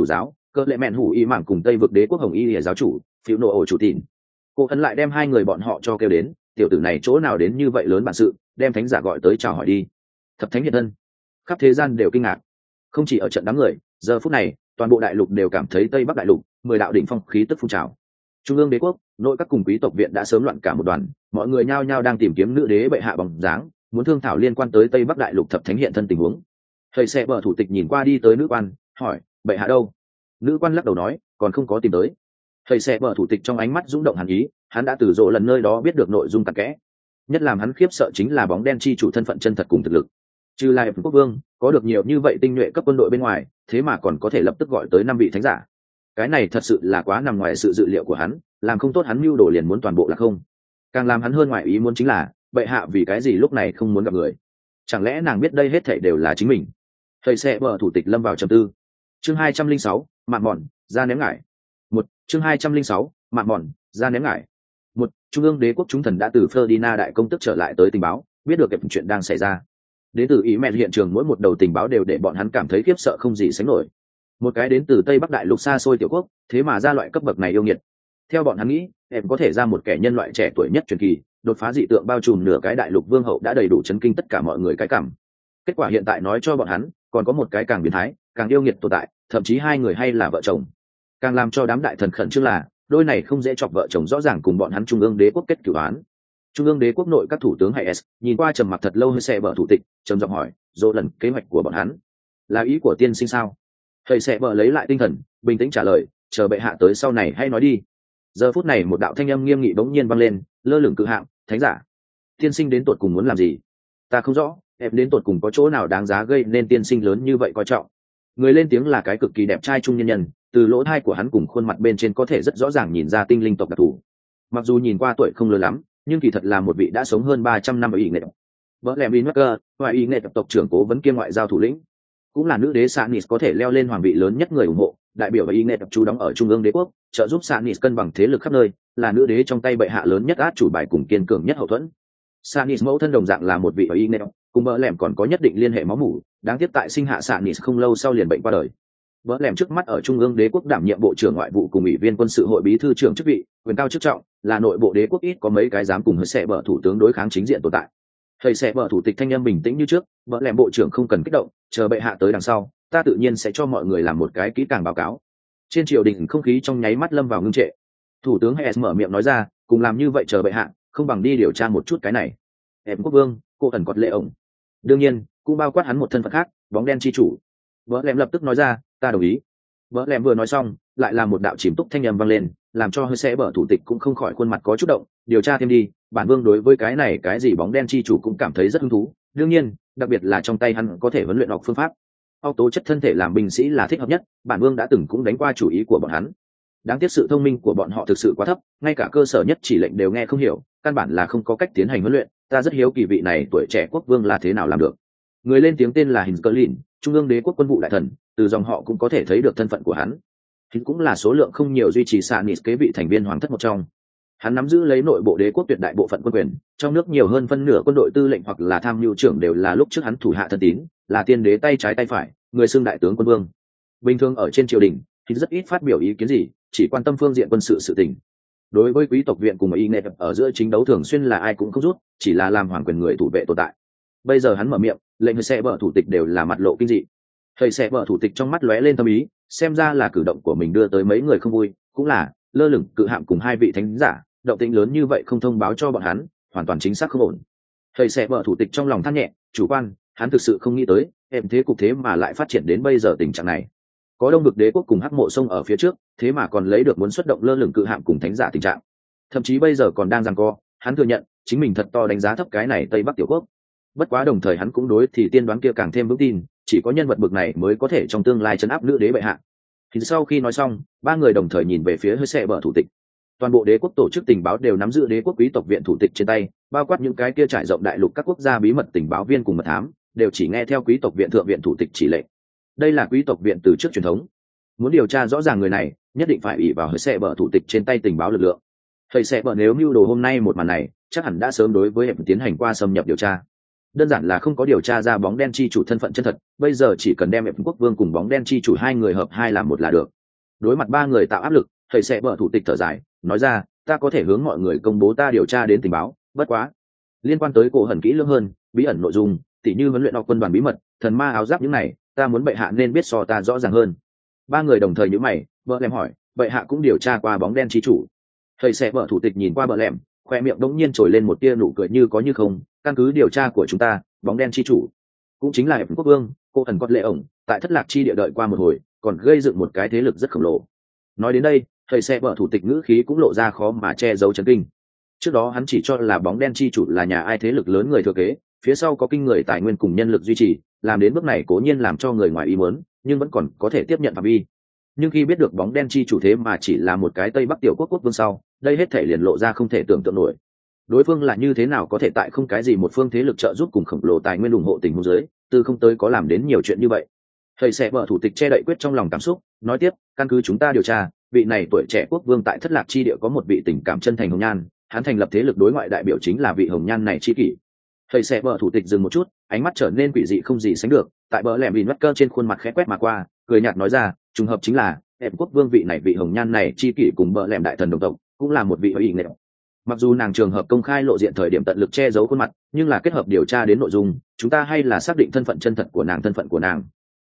cỡ lệ mẹn hủ y mảng cùng tây vực đế quốc hồng y lìa giáo chủ phiếu nộ ổ chủ tìn. Cô ấn lại đem hai người bọn họ cho kêu đến, tiểu tử này chỗ nào đến như vậy lớn bản sự, đem thánh giả gọi tới chào hỏi đi. Thập thánh hiện thân, khắp thế gian đều kinh ngạc. Không chỉ ở trận đám người, giờ phút này toàn bộ đại lục đều cảm thấy tây bắc đại lục 10 đạo đỉnh phong khí tức phun trào. Trung ương đế quốc nội các cùng quý tộc viện đã sớm loạn cả một đoàn, mọi người nhao nhao đang tìm kiếm nữ đế bệ hạ bóng dáng, muốn thương thảo liên quan tới tây bắc đại lục thập thánh hiện thân tình huống. Thầy xe bờ thủ tịch nhìn qua đi tới nữ quan, hỏi bệ hạ đâu? Nữ quan lắc đầu nói còn không có tìm tới. Thầy xe bờ thủ tịch trong ánh mắt rung động hàn ý, hắn đã từ rộ lần nơi đó biết được nội dung cặn kẽ. Nhất làm hắn khiếp sợ chính là bóng đen chi chủ thân phận chân thật cùng thực lực. Trừ lại quốc vương có được nhiều như vậy tinh nhuệ cấp quân đội bên ngoài, thế mà còn có thể lập tức gọi tới 5 vị thánh giả. Cái này thật sự là quá nằm ngoài sự dự liệu của hắn, làm không tốt hắn mưu đồ liền muốn toàn bộ là không. Càng làm hắn hơn ngoài ý muốn chính là bệ hạ vì cái gì lúc này không muốn gặp người. Chẳng lẽ nàng biết đây hết thảy đều là chính mình? Thầy xe bờ thủ tịch lâm vào trầm tư. Chương 206, mạn mòn ra ném ngải. Chương 206, mạn mòn ra ném ngải. Trung ương đế quốc chúng thần đã từ Ferdinand đại công tức trở lại tới tình báo, biết được cái chuyện đang xảy ra. Đến từ ý mẹ hiện trường mỗi một đầu tình báo đều để bọn hắn cảm thấy khiếp sợ không gì sánh nổi. Một cái đến từ tây bắc đại lục xa xôi tiểu quốc, thế mà ra loại cấp bậc này yêu nghiệt. Theo bọn hắn nghĩ, em có thể ra một kẻ nhân loại trẻ tuổi nhất truyền kỳ, đột phá dị tượng bao trùm nửa cái đại lục vương hậu đã đầy đủ chấn kinh tất cả mọi người cái cảm. Kết quả hiện tại nói cho bọn hắn, còn có một cái càng biến thái, càng yêu nghiệt tồn tại, thậm chí hai người hay là vợ chồng. Càng làm cho đám đại thần khẩn trương là, đôi này không dễ chọc vợ chồng rõ ràng cùng bọn hắn trung ương đế quốc kết cửu án. Trung ương đế quốc nội các thủ tướng hay s nhìn qua trầm mặc thật lâu hơi xe bờ thủ tịch, trầm giọng hỏi dỗ lần kế hoạch của bọn hắn là ý của tiên sinh sao? Hơi xe bờ lấy lại tinh thần, bình tĩnh trả lời, chờ bệ hạ tới sau này hay nói đi. Giờ phút này một đạo thanh âm nghiêm nghị bỗng nhiên vang lên, lơ lửng cự hạng thánh giả, tiên sinh đến tột cùng muốn làm gì? Ta không rõ, em đến tột cùng có chỗ nào đáng giá gây nên tiên sinh lớn như vậy coi trọng? Người lên tiếng là cái cực kỳ đẹp trai trung nhân nhân, từ lỗ tai của hắn cùng khuôn mặt bên trên có thể rất rõ ràng nhìn ra tinh linh tộc đặc thù. Mặc dù nhìn qua tuổi không lớn lắm, nhưng kỳ thật là một vị đã sống hơn 300 năm ở ý nghệ tộc. Vợ lem Winwaker, ngoại ý nghệ tộc trưởng cố vấn kiêm ngoại giao thủ lĩnh, cũng là nữ đế Sanis có thể leo lên hoàng vị lớn nhất người ủng hộ, đại biểu và ý nghệ tộc chú đóng ở trung ương đế quốc, trợ giúp Sanis cân bằng thế lực khắp nơi, là nữ đế trong tay bệ hạ lớn nhất át chủ bài cùng kiên cường nhất hậu thuẫn. Sanis mẫu thân đồng dạng là một vị ở ý nghệ tộc, cùng vợ lem còn có nhất định liên hệ máu mủ, đáng tiếc tại sinh hạ Sanis không lâu sau liền bệnh qua đời. Vợ lem trước mắt ở trung ương đế quốc đảm nhiệm bộ trưởng ngoại vụ cùng ủy viên quân sự hội bí thư trưởng chức vị, quyền cao chức trọng, là nội bộ đế quốc ít có mấy cái dám cùng hơi sẽ bờ thủ tướng đối kháng chính diện tồn tại. Hơi sẽ bờ thủ tịch thanh âm bình tĩnh như trước, vợ lem bộ trưởng không cần kích động, chờ bệ hạ tới đằng sau, ta tự nhiên sẽ cho mọi người làm một cái kỹ càng báo cáo. Trên triều đình không khí trong nháy mắt lâm vào ngưng trệ. Thủ tướng Hayes mở miệng nói ra, cùng làm như vậy chờ bệ hạ, không bằng đi điều tra một chút cái này. Em quốc vương, cô ẩn cọt lệ ổng. Đương nhiên, cũng bao quát hắn một thân phận khác, bóng đen chi chủ. Vợ lem lập tức nói ra, ta đồng ý. Vợ lem vừa nói xong, lại là một đạo chìm túc thanh âm vang lên, làm cho hơi sẽ bở thủ tịch cũng không khỏi khuôn mặt có chút động. Điều tra thêm đi, bản vương đối với cái này cái gì bóng đen chi chủ cũng cảm thấy rất hứng thú. Đương nhiên, đặc biệt là trong tay hắn có thể huấn luyện học phương pháp. Học tố chất thân thể làm binh sĩ là thích hợp nhất, bản vương đã từng cũng đánh qua chủ ý của bọn hắn. Đáng tiếc sự thông minh của bọn họ thực sự quá thấp, ngay cả cơ sở nhất chỉ lệnh đều nghe không hiểu, căn bản là không có cách tiến hành huấn luyện. Ta rất hiếu kỳ vị này tuổi trẻ quốc vương là thế nào làm được. Người lên tiếng tên là Hinskerlin, trung ương đế quốc quân vụ đại thần, từ dòng họ cũng có thể thấy được thân phận của hắn. Hắn cũng là số lượng không nhiều duy trì Sanis kế vị thành viên hoàng thất một trong. Hắn nắm giữ lấy nội bộ đế quốc tuyệt đại bộ phận quân quyền, trong nước nhiều hơn phân nửa quân đội tư lệnh hoặc là tham mưu trưởng đều là lúc trước hắn thủ hạ thân tín, là tiên đế tay trái tay phải, người xưng đại tướng quân vương. Bình thường ở trên triều đình, hắn rất ít phát biểu ý kiến gì, chỉ quan tâm phương diện quân sự sự tình. Đối với quý tộc viện cùng y nghệ ở giữa chính đấu thường xuyên là ai cũng không rút, chỉ là làm hoàng quyền người thủ vệ tồn tại. Bây giờ hắn mở miệng, lệnh hơi xe bờ thủ tịch đều là mặt lộ kinh dị. Hơi xe bờ thủ tịch trong mắt lóe lên tâm ý, xem ra là cử động của mình đưa tới mấy người không vui, cũng là lơ lửng cự hạm cùng hai vị thánh giả, động tĩnh lớn như vậy không thông báo cho bọn hắn, hoàn toàn chính xác không ổn. Hơi xe bờ thủ tịch trong lòng than nhẹ, chủ quan, hắn thực sự không nghĩ tới, em thế cục thế mà lại phát triển đến bây giờ tình trạng này. Có đông vực đế quốc cùng hắc mộ sông ở phía trước, thế mà còn lấy được muốn xuất động lơ lửng cự hạm cùng thánh giả tình trạng. Thậm chí bây giờ còn đang giằng co, hắn thừa nhận, chính mình thật to đánh giá thấp cái này Tây Bắc tiểu quốc. Bất quá đồng thời hắn cũng đối thì tiên đoán kia càng thêm vững tin, chỉ có nhân vật bậc này mới có thể trong tương lai trấn áp nữ đế bệ hạ. Thì sau khi nói xong, ba người đồng thời nhìn về phía hơi xe bờ thủ tịch. Toàn bộ đế quốc tổ chức tình báo đều nắm giữ đế quốc quý tộc viện thủ tịch trên tay, bao quát những cái kia trải rộng đại lục các quốc gia bí mật tình báo viên cùng mật thám, đều chỉ nghe theo quý tộc viện thượng viện thủ tịch chỉ lệnh. Đây là quý tộc viện từ trước truyền thống. Muốn điều tra rõ ràng người này, nhất định phải ủy vào hơi xe bờ thủ tịch trên tay tình báo lực lượng. Hơi xe bờ nếu mưu đồ hôm nay một màn này, chắc hẳn đã sớm đối với hiệp tiến hành qua xâm nhập điều tra. Đơn giản là không có điều tra ra bóng đen chi chủ thân phận chân thật, bây giờ chỉ cần đem hiệp quốc vương cùng bóng đen chi chủ hai người hợp hai làm một là được. Đối mặt ba người tạo áp lực, thầy sẽ vợ thủ tịch thở dài nói ra, ta có thể hướng mọi người công bố ta điều tra đến tình báo, bất quá liên quan tới cổ hẩn kỹ lưỡng hơn, bí ẩn nội dung tỉ như huấn luyện học quân đoàn bí mật, thần ma áo giáp những này, ta muốn bệ hạ nên biết so ta rõ ràng hơn. Ba người đồng thời nhíu mày, vợ lem hỏi, bệ hạ cũng điều tra qua bóng đen chi chủ? Thầy sẽ vợ thủ tịch nhìn qua vợ lem, khoe miệng đống nhiên trồi lên một tia nụ cười như có như không. Căn cứ điều tra của chúng ta, bóng đen chi chủ cũng chính là quốc vương cô thần cốt lệ ổng, tại thất lạc chi địa đợi qua một hồi, còn gây dựng một cái thế lực rất khổng lồ. Nói đến đây, thầy sẽ vợ thủ tịch ngữ khí cũng lộ ra khó mà che giấu chấn kinh. Trước đó hắn chỉ cho là bóng đen chi chủ là nhà ai thế lực lớn người thừa kế, phía sau có kinh người tài nguyên cùng nhân lực duy trì, làm đến bước này cố nhiên làm cho người ngoài ý muốn, nhưng vẫn còn có thể tiếp nhận phạm vi. Nhưng khi biết được bóng đen chi chủ thế mà chỉ là một cái tây bắc tiểu quốc quốc vương sau, đây hết thể liền lộ ra không thể tưởng tượng nổi. Đối phương là như thế nào có thể tại không cái gì một phương thế lực trợ giúp cùng khổng lồ tài nguyên ủng hộ tình huống dưới, từ không tới có làm đến nhiều chuyện như vậy. Thầy sẽ vợ thủ tịch che đậy quyết trong lòng cảm xúc, nói tiếp, căn cứ chúng ta điều tra, vị này tuổi trẻ quốc vương tại thất lạc chi địa có một vị tình cảm chân thành hồng nhan, hắn thành lập thế lực đối ngoại đại biểu chính là vị hồng nhan này chi kỷ. Thầy sẽ vợ thủ tịch dừng một chút, ánh mắt trở nên quỷ dị không gì sánh được, tại bờ lẻm vin cơ trên khuôn mặt khẽ quét mà qua, cười nhạt nói ra, trùng hợp chính là em quốc vương vị này vị hồng nhan này chi kỷ cùng bờ lẻm đại thần đồng tộc, cũng là một vị ý nghệ. Mặc dù nàng trường hợp công khai lộ diện thời điểm tận lực che giấu khuôn mặt, nhưng là kết hợp điều tra đến nội dung, chúng ta hay là xác định thân phận chân thật của nàng, thân phận của nàng.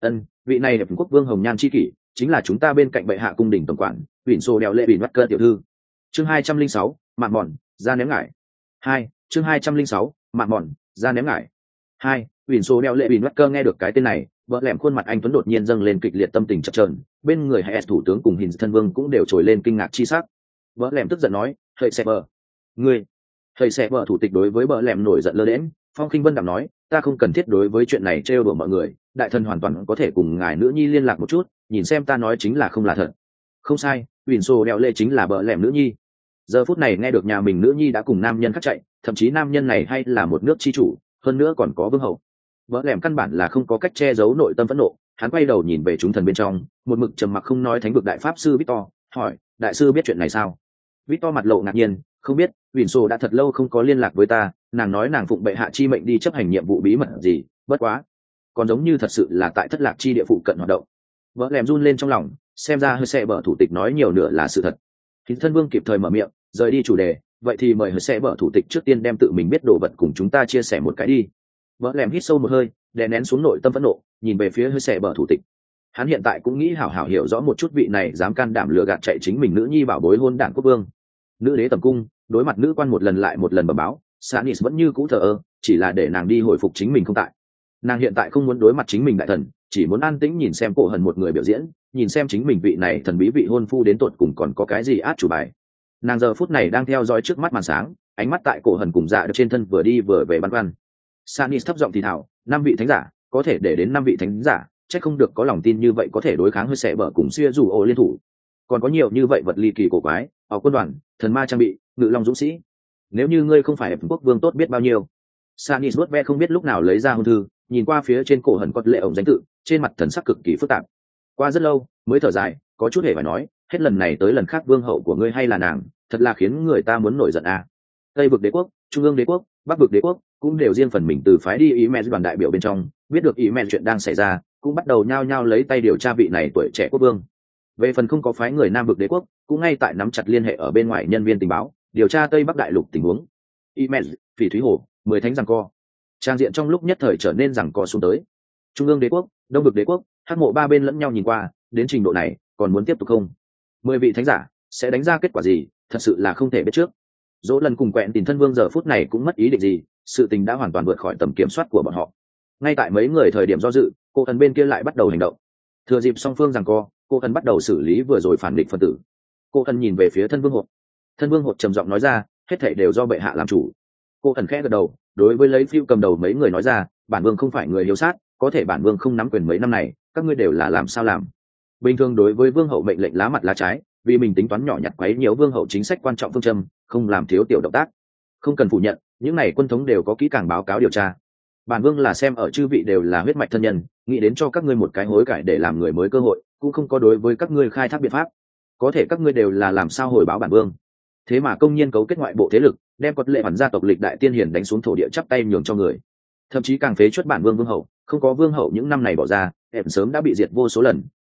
Vị này đẹp quốc vương hồng nhan chi kỷ chính là chúng ta bên cạnh bệ hạ cung đình tổng quản Vịn Sô đèo lệ Vịn Cơ tiểu thư. Chương 206, mạn mòn ra ném ngải. 2. Chương 206, mạn mòn ra ném ngải. 2. Vịn Sô đèo lệ Vịn Cơ nghe được cái tên này, vợ lẻm khuôn mặt anh tuấn đột nhiên dâng lên kịch liệt tâm tình chập chờn, bên người hệ thủ tướng cùng hình thân vương cũng đều trồi lên kinh ngạc chi sắc. Vợ lẻm tức giận nói, thầy sẽ vợ ngươi. Thầy sẽ vợ thủ tịch đối với vợ lẻm nổi giận lơ đễnh, Phong Khinh Vân đạm nói, ta không cần thiết đối với chuyện này trêu đùa mọi người, đại thần hoàn toàn có thể cùng ngài nữ nhi liên lạc một chút, nhìn xem ta nói chính là không là thật. Không sai, Vịn Sô đèo lệ chính là vợ lẻm nữ nhi. Giờ phút này nghe được nhà mình nữ nhi đã cùng nam nhân khác chạy, thậm chí nam nhân này hay là một nước chi chủ, hơn nữa còn có vương hậu. Vợ lẻm căn bản là không có cách che giấu nội tâm phẫn nộ, hắn quay đầu nhìn về chúng thần bên trong, một mực trầm mặc không nói thánh vực đại pháp sư Victor, hỏi, đại sư biết chuyện này sao? Victor mặt lộ ngạc nhiên, không biết, Vịn Sô đã thật lâu không có liên lạc với ta, nàng nói nàng phụng bệ hạ chi mệnh đi chấp hành nhiệm vụ bí mật gì, bất quá, còn giống như thật sự là tại thất lạc chi địa phụ cận hoạt động. Vợ lẻm run lên trong lòng, xem ra hơi sẽ bở thủ tịch nói nhiều nửa là sự thật. Hình thân vương kịp thời mở miệng, rời đi chủ đề, vậy thì mời hơi sẽ bở thủ tịch trước tiên đem tự mình biết đồ vật cùng chúng ta chia sẻ một cái đi. Vợ lẻm hít sâu một hơi, đè nén xuống nội tâm phẫn nộ, nhìn về phía hơi sẽ bở thủ tịch. Hắn hiện tại cũng nghĩ hảo hảo hiểu rõ một chút vị này dám can đảm lừa gạt chạy chính mình nữ nhi bảo bối hôn đản quốc vương. Nữ đế tầm cung, đối mặt nữ quan một lần lại một lần bẩm báo, Sanis vẫn như cũ thờ ơ, chỉ là để nàng đi hồi phục chính mình không tại. Nàng hiện tại không muốn đối mặt chính mình đại thần, chỉ muốn an tĩnh nhìn xem cổ hần một người biểu diễn, nhìn xem chính mình vị này thần bí vị hôn phu đến tột cùng còn có cái gì át chủ bài. Nàng giờ phút này đang theo dõi trước mắt màn sáng, ánh mắt tại cổ hần cùng dạ được trên thân vừa đi vừa về băn khoăn. Sanis thấp giọng thì thào, 5 vị thánh giả, có thể để đến 5 vị thánh giả, chắc không được có lòng tin như vậy có thể đối kháng hơi sẽ bở cùng xưa dù ô liên thủ. Còn có nhiều như vậy vật ly kỳ cổ quái, ở quân đoàn, thần ma trang bị, ngự long dũng sĩ. Nếu như ngươi không phải quốc vương tốt biết bao nhiêu. Sanis vuốt ve không biết lúc nào lấy ra hôn thư, nhìn qua phía trên cổ hần cốt lệ ổng danh tự, trên mặt thần sắc cực kỳ phức tạp. Qua rất lâu mới thở dài, có chút hề phải nói, hết lần này tới lần khác vương hậu của ngươi hay là nàng, thật là khiến người ta muốn nổi giận à. Tây vực đế quốc, trung ương đế quốc, bắc vực đế quốc cũng đều riêng phần mình từ phái đi ý mẹ đoàn đại biểu bên trong, biết được ý mẹ chuyện đang xảy ra, cũng bắt đầu nhao nhao lấy tay điều tra vị này tuổi trẻ quốc vương. Về phần không có phái người nam vực đế quốc, cũng ngay tại nắm chặt liên hệ ở bên ngoài nhân viên tình báo, điều tra tây bắc đại lục tình huống. Ý mẹ, Phỉ Thúy Hồ, 10 thánh giằng co. Trang diện trong lúc nhất thời trở nên giằng co xuống tới. Trung ương đế quốc, đông vực đế quốc, hắc mộ ba bên lẫn nhau nhìn qua, đến trình độ này còn muốn tiếp tục không? 10 vị thánh giả sẽ đánh ra kết quả gì, thật sự là không thể biết trước. Dỗ lần cùng quẹn tìm thân vương giờ phút này cũng mất ý định gì, sự tình đã hoàn toàn vượt khỏi tầm kiểm soát của bọn họ. Ngay tại mấy người thời điểm do dự, cô thần bên kia lại bắt đầu hành động. Thừa dịp song phương giằng co, cô thần bắt đầu xử lý vừa rồi phản địch phân tử. Cô thần nhìn về phía thân vương hột. Thân vương hột trầm giọng nói ra, hết thảy đều do bệ hạ làm chủ. Cô thần khẽ gật đầu, đối với lấy phiêu cầm đầu mấy người nói ra, bản vương không phải người hiếu sát, có thể bản vương không nắm quyền mấy năm này, các ngươi đều là làm sao làm. Bình thường đối với vương hậu mệnh lệnh lá mặt lá trái, vì mình tính toán nhỏ nhặt quấy nhiều vương hậu chính sách quan trọng phương châm, không làm thiếu tiểu động tác. Không cần phủ nhận, những này quân thống đều có kỹ càng báo cáo điều tra. Bản vương là xem ở chư vị đều là huyết mạch thân nhân, nghĩ đến cho các ngươi một cái hối cải để làm người mới cơ hội, cũng không có đối với các ngươi khai thác biện pháp. Có thể các ngươi đều là làm sao hồi báo bản vương. Thế mà công nhiên cấu kết ngoại bộ thế lực, đem cốt lệ bản gia tộc lịch đại tiên hiển đánh xuống thổ địa chắp tay nhường cho người, thậm chí càng phế chuất bản vương vương hậu. Không có vương hậu những năm này bỏ ra, em sớm đã bị diệt vô số lần,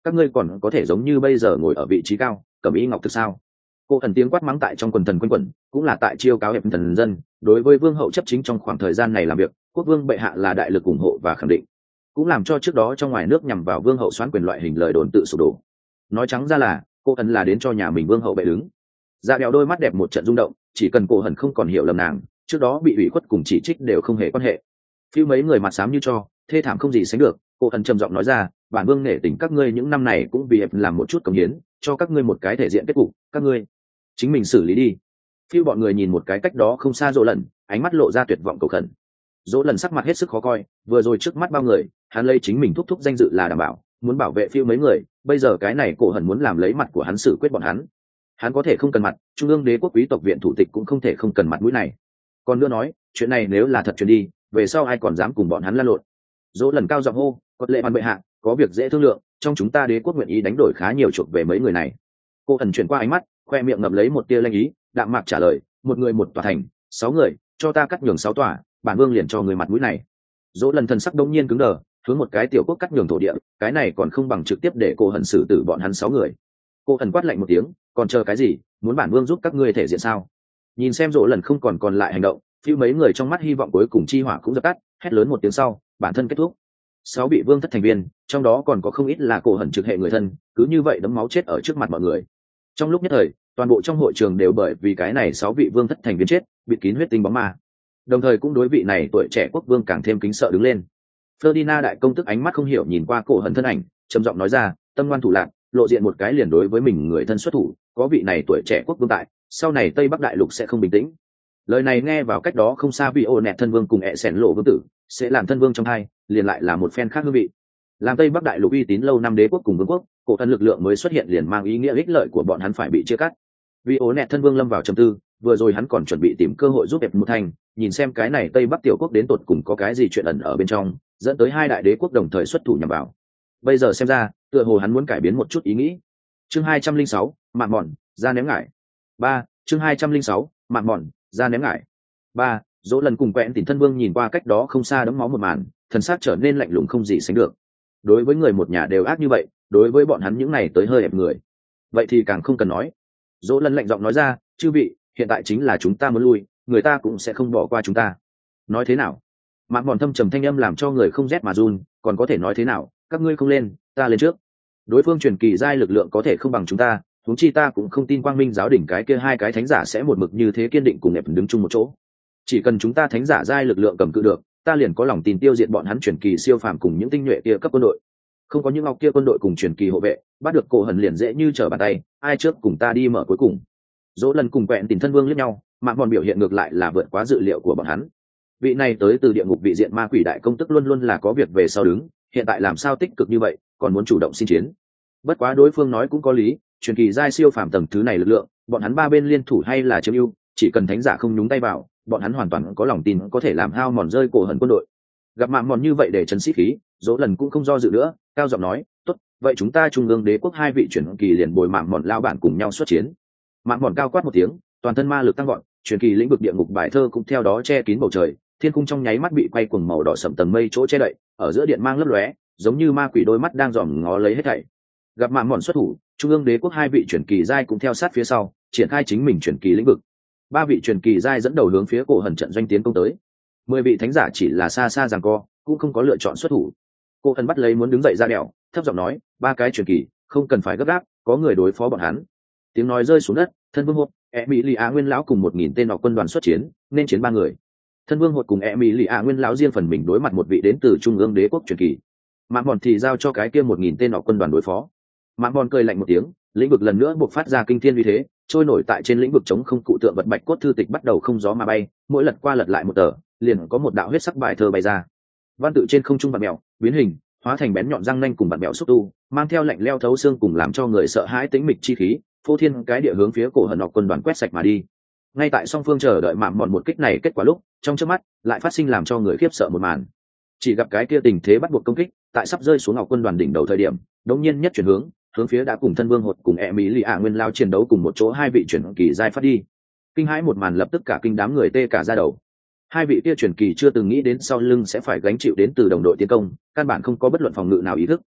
các ngươi còn có thể giống như bây giờ ngồi ở vị trí cao cẩm y ngọc thực sao? Cô ẩn tiếng quát mắng tại trong quần thần quanh quẩn, cũng là tại chiêu cáo hiệp thần dân. Đối với vương hậu chấp chính trong khoảng thời gian này làm việc, quốc vương bệ hạ là đại lực ủng hộ và khẳng định, cũng làm cho trước đó trong ngoài nước nhằm vào vương hậu xoán quyền loại hình lời đồn tự sụp đổ. Nói trắng ra là cô ẩn là đến cho nhà mình vương hậu bệ đứng. Dạ đèo đôi mắt đẹp một trận rung động, chỉ cần cô ẩn không còn hiểu lầm nàng, trước đó bị ủy khuất cùng chỉ trích đều không hề quan hệ. Phiêu mấy người mặt xám như cho, thê thảm không gì sánh được. Cô ẩn trầm giọng nói ra, bản vương nể tình các ngươi những năm này cũng vì làm một chút cống hiến, cho các ngươi một cái thể diện kết cục, các ngươi chính mình xử lý đi. Phiêu bọn người nhìn một cái cách đó không xa Dỗ Lần, ánh mắt lộ ra tuyệt vọng cầu khẩn. Dỗ Lần sắc mặt hết sức khó coi, vừa rồi trước mắt bao người, hắn lấy chính mình thúc thúc danh dự là đảm bảo, muốn bảo vệ Phiêu mấy người, bây giờ cái này cổ hận muốn làm lấy mặt của hắn xử quyết bọn hắn. Hắn có thể không cần mặt, trung ương đế quốc quý tộc viện thủ tịch cũng không thể không cần mặt mũi này. Còn nữa nói, chuyện này nếu là thật truyền đi, về sau ai còn dám cùng bọn hắn lăn lộn. Dỗ Lần cao giọng hô, "Cốt lệ ban bệ hạ, có việc dễ thương lượng, trong chúng ta đế quốc nguyện ý đánh đổi khá nhiều chuộc về mấy người này." Cô ẩn chuyển qua ánh mắt, khoe miệng ngậm lấy một tia lanh ý, đạm mạc trả lời, "Một người một tòa thành, 6 người, cho ta cắt nhường 6 tòa, bản vương liền cho người mặt mũi này." Dỗ Lần thần sắc đông nhiên cứng đờ, hướng một cái tiểu quốc cắt nhường thổ địa, cái này còn không bằng trực tiếp để cô hận xử tử bọn hắn 6 người. Cô ẩn quát lạnh một tiếng, "Còn chờ cái gì, muốn bản vương giúp các ngươi thể diện sao?" Nhìn xem Dỗ Lần không còn lại hành động, phiêu mấy người trong mắt hy vọng cuối cùng chi hỏa cũng dập tắt, hét lớn một tiếng sau, bản thân kết thúc. 6 bị vương thất thành viên, trong đó còn có không ít là cổ hận trực hệ người thân, cứ như vậy đấm máu chết ở trước mặt mọi người. Trong lúc nhất thời, toàn bộ trong hội trường đều bởi vì cái này 6 vị vương thất thành viên chết, bịt kín huyết tinh bóng ma. Đồng thời cũng đối vị này tuổi trẻ quốc vương càng thêm kính sợ đứng lên. Ferdinand đại công tức ánh mắt không hiểu nhìn qua cổ hận thân ảnh, trầm giọng nói ra, "Tâm ngoan thủ lạc, lộ diện một cái liền đối với mình người thân xuất thủ, có vị này tuổi trẻ quốc vương tại, sau này Tây Bắc đại lục sẽ không bình tĩnh." Lời này nghe vào cách đó không xa vị ô nẹt thân vương cùng ẹ sẻn lộ vương tử, sẽ làm thân vương trong hai, liền lại là một phen khác hương vị. Làm Tây Bắc đại lục uy tín lâu năm đế quốc cùng vương quốc, cổ thần lực lượng mới xuất hiện liền mang ý nghĩa ích lợi của bọn hắn phải bị chia cắt. Vì ố nẹt thân vương lâm vào trầm tư, vừa rồi hắn còn chuẩn bị tìm cơ hội giúp đẹp một thành, nhìn xem cái này Tây Bắc tiểu quốc đến tột cùng có cái gì chuyện ẩn ở bên trong, dẫn tới hai đại đế quốc đồng thời xuất thủ nhằm vào. Bây giờ xem ra, tựa hồ hắn muốn cải biến một chút ý nghĩ. Chương 206, mạn mòn, ra ném ngải. 3, chương 206, mạn mòn, ra ném ngải. 3, Dỗ Lần cùng Quẹn Tỉnh thân vương nhìn qua cách đó không xa đấm máu một màn, thần sắc trở nên lạnh lùng không gì sánh được. Đối với người một nhà đều ác như vậy, đối với bọn hắn những này tới hơi ép người, vậy thì càng không cần nói. Dỗ Lần lạnh giọng nói ra, "Chư vị, hiện tại chính là chúng ta muốn lui, người ta cũng sẽ không bỏ qua chúng ta." Nói thế nào? Mạn mòn thâm trầm thanh âm làm cho người không rét mà run, còn có thể nói thế nào, các ngươi không lên, ta lên trước. Đối phương truyền kỳ giai lực lượng có thể không bằng chúng ta, huống chi ta cũng không tin Quang Minh giáo đỉnh cái kia hai cái thánh giả sẽ một mực như thế kiên định cùng ép đứng chung một chỗ. Chỉ cần chúng ta thánh giả giai lực lượng cầm cự được, ta liền có lòng tin tiêu diệt bọn hắn truyền kỳ siêu phàm cùng những tinh nhuệ kia cấp quân đội. Không có những ngọc kia quân đội cùng truyền kỳ hộ vệ, bắt được cổ hận liền dễ như trở bàn tay, ai trước cùng ta đi mở cuối cùng. Dỗ Lần cùng Quẹn Tỉnh thân vương liếc nhau, Mạn Mòn biểu hiện ngược lại là vượt quá dự liệu của bọn hắn. Vị này tới từ địa ngục vị diện ma quỷ đại công tức luôn luôn là có việc về sau đứng, hiện tại làm sao tích cực như vậy, còn muốn chủ động xin chiến. Bất quá đối phương nói cũng có lý, truyền kỳ giai siêu phàm tầng thứ này lực lượng, bọn hắn ba bên liên thủ hay là chiếm ưu, chỉ cần thánh giả không nhúng tay vào, bọn hắn hoàn toàn có lòng tin có thể làm hao mòn rơi cổ hận quân đội. Gặp Mạn Mòn như vậy để trấn sĩ khí, Dỗ Lần cũng không do dự nữa, cao giọng nói, "Tốt, vậy chúng ta trung ương đế quốc hai vị truyền kỳ liền bồi Mạn Mòn lao bản cùng nhau xuất chiến." Mạn Mòn cao quát một tiếng, toàn thân ma lực tăng vọt, truyền kỳ lĩnh vực địa ngục bài thơ cũng theo đó che kín bầu trời, thiên cung trong nháy mắt bị quay cuồng màu đỏ sẫm tầng mây chỗ che đậy, ở giữa điện mang lấp lóe, giống như ma quỷ đôi mắt đang dòm ngó lấy hết thảy. Gặp Mạn Mòn xuất thủ, trung ương đế quốc hai vị truyền kỳ giai cũng theo sát phía sau, triển khai chính mình truyền kỳ lĩnh vực. Ba vị truyền kỳ giai dẫn đầu hướng phía cổ hận trận doanh tiến công tới. 10 vị thánh giả chỉ là xa xa giằng co, cũng không có lựa chọn xuất thủ. Cổ hận bắt lấy muốn đứng dậy ra đèo, thấp giọng nói, "Ba cái truyền kỳ, không cần phải gấp gáp, có người đối phó bọn hắn." Tiếng nói rơi xuống đất, thân vương hộp, Emilia nguyên lão cùng 1000 tên nọ quân đoàn xuất chiến, nên chiến ba người. Thân vương hộp cùng Emilia nguyên lão riêng phần mình đối mặt một vị đến từ trung ương đế quốc truyền kỳ. Mạn Mòn thì giao cho cái kia 1000 tên nọ quân đoàn đối phó. Mạn Mòn cười lạnh một tiếng, lĩnh vực lần nữa buộc phát ra kinh thiên uy thế, trôi nổi tại trên lĩnh vực chống không cụ tượng vật bạch cốt thư tịch bắt đầu không gió mà bay, mỗi lật qua lật lại một tờ, liền có một đạo huyết sắc bài thơ bay ra. Văn tự trên không trung vặn mèo, biến hình, hóa thành bén nhọn răng nanh cùng vặn mèo xúc tu, mang theo lạnh leo thấu xương cùng làm cho người sợ hãi tĩnh mịch chi khí, phô thiên cái địa hướng phía cổ hận nọ quân đoàn quét sạch mà đi. Ngay tại song phương chờ đợi Mạn Mòn một kích này kết quả lúc, trong chớp mắt lại phát sinh làm cho người khiếp sợ một màn. Chỉ gặp cái kia tình thế bắt buộc công kích, tại sắp rơi xuống ngọc quân đoàn đỉnh đầu thời điểm, đột nhiên nhất chuyển hướng phía đã cùng thân vương hột cùng Emilia nguyên lao chiến đấu cùng một chỗ hai vị chuyển kỳ giai phát đi. Kinh hãi một màn lập tức cả kinh đám người tê cả da đầu. Hai vị kia chuyển kỳ chưa từng nghĩ đến sau lưng sẽ phải gánh chịu đến từ đồng đội tiến công, căn bản không có bất luận phòng ngự nào ý thức.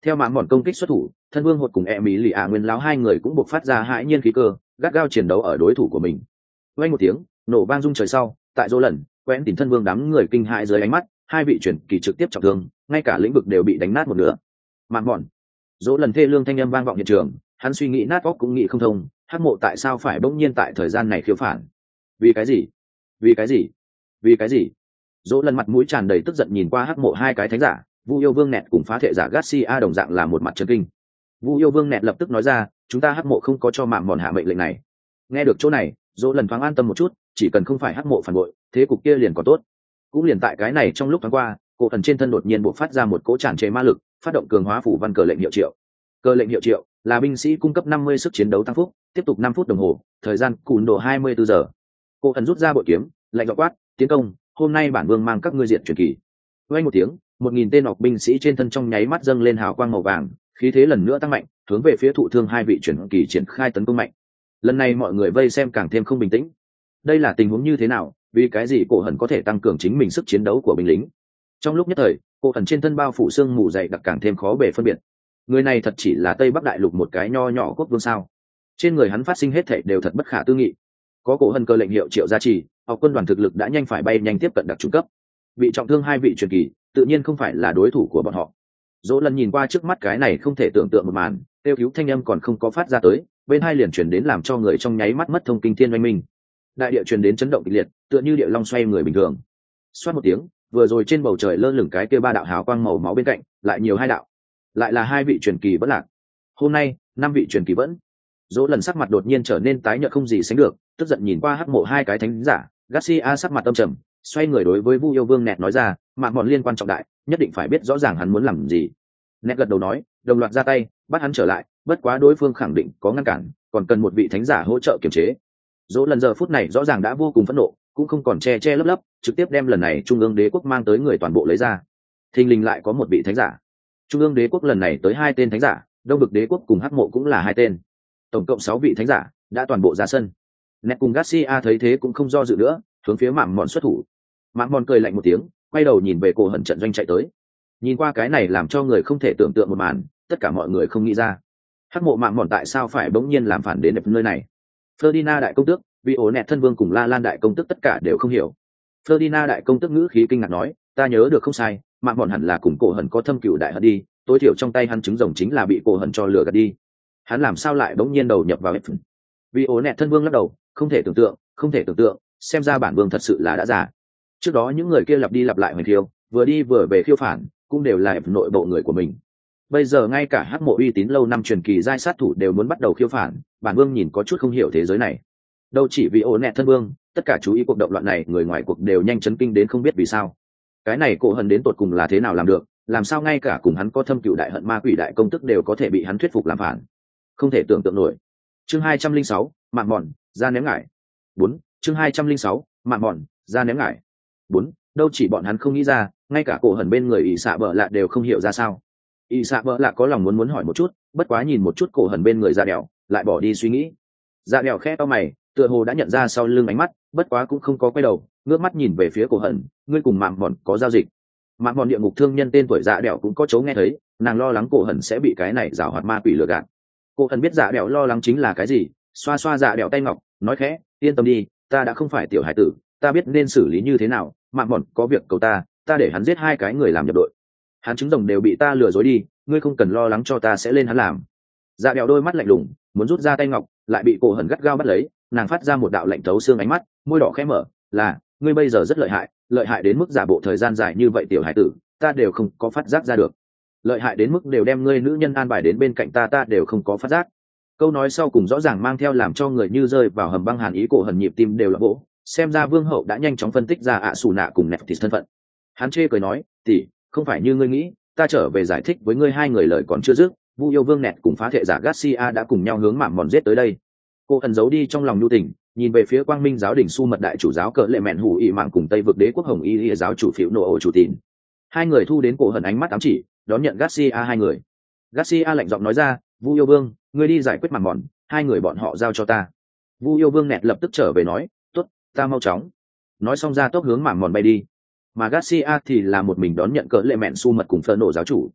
Theo mãn mòn công kích xuất thủ, thân vương hột cùng e mỹ lì ạ nguyên lão hai người cũng buộc phát ra hãi nhiên khí cơ, gắt gao chiến đấu ở đối thủ của mình. Vang một tiếng nổ vang rung trời sau, tại dỗ lần quen tìm thân vương đám người kinh hãi dưới ánh mắt, hai vị truyền kỳ trực tiếp trọng thương, ngay cả lĩnh vực đều bị đánh nát một nửa. Mãn mòn, dỗ lần thê lương thanh âm vang vọng hiện trường, hắn suy nghĩ nát óc cũng nghĩ không thông, hắc mộ tại sao phải bỗng nhiên tại thời gian này khiêu phản? Vì cái gì? Vì cái gì? Vì cái gì? Dỗ lần mặt mũi tràn đầy tức giận nhìn qua hắc mộ hai cái thánh giả, Vu yêu vương nẹt cùng phá thể giả Garcia đồng dạng là một mặt chấn kinh. Vu yêu vương nẹt lập tức nói ra, chúng ta hắc mộ không có cho mạng mòn hạ mệnh lệnh này. Nghe được chỗ này, Dỗ lần thoáng an tâm một chút, chỉ cần không phải hắc mộ phản bội, thế cục kia liền có tốt. Cũng liền tại cái này trong lúc thoáng qua, cổ thần trên thân đột nhiên bộc phát ra một cỗ tràn trề ma lực, phát động cường hóa phủ văn cờ lệnh hiệu triệu. Cờ lệnh hiệu triệu là binh sĩ cung cấp 50 sức chiến đấu tăng phúc, tiếp tục 5 phút đồng hồ, thời gian cùn độ 24 giờ. Cổ thần rút ra bội kiếm, lạnh giọng quát, tiến công, hôm nay bản vương mang các ngươi diện truyền kỳ. Vang một tiếng, 1000 tên nọc binh sĩ trên thân trong nháy mắt dâng lên hào quang màu vàng, khí thế lần nữa tăng mạnh, hướng về phía thụ thương hai vị truyền kỳ triển khai tấn công mạnh. Lần này mọi người vây xem càng thêm không bình tĩnh. Đây là tình huống như thế nào? Vì cái gì cổ hần có thể tăng cường chính mình sức chiến đấu của binh lính? Trong lúc nhất thời, cổ hần trên thân bao phủ xương mù dày đặc càng thêm khó bề phân biệt. Người này thật chỉ là Tây Bắc Đại Lục một cái nho nhỏ quốc vương sao? Trên người hắn phát sinh hết thảy đều thật bất khả tư nghị. Có cổ hần cơ lệnh hiệu triệu gia trì, học quân đoàn thực lực đã nhanh phải bay nhanh tiếp cận đặc trung cấp. Bị trọng thương hai vị truyền kỳ, tự nhiên không phải là đối thủ của bọn họ. Dỗ lần nhìn qua trước mắt cái này không thể tưởng tượng một màn, kêu cứu thanh âm còn không có phát ra tới, bên hai liền truyền đến làm cho người trong nháy mắt mất thông kinh thiên oanh minh. Đại địa truyền đến chấn động kịch liệt, tựa như địa long xoay người bình thường. Xoát một tiếng, vừa rồi trên bầu trời lơ lửng cái kia ba đạo hào quang màu máu bên cạnh, lại nhiều hai đạo, lại là hai vị truyền kỳ vẫn lạc. Hôm nay, 5 vị truyền kỳ vẫn. Dỗ lần sắc mặt đột nhiên trở nên tái nhợt không gì sánh được, tức giận nhìn qua hắc mộ hai cái thánh giả, Garcia sắc mặt âm trầm, xoay người đối với Vu yêu vương nẹt nói ra, mạng bọn liên quan trọng đại, nhất định phải biết rõ ràng hắn muốn làm gì. Nẹt gật đầu nói, đồng loạt ra tay, bắt hắn trở lại, bất quá đối phương khẳng định có ngăn cản, còn cần một vị thánh giả hỗ trợ kiềm chế. Dỗ lần giờ phút này rõ ràng đã vô cùng phẫn nộ, cũng không còn che che lấp lấp, trực tiếp đem lần này trung ương đế quốc mang tới người toàn bộ lấy ra. Thình lình lại có một vị thánh giả. Trung ương đế quốc lần này tới 2 tên thánh giả, đông vực đế quốc cùng hắc mộ cũng là 2 tên, tổng cộng 6 vị thánh giả đã toàn bộ ra sân. Nẹt cùng Garcia thấy thế cũng không do dự nữa, hướng phía mạng mòn xuất thủ. Mạng mòn cười lạnh một tiếng, quay đầu nhìn về cổ hận trận doanh chạy tới. Nhìn qua cái này làm cho người không thể tưởng tượng một màn, tất cả mọi người không nghĩ ra hắc mộ mạng mòn tại sao phải bỗng nhiên làm phản đến nơi này. Ferdinand đại công tước, vị ổ nẹt thân vương cùng La Lan đại công tước tất cả đều không hiểu. Ferdinand đại công tước ngữ khí kinh ngạc nói, ta nhớ được không sai, mạng mòn hẳn là cùng cổ hận có thâm cựu đại hận đi, tối thiểu trong tay hắn trứng rồng chính là bị cổ hận cho lừa gạt đi. Hắn làm sao lại bỗng nhiên đầu nhập vào F. Vị ổ nẹt thân vương lắc đầu, không thể tưởng tượng, không thể tưởng tượng, xem ra bản vương thật sự là đã già. Trước đó những người kia lặp đi lặp lại hoành khiêu, vừa đi vừa về khiêu phản, cũng đều là nội bộ người của mình. Bây giờ ngay cả hắc mộ uy tín lâu năm truyền kỳ giai sát thủ đều muốn bắt đầu khiêu phản, bản vương nhìn có chút không hiểu thế giới này. Đâu chỉ vì ổ nẹt thân vương, tất cả chú ý cuộc động loạn này người ngoài cuộc đều nhanh chấn kinh đến không biết vì sao. Cái này cổ hận đến tột cùng là thế nào làm được, làm sao ngay cả cùng hắn có thâm cựu đại hận ma quỷ đại công tức đều có thể bị hắn thuyết phục làm phản. Không thể tưởng tượng nổi. Chương 206, mạng mòn, ra ném ngải. 4, chương 206, mạng mòn, ra ném ngải. 4, đâu chỉ bọn hắn không nghĩ ra, ngay cả cổ hận bên người ỷ xạ bợ lạ đều không hiểu ra sao. ỷ xạ bợ lạ có lòng muốn hỏi một chút, bất quá nhìn một chút cổ hận bên người Dạ Đèo, lại bỏ đi suy nghĩ. Dạ Đèo khẽ to mày, tựa hồ đã nhận ra sau lưng ánh mắt, bất quá cũng không có quay đầu, ngước mắt nhìn về phía cổ hận, ngươi cùng mạng mòn có giao dịch. Mạng mòn địa ngục thương nhân tên tuổi Dạ Đèo cũng có chấu nghe thấy, nàng lo lắng cổ hận sẽ bị cái này giảo hoạt ma quỷ lừa gạt. Cổ hận biết Dạ Đèo lo lắng chính là cái gì, xoa xoa Dạ Đèo tay ngọc, nói khẽ, yên tâm đi, ta đã không phải tiểu hải tử, ta biết nên xử lý như thế nào, mạng mòn có việc cầu ta để hắn giết 2 cái người làm nhập đội. Hắn trứng rồng đều bị ta lừa dối đi, ngươi không cần lo lắng cho ta sẽ lên hắn làm. Dạ Đèo đôi mắt lạnh lùng, muốn rút ra tay ngọc, lại bị cổ hận gắt gao bắt lấy, nàng phát ra một đạo lạnh thấu xương ánh mắt, môi đỏ khẽ mở, là, ngươi bây giờ rất lợi hại đến mức giả bộ thời gian dài như vậy tiểu hải tử, ta đều không có phát giác ra được. Lợi hại đến mức đều đem ngươi nữ nhân an bài đến bên cạnh ta đều không có phát giác. Câu nói sau cùng rõ ràng mang theo làm cho người như rơi vào hầm băng hàn ý, cổ hận nhịp tim đều là vỗ, xem ra vương hậu đã nhanh chóng phân tích ra ạ xù nạ cùng nẹt thịt thân phận. Hắn chê cười nói, tỷ, không phải như ngươi nghĩ, ta trở về giải thích với ngươi 2 người lời còn chưa dứt, Vu yêu vương nẹt cùng phá thể giả Garcia đã cùng nhau hướng mạng mòn giết tới đây. Cô ẩn giấu đi trong lòng nhu tình, nhìn về phía quang minh giáo đình su mật đại chủ giáo cỡ lệ mẹn hủ ị mạng cùng tây vực đế quốc hồng y giáo chủ phiểu nộ ổ chủ tín. 2 người thu đến cổ hận ánh mắt ám chỉ, đón nhận Garcia 2 người. Garcia lạnh giọng nói ra, Vu yêu vương, ngươi đi giải quyết mạng mòn, 2 người bọn họ giao cho ta. Vu yêu vương nẹt lập tức trở về nói, tốt, ta mau chóng. Nói xong ra tốc hướng mạng mòn bay đi. Mà Garcia thì là một mình đón nhận cỡ lệ mẹn su mật cùng phở nộ giáo chủ.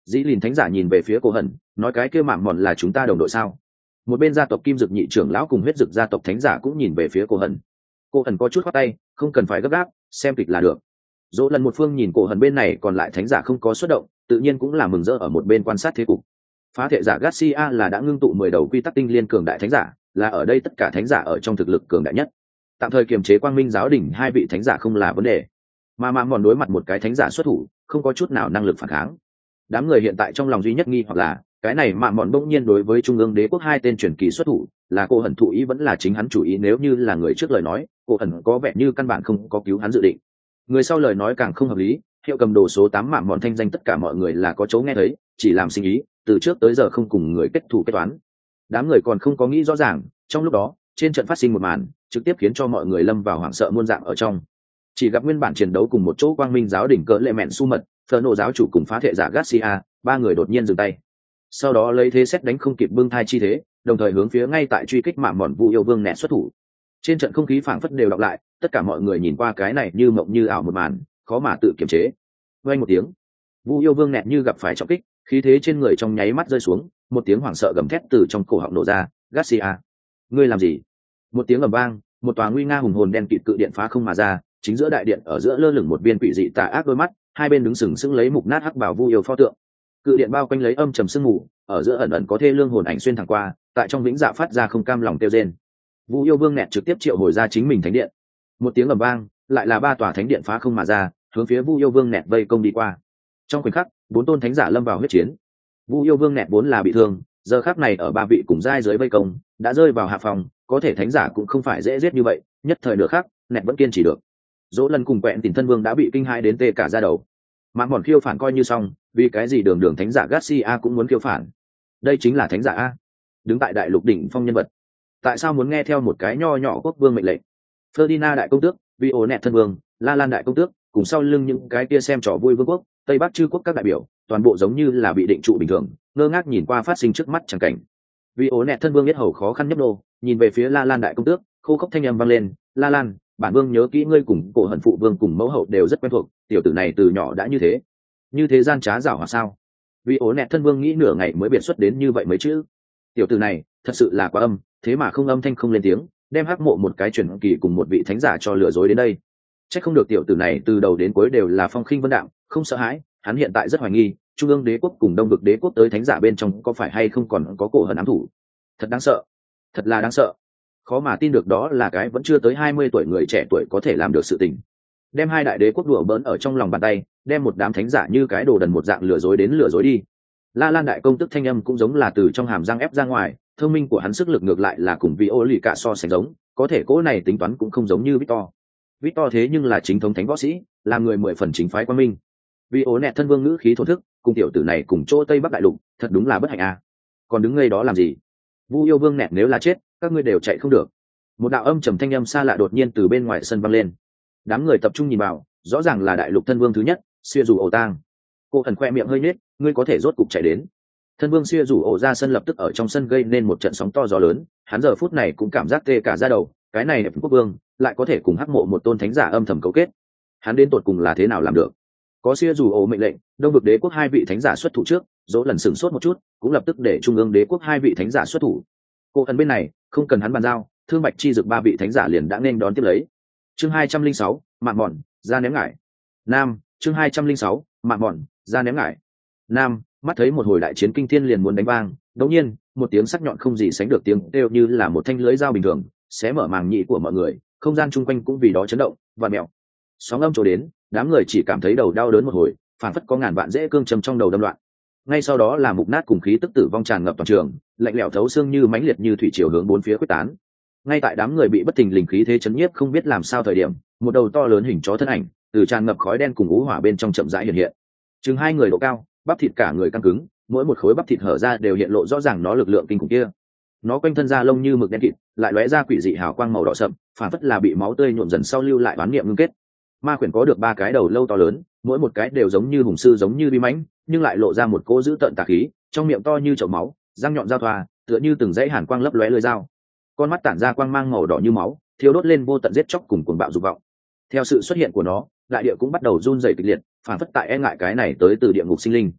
dĩ lìn thánh giả nhìn về phía cổ hẩn, nói cái kia mạm mòn là chúng ta đồng đội sao? Một bên gia tộc kim dực nhị trưởng lão cùng huyết dực gia tộc thánh giả cũng nhìn về phía cổ hẩn. Cổ hẩn có chút khoát tay, không cần phải gấp gáp, xem kịch là được. Dỗ lần một phương nhìn cổ hẩn bên này còn lại thánh giả không có xuất động, tự nhiên cũng là mừng rỡ ở một bên quan sát thế cục. Phá thể giả Garcia là đã ngưng tụ 10 đầu quy tắc tinh liên cường đại thánh giả, là ở đây tất cả thánh giả ở trong thực lực cường đại nhất. Tạm thời kiềm chế quang minh giáo đỉnh hai vị thánh giả không là vấn đề, mà mạm mòn đối mặt một cái thánh giả xuất thủ, không có chút nào năng lực phản kháng. Đám người hiện tại trong lòng duy nhất nghi hoặc là cái này mạm mòn bỗng nhiên đối với trung ương đế quốc hai tên truyền kỳ xuất thủ, là cô hẩn thụ ý vẫn là chính hắn chủ ý? Nếu như là người trước lời nói, cô hẩn có vẻ như căn bản không có cứu hắn dự định. Người sau lời nói càng không hợp lý, hiệu cầm đồ số 8 mạm mòn thanh danh tất cả mọi người là có chỗ nghe thấy, chỉ làm sinh ý, từ trước tới giờ không cùng người kết thù kết toán. Đám người còn không có nghĩ rõ ràng, trong lúc đó trên trận phát sinh một màn trực tiếp khiến cho mọi người lâm vào hoảng sợ muôn dạng ở trong. Chỉ gặp nguyên bản chiến đấu cùng một chỗ quang minh giáo đỉnh cỡ lệ mẹn su mật, phở nộ giáo chủ cùng phá thể giả Garcia, ba người đột nhiên dừng tay, sau đó lấy thế xét đánh không kịp bưng thai chi thế, đồng thời hướng phía ngay tại truy kích mạm mòn Vu Yêu Vương nẹt xuất thủ. Trên trận không khí phảng phất đều đọc lại, tất cả mọi người nhìn qua cái này như mộng như ảo một màn, khó mà tự kiềm chế. Vang một tiếng, Vu Yêu Vương nẹt như gặp phải trọng kích, khí thế trên người trong nháy mắt rơi xuống, một tiếng hoảng sợ gầm thét từ trong cổ họng nổ ra. Garcia, ngươi làm gì? Một tiếng ầm vang, một tòa nguy nga hùng hồn đen kịt cự điện phá không mà ra, chính giữa đại điện ở giữa lơ lửng một viên quỷ dị tà ác đôi mắt, hai bên đứng sừng sững lấy mục nát hắc bảo Vu Yêu pho tượng. Cự điện bao quanh lấy âm trầm sương mù, ở giữa ẩn ẩn có thê lương hồn ảnh xuyên thẳng qua, tại trong vĩnh dạ phát ra không cam lòng tiêu rên. Vu Yêu Vương nẹt trực tiếp triệu hồi ra chính mình thánh điện. Một tiếng ầm vang, lại là ba tòa thánh điện phá không mà ra, hướng phía Vu Yêu Vương nẹt vây công đi qua. Trong khoảnh khắc, bốn tôn thánh giả lâm vào huyết chiến. Vu Yêu Vương nẹt vốn là bị thương, giờ khắc này ở ba vị cùng giai dưới vây công, đã rơi vào hạ phòng, có thể thánh giả cũng không phải dễ giết như vậy, nhất thời nửa khắc, nẹt vẫn kiên trì được. Dỗ lần cùng quẹn Tỉnh thân vương đã bị kinh hãi đến tê cả da đầu. Mạn mòn khiêu phản coi như xong, vì cái gì đường đường thánh giả Garcia cũng muốn khiêu phản? Đây chính là thánh giả a, đứng tại đại lục đỉnh phong nhân vật, tại sao muốn nghe theo một cái nho nhỏ quốc vương mệnh lệnh? Ferdinand đại công tước, Vionet thân vương, La Lan đại công tước, cùng sau lưng những cái kia xem trò vui vương quốc, Tây Bắc chư quốc các đại biểu, toàn bộ giống như là bị định trụ bình thường, ngơ ngác nhìn qua phát sinh trước mắt chẳng cảnh. Vionet thân vương biết hầu khó khăn nhấp nô, nhìn về phía La Lan đại công tước, khô khốc thanh âm vang lên. La Lan, bản vương nhớ kỹ ngươi cùng cổ hận phụ vương cùng mẫu hậu đều rất quen thuộc, tiểu tử này từ nhỏ đã như thế gian trá giảo hòa sao? Vionet thân vương nghĩ nửa ngày mới biệt xuất đến như vậy mấy chữ. Tiểu tử này thật sự là quá âm, thế mà không âm thanh không lên tiếng, đem hắc mộ một cái truyền kỳ cùng một vị thánh giả cho lừa dối đến đây. Chắc không được tiểu tử này từ đầu đến cuối đều là phong khinh vân đạm, không sợ hãi. Hắn hiện tại rất hoài nghi, trung ương đế quốc cùng đông vực đế quốc tới thánh giả bên trong có phải hay không còn có cổ hận ám thủ. Thật đáng sợ, thật là đáng sợ. Khó mà tin được đó là cái vẫn chưa tới 20 tuổi người trẻ tuổi có thể làm được sự tình. Đem hai đại đế quốc đùa bỡn ở trong lòng bàn tay, đem một đám thánh giả như cái đồ đần một dạng lừa dối đến lừa dối đi. La Lan đại công tức thanh âm cũng giống là từ trong hàm răng ép ra ngoài, thông minh của hắn sức lực ngược lại là cùng vị ô lì cả so sánh giống, có thể cỗ này tính toán cũng không giống như Victor. Victor thế nhưng là chính thống thánh võ sĩ, là người 10 phần chính phái quan minh. Vì ố nẹt thân vương ngữ khí thổ thức, cùng tiểu tử này cùng chỗ Tây Bắc đại lục, thật đúng là bất hạnh à. Còn đứng ngây đó làm gì? Vu Yêu Vương nẹt nếu là chết, các ngươi đều chạy không được. Một đạo âm trầm thanh âm xa lạ đột nhiên từ bên ngoài sân vang lên. Đám người tập trung nhìn vào, rõ ràng là đại lục thân vương thứ nhất, Xuyên Dù Ổ Tang. Cô thần khoe miệng hơi nhếch, ngươi có thể rốt cục chạy đến. Thân vương Xuyên Dù Ổ ra sân lập tức ở trong sân gây nên một trận sóng to gió lớn, hắn giờ phút này cũng cảm giác tê cả da đầu, cái này đẹp quốc vương lại có thể cùng hắc mộ một tôn thánh giả âm thầm cấu kết. Hắn đến tột cùng là thế nào làm được? Có Xuyên Dù Ổ mệnh lệnh, đông vực đế quốc hai vị thánh giả xuất thủ trước, dỗ lần sửng sốt một chút, cũng lập tức để trung ương đế quốc hai vị thánh giả xuất thủ. Cô thần bên này không cần hắn bàn giao, thương bạch chi dực ba vị thánh giả liền đã nên đón tiếp lấy. Chương 206, mạn mòn ra ném ngải. Nam, chương 206, mạn mòn ra ném ngải. Nam, mắt thấy một hồi đại chiến kinh thiên liền muốn đánh vang, đột nhiên một tiếng sắc nhọn không gì sánh được tiếng kêu như là một thanh lưới dao bình thường xé mở màng nhĩ của mọi người, không gian chung quanh cũng vì đó chấn động và mèo. Sóng âm trổ đến, đám người chỉ cảm thấy đầu đau đớn một hồi, phản phất có ngàn vạn rễ cương châm trong đầu đâm loạn. Ngay sau đó là mục nát cùng khí tức tử vong tràn ngập toàn trường, lạnh lẽo thấu xương như mãnh liệt như thủy triều hướng bốn phía quyết tán. Ngay tại đám người bị bất thình lình khí thế chấn nhiếp không biết làm sao thời điểm, một đầu to lớn hình chó thân ảnh từ tràn ngập khói đen cùng ú hỏa bên trong chậm rãi hiện hiện. Chừng 2 người độ cao, bắp thịt cả người căng cứng, mỗi một khối bắp thịt hở ra đều hiện lộ rõ ràng nó lực lượng kinh khủng kia. Nó quanh thân da lông như mực đen kịt, lại lóe ra quỷ dị hào quang màu đỏ sậm, phản phất là bị máu tươi nhuộm dần sau lưu lại oán niệm ngưng kết. Ma khuyển có được 3 cái đầu lâu to lớn, mỗi một cái đều giống như hùng sư giống như bi mãnh, nhưng lại lộ ra một cỗ dữ tợn tà khí, trong miệng to như chậu máu, răng nhọn dao thoa, tựa như từng dãy hàn quang lấp lóe lưỡi dao. Con mắt tản ra quang mang màu đỏ như máu, thiêu đốt lên vô tận giết chóc cùng cuồng bạo dục vọng. Theo sự xuất hiện của nó, đại địa cũng bắt đầu run rẩy kịch liệt, phản phất tại e ngại cái này tới từ địa ngục sinh linh.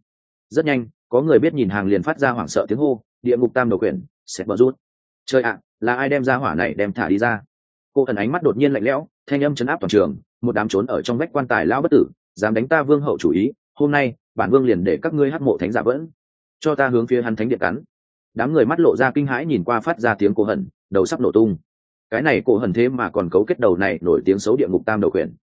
Rất nhanh có người biết nhìn hàng liền phát ra hoảng sợ tiếng hô, địa ngục tam đầu quyển sẽ bờ rút. Trời ạ, là ai đem ra hỏa này đem thả đi ra? Cô ẩn ánh mắt đột nhiên lạnh lẽo, thanh âm chấn áp toàn trường, một đám trốn ở trong vách quan tài lão bất tử dám đánh ta vương hậu chủ ý, hôm nay bản vương liền để các ngươi hắc mộ thánh giả vẫn cho ta hướng phía hắn thánh điện cắn. Đám người mắt lộ ra kinh hãi nhìn qua phát ra tiếng cô hận, đầu sắp nổ tung. Cái này cô hận thế mà còn cấu kết đầu này nổi tiếng xấu địa ngục tam đầu quyển.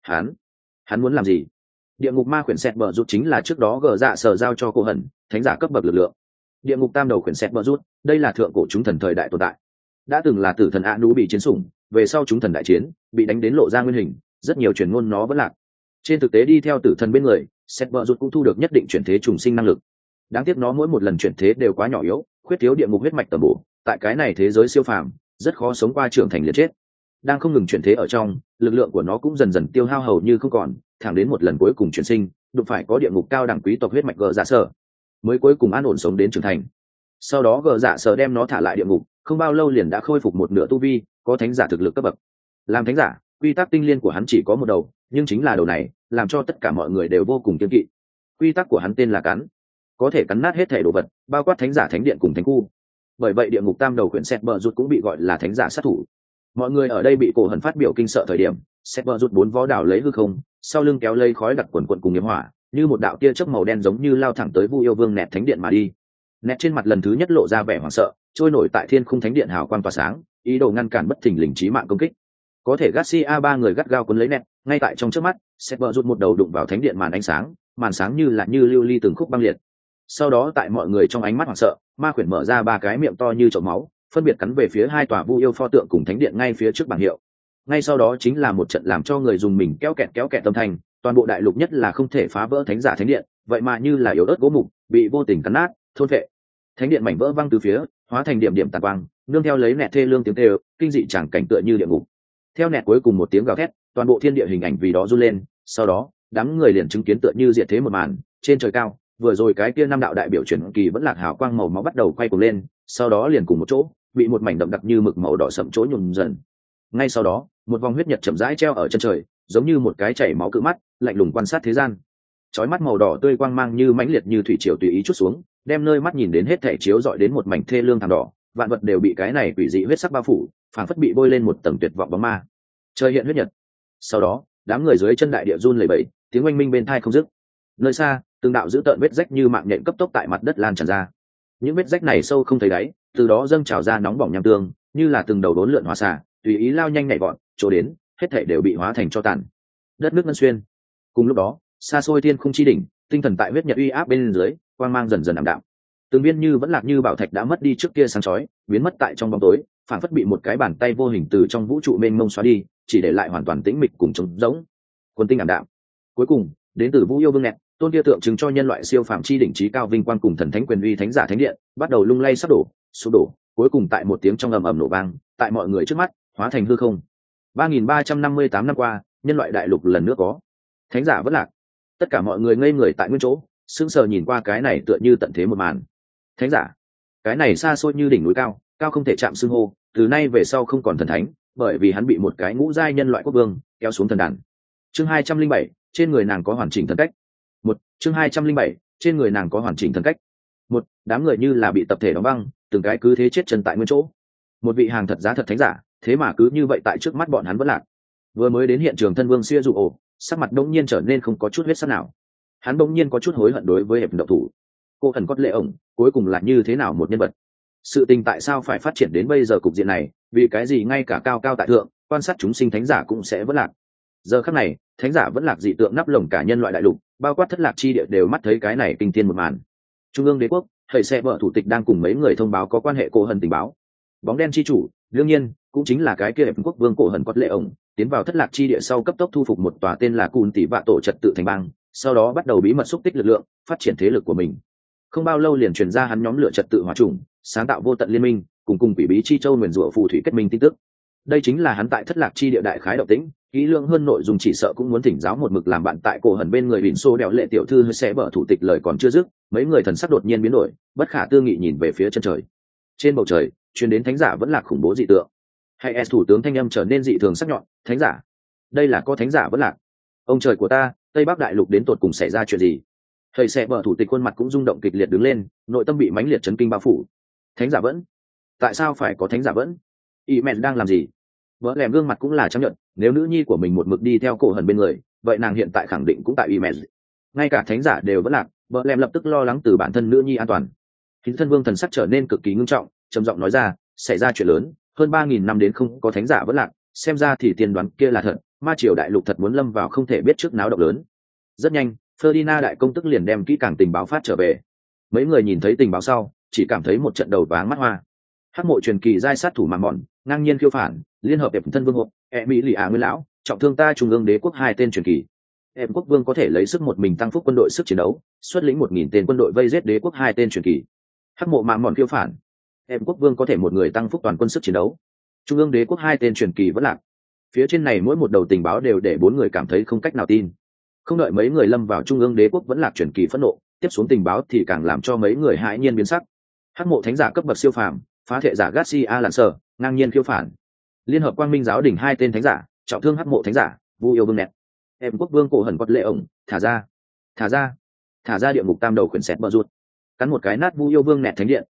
Hắn muốn làm gì? Địa ngục ma quyển sẹt bờ rút chính là trước đó gờ dạ sở giao cho cô hận, thánh giả cấp bậc lực lượng. Địa ngục tam đầu quyển sẹt bờ rút, đây là thượng cổ chúng thần thời đại tồn tại, đã từng là tử thần a nú bị chiến sủng, về sau chúng thần đại chiến bị đánh đến lộ ra nguyên hình, rất nhiều truyền ngôn nó vẫn lạc. Trên thực tế đi theo tử thần bên người, sẹt bờ rút cũng thu được nhất định chuyển thế trùng sinh năng lực. Đáng tiếc nó mỗi một lần chuyển thế đều quá nhỏ yếu, khuyết thiếu địa ngục huyết mạch tầm bổ, tại cái này thế giới siêu phàm rất khó sống qua trưởng thành liệt chết. Đang không ngừng chuyển thế ở trong, lực lượng của nó cũng dần dần tiêu hao hầu như không còn, thẳng đến một lần cuối cùng chuyển sinh đụng phải có địa ngục cao đẳng quý tộc huyết mạch gờ dạ sở, mới cuối cùng an ổn sống đến trưởng thành. Sau đó gờ dạ sở đem nó thả lại địa ngục, không bao lâu liền đã khôi phục một nửa tu vi, có thánh giả thực lực cấp bậc. Làm thánh giả, quy tắc tinh liên của hắn chỉ có một đầu, nhưng chính là đầu này làm cho tất cả mọi người đều vô cùng kiêng kỵ. Quy tắc của hắn tên là cắn, có thể cắn nát hết thể đồ vật, bao quát thánh giả thánh điện cùng thánh khu. Bởi vậy địa ngục tam đầu quyển sẹt bờ rút cũng bị gọi là thánh giả sát thủ. Mọi người ở đây bị cổ hận phát biểu kinh sợ thời điểm, sẹt bờ rút bốn vó đảo lấy hư không, sau lưng kéo lấy khói đặc quần quần cùng nghiệp hỏa, như một đạo tia chớp màu đen giống như lao thẳng tới Vu Yêu Vương nẹt thánh điện mà đi. Nẹt trên mặt lần thứ nhất lộ ra vẻ hoảng sợ, trôi nổi tại thiên khung thánh điện hào quang tỏa sáng, ý đồ ngăn cản bất thình lình chí mạng công kích. Có thể Garcia ba người gắt gao cuốn lấy nẹt, ngay tại trong chớp mắt, sẹt bờ rút một đầu đụng vào thánh điện màn ánh sáng như là như lưu ly từng khúc băng liệt. Sau đó tại mọi người trong ánh mắt hoảng sợ, ma quyển mở ra ba cái miệng to như chậu máu, phân biệt cắn về phía hai tòa Vu Yêu pho tượng cùng thánh điện ngay phía trước bảng hiệu. Ngay sau đó chính là một trận làm cho người dùng mình kéo kẹt âm thanh, toàn bộ đại lục nhất là không thể phá vỡ thánh giả thánh điện, vậy mà như là yếu ớt gỗ mục bị vô tình cắn nát thôn phệ. Thánh điện mảnh vỡ văng từ phía, hóa thành điểm điểm tàn quang, nương theo lấy nẹt thê lương tiếng kêu kinh dị chẳng cảnh tựa như địa ngục. Theo nẹt cuối cùng một tiếng gào thét, toàn bộ thiên địa hình ảnh vì đó run lên. Sau đó đám người liền chứng kiến tựa như diệt thế một màn. Trên trời cao, vừa rồi cái kia năm đạo đại biểu chuyển kỳ vẫn lạc hào quang màu máu bắt đầu quay cuồng lên, sau đó liền cùng một chỗ bị một mảnh đậm đặc như mực màu đỏ sậm chỗ nhuộm dần. Ngay sau đó một vòng huyết nhật chậm rãi treo ở chân trời, giống như một cái chảy máu cự mắt lạnh lùng quan sát thế gian. Chói mắt màu đỏ tươi quang mang như mãnh liệt như thủy triều tùy ý chút xuống, đem nơi mắt nhìn đến hết thảy chiếu dọi đến một mảnh thê lương thảm đỏ, vạn vật đều bị cái này quỷ dị huyết sắc bao phủ, phảng phất bị bôi lên một tầng tuyệt vọng bóng ma. Trời hiện huyết nhật. Sau đó đám người dưới chân đại địa run lẩy bẩy, tiếng oanh minh bên tai không dứt. Nơi xa từng đạo dữ tợn vết rách như mạng nhện cấp tốc tại mặt đất lan tràn ra. Những vết rách này sâu không thấy đáy, từ đó dâng trào ra nóng bỏng nham tương, như là từng đầu đốn lượn hóa xà tùy ý lao nhanh nhảy vọt, chỗ đến hết thảy đều bị hóa thành tro tàn. Đất nước ngân xuyên. Cùng lúc đó xa xôi thiên khung chi đỉnh, tinh thần tại huyết nhật uy áp bên dưới, quang mang dần dần ảm đạm. Từng viên như vẫn lạc như bảo thạch đã mất đi trước kia sáng chói, biến mất tại trong bóng tối, phảng phất bị một cái bàn tay vô hình từ trong vũ trụ mênh mông xóa đi, chỉ để lại hoàn toàn tĩnh mịch cùng trống rỗng. Quân tinh ảm đạm. Cuối cùng đến từ Vũ Yêu Vương nẹt, tôn kia tượng trưng cho nhân loại siêu phàm chi đỉnh trí cao vinh quang cùng thần thánh quyền uy thánh giả thánh điện, bắt đầu lung lay sắp đổ, sụp đổ, cuối cùng tại một tiếng trong ầm ầm nổ vang, tại mọi người trước mắt hóa thành hư không. 3.358 năm qua, nhân loại đại lục lần nữa có thánh giả vẫn lạc. Tất cả mọi người ngây người tại nguyên chỗ, sững sờ nhìn qua cái này tựa như tận thế một màn. Thánh giả, cái này xa xôi như đỉnh núi cao, cao không thể chạm xưng hô, từ nay về sau không còn thần thánh, bởi vì hắn bị một cái ngũ giai nhân loại quốc vương kéo xuống thần đàn. Chương 207, trên người nàng có hoàn chỉnh thần cách. Chương 207, trên người nàng có hoàn chỉnh thần cách. Đám người như là bị tập thể đóng băng, từng cái cứ thế chết chân tại nguyên chỗ. Một vị hàng thật giá thật thánh giả, thế mà cứ như vậy tại trước mắt bọn hắn vẫn lạc. Vừa mới đến hiện trường thân vương xia dụ ổ, sắc mặt đông nhiên trở nên không có chút huyết sắc nào. Hắn đông nhiên có chút hối hận đối với hiệp động thủ. Cô thần cốt lệ ổng cuối cùng là như thế nào một nhân vật? Sự tình tại sao phải phát triển đến bây giờ cục diện này? Vì cái gì ngay cả cao cao tại thượng quan sát chúng sinh thánh giả cũng sẽ vẫn lạc? Giờ khắc này thánh giả vẫn lạc dị tượng nắp lồng cả nhân loại đại lục, bao quát thất lạc chi địa đều mắt thấy cái này kinh thiên một màn. Trung ương đế quốc thầy xe vợ thủ tịch đang cùng mấy người thông báo có quan hệ cổ hận tình báo. Bóng đen chi chủ đương nhiên cũng chính là cái kia quốc vương cổ hận cốt lệ ổng, tiến vào thất lạc chi địa sau cấp tốc thu phục một tòa tên là Cùn Tỷ Vạ tổ trật tự thành bang, sau đó bắt đầu bí mật xúc tích lực lượng, phát triển thế lực của mình. Không bao lâu liền truyền ra hắn nhóm lửa trật tự hỏa chủng, sáng tạo vô tận liên minh, cùng quỷ bí chi châu nguyền rủa phù thủy kết minh tin tức. Đây chính là hắn tại thất lạc chi địa đại khái động tĩnh, kỹ lưỡng hơn nội dung chỉ sợ cũng muốn thỉnh giáo một mực làm bạn tại cổ hận bên người Bỉn Xô đèo lệ tiểu thư sẽ bở thủ tịch lời còn chưa dứt, mấy người thần sắc đột nhiên biến đổi, bất khả tư nghị nhìn về phía chân trời. Trên bầu trời truyền đến thánh giả vẫn là khủng bố dị tượng. Hay thủ tướng thanh âm trở nên dị thường sắc nhọn, thánh giả, đây là có thánh giả vẫn lạc. Ông trời của ta, Tây Bắc đại lục đến tột cùng xảy ra chuyện gì? Thầy sẽ bờ thủ tịch khuôn mặt cũng rung động kịch liệt đứng lên, nội tâm bị mãnh liệt chấn kinh bao phủ. Thánh giả vẫn? Tại sao phải có thánh giả vẫn? Y mẹ đang làm gì? Vợ lẻm gương mặt cũng là chấp nhận, nếu nữ nhi của mình một mực đi theo cổ hần bên người, vậy nàng hiện tại khẳng định cũng tại Y mẹ. Ngay cả thánh giả đều vẫn lạc, vợ lẻm lập tức lo lắng từ bản thân nữ nhi an toàn. Hình thân vương thần sắc trở nên cực kỳ ngưng trọng, trầm giọng nói ra, xảy ra chuyện lớn, hơn 3.000 năm đến không có thánh giả vẫn lạc, xem ra thì tiên đoán kia là thật, ma triều đại lục thật muốn lâm vào không thể biết trước náo động lớn. Rất nhanh, Ferdinand đại công tức liền đem kỹ càng tình báo phát trở về. Mấy người nhìn thấy tình báo sau, chỉ cảm thấy một trận đầu váng mắt hoa. Hắc mộ truyền kỳ giai sát thủ màng mòn, ngang nhiên khiêu phản, liên hợp đẹp thân vương hộ, mỹ lì nguyên lão, trọng thương ta trung ương đế quốc hai tên truyền kỳ. Em quốc vương có thể lấy sức một mình tăng phúc quân đội sức chiến đấu, xuất lĩnh 1.000 tên quân đội vây giết đế quốc hai tên truyền kỳ. Hắc mộ màng mòn khiêu phản, em quốc vương có thể một người tăng phúc toàn quân sức chiến đấu. Trung ương đế quốc hai tên truyền kỳ vẫn lạc. Phía trên này mỗi một đầu tình báo đều để bốn người cảm thấy không cách nào tin. Không đợi mấy người lâm vào trung ương đế quốc vẫn lạc truyền kỳ phẫn nộ, tiếp xuống tình báo thì càng làm cho mấy người hãi nhiên biến sắc. Hắc mộ thánh giả cấp bậc siêu phàm, phá thể giả Garcia lặn sở, ngang nhiên khiêu phản. Liên hợp quang minh giáo đỉnh hai tên thánh giả, trọng thương hắc mộ thánh giả, vu yêu vương nẹt. Em quốc vương cổ hẩn quật lệ ổng, thả ra địa ngục tam đầu khuyển sẹt bờ rụt. Cắn một cái nát vu yêu vương nẹt thánh điện,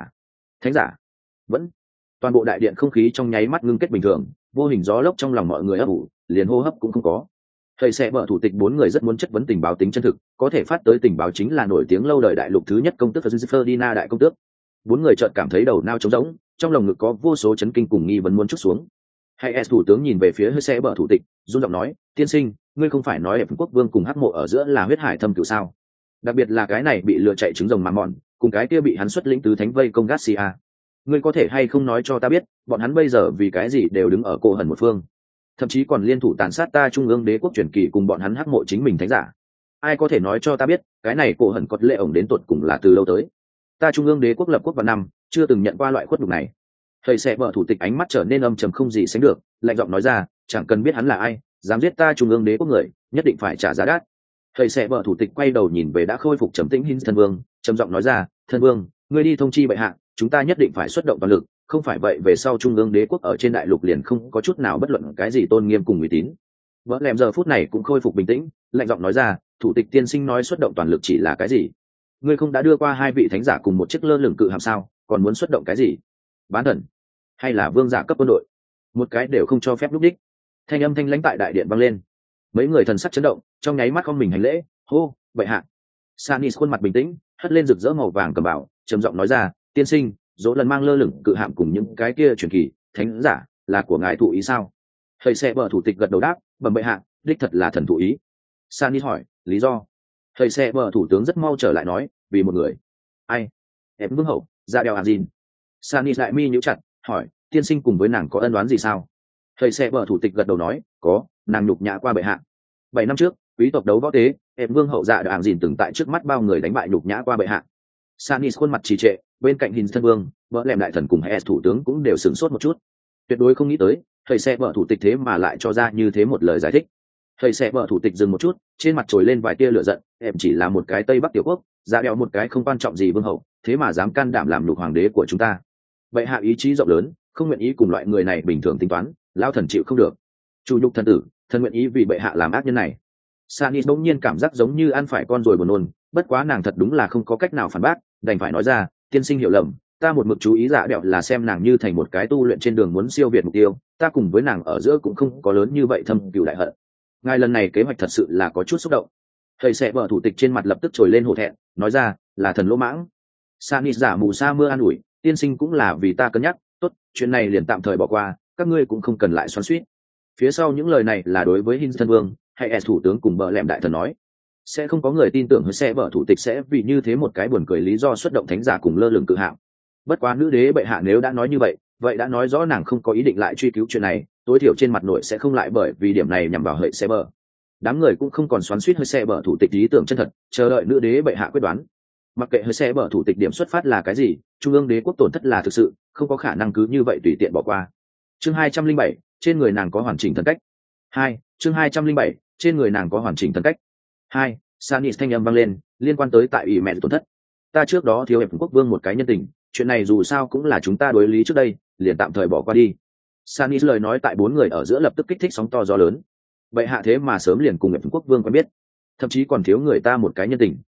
thánh giả. Vẫn. Toàn bộ đại điện không khí trong nháy mắt ngưng kết bình thường, vô hình gió lốc trong lòng mọi người ấp ủ, liền hô hấp cũng không có. Thầy sẽ bở thủ tịch bốn người rất muốn chất vấn tình báo tính chân thực, có thể phát tới tình báo chính là nổi tiếng lâu đời đại lục thứ nhất công tước Ferdinand đại công tước. Bốn người chợt cảm thấy đầu nao trống rỗng, trong lồng ngực có vô số chấn kinh cùng nghi vấn muốn trút xuống. Hay thủ tướng nhìn về phía hơi sẽ bở thủ tịch, run giọng nói, tiên sinh, ngươi không phải nói Ép quốc vương cùng hắc mộ ở giữa là huyết hải thâm cửu sao? Đặc biệt là cái này bị lừa chạy trứng rồng mà mòn, cùng cái kia bị hắn xuất lĩnh tứ thánh vây công Garcia. Ngươi có thể hay không nói cho ta biết, bọn hắn bây giờ vì cái gì đều đứng ở cổ hẩn một phương, thậm chí còn liên thủ tàn sát ta trung ương đế quốc truyền kỳ cùng bọn hắn hắc mộ chính mình thánh giả. Ai có thể nói cho ta biết, cái này cổ hẩn cột lệ ổng đến tột cùng là từ lâu tới? Ta trung ương đế quốc lập quốc vào năm, chưa từng nhận qua loại khuất đục này. Thầy sẽ vợ thủ tịch ánh mắt trở nên âm trầm không gì sánh được, lạnh giọng nói ra, chẳng cần biết hắn là ai, dám giết ta trung ương đế quốc người, nhất định phải trả giá đắt. Thầy sẽ vợ thủ tịch quay đầu nhìn về đã khôi phục trầm tĩnh Hinh thân vương, trầm giọng nói ra, thân vương, ngươi đi thông chi bệ hạ, chúng ta nhất định phải xuất động toàn lực, không phải vậy về sau trung ương đế quốc ở trên đại lục liền không có chút nào bất luận cái gì tôn nghiêm cùng uy tín. Vợ lem giờ phút này cũng khôi phục bình tĩnh, lạnh giọng nói ra, thủ tịch tiên sinh nói xuất động toàn lực chỉ là cái gì? Ngươi không đã đưa qua hai vị thánh giả cùng một chiếc lơ lửng cự hạm sao, còn muốn xuất động cái gì? Bán thần hay là vương giả cấp quân đội? Một cái đều không cho phép lúc đích. Thanh âm thanh lãnh tại đại điện vang lên. Mấy người thần sắc chấn động, trong nháy mắt không mình hành lễ, hô, bệ hạ. Sanis khuôn mặt bình tĩnh, hất lên rực rỡ màu vàng cầm bảo, trầm giọng nói ra, tiên sinh, dỗ lần mang lơ lửng cự hạm cùng những cái kia truyền kỳ thánh giả là của ngài thụ ý sao? Thầy sẽ bờ thủ tịch gật đầu đáp, bẩm bệ hạ, đích thật là thần thụ ý. Sanis hỏi, lý do? Thầy sẽ bờ thủ tướng rất mau trở lại nói, vì một người. Ai? Em vương hậu, dạ đèo Azin. Sanis lại mi nhíu chặt, hỏi, tiên sinh cùng với nàng có ân oán gì sao? Thầy sẽ bờ thủ tịch gật đầu nói, có, nàng nhục nhã qua bệ hạ. 7 năm trước, quý tộc đấu võ tế, em vương hậu dạ đèo Azin từng tại trước mắt bao người đánh bại nhục nhã qua bệ hạ. Sanis khuôn mặt trì trệ, bên cạnh hình thân vương, vợ lem đại thần cùng Hes thủ tướng cũng đều sửng sốt một chút. Tuyệt đối không nghĩ tới, thầy sẽ bờ thủ tịch thế mà lại cho ra như thế một lời giải thích. Thầy sẽ bờ thủ tịch dừng một chút, trên mặt trồi lên vài tia lửa giận, em chỉ là một cái Tây Bắc tiểu quốc, dạ đèo một cái không quan trọng gì vương hậu, thế mà dám can đảm làm nhục hoàng đế của chúng ta. Bệ hạ ý chí rộng lớn, không nguyện ý cùng loại người này bình thường tính toán, lão thần chịu không được. Chủ nhục thần tử, thần nguyện ý vì bệ hạ làm ác nhân này. Sanis bỗng nhiên cảm giác giống như ăn phải con ruồi buồn nôn, bất quá nàng thật đúng là không có cách nào phản bác, đành phải nói ra, tiên sinh hiểu lầm, ta một mực chú ý dạ đẹo là xem nàng như thành một cái tu luyện trên đường muốn siêu việt mục tiêu, ta cùng với nàng ở giữa cũng không có lớn như vậy thâm cừu đại hận. Ngài lần này kế hoạch thật sự là có chút xúc động. Thầy sẽ bờ thủ tịch trên mặt lập tức trồi lên hổ thẹn, nói ra, là thần lỗ mãng. Sanis giả mù sa mưa an ủi, tiên sinh cũng là vì ta cân nhắc, tốt, chuyện này liền tạm thời bỏ qua, các ngươi cũng không cần lại xoắn xuýt. Phía sau những lời này là đối với Hin thân vương hay S thủ tướng cùng bờ lẹm đại thần nói. Sẽ không có người tin tưởng hơi sẽ bở thủ tịch sẽ vì như thế một cái buồn cười lý do xuất động thánh giả cùng lơ lửng cự hạm. Bất quá nữ đế bệ hạ nếu đã nói như vậy, vậy đã nói rõ nàng không có ý định lại truy cứu chuyện này, tối thiểu trên mặt nội sẽ không lại bởi vì điểm này nhằm vào hơi sẽ bở. Đám người cũng không còn xoắn xuýt hơi sẽ bở thủ tịch lý tưởng chân thật, chờ đợi nữ đế bệ hạ quyết đoán. Mặc kệ hơi sẽ bở thủ tịch điểm xuất phát là cái gì, trung ương đế quốc tổn thất là thực sự, không có khả năng cứ như vậy tùy tiện bỏ qua. Chương 207, trên người nàng có hoàn chỉnh thần cách. 2, chương 207, trên người nàng có hoàn chỉnh thần cách. 2, Sanis thanh âm vang lên, liên quan tới tại ủy mẹ tổn thất. Ta trước đó thiếu hiệp quốc vương một cái nhân tình, chuyện này dù sao cũng là chúng ta đối lý trước đây, liền tạm thời bỏ qua đi. Sanis lời nói tại bốn người ở giữa lập tức kích thích sóng to gió lớn. Vậy hạ thế mà sớm liền cùng hiệp quốc vương quen biết, thậm chí còn thiếu người ta một cái nhân tình.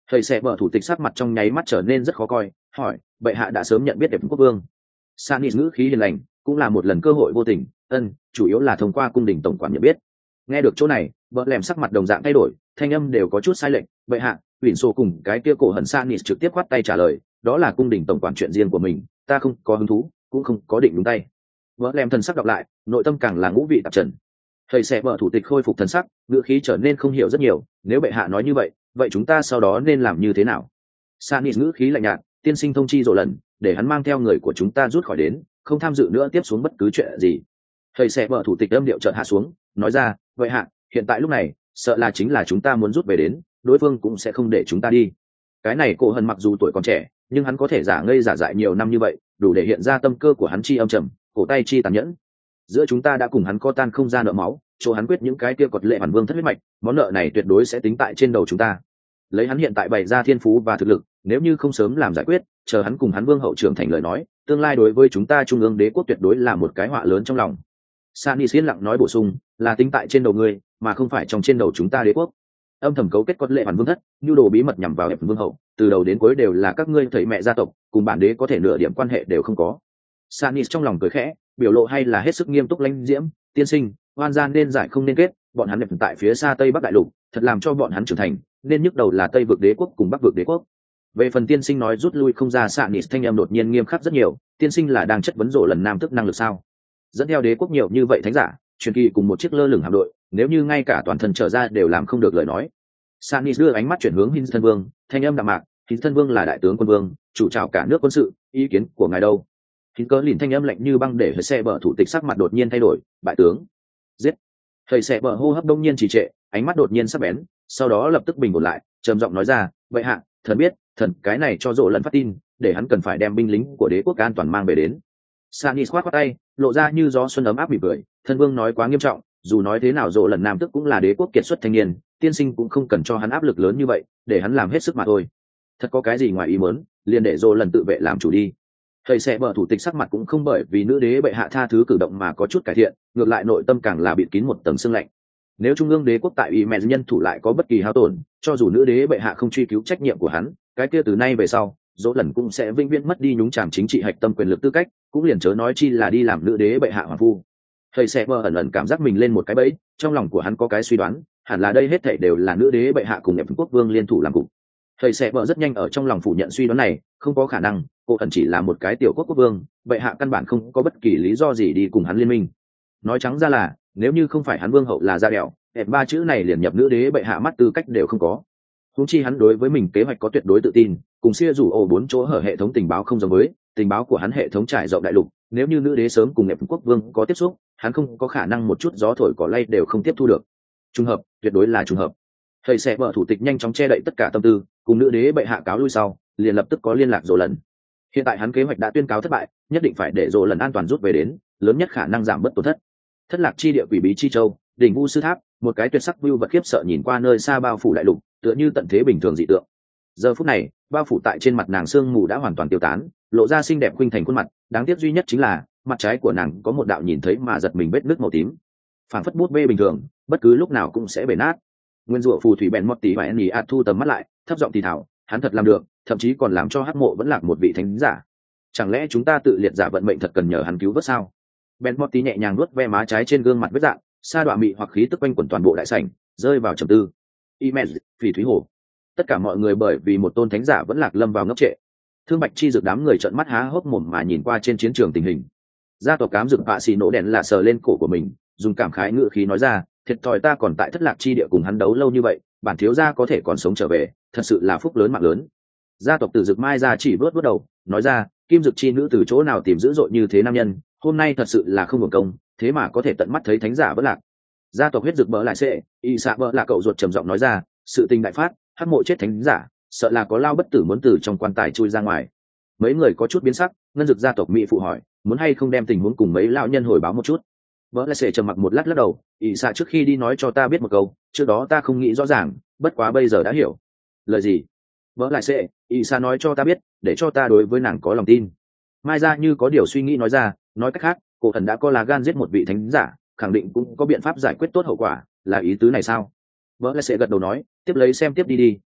Thầy sẽ vợ thủ tịch sắc mặt trong nháy mắt trở nên rất khó coi, hỏi bệ hạ đã sớm nhận biết đẹp quốc vương. Sanis ngữ khí hiền lành, cũng là một lần cơ hội vô tình, chủ yếu là thông qua cung đình tổng quản nhận biết. Nghe được chỗ này, vợ lèm sắc mặt đồng dạng thay đổi, thanh âm đều có chút sai lệch. Bệ hạ, ủy sổ cùng cái kia cổ hận Sanis trực tiếp khoát tay trả lời, đó là cung đình tổng quản chuyện riêng của mình, ta không có hứng thú, cũng không có định đúng tay. Vợ lèm thần sắc đọc lại, nội tâm càng là ngũ vị tạp trần. Thầy sẽ vợ thủ tịch khôi phục thần sắc, ngữ khí trở nên không hiểu rất nhiều. Nếu bệ hạ nói như vậy, vậy chúng ta sau đó nên làm như thế nào? Sanis ngữ khí lạnh nhạt, tiên sinh thông chi rồi lần, để hắn mang theo người của chúng ta rút khỏi đến, không tham dự nữa tiếp xuống bất cứ chuyện gì. Thầy sẽ vợ thủ tịch âm điệu chợt hạ xuống, nói ra, vậy hạ, hiện tại lúc này, sợ là chính là chúng ta muốn rút về đến, đối phương cũng sẽ không để chúng ta đi. Cái này cổ hận mặc dù tuổi còn trẻ, nhưng hắn có thể giả ngây giả dại nhiều năm như vậy, đủ để hiện ra tâm cơ của hắn chi âm trầm, cổ tay chi tàn nhẫn. Giữa chúng ta đã cùng hắn có tan không ra nợ máu, chỗ hắn quyết những cái kia cột lệ hoàn vương thất huyết mạch, món nợ này tuyệt đối sẽ tính tại trên đầu chúng ta. Lấy hắn hiện tại bày ra thiên phú và thực lực, nếu như không sớm làm giải quyết, chờ hắn cùng hắn vương hậu trưởng thành lời nói, tương lai đối với chúng ta trung ương đế quốc tuyệt đối là một cái họa lớn trong lòng. Sanis yên lặng nói bổ sung, là tính tại trên đầu ngươi, mà không phải trong trên đầu chúng ta đế quốc. Âm thầm cấu kết cột lệ hoàn vương thất, nhu đồ bí mật nhằm vào hiệp vương hậu, từ đầu đến cuối đều là các ngươi thầy mẹ gia tộc, cùng bản đế có thể nửa điểm quan hệ đều không có. Sanis trong lòng cười khẽ, biểu lộ hay là hết sức nghiêm túc lãnh diễm, tiên sinh, oan gian nên giải không nên kết, bọn hắn đẹp tại phía xa tây bắc đại lục, thật làm cho bọn hắn trưởng thành, nên nhức đầu là tây vực đế quốc cùng bắc vực đế quốc. Về phần tiên sinh nói rút lui không ra, Sanis thanh âm đột nhiên nghiêm khắc rất nhiều, tiên sinh là đang chất vấn rộ lần nam tức năng lực sao? Dẫn theo đế quốc nhiều như vậy thánh giả, truyền kỳ cùng một chiếc lơ lửng hạm đội, nếu như ngay cả toàn thân trở ra đều làm không được lời nói. Sanis đưa ánh mắt chuyển hướng Hinton Vương, thanh âm đạm mạc, Hinton Vương là đại tướng quân vương, chủ trào cả nước quân sự, ý kiến của ngài đâu? Hinton cớ lìn thanh âm lạnh như băng để hơi xe bờ thủ tịch sắc mặt đột nhiên thay đổi, bại tướng, giết. Hơi xe bờ hô hấp đông nhiên trì trệ, ánh mắt đột nhiên sắc bén, sau đó lập tức bình ổn lại, trầm giọng nói ra, vậy hạ, thần biết, thần cái này cho rộ lần phát tin, để hắn cần phải đem binh lính của đế quốc an toàn mang về đến. Sanis khoát tay, lộ ra như gió xuân ấm áp mỉm cười, thân vương nói quá nghiêm trọng, dù nói thế nào rộ lần nam tức cũng là đế quốc kiệt xuất thanh niên, tiên sinh cũng không cần cho hắn áp lực lớn như vậy, để hắn làm hết sức mà thôi. Thật có cái gì ngoài ý muốn, liền để rộ lần tự vệ làm chủ đi. Thầy sẽ bờ thủ tịch sắc mặt cũng không bởi vì nữ đế bệ hạ tha thứ cử động mà có chút cải thiện, ngược lại nội tâm càng là bịt kín một tầng sương lạnh. Nếu trung ương đế quốc tại ủy mẹ nhân thủ lại có bất kỳ hao tổn, cho dù nữ đế bệ hạ không truy cứu trách nhiệm của hắn, cái kia từ nay về sau, dỗ lần cũng sẽ vĩnh viễn mất đi nhúng chàm chính trị hạch tâm quyền lực tư cách, cũng liền chớ nói chi là đi làm nữ đế bệ hạ hoàng phu. Thầy sẽ bờ ẩn ẩn cảm giác mình lên một cái bẫy, trong lòng của hắn có cái suy đoán, hẳn là đây hết thảy đều là nữ đế bệ hạ cùng ép quốc vương liên thủ làm cục. Thầy sẽ bờ rất nhanh ở trong lòng phủ nhận suy đoán này, không có khả năng, cô ẩn chỉ là một cái tiểu quốc quốc vương, bệ hạ căn bản không có bất kỳ lý do gì đi cùng hắn liên minh. Nói trắng ra là, nếu như không phải hắn vương hậu là da đẻo, hẹp ba chữ này liền nhập nữ đế bệ hạ mắt tư cách đều không có. Huống chi hắn đối với mình kế hoạch có tuyệt đối tự tin, cùng xưa rủ ổ bốn chỗ hở hệ thống tình báo không giống với, tình báo của hắn hệ thống trải rộng đại lục, nếu như nữ đế sớm cùng ép quốc vương có tiếp xúc, hắn không có khả năng một chút gió thổi cỏ lay đều không tiếp thu được. Trùng hợp, tuyệt đối là trùng hợp. Thầy sẽ bờ thủ tịch nhanh chóng che đậy tất cả tâm tư, cùng nữ đế bệ hạ cáo lui sau, liền lập tức có liên lạc Dỗ lần. Hiện tại hắn kế hoạch đã tuyên cáo thất bại, nhất định phải để Dỗ lần an toàn rút về đến, lớn nhất khả năng giảm bớt tổn thất. Thất lạc chi địa quỷ bí chi châu, đỉnh vu sư tháp, một cái tuyệt sắc view vật khiếp sợ nhìn qua nơi xa bao phủ đại lục, tựa như tận thế bình thường dị tượng. Giờ phút này, bao phủ tại trên mặt nàng sương mù đã hoàn toàn tiêu tán, lộ ra xinh đẹp khuynh thành khuôn mặt, đáng tiếc duy nhất chính là mặt trái của nàng có một đạo nhìn thấy mà giật mình vết nứt màu tím, phảng phất bút bê bình thường, bất cứ lúc nào cũng sẽ bể nát. Nguyên rủa phù thủy bèn mót tí và Annie thu tầm mắt lại, thấp giọng thì thào, hắn thật làm được, thậm chí còn làm cho hắc mộ vẫn lạc một vị thánh giả. Chẳng lẽ chúng ta tự liệt giả vận mệnh thật cần nhờ hắn cứu vớt sao? Ben Morty nhẹ nhàng nuốt ve má trái trên gương mặt vết dạn, sa đọa mị hoặc khí tức quanh quẩn toàn bộ đại sảnh, rơi vào trầm tư. Imen, phỉ thúy hồ. Tất cả mọi người bởi vì một tôn thánh giả vẫn lạc lâm vào ngốc trệ. Thương Bạch Chi dược đám người trợn mắt há hốc mồm mà nhìn qua trên chiến trường tình hình. Gia tộc cám dược bạ xì nổ đèn lạ sờ lên cổ của mình, dùng cảm khái ngữ khí nói ra, thiệt thòi ta còn tại thất lạc chi địa cùng hắn đấu lâu như vậy, bản thiếu gia có thể còn sống trở về, thật sự là phúc lớn mạng lớn. Gia tộc Tử Dực Mai ra chỉ vớt đầu, nói ra, kim dực chi nữ từ chỗ nào tìm dữ dội như thế nam nhân, hôm nay thật sự là không hưởng công, thế mà có thể tận mắt thấy thánh giả vẫn lạc. Gia tộc huyết dực bỡ lại xệ, y xạ bỡ là cậu ruột trầm giọng nói ra, sự tình đại phát, hắc mộ chết thánh giả, sợ là có lao bất tử muốn từ trong quan tài chui ra ngoài. Mấy người có chút biến sắc, ngân dực gia tộc mỹ phụ hỏi, muốn hay không đem tình huống cùng mấy lão nhân hồi báo một chút. Bỡ lại xệ trầm mặc một lát lắc đầu, y xạ trước khi đi nói cho ta biết một câu, trước đó ta không nghĩ rõ ràng, bất quá bây giờ đã hiểu. Lời gì? Bỡ lại xệ, y xạ nói cho ta biết, để cho ta đối với nàng có lòng tin. Mai ra như có điều suy nghĩ nói ra, nói cách khác, cổ thần đã có là gan giết một vị thánh giả, khẳng định cũng có biện pháp giải quyết tốt hậu quả, là ý tứ này sao? Vợ lại sẽ gật đầu nói, tiếp lấy xem tiếp đi đi,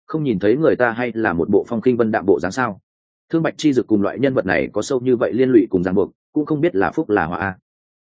không nhìn thấy người ta hay là một bộ phong khinh vân đạm bộ dáng sao? Thương Bạch Chi Dực cùng loại nhân vật này có sâu như vậy liên lụy cùng ràng buộc, cũng không biết là phúc là họa a.